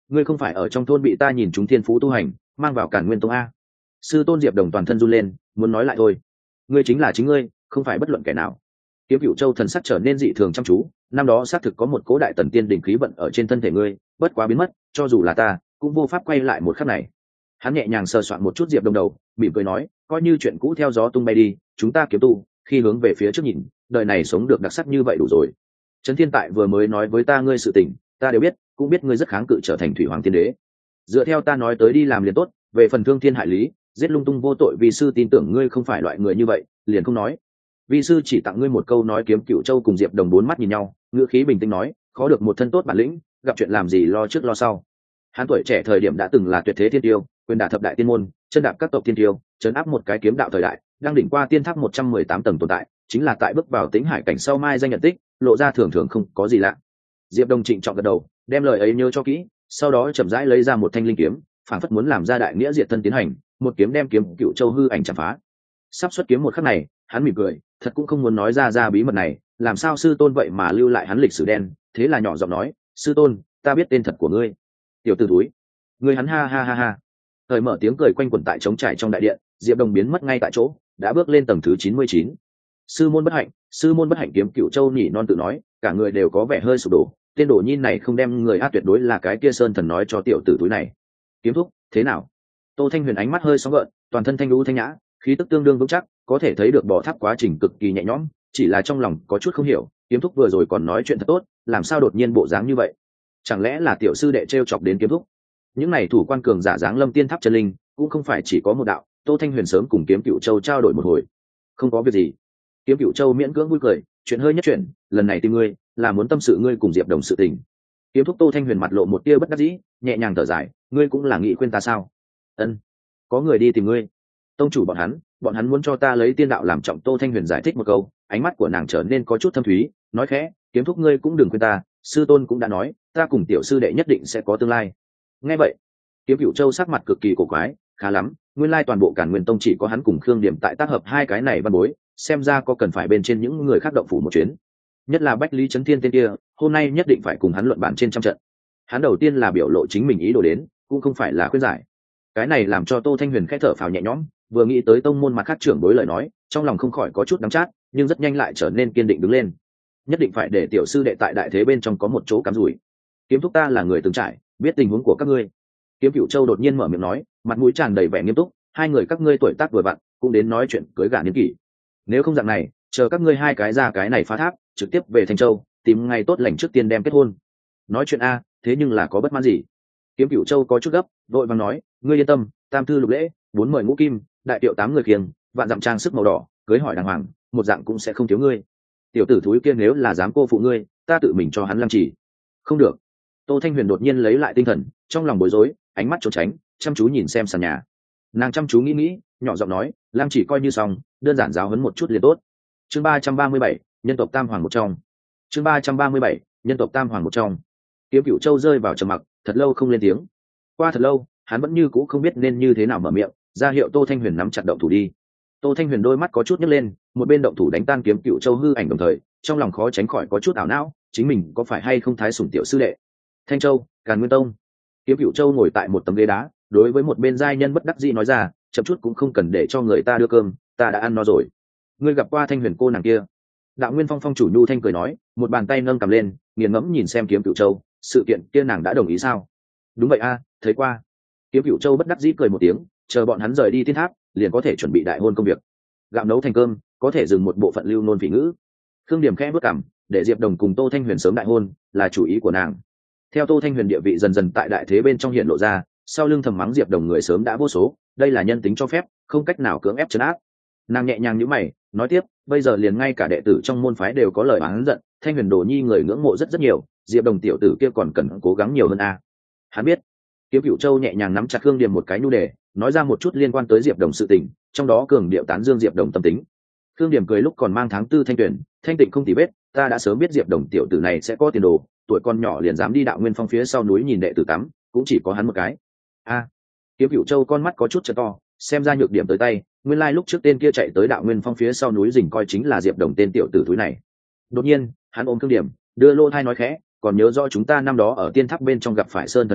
ngươi không phải ở trong thôn bị ta nhìn chúng thiên phú tu hành mang vào Càn Nguyên Tông a? Sư tôn Diệp Đồng toàn thân run lên, muốn nói lại thôi. Ngươi chính là chính ngươi, không phải bất luận kẻ nào. Kiếm Cửu Châu thần sắc trở nên dị thường chăm chú, năm đó xác thực có một cố đại tần tiên đỉnh khí vận ở trên thân thể ngươi, bất quá biến mất, cho dù là ta cũng vô pháp quay lại một khắc này. Hắn nhẹ nhàng sờ soạn một chút Diệp Đồng đầu, mỉm cười nói, coi như chuyện cũ theo gió tung bay đi, chúng ta kiếm tu khi hướng về phía trước nhìn, đời này sống được đặc sắc như vậy đủ rồi. Trấn Thiên Tại vừa mới nói với ta ngươi sự tình, ta đều biết, cũng biết ngươi rất kháng cự trở thành Thủy Hoàng Tiên Đế. Dựa theo ta nói tới đi làm liền tốt, về phần thương thiên hại lý, giết lung tung vô tội, vì sư tin tưởng ngươi không phải loại người như vậy, liền không nói. Vi sư chỉ tặng ngươi một câu nói. Kiếm Cửu Châu cùng Diệp Đồng bốn mắt nhìn nhau, ngữ khí bình tĩnh nói, khó được một thân tốt bản lĩnh, gặp chuyện làm gì lo trước lo sau. Hắn tuổi trẻ thời điểm đã từng là tuyệt thế thiên tiêu, quyền đả thập đại tiên môn, chân đạp các tộc thiên tiêu, trấn áp một cái kiếm đạo thời đại, đang đỉnh qua tiên tháp 118 tầng tồn tại, chính là tại bước vào Tĩnh Hải cảnh sau mai danh nhận tích, lộ ra thường thường không có gì lạ. Diệp Đồng trịnh trọng gật đầu, đem lời ấy nhớ cho kỹ, sau đó chậm rãi lấy ra một thanh linh kiếm, phảng phất muốn làm ra đại nghĩa diệt thân tiến hành, một kiếm đem Kiếm Cửu Châu hư ảnh chạm phá. Sắp xuất kiếm một khắc này, hắn mỉm cười, thật cũng không muốn nói ra bí mật này, làm sao sư tôn vậy mà lưu lại hắn lịch sử đen, thế là nhỏ giọng nói, sư tôn, ta biết tên thật của ngươi. Tiểu tử túi, ngươi. Hắn ha ha ha ha. Thời mở tiếng cười quanh quẩn tại trống trải trong đại điện, Diệp Đồng biến mất ngay tại chỗ, đã bước lên tầng thứ 99. Sư môn bất hạnh, sư môn bất hạnh. Kiếm Cửu Châu nhỉ non tự nói, cả người đều có vẻ hơi sụp đổ, tên đồ nhi này không đem người ác tuyệt đối là cái kia sơn thần nói cho tiểu tử túi này. Kiếm thúc, thế nào? Tô Thanh Huyền ánh mắt hơi sóng gợn, toàn thân thanh lũ thanh nhã, khí tức tương đương vững chắc, có thể thấy được bỏ tháp quá trình cực kỳ nhẹ nhõm, chỉ là trong lòng có chút không hiểu, Kiếm thúc vừa rồi còn nói chuyện thật tốt, làm sao đột nhiên bộ dáng như vậy? Chẳng lẽ là tiểu sư đệ trêu chọc đến Kiếm thúc? Những này thủ quan cường giả dáng lâm tiên tháp chân linh, cũng không phải chỉ có một đạo. Tô Thanh Huyền sớm cùng Kiếm Cửu Châu trao đổi một hồi. Không có việc gì. Kiếm Cửu Châu miễn cưỡng vui cười, chuyện hơi nhất chuyện, lần này tìm ngươi là muốn tâm sự ngươi cùng Diệp Đồng sự tình. Kiếm thúc. Tô Thanh Huyền mặt lộ một tia bất đắc dĩ, nhẹ nhàng thở dài, ngươi cũng là nghĩ khuyên ta sao? Ân, có người đi tìm ngươi. Tông chủ bọn hắn muốn cho ta lấy tiên đạo làm trọng. Tô Thanh Huyền giải thích một câu, ánh mắt của nàng trở nên có chút thâm thúy, nói khẽ, Kiếm thúc ngươi cũng đừng khuyên ta, sư tôn cũng đã nói, ta cùng tiểu sư đệ nhất định sẽ có tương lai. Nghe vậy, Kiếm Cửu Châu sắc mặt cực kỳ cổ quái, khá lắm, nguyên lai toàn bộ Càn Nguyên Tông chỉ có hắn cùng Khương Điểm tại tác hợp hai cái này văn bối, xem ra có cần phải bên trên những người khác động phủ một chuyến. Nhất là Bách Lý Chấn Thiên tên kia, hôm nay nhất định phải cùng hắn luận bàn trên trăm trận. Hắn đầu tiên là biểu lộ chính mình ý đồ đến, cũng không phải là khuyên giải. Cái này làm cho Tô Thanh Huyền khẽ thở phào nhẹ nhõm, vừa nghĩ tới tông môn mặt khác trưởng bối lời nói, trong lòng không khỏi có chút đắng chát, nhưng rất nhanh lại trở nên kiên định đứng lên. Nhất định phải để tiểu sư đệ tại đại thế bên trong có một chỗ cắm rủi. Kiếm thúc ta là người từng trải, biết tình huống của các ngươi. Kiếm Cửu Châu đột nhiên mở miệng nói, mặt mũi tràn đầy vẻ nghiêm túc, hai người các ngươi tuổi tác vừa vặn, cũng đến nói chuyện cưới gả niên kỷ. Nếu không dạng này, chờ các ngươi hai cái ra cái này phá tháp, trực tiếp về Thanh Châu, tìm ngày tốt lành trước tiên đem kết hôn. Nói chuyện a, thế nhưng là có bất mãn gì? Kiếm Cửu Châu có chút gấp, vội vàng nói, ngươi yên tâm, tam thư lục lễ, 4 mời ngũ kim, đại tiệu 8 người kiêng, vạn dặm trang sức màu đỏ, cưới hỏi đàng hoàng, một dạng cũng sẽ không thiếu ngươi. Tiểu tử thúi kia nếu là dám cô phụ ngươi, ta tự mình cho hắn lăng trì. Không được. Tô Thanh Huyền đột nhiên lấy lại tinh thần, trong lòng bối rối, ánh mắt trốn tránh, chăm chú nhìn xem sàn nhà. Nàng chăm chú nghĩ, nhỏ giọng nói, lăng chỉ coi như xong, đơn giản giáo huấn một chút liền tốt. Chương 337, nhân tộc tam hoàng một trong. Chương 337, nhân tộc tam hoàng một trong. Kiếm Cửu Châu rơi vào trầm mặc, thật lâu không lên tiếng. Qua thật lâu, hắn vẫn như cũ không biết nên như thế nào mở miệng, ra hiệu Tô Thanh Huyền nắm chặt động thủ đi. Tô Thanh Huyền đôi mắt có chút nhếch lên, một bên động thủ đánh tan Kiếm Cửu Châu hư ảnh đồng thời, trong lòng khó tránh khỏi có chút ảo não, chính mình có phải hay không thái sủng tiểu sư đệ. Thanh Châu, Càn Nguyên Tông. Kiếm Cửu Châu ngồi tại một tấm ghế đá, đối với một bên giai nhân bất đắc dĩ nói ra, chậm chút cũng không cần để cho người ta đưa cơm, ta đã ăn no rồi. Ngươi gặp qua Thanh Huyền cô nàng kia? Đạo Nguyên Phong phong chủ Nhu Thanh cười nói, một bàn tay nâng cầm lên, nghiền ngẫm nhìn xem Kiếm Cửu Châu, sự kiện kia nàng đã đồng ý sao? Đúng vậy a, thấy qua. Kiếm Cửu Châu bất đắc dĩ cười một tiếng, chờ bọn hắn rời đi tiên tháp, liền có thể chuẩn bị đại hôn công việc. Gạo nấu thành cơm, có thể dừng một bộ phận lưu nôn phỉ ngữ. Khương Điểm khẽ bước cằm, để Diệp Đồng cùng Tô Thanh Huyền sớm đại hôn, là chủ ý của nàng. Theo Tô Thanh Huyền địa vị dần dần tại đại thế bên trong hiện lộ ra, sau lưng thầm mắng Diệp Đồng người sớm đã vô số, đây là nhân tính cho phép, không cách nào cưỡng ép trấn áp. Nàng nhẹ nhàng nhíu mày, nói tiếp, bây giờ liền ngay cả đệ tử trong môn phái đều có lời oán giận, Thanh Huyền Đồ Nhi người ngưỡng mộ rất nhiều, Diệp Đồng tiểu tử kia còn cần cố gắng nhiều hơn a. Hắn biết. Kiếm Cửu Châu nhẹ nhàng nắm chặt Khương Điểm một cái nhu đề, nói ra một chút liên quan tới Diệp Đồng sự tình, trong đó cường điệu tán dương Diệp Đồng tâm tính. Khương Điểm cười lúc còn mang tháng tư thanh tuyển, thanh tịnh không tì vết, ta đã sớm biết Diệp Đồng tiểu tử này sẽ có tiền đồ, tuổi con nhỏ liền dám đi Đạo Nguyên Phong phía sau núi nhìn đệ tử tắm, cũng chỉ có hắn một cái. A. Kiếm Cửu Châu con mắt có chút trợ to, xem ra nhược điểm tới tay, nguyên lai lúc trước tên kia chạy tới Đạo Nguyên Phong phía sau núi rình coi chính là Diệp Đồng tên tiểu tử túi này. Đột nhiên, hắn ôm Khương Điểm, đưa lô thai nói khẽ, còn nhớ rõ chúng ta năm đó ở tiên tháp bên trong gặp phải sơn thần a,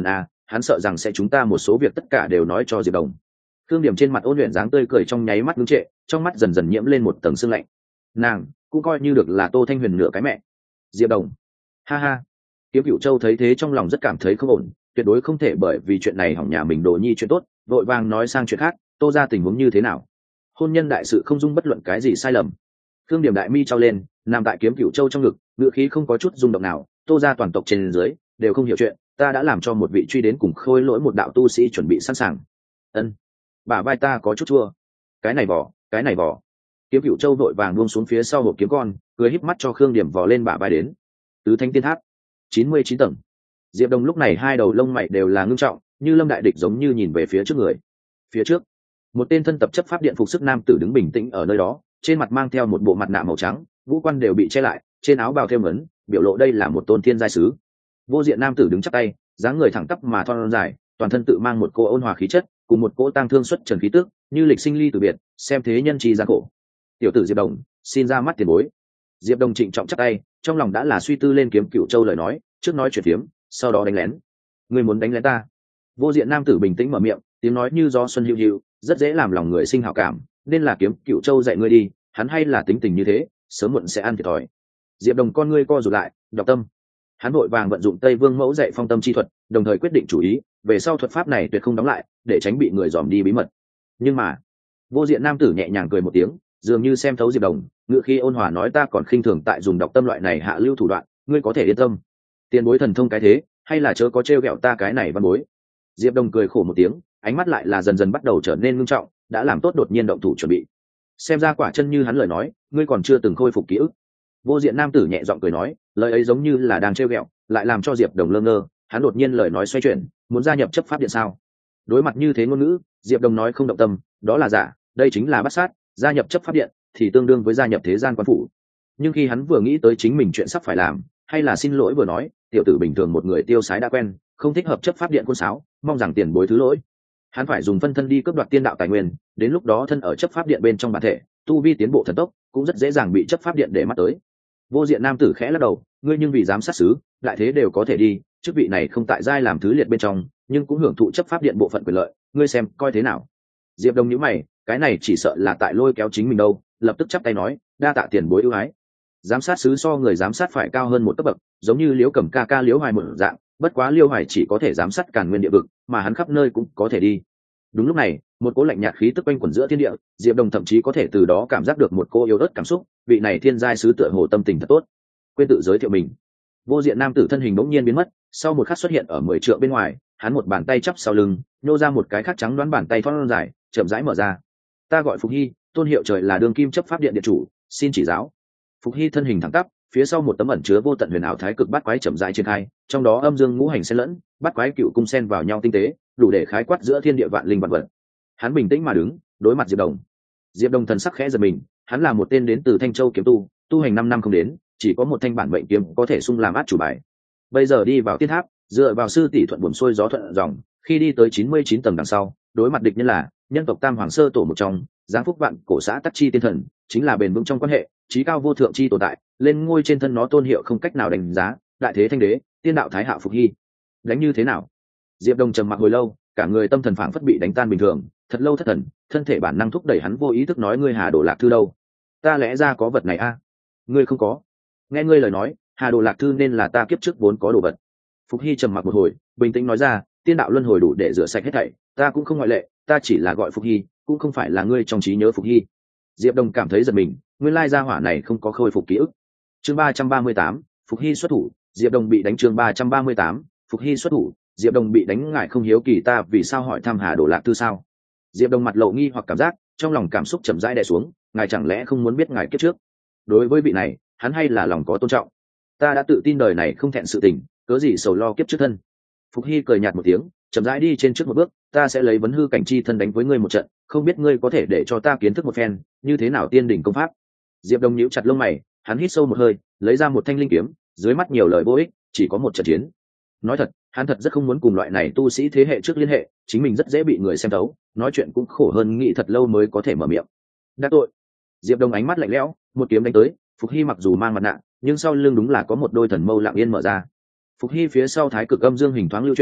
hắn sợ rằng sẽ chúng ta một số việc tất cả đều nói cho Diệp Đồng. Khương Điểm trên mặt ôn luyện dáng tươi cười trong nháy mắt ngưng trệ, trong mắt dần dần nhiễm lên một tầng sương lạnh. Nàng cũng coi như được là Tô Thanh Huyền nửa cái mẹ. Diệp Đồng, ha ha. Kiếm Cửu Châu thấy thế trong lòng rất cảm thấy không ổn, tuyệt đối không thể bởi vì chuyện này hỏng nhà mình Đồ Nhi chuyện tốt, vội vàng nói sang chuyện khác. Tô ra tình huống như thế nào? Hôn nhân đại sự không dung bất luận cái gì sai lầm. Khương Điểm đại mi trao lên, nằm tại Kiếm Cửu Châu trong ngực, ngữ khí không có chút rung động nào. Tô ra toàn tộc trên dưới đều không hiểu chuyện, ta đã làm cho một vị truy đến cùng Khôi Lỗi một đạo tu sĩ chuẩn bị sẵn sàng. Ân. Bả vai ta có chút chua. Cái này vỏ. Kiếm Cửu Châu vội vàng buông xuống phía sau hộp kiếm con, cười híp mắt cho Khương Điểm vò lên bả vai đến. Tứ Thánh Tiên Tháp, 99 tầng. Diệp Đồng lúc này hai đầu lông mày đều là ngưng trọng, như lâm đại địch giống như nhìn về phía trước người. Phía trước, một tên thân tập chấp pháp điện phục sức nam tử đứng bình tĩnh ở nơi đó, trên mặt mang theo một bộ mặt nạ màu trắng, ngũ quan đều bị che lại, trên áo bào thêm ấn, biểu lộ đây là một tôn thiên giai sứ. Vô diện nam tử đứng chắp tay, dáng người thẳng tắp mà thon dài, toàn thân tự mang một cô ôn hòa khí chất, cùng một cỗ tang thương xuất trần khí tức, như lịch sinh ly từ biệt, xem thế nhân chi gian khổ. Tiểu tử Diệp Đồng, xin ra mắt tiền bối. Diệp Đồng trịnh trọng chắp tay, trong lòng đã là suy tư lên Kiếm Cửu Châu lời nói, trước nói chuyện phiếm, sau đó đánh lén. Ngươi muốn đánh lén ta? Vô diện nam tử bình tĩnh mở miệng, tiếng nói như gió xuân hiu hiu, rất dễ làm lòng người sinh hảo cảm, nên là Kiếm Cửu Châu dạy ngươi đi, hắn hay là tính tình như thế, sớm muộn sẽ ăn thiệt thòi. Diệp Đồng con ngươi co rụt lại, đọc tâm. Hắn vội vàng vận dụng Tây Vương mẫu dạy phong tâm chi thuật, đồng thời quyết định chủ ý, về sau thuật pháp này tuyệt không đóng lại, để tránh bị người dòm đi bí mật. Nhưng mà, vô diện nam tử nhẹ nhàng cười một tiếng, dường như xem thấu Diệp Đồng, ngựa khi ôn hòa nói ta còn khinh thường tại dùng đọc tâm loại này hạ lưu thủ đoạn, ngươi có thể yên tâm. Tiền bối thần thông cái thế, hay là chớ có trêu ghẹo ta cái này văn bối. Diệp Đồng cười khổ một tiếng, ánh mắt lại là dần dần bắt đầu trở nên ngưng trọng, đã làm tốt đột nhiên động thủ chuẩn bị. Xem ra quả chân như hắn lời nói, ngươi còn chưa từng khôi phục ký ức. Vô diện nam tử nhẹ giọng cười nói, lời ấy giống như là đang trêu ghẹo, lại làm cho Diệp Đồng lơ ngơ. Hắn đột nhiên lời nói xoay chuyển, muốn gia nhập chấp pháp điện sao? Đối mặt như thế ngôn ngữ, Diệp Đồng nói không động tâm, đó là giả, đây chính là bắt sát, gia nhập chấp pháp điện thì tương đương với gia nhập thế gian quan phủ. Nhưng khi hắn vừa nghĩ tới chính mình chuyện sắp phải làm, hay là xin lỗi vừa nói, tiểu tử bình thường một người tiêu sái đã quen, không thích hợp chấp pháp điện quân sáo, mong rằng tiền bối thứ lỗi. Hắn phải dùng phân thân đi cướp đoạt tiên đạo tài nguyên, đến lúc đó thân ở chấp pháp điện bên trong bản thể, tu vi tiến bộ thần tốc, cũng rất dễ dàng bị chấp pháp điện để mắt tới. Vô diện nam tử khẽ lắc đầu, ngươi nhưng vì giám sát sứ, đại thế đều có thể đi, chức vị này không tại giai làm thứ liệt bên trong, nhưng cũng hưởng thụ chấp pháp điện bộ phận quyền lợi, ngươi xem coi thế nào? Diệp Đông nhíu mày, cái này chỉ sợ là tại lôi kéo chính mình đâu, lập tức chắp tay nói, đa tạ tiền bối ưu ái. Giám sát sứ so người giám sát phải cao hơn một cấp bậc, giống như Liễu Cẩm ca Liễu Hoài một dạng, bất quá Liễu Hoài chỉ có thể giám sát Càn Nguyên địa vực, mà hắn khắp nơi cũng có thể đi. Đúng lúc này, một cỗ lạnh nhạt khí tức quanh quẩn giữa thiên địa, Diệp Đông thậm chí có thể từ đó cảm giác được một cô yếu ớt cảm xúc, vị này thiên giai sứ tựa hồ tâm tình thật tốt. Quên tự giới thiệu mình. Vô diện nam tử thân hình bỗng nhiên biến mất, sau một khắc xuất hiện ở 10 trượng bên ngoài, hắn một bàn tay chắp sau lưng, nhô ra một cái khắc trắng đoán bàn tay thon dài, chậm rãi mở ra. Ta gọi Phục Hy, tôn hiệu trời là đương kim chấp pháp điện điện chủ, xin chỉ giáo. Phục Hy thân hình thẳng tắp, phía sau một tấm ẩn chứa vô tận huyền ảo thái cực bát quái chậm rãi triển khai, trong đó âm dương ngũ hành xen lẫn, bát quái cựu cung xen vào nhau tinh tế, đủ để khái quát giữa thiên địa vạn linh vạn vật. Hắn bình tĩnh mà đứng, đối mặt Diệp Đồng. Diệp Đồng thần sắc khẽ giật mình, hắn là một tên đến từ Thanh Châu kiếm tu, tu hành 5 năm không đến, chỉ có một thanh bản mệnh kiếm có thể xung làm át chủ bài. Bây giờ đi vào tiên tháp, dựa vào sư tỷ thuận buồm xuôi gió thuận dòng, khi đi tới 99 tầng đằng sau, đối mặt địch nhân là nhân tộc Tam Hoàng Sơ tổ một trong, giáng phúc vạn cổ xã Tắc Chi tiên thần, chính là bền vững trong quan hệ, trí cao vô thượng chi tồn tại, lên ngôi trên thân nó tôn hiệu không cách nào đánh giá, đại thế thanh đế, tiên đạo thái hạ Phục Hy. Đánh như thế nào? Diệp Đông trầm mặc hồi lâu, cả người tâm thần phảng phất bị đánh tan bình thường, thật lâu thất thần, thân thể bản năng thúc đẩy hắn vô ý thức nói ngươi Hà Đồ Lạc Thư đâu? Ta lẽ ra có vật này a? Ngươi không có. Nghe ngươi lời nói, Hà Đồ Lạc Thư nên là ta kiếp trước vốn có đồ vật. Phục Hy trầm mặc một hồi, bình tĩnh nói ra, tiên đạo luân hồi đủ để rửa sạch hết thảy, ta cũng không ngoại lệ, ta chỉ là gọi Phục Hy, cũng không phải là ngươi trong trí nhớ Phục Hy. Diệp Đông cảm thấy giật mình, nguyên lai gia hỏa này không có khôi phục ký ức. Chương 338, Phục Hy xuất thủ, Diệp Đông bị đánh. Chương 338, Phục Hy xuất thủ, Diệp Đông bị đánh. Ngại không hiếu kỳ ta vì sao hỏi thăm Hà Đồ Lạc Thư sao? Diệp Đông mặt lộ nghi hoặc cảm giác, trong lòng cảm xúc chậm rãi đè xuống, ngài chẳng lẽ không muốn biết ngài kiếp trước? Đối với vị này, hắn hay là lòng có tôn trọng. Ta đã tự tin đời này không thẹn sự tình, cớ gì sầu lo kiếp trước thân. Phục Hy cười nhạt một tiếng, chậm rãi đi trên trước một bước, ta sẽ lấy vấn hư cảnh chi thân đánh với ngươi một trận, không biết ngươi có thể để cho ta kiến thức một phen như thế nào tiên đỉnh công pháp. Diệp Đông nhíu chặt lông mày, hắn hít sâu một hơi, lấy ra một thanh linh kiếm, dưới mắt nhiều lời vô ích, chỉ có một trận chiến. Nói thật, hắn thật rất không muốn cùng loại này tu sĩ thế hệ trước liên hệ, chính mình rất dễ bị người xem thấu, nói chuyện cũng khổ hơn nghĩ thật lâu mới có thể mở miệng. Đắc tội. Diệp Đông ánh mắt lạnh lẽo, một kiếm đánh tới. Phục Hy mặc dù mang mặt nạ, nhưng sau lưng đúng là có một đôi thần mâu lặng yên mở ra. Phục Hy phía sau thái cực âm dương hình thoáng lưu chuyển,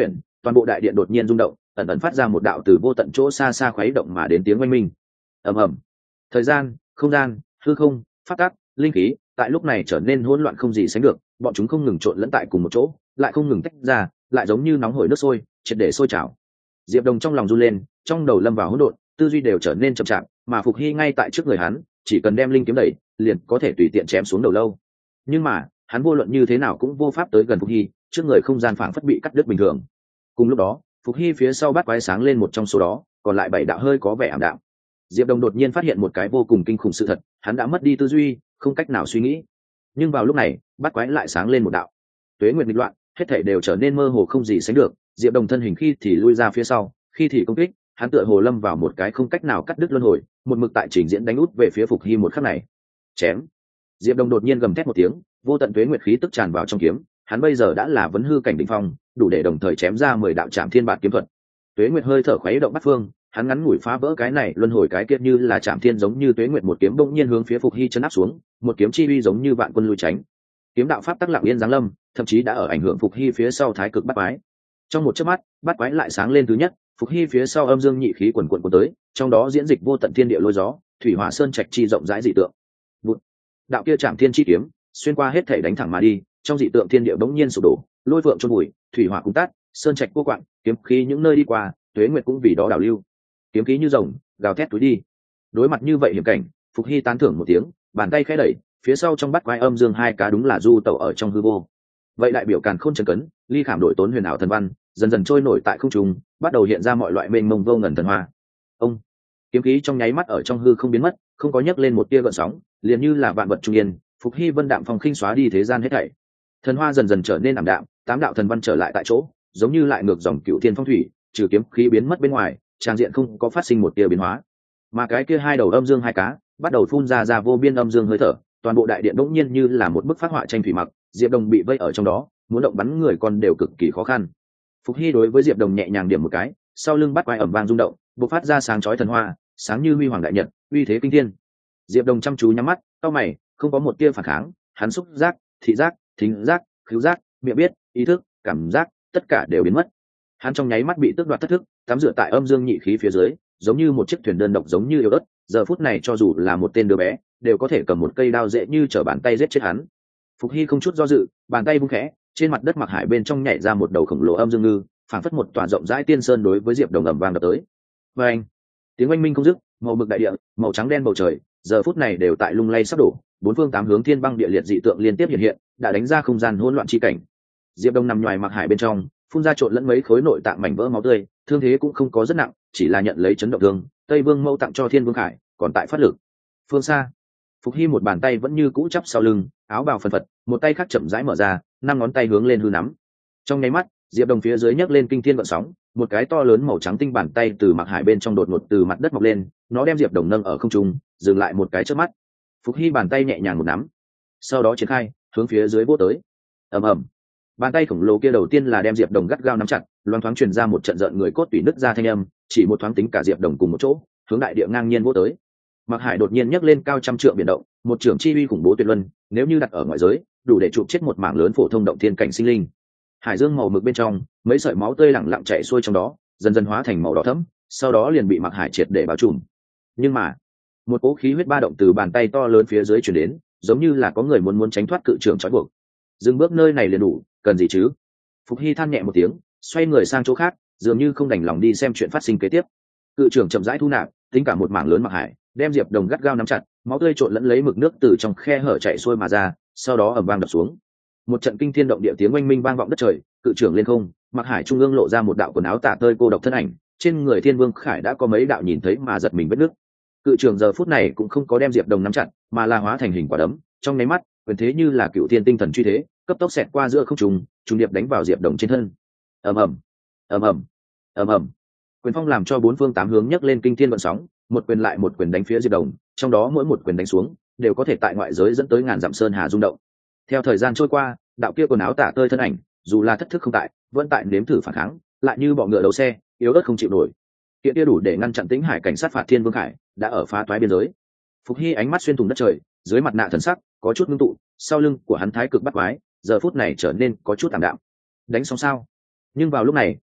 toàn bộ đại điện đột nhiên rung động, ẩn ẩn phát ra một đạo từ vô tận chỗ xa xa khuấy động mà đến tiếng oanh minh. Ầm ầm. Thời gian, không gian, hư không, pháp tắc, linh khí tại lúc này trở nên hỗn loạn không gì sánh được, bọn chúng không ngừng trộn lẫn tại cùng một chỗ, lại không ngừng tách ra, lại giống như nóng hổi nước sôi, triệt để sôi trào. Diệp Đồng trong lòng run lên, trong đầu lâm vào hỗn độn, tư duy đều trở nên chậm chạp, mà Phục Hy ngay tại trước người hắn, chỉ cần đem linh kiếm đẩy, liền có thể tùy tiện chém xuống đầu lâu. Nhưng mà, hắn vô luận như thế nào cũng vô pháp tới gần Phục Hy, trước người không gian phảng phất bị cắt đứt bình thường. Cùng lúc đó, Phục Hy phía sau bát quái sáng lên một trong số đó, còn lại 7 đạo hơi có vẻ ảm đạm. Diệp Đồng đột nhiên phát hiện một cái vô cùng kinh khủng sự thật, hắn đã mất đi tư duy, không cách nào suy nghĩ. Nhưng vào lúc này, bát quái lại sáng lên một đạo. Tuế nguyệt nghịch loạn, hết thảy đều trở nên mơ hồ không gì sánh được, Diệp Đồng thân hình khi thì lui ra phía sau, khi thì công kích, hắn tựa hồ lâm vào một cái không cách nào cắt đứt luân hồi, một mực tại trình diễn đánh út về phía Phục Hy một khắc này. Chém. Diệp Đồng đột nhiên gầm thét một tiếng, vô tận tuế nguyệt khí tức tràn vào trong kiếm, hắn bây giờ đã là vấn hư cảnh đỉnh phong, đủ để đồng thời chém ra 10 đạo trảm thiên bạt kiếm thuật. Tuế nguyệt hơi thở khuấy động bát phương, hắn ngắn ngủi phá vỡ cái này luân hồi cái kia như là trảm thiên giống như tuế nguyệt một kiếm bỗng nhiên hướng phía Phục Hy chấn áp xuống, một kiếm chi uy giống như vạn quân lui tránh. Kiếm đạo pháp tắc lặng yên giáng lâm, thậm chí đã ở ảnh hưởng Phục Hy phía sau thái cực bát quái. Trong một chớp mắt, bát quái lại sáng lên thứ nhất, Phục Hy phía sau âm dương nhị khí quần quần cuốn tới, trong đó diễn dịch vô tận thiên địa lôi gió, thủy hỏa sơn trạch chi rộng rãi dị tượng. Bụt. Đạo kia trảm thiên chi kiếm, xuyên qua hết thể đánh thẳng mà đi, trong dị tượng thiên địa bỗng nhiên sụp đổ, lôi vượng chôn bụi, thủy hỏa cùng tát, sơn trạch cô quạng, kiếm khí những nơi đi qua, tuế nguyệt cũng vì đó đảo lưu. Kiếm khí như rồng, gào thét túi đi. Đối mặt như vậy hiểm cảnh, Phục Hy tán thưởng một tiếng, bàn tay khẽ đẩy, phía sau trong bát quái âm dương hai cá đúng là du tẩu ở trong hư vô. Vậy đại biểu càn khôn trần cấn, ly khảm đổi tốn huyền ảo thần văn, dần dần trôi nổi tại không trung, bắt đầu hiện ra mọi loại mênh mông vô ngần thần hoa. Ông. Kiếm khí trong nháy mắt ở trong hư không biến mất, không có nhấc lên một tia gợn sóng, liền như là vạn vật trung yên, Phục Hy vân đạm phong khinh xóa đi thế gian hết thảy. Thần hoa dần dần trở nên ảm đạm, 8 đạo thần văn trở lại tại chỗ, giống như lại ngược dòng cựu thiên phong thủy, trừ kiếm khí biến mất bên ngoài, trang diện không có phát sinh một tia biến hóa. Mà cái kia hai đầu âm dương hai cá, bắt đầu phun ra vô biên âm dương hơi thở, toàn bộ đại điện bỗng nhiên như là một bức phác họa tranh thủy mặc, Diệp Đồng bị vây ở trong đó, muốn động bắn người con đều cực kỳ khó khăn. Phục Hy đối với Diệp Đồng nhẹ nhàng điểm một cái, sau lưng bắt quái ầm vang rung động, bộc phát ra sáng chói thần hoa, sáng như huy hoàng đại nhật, uy thế kinh thiên. Diệp Đồng chăm chú nhắm mắt, cau mày, không có một tia phản kháng, hắn xúc giác, thị giác, thính giác, khứu giác, miệng biết, ý thức, cảm giác, tất cả đều biến mất. Hắn trong nháy mắt bị tước đoạt thất thức, tắm rửa tại âm dương nhị khí phía dưới, giống như một chiếc thuyền đơn độc giống như yếu ớt, giờ phút này cho dù là một tên đứa bé, đều có thể cầm một cây đao dễ như trở bàn tay giết chết hắn. Phục Hy không chút do dự, bàn tay vung khẽ, trên mặt đất mặc hải bên trong nhảy ra một đầu khổng lồ âm dương ngư, phảng phất một tòa rộng rãi tiên sơn đối với Diệp Đồng ầm vang đập tới. Và anh, tiếng oanh minh không dứt, màu mực đại địa, màu trắng đen bầu trời, giờ phút này đều tại lung lay sắp đổ, bốn phương tám hướng thiên băng địa liệt dị tượng liên tiếp hiện hiện, đã đánh ra không gian hỗn loạn chi cảnh. Diệp Đồng nằm ngoài mặc hải bên trong, phun ra trộn lẫn mấy khối nội tạng mảnh vỡ máu tươi, thương thế cũng không có rất nặng, chỉ là nhận lấy chấn động thương. Tây Vương Mâu tặng cho Thiên Vương Khải, còn tại phát lực. Phương xa, Phục Hy một bàn tay vẫn như cũ chắp sau lưng, áo bào phần phật, một tay khác chậm rãi mở ra, 5 ngón tay hướng lên hư nắm. Trong nháy mắt, Diệp Đồng phía dưới nhấc lên kinh thiên gợn sóng, một cái to lớn màu trắng tinh bàn tay từ mặc hải bên trong đột ngột từ mặt đất mọc lên, nó đem Diệp Đồng nâng ở không trung, dừng lại một cái chớp mắt. Phục Hy bàn tay nhẹ nhàng một nắm, sau đó triển khai, hướng phía dưới vỗ tới. Ầm ầm. Bàn tay khổng lồ kia đầu tiên là đem Diệp Đồng gắt gao nắm chặt, loáng thoáng truyền ra một trận giận người cốt tủy nứt ra thanh âm, chỉ một thoáng tính cả Diệp Đồng cùng một chỗ, hướng đại địa ngang nhiên vỗ tới. Mặc Hải đột nhiên nhấc lên cao trăm trượng biển động, một trường chi uy khủng bố tuyệt luân, nếu như đặt ở ngoại giới, đủ để chụp chết một mảng lớn phổ thông động thiên cảnh sinh linh. Hải dương màu mực bên trong, mấy sợi máu tươi lặng lặng chảy xuôi trong đó, dần dần hóa thành màu đỏ thẫm, sau đó liền bị Mặc Hải triệt để bao trùm. Nhưng mà, một cỗ khí huyết ba động từ bàn tay to lớn phía dưới truyền đến, giống như là có người muốn tránh thoát cự trường trói buộc. Dừng bước nơi này liền đủ, cần gì chứ? Phục Hy than nhẹ một tiếng, xoay người sang chỗ khác, dường như không đành lòng đi xem chuyện phát sinh kế tiếp. Cự trưởng chậm rãi thu nạp, tính cả một mảng lớn Mặc Hải, đem Diệp Đồng gắt gao nắm chặt, máu tươi trộn lẫn lấy mực nước từ trong khe hở chảy xuôi mà ra, sau đó ầm vang đập xuống. Một trận kinh thiên động địa tiếng oanh minh vang vọng đất trời, cự trưởng lên không, Mặc Hải trung ương lộ ra một đạo quần áo tả tơi cô độc thân ảnh, trên người Thiên Vương Khải đã có mấy đạo nhìn thấy mà giật mình vết nước. Cự trưởng giờ phút này cũng không có đem Diệp Đồng nắm chặt, mà là hóa thành hình quả đấm, trong nháy mắt, quyền thế như là cựu thiên tinh thần truy thế, cấp tốc xẹt qua giữa không trung, trùng điệp đánh vào Diệp Đồng trên thân. Ầm ầm, ầm ầm, ầm ầm. Quyền phong làm cho bốn phương tám hướng nhấc lên kinh thiên vận sóng, một quyền lại một quyền đánh phía Diệp Đồng, trong đó mỗi một quyền đánh xuống, đều có thể tại ngoại giới dẫn tới ngàn dặm sơn hà rung động. Theo thời gian trôi qua, đạo kia quần áo tả tơi thân ảnh, dù là thất thức không tại, vẫn tại nếm thử phản kháng, lại như bọ ngựa đầu xe, yếu ớt không chịu nổi. Kiện kia đủ để ngăn chặn Tĩnh Hải cảnh sát phạt Thiên Vương Khải, đã ở phá toái biên giới. Phục Hy ánh mắt xuyên thủng đất trời, dưới mặt nạ thần sắc có chút ngưng tụ, sau lưng của hắn thái cực bắt quái, giờ phút này trở nên có chút tạm đạm. Đánh xong sao? Nhưng vào lúc này,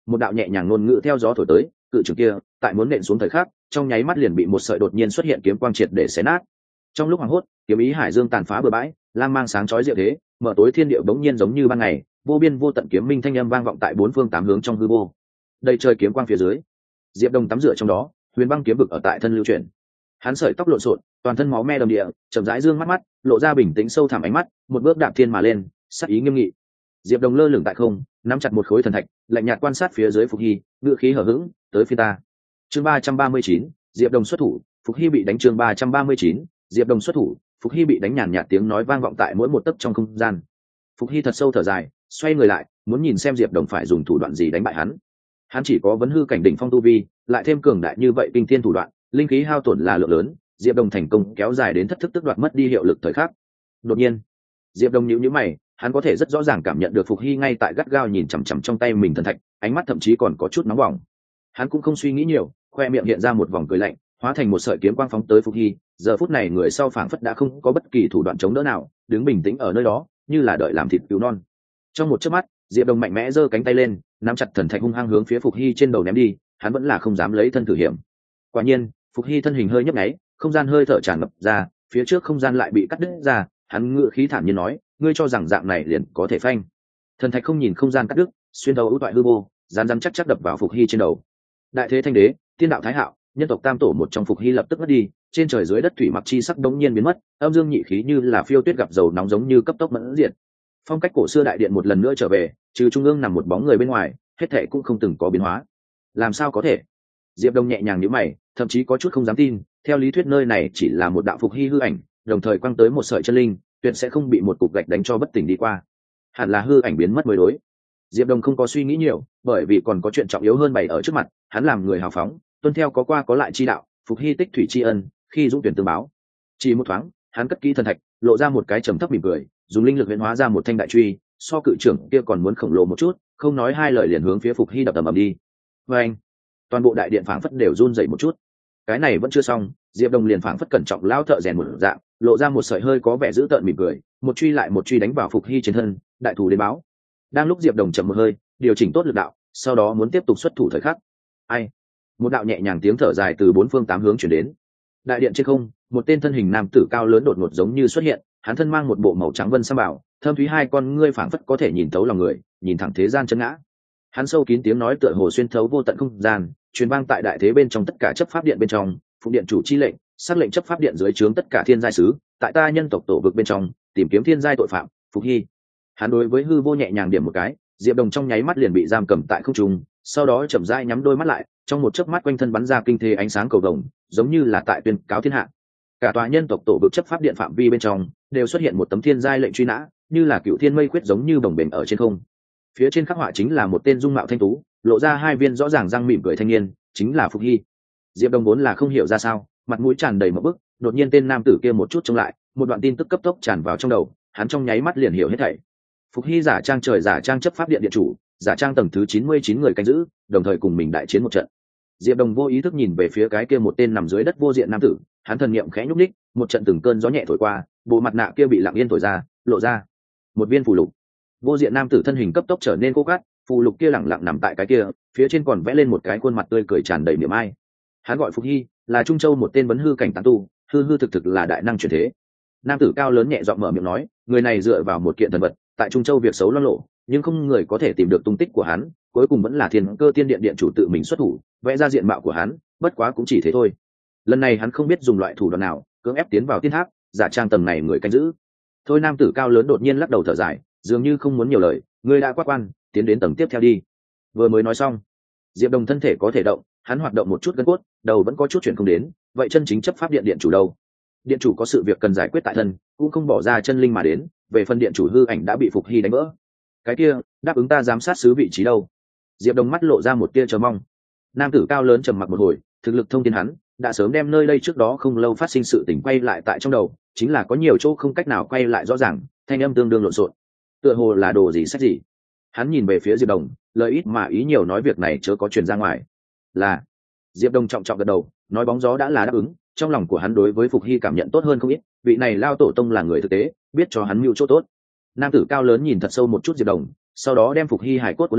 một đạo nhẹ nhàng ngôn ngữ theo gió thổi tới, cự trường kia tại muốn nện xuống thời khắc, trong nháy mắt liền bị một sợi đột nhiên xuất hiện kiếm quang triệt để xé nát. Trong lúc hoảng hốt, kiếm ý hải dương tàn phá bừa bãi, lam mang sáng chói diệu thế, mở tối thiên địa bỗng nhiên giống như ban ngày, vô biên vô tận kiếm minh thanh âm vang vọng tại bốn phương tám hướng trong hư vô. Đây trời kiếm quang phía dưới, Diệp Đông tắm rửa trong đó, huyền băng kiếm vực ở tại thân lưu chuyển. Hắn sợi tóc lộn xộn, toàn thân máu me đầm địa, chậm rãi dương mắt, lộ ra bình tĩnh sâu thẳm ánh mắt, một bước đạp thiên mà lên, sắc ý nghiêm nghị. Diệp Đông lơ lửng tại không, nắm chặt một khối thần thạch, lạnh nhạt quan sát phía dưới Phục Hy, ngữ khí hờ hững, tới phía ta. Chương 339, Diệp Đông xuất thủ, Phục Hy bị đánh. Chương 339, Diệp Đông xuất thủ, Phục Hy bị đánh. Nhàn nhạt tiếng nói vang vọng tại mỗi một tấc trong không gian. Phục Hy thật sâu thở dài, xoay người lại, muốn nhìn xem Diệp Đông phải dùng thủ đoạn gì đánh bại hắn. Hắn chỉ có vấn hư cảnh đỉnh phong tu vi, lại thêm cường đại như vậy kinh thiên thủ đoạn, linh khí hao tổn là lượng lớn, Diệp Đông thành công kéo dài đến thất thức tức đoạt mất đi hiệu lực thời khắc. Đột nhiên, Diệp Đông nhíu nhíu mày, hắn có thể rất rõ ràng cảm nhận được Phục Hy ngay tại gắt gao nhìn chằm chằm trong tay mình thần thạch, ánh mắt thậm chí còn có chút nóng bỏng. Hắn cũng không suy nghĩ nhiều, khoe miệng hiện ra một vòng cười lạnh, hóa thành một sợi kiếm quang phóng tới Phục Hy. Giờ phút này người sau phảng phất đã không có bất kỳ thủ đoạn chống đỡ nào, đứng bình tĩnh ở nơi đó, như là đợi làm thịt cứu non. Trong một chớp mắt, Diệp Đông mạnh mẽ giơ cánh tay lên, nắm chặt thần thạch hung hăng hướng phía Phục Hy trên đầu ném đi, hắn vẫn là không dám lấy thân thử hiểm. Quả nhiên, Phục Hy thân hình hơi nhấp nháy, không gian hơi thở tràn ngập ra, phía trước không gian lại bị cắt đứt ra, hắn ngựa khí thản nhiên nói, ngươi cho rằng dạng này liền có thể phanh? Thần thạch không nhìn không gian cắt đứt, xuyên thấu ưu toại hư vô, rán rán chắc chắc đập vào Phục Hy trên đầu. Đại thế thanh đế, tiên đạo thái hạo, nhân tộc tam tổ một trong Phục Hy lập tức mất đi, trên trời dưới đất thủy mặc chi sắc đống nhiên biến mất, âm dương nhị khí như là phiêu tuyết gặp dầu nóng giống như cấp tốc mẫn diệt. Phong cách cổ xưa đại điện một lần nữa trở về, trừ trung ương nằm một bóng người bên ngoài, hết thảy cũng không từng có biến hóa. Làm sao có thể? Diệp Đông nhẹ nhàng nhíu mày, thậm chí có chút không dám tin, theo lý thuyết nơi này chỉ là một đạo Phục Hy hư ảnh, đồng thời quăng tới một sợi chân linh, tuyệt sẽ không bị một cục gạch đánh cho bất tỉnh đi qua. Hẳn là hư ảnh biến mất mới đối. Diệp Đông không có suy nghĩ nhiều, bởi vì còn có chuyện trọng yếu hơn bày ở trước mặt, hắn làm người hào phóng, tuân theo có qua có lại chi đạo, Phục Hy tích thủy tri ân, khi dũng tuyển tương báo. Chỉ một thoáng, hắn cất kỹ thần thạch, lộ ra một cái trầm thấp mỉm cười, dùng linh lực huyễn hóa ra một thanh đại truy, so cự trưởng kia còn muốn khổng lồ một chút, không nói hai lời liền hướng phía Phục Hy đập ầm ầm đi. Và anh, toàn bộ đại điện phảng phất đều run rẩy một chút. Cái này vẫn chưa xong, Diệp Đông liền phảng phất cẩn trọng lao thợ rèn một dạng, lộ ra một sợi hơi có vẻ dữ tợn mỉm cười, một truy lại một truy đánh vào Phục Hy trên thân, đại thủ đến báo. Đang lúc Diệp Đông chậm một hơi, điều chỉnh tốt lực đạo, sau đó muốn tiếp tục xuất thủ thời khắc. Ai? Một đạo nhẹ nhàng tiếng thở dài từ bốn phương tám hướng truyền đến. Đại điện trên không, một tên thân hình nam tử cao lớn đột ngột giống như xuất hiện, hắn thân mang một bộ màu trắng vân sa bảo, thâm thúy hai con ngươi phảng phất có thể nhìn thấu lòng người, nhìn thẳng thế gian chân ngã. Hắn sâu kín tiếng nói tựa hồ xuyên thấu vô tận không gian, truyền vang tại đại thế bên trong tất cả chấp pháp điện bên trong, phụng điện chủ chi lệnh, sắc lệnh chấp pháp điện dưới trướng tất cả thiên giai sứ, tại ta nhân tộc tổ vực bên trong, tìm kiếm thiên giai tội phạm, Phục Hy. Hắn đối với hư vô nhẹ nhàng điểm một cái, Diệp Đông trong nháy mắt liền bị giam cầm tại không trung, sau đó chậm rãi nhắm đôi mắt lại, trong một chớp mắt quanh thân bắn ra kinh thế ánh sáng cầu vồng, giống như là tại tuyên cáo thiên hạ. Cả tòa nhân tộc tổ vực chấp pháp điện phạm vi bên trong đều xuất hiện một tấm thiên giai lệnh truy nã, như là cựu thiên mây khuyết giống như bồng bềnh ở trên không. Phía trên khắc họa chính là một tên dung mạo thanh tú, lộ ra hai viên rõ ràng răng mỉm cười thanh niên, chính là Phục Hy. Diệp Đông vốn là không hiểu ra sao, mặt mũi tràn đầy một bức, đột nhiên tên nam tử kia một chút chống lại, một đoạn tin tức cấp tốc tràn vào trong đầu, hắn trong nháy mắt liền hiểu hết thảy. Phục Hy giả trang trời giả trang chấp pháp điện điện chủ, giả trang tầng thứ 99 người canh giữ, đồng thời cùng mình đại chiến một trận. Diệp Đông vô ý thức nhìn về phía cái kia một tên nằm dưới đất vô diện nam tử, hắn thần niệm khẽ nhúc nhích, một trận từng cơn gió nhẹ thổi qua, bộ mặt nạ kia bị lặng yên thổi ra, lộ ra một viên phù lục. Vô diện nam tử thân hình cấp tốc trở nên khô gắt, phù lục kia lẳng lặng nằm tại cái kia, phía trên còn vẽ lên một cái khuôn mặt tươi cười tràn đầy niềm ai. Hắn gọi Phục Hy, là Trung Châu một tên vấn hư cảnh tán tu, hư hư thực thực là đại năng chuyển thế. Nam tử cao lớn nhẹ giọng mở miệng nói, người này dựa vào một kiện thần vật, tại Trung Châu việc xấu loang lộ, nhưng không người có thể tìm được tung tích của hắn, cuối cùng vẫn là Thiên Cơ Tiên Điện điện chủ tự mình xuất thủ, vẽ ra diện mạo của hắn, bất quá cũng chỉ thế thôi. Lần này hắn không biết dùng loại thủ đoạn nào, cưỡng ép tiến vào tiên tháp, giả trang tầng này người canh giữ. Thôi nam tử cao lớn đột nhiên lắc đầu thở dài, dường như không muốn nhiều lời, người đã quát quan, tiến đến tầng tiếp theo đi. Vừa mới nói xong, Diệp Đông thân thể có thể động, hắn hoạt động một chút gân cốt, đầu vẫn có chút chuyển không đến, vậy chân chính chấp pháp điện điện chủ đâu? Điện chủ có sự việc cần giải quyết tại thân, cũng không bỏ ra chân linh mà đến, về phần điện chủ hư ảnh đã bị Phục Hy đánh vỡ. Cái kia, đáp ứng ta giám sát sứ vị trí đâu? Diệp Đông mắt lộ ra một tia chờ mong. Nam tử cao lớn trầm mặc một hồi, thực lực thông tin hắn đã sớm đem nơi đây trước đó không lâu phát sinh sự tình quay lại tại trong đầu, chính là có nhiều chỗ không cách nào quay lại rõ ràng, thanh âm tương đương lộn xộn. Tựa hồ là đồ gì sách gì? Hắn nhìn về phía Diệp Đông, lời ít mà ý nhiều nói việc này chớ có truyền ra ngoài. Là. Diệp Đông trọng trọng gật đầu, nói bóng gió đã là đáp ứng, trong lòng của hắn đối với Phục Hy cảm nhận tốt hơn không ít, vị này lao tổ tông là người thực tế, biết cho hắn mưu chỗ tốt. Nam tử cao lớn nhìn thật sâu một chút Diệp Đông, sau đó đem Phục Hy hải cốt cuốn lên,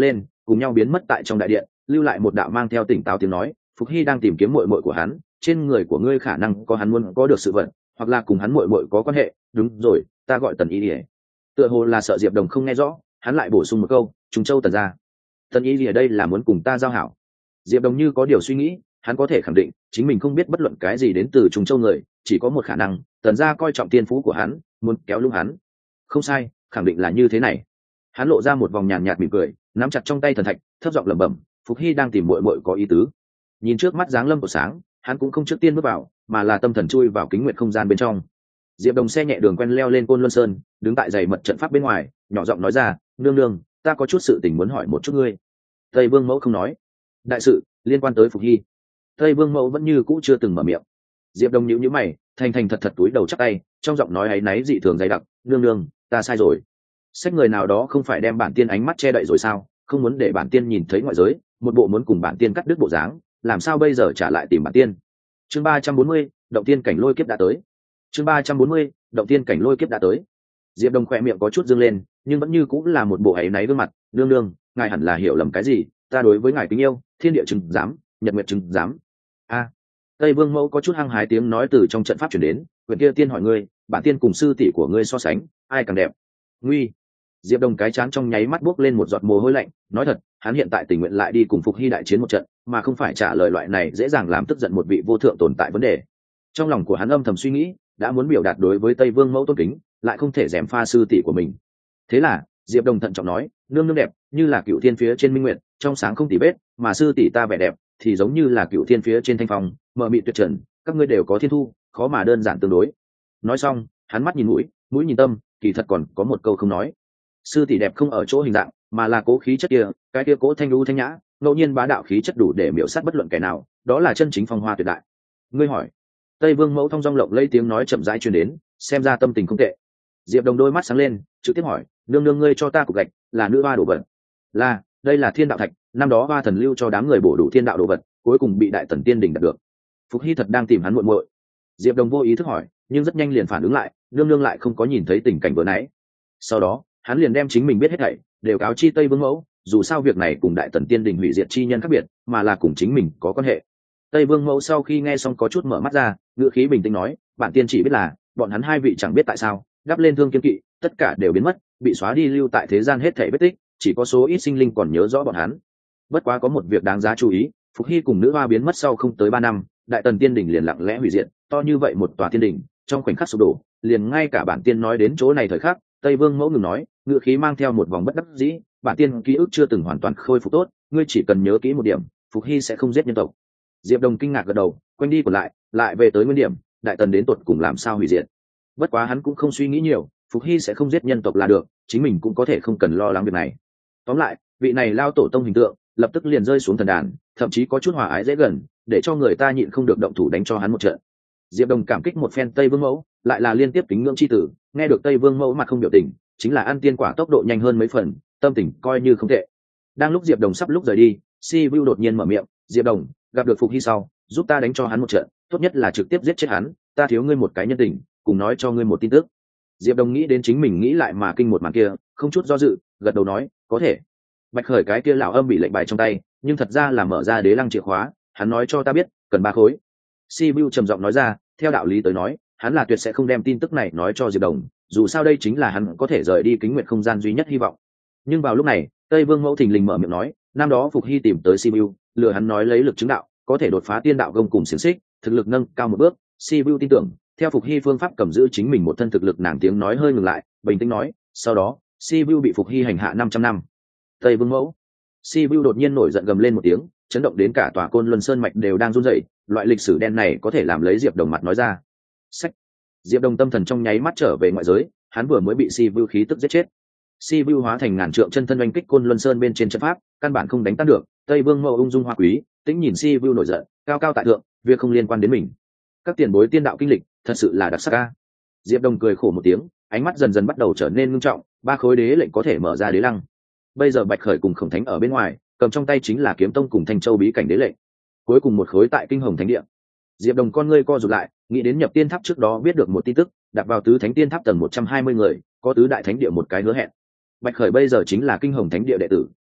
cùng nhau biến mất tại trong đại điện, lưu lại một đạo mang theo tỉnh táo tiếng nói: Phục Hy đang tìm kiếm muội muội của hắn, trên người của ngươi khả năng có hắn muốn có được sự vật, hoặc là cùng hắn muội muội có quan hệ. Đúng rồi, ta gọi Tần Y Lìa. Tựa hồ là sợ Diệp Đồng không nghe rõ, hắn lại bổ sung một câu: Trùng Châu Tần gia. Tần Y Lìa đây là muốn cùng ta giao hảo. Diệp Đồng như có điều suy nghĩ, hắn có thể khẳng định chính mình không biết bất luận cái gì đến từ Trùng Châu người, chỉ có một khả năng, Tần gia coi trọng tiên phú của hắn, muốn kéo lung hắn. Không sai, khẳng định là như thế này. Hắn lộ ra một vòng nhàn nhạt mỉm cười, nắm chặt trong tay thần thạch, thấp giọng lẩm bẩm: Phục Hy đang tìm muội muội có ý tứ. Nhìn trước mắt dáng lâm của sáng, hắn cũng không trước tiên bước vào, mà là tâm thần chui vào kính nguyệt không gian bên trong. Diệp Đồng xe nhẹ đường quen leo lên Côn Luân Sơn, đứng tại dày mật trận pháp bên ngoài, nhỏ giọng nói ra: nương nương, ta có chút sự tình muốn hỏi một chút ngươi. Tây Vương Mẫu không nói. Đại sự liên quan tới Phục Hy. Tây Vương Mẫu vẫn như cũ chưa từng mở miệng. Diệp Đồng nhíu nhíu mày, thành thành thật thật túi đầu chắp tay, trong giọng nói áy náy dị thường dày đặc: nương nương, ta sai rồi. Sách người nào đó không phải đem bản tiên ánh mắt che đậy rồi sao? Không muốn để bản tiên nhìn thấy ngoại giới, một bộ muốn cùng bản tiên cắt đứt bộ dáng, làm sao bây giờ trả lại tìm bản tiên? Chương 340, động tiên cảnh lôi kiếp đã tới. Chương 340, động tiên cảnh lôi kiếp đã tới. Diệp Đồng khỏe miệng có chút dương lên, nhưng vẫn như cũng là một bộ áy náy gương mặt: nương nương, ngài hẳn là hiểu lầm cái gì, ta đối với ngài kính yêu, thiên địa chứng giám, nhật nguyệt chứng giám. A. Tây Vương Mẫu có chút hăng hái tiếng nói từ trong trận pháp truyền đến: "Quyền kia tiên hỏi ngươi, bản tiên cùng sư tỷ của ngươi so sánh, ai càng đẹp?" Nguy. Diệp Đồng cái chán trong nháy mắt buốc lên một giọt mồ hôi lạnh, nói thật, hắn hiện tại tình nguyện lại đi cùng Phục Hy đại chiến một trận, mà không phải trả lời loại này dễ dàng làm tức giận một vị vô thượng tồn tại vấn đề. Trong lòng của hắn âm thầm suy nghĩ, đã muốn biểu đạt đối với Tây Vương Mẫu tôn kính, lại không thể gièm pha sư tỷ của mình. Thế là, Diệp Đồng thận trọng nói: "Nương nương đẹp, như là cựu thiên phía trên minh nguyệt, trong sáng không tì vết, mà sư tỷ ta vẻ đẹp, thì giống như là cựu thiên phía trên thanh phong, mờ mịt tuyệt trần, các ngươi đều có thiên thu, khó mà đơn giản tương đối." Nói xong, hắn mắt nhìn mũi, mũi nhìn tâm, kỳ thật còn có một câu không nói. Sư tỷ đẹp không ở chỗ hình dạng, mà là cố khí chất kia, cái kia cố thanh lưu thanh nhã, ngẫu nhiên bá đạo khí chất đủ để miểu sát bất luận kẻ nào, đó là chân chính phong hoa tuyệt đại. Ngươi hỏi. Tây Vương Mẫu thong dong lộng lấy tiếng nói chậm rãi truyền đến, xem ra tâm tình không tệ. Diệp Đồng đôi mắt sáng lên, trực tiếp hỏi: "Nương nương ngươi cho ta cục gạch, là nữ hoa đồ vật?" "Là, đây là thiên đạo thạch, năm đó hoa thần lưu cho đám người bổ đủ thiên đạo đồ vật, cuối cùng bị đại tần tiên đình đạt được." Phục Hy thật đang tìm hắn muội muội. Diệp Đồng vô ý thức hỏi, nhưng rất nhanh liền phản ứng lại, nương nương lại không có nhìn thấy tình cảnh vừa nãy. Sau đó, hắn liền đem chính mình biết hết thảy đều cáo chi Tây Vương Mẫu, dù sao việc này cùng đại tần tiên đình hủy diệt chi nhân khác biệt, mà là cùng chính mình có quan hệ. Tây Vương Mẫu sau khi nghe xong có chút mở mắt ra, ngữ khí bình tĩnh nói: "Bản tiên chỉ biết là, bọn hắn hai vị chẳng biết tại sao, đắp lên thương kiên kỵ, tất cả đều biến mất, bị xóa đi lưu tại thế gian hết thảy vết tích, chỉ có số ít sinh linh còn nhớ rõ bọn hắn. Bất quá có một việc đáng giá chú ý, Phục Hy cùng nữ hoa biến mất sau không tới 3 năm, đại tần tiên đình liền lặng lẽ hủy diệt, to như vậy một tòa tiên đình, trong khoảnh khắc sụp đổ, liền ngay cả bản tiên nói đến chỗ này thời khắc." Tây Vương Mẫu ngừng nói, ngữ khí mang theo một vòng bất đắc dĩ: "Bản tiên ký ức chưa từng hoàn toàn khôi phục tốt, ngươi chỉ cần nhớ kỹ một điểm, Phục Hy sẽ không giết nhân tộc." Diệp Đồng kinh ngạc gật đầu, quanh đi còn lại về tới nguyên điểm, đại tần đến tột cùng làm sao hủy diệt. Bất quá hắn cũng không suy nghĩ nhiều, Phục Hy sẽ không giết nhân tộc là được, chính mình cũng có thể không cần lo lắng việc này. Tóm lại, vị này lao tổ tông hình tượng lập tức liền rơi xuống thần đàn, thậm chí có chút hòa ái dễ gần, để cho người ta nhịn không được động thủ đánh cho hắn một trận. Diệp Đồng cảm kích một phen Tây Vương Mẫu, lại là liên tiếp kính ngưỡng chi tử, nghe được Tây Vương Mẫu mặt không biểu tình, chính là ăn tiên quả tốc độ nhanh hơn mấy phần, tâm tình coi như không tệ. Đang lúc Diệp Đồng sắp lúc rời đi, Si Vu đột nhiên mở miệng: "Diệp Đồng, gặp được Phục Hy sau, giúp ta đánh cho hắn một trận, tốt nhất là trực tiếp giết chết hắn, ta thiếu ngươi một cái nhân tình, cùng nói cho ngươi một tin tức." Diệp Đồng nghĩ đến chính mình nghĩ lại mà kinh một màn kia, không chút do dự, gật đầu nói: "Có thể." Bạch Khởi cái kia lão âm bị lệnh bài trong tay, nhưng thật ra là mở ra đế lăng chìa khóa, hắn nói cho ta biết, cần 3 khối. Si Vu trầm giọng nói ra, theo đạo lý tới nói, hắn là tuyệt sẽ không đem tin tức này nói cho Diệp Đồng, dù sao đây chính là hắn có thể rời đi kính nguyệt không gian duy nhất hy vọng. Nhưng vào lúc này, Tây Vương Mẫu thình lình mở miệng nói: "Năm đó Phục Hy tìm tới Si Vu, lừa hắn nói lấy lực chứng đạo, có thể đột phá tiên đạo gông cùng xiềng xích, thực lực nâng cao một bước." Si Vu tin tưởng, theo Phục Hy phương pháp cầm giữ chính mình một thân thực lực. Nàng tiếng nói hơi ngừng lại, bình tĩnh nói: "Sau đó, Si Vu bị Phục Hy hành hạ 500 năm." Tây Vương Mẫu. Si Vu đột nhiên nổi giận gầm lên một tiếng, chấn động đến cả tòa Côn Luân Sơn mạch đều đang run rẩy, loại lịch sử đen này có thể làm lấy Diệp Đồng mặt nói ra. Sách. Diệp Đồng tâm thần trong nháy mắt trở về ngoại giới, hắn vừa mới bị Si Vu khí tức giết chết. Si Vu hóa thành ngàn trượng chân thân oanh kích Côn Luân Sơn bên trên trận pháp, căn bản không đánh tan được. Tây Vương Mẫu ung dung hoa quý, tĩnh nhìn Si Vu nổi giận, cao cao tại thượng, việc không liên quan đến mình. Các tiền bối tiên đạo kinh lịch, thật sự là đặc sắc a. Diệp Đồng cười khổ một tiếng, ánh mắt dần dần bắt đầu trở nên ngưng trọng, 3 khối đế lệnh có thể mở ra đế lăng. Bây giờ Bạch Khởi cùng Khổng Thánh ở bên ngoài, cầm trong tay chính là Kiếm Tông cùng Thanh Châu bí cảnh đế lệnh. Cuối cùng một khối tại Kinh Hồng Thánh Địa. Diệp Đồng con ngươi co rụt lại, nghĩ đến nhập tiên tháp trước đó biết được một tin tức, đặt vào tứ thánh tiên tháp tầng 120 người, có tứ đại thánh địa một cái hứa hẹn. Bạch Khởi bây giờ chính là Kinh Hồng Thánh Địa đệ tử.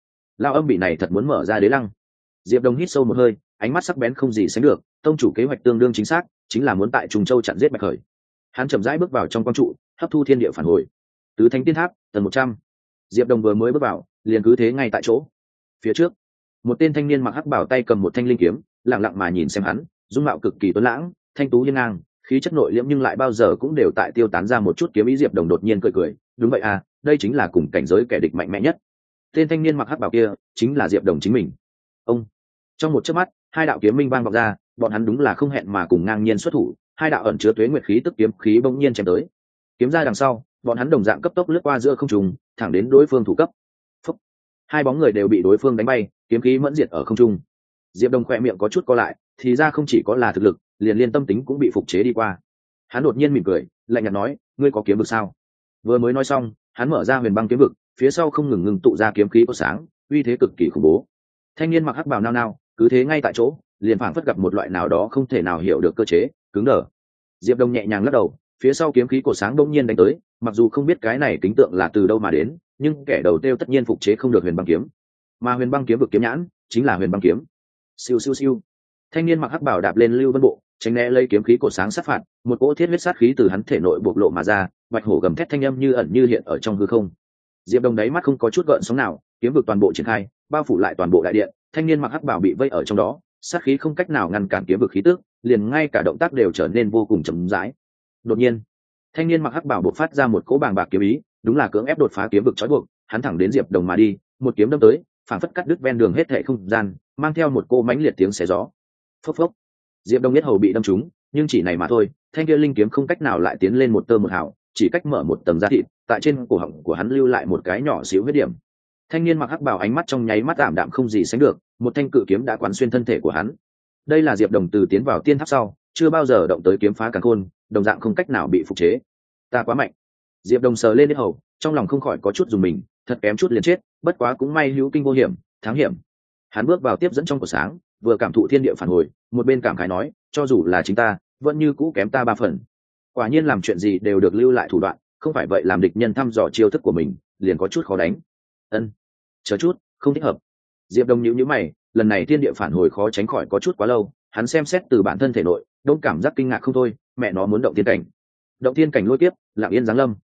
lao âm bị này thật muốn mở ra đế lăng. Diệp Đồng hít sâu một hơi, ánh mắt sắc bén không gì sánh được, tông chủ kế hoạch tương đương chính xác, chính là muốn tại Trùng Châu chặn giết Bạch Khởi. Hắn chậm rãi bước vào trong quang trụ, hấp thu thiên địa phản hồi. Tứ Thánh Tiên Tháp, tầng 100. Diệp Đồng vừa mới bước vào, liền cứ thế ngay tại chỗ. Phía trước, một tên thanh niên mặc hắc bảo tay cầm một thanh linh kiếm, lặng lặng mà nhìn xem hắn, dung mạo cực kỳ tuấn lãng, thanh tú hiên ngang, khí chất nội liễm nhưng lại bao giờ cũng đều tại tiêu tán ra một chút kiếm ý. Diệp Đồng đột nhiên cười cười, đúng vậy à, đây chính là cùng cảnh giới kẻ địch mạnh mẽ nhất. Tên thanh niên mặc hắc bảo kia chính là Diệp Đồng chính mình. Ông, trong một chớp mắt, hai đạo kiếm minh vang vọng ra, bọn hắn đúng là không hẹn mà cùng ngang nhiên xuất thủ, hai đạo ẩn chứa tuế nguyệt khí tức kiếm khí bỗng nhiên chém tới. Kiếm ra đằng sau, bọn hắn đồng dạng cấp tốc lướt qua giữa không trung, thẳng đến đối phương thủ cấp. Phúc. Hai bóng người đều bị đối phương đánh bay, kiếm khí mẫn diệt ở không trung. Diệp Đồng khỏe miệng có chút co lại, thì ra không chỉ có là thực lực, liền liên tâm tính cũng bị phục chế đi qua. Hắn đột nhiên mỉm cười, lạnh nhạt nói, ngươi có kiếm vực sao? Vừa mới nói xong, hắn mở ra huyền băng kiếm vực, phía sau không ngừng ngừng tụ ra kiếm khí có sáng, uy thế cực kỳ khủng bố. Thanh niên mặc hắc bào nao nao, cứ thế ngay tại chỗ, liền phảng phất gặp một loại nào đó không thể nào hiểu được cơ chế, cứng đờ. Diệp Đông nhẹ nhàng lắc đầu, phía sau kiếm khí cổ sáng đông nhiên đánh tới, mặc dù không biết cái này kính tượng là từ đâu mà đến, nhưng kẻ đầu tiêu tất nhiên phục chế không được huyền băng kiếm, mà huyền băng kiếm vực kiếm nhãn chính là huyền băng kiếm. Siêu siêu siêu. Thanh niên mặc hắc bảo đạp lên lưu vân bộ, tránh né lấy kiếm khí cổ sáng sát phạt, một cỗ thiết huyết sát khí từ hắn thể nội bộc lộ mà ra, bạch hổ gầm thét thanh âm như ẩn như hiện ở trong hư không. Diệp Đông đáy mắt không có chút gợn sóng nào, kiếm vực toàn bộ triển khai, bao phủ lại toàn bộ đại điện, thanh niên mặc hắc bảo bị vây ở trong đó, sát khí không cách nào ngăn cản kiếm vực khí tức, liền ngay cả động tác đều trở nên vô cùng chậm rãi. Đột nhiên, thanh niên mặc hắc bảo bộc phát ra một cỗ bàng bạc kiếm ý, đúng là cưỡng ép đột phá kiếm vực trói buộc, hắn thẳng đến Diệp Đồng mà đi, một kiếm đâm tới, phảng phất cắt đứt ven đường hết thảy không gian, mang theo một cỗ mãnh liệt tiếng xé gió. Phốc phốc. Diệp Đồng biết hầu bị đâm trúng, nhưng chỉ này mà thôi, thanh kia linh kiếm không cách nào lại tiến lên một tơ một hào, chỉ cách mở một tầng da thịt, tại trên cổ họng của hắn lưu lại một cái nhỏ xíu huyết điểm. Thanh niên mặc hắc bào ánh mắt trong nháy mắt ảm đạm không gì sánh được, một thanh cự kiếm đã quán xuyên thân thể của hắn. Đây là Diệp Đồng từ tiến vào tiên tháp sau, chưa bao giờ động tới kiếm phá càn khôn, đồng dạng không cách nào bị phục chế. Ta quá mạnh. Diệp Đồng sờ lên đến hầu, trong lòng không khỏi có chút dùng mình, thật kém chút liền chết, bất quá cũng may hữu kinh vô hiểm, thắng hiểm. Hắn bước vào tiếp dẫn trong cổ sáng, vừa cảm thụ thiên địa phản hồi, một bên cảm khái nói, cho dù là chính ta, vẫn như cũ kém ta 3 phần. Quả nhiên làm chuyện gì đều được lưu lại thủ đoạn, không phải vậy làm địch nhân thăm dò chiêu thức của mình, liền có chút khó đánh. Ân, chờ chút, không thích hợp. Diệp Đông nhíu nhíu mày, lần này thiên địa phản hồi khó tránh khỏi có chút quá lâu, hắn xem xét từ bản thân thể nội, đông cảm giác kinh ngạc không thôi, mẹ nó muốn động thiên cảnh. Động thiên cảnh lôi kiếp, lặng yên giáng lâm.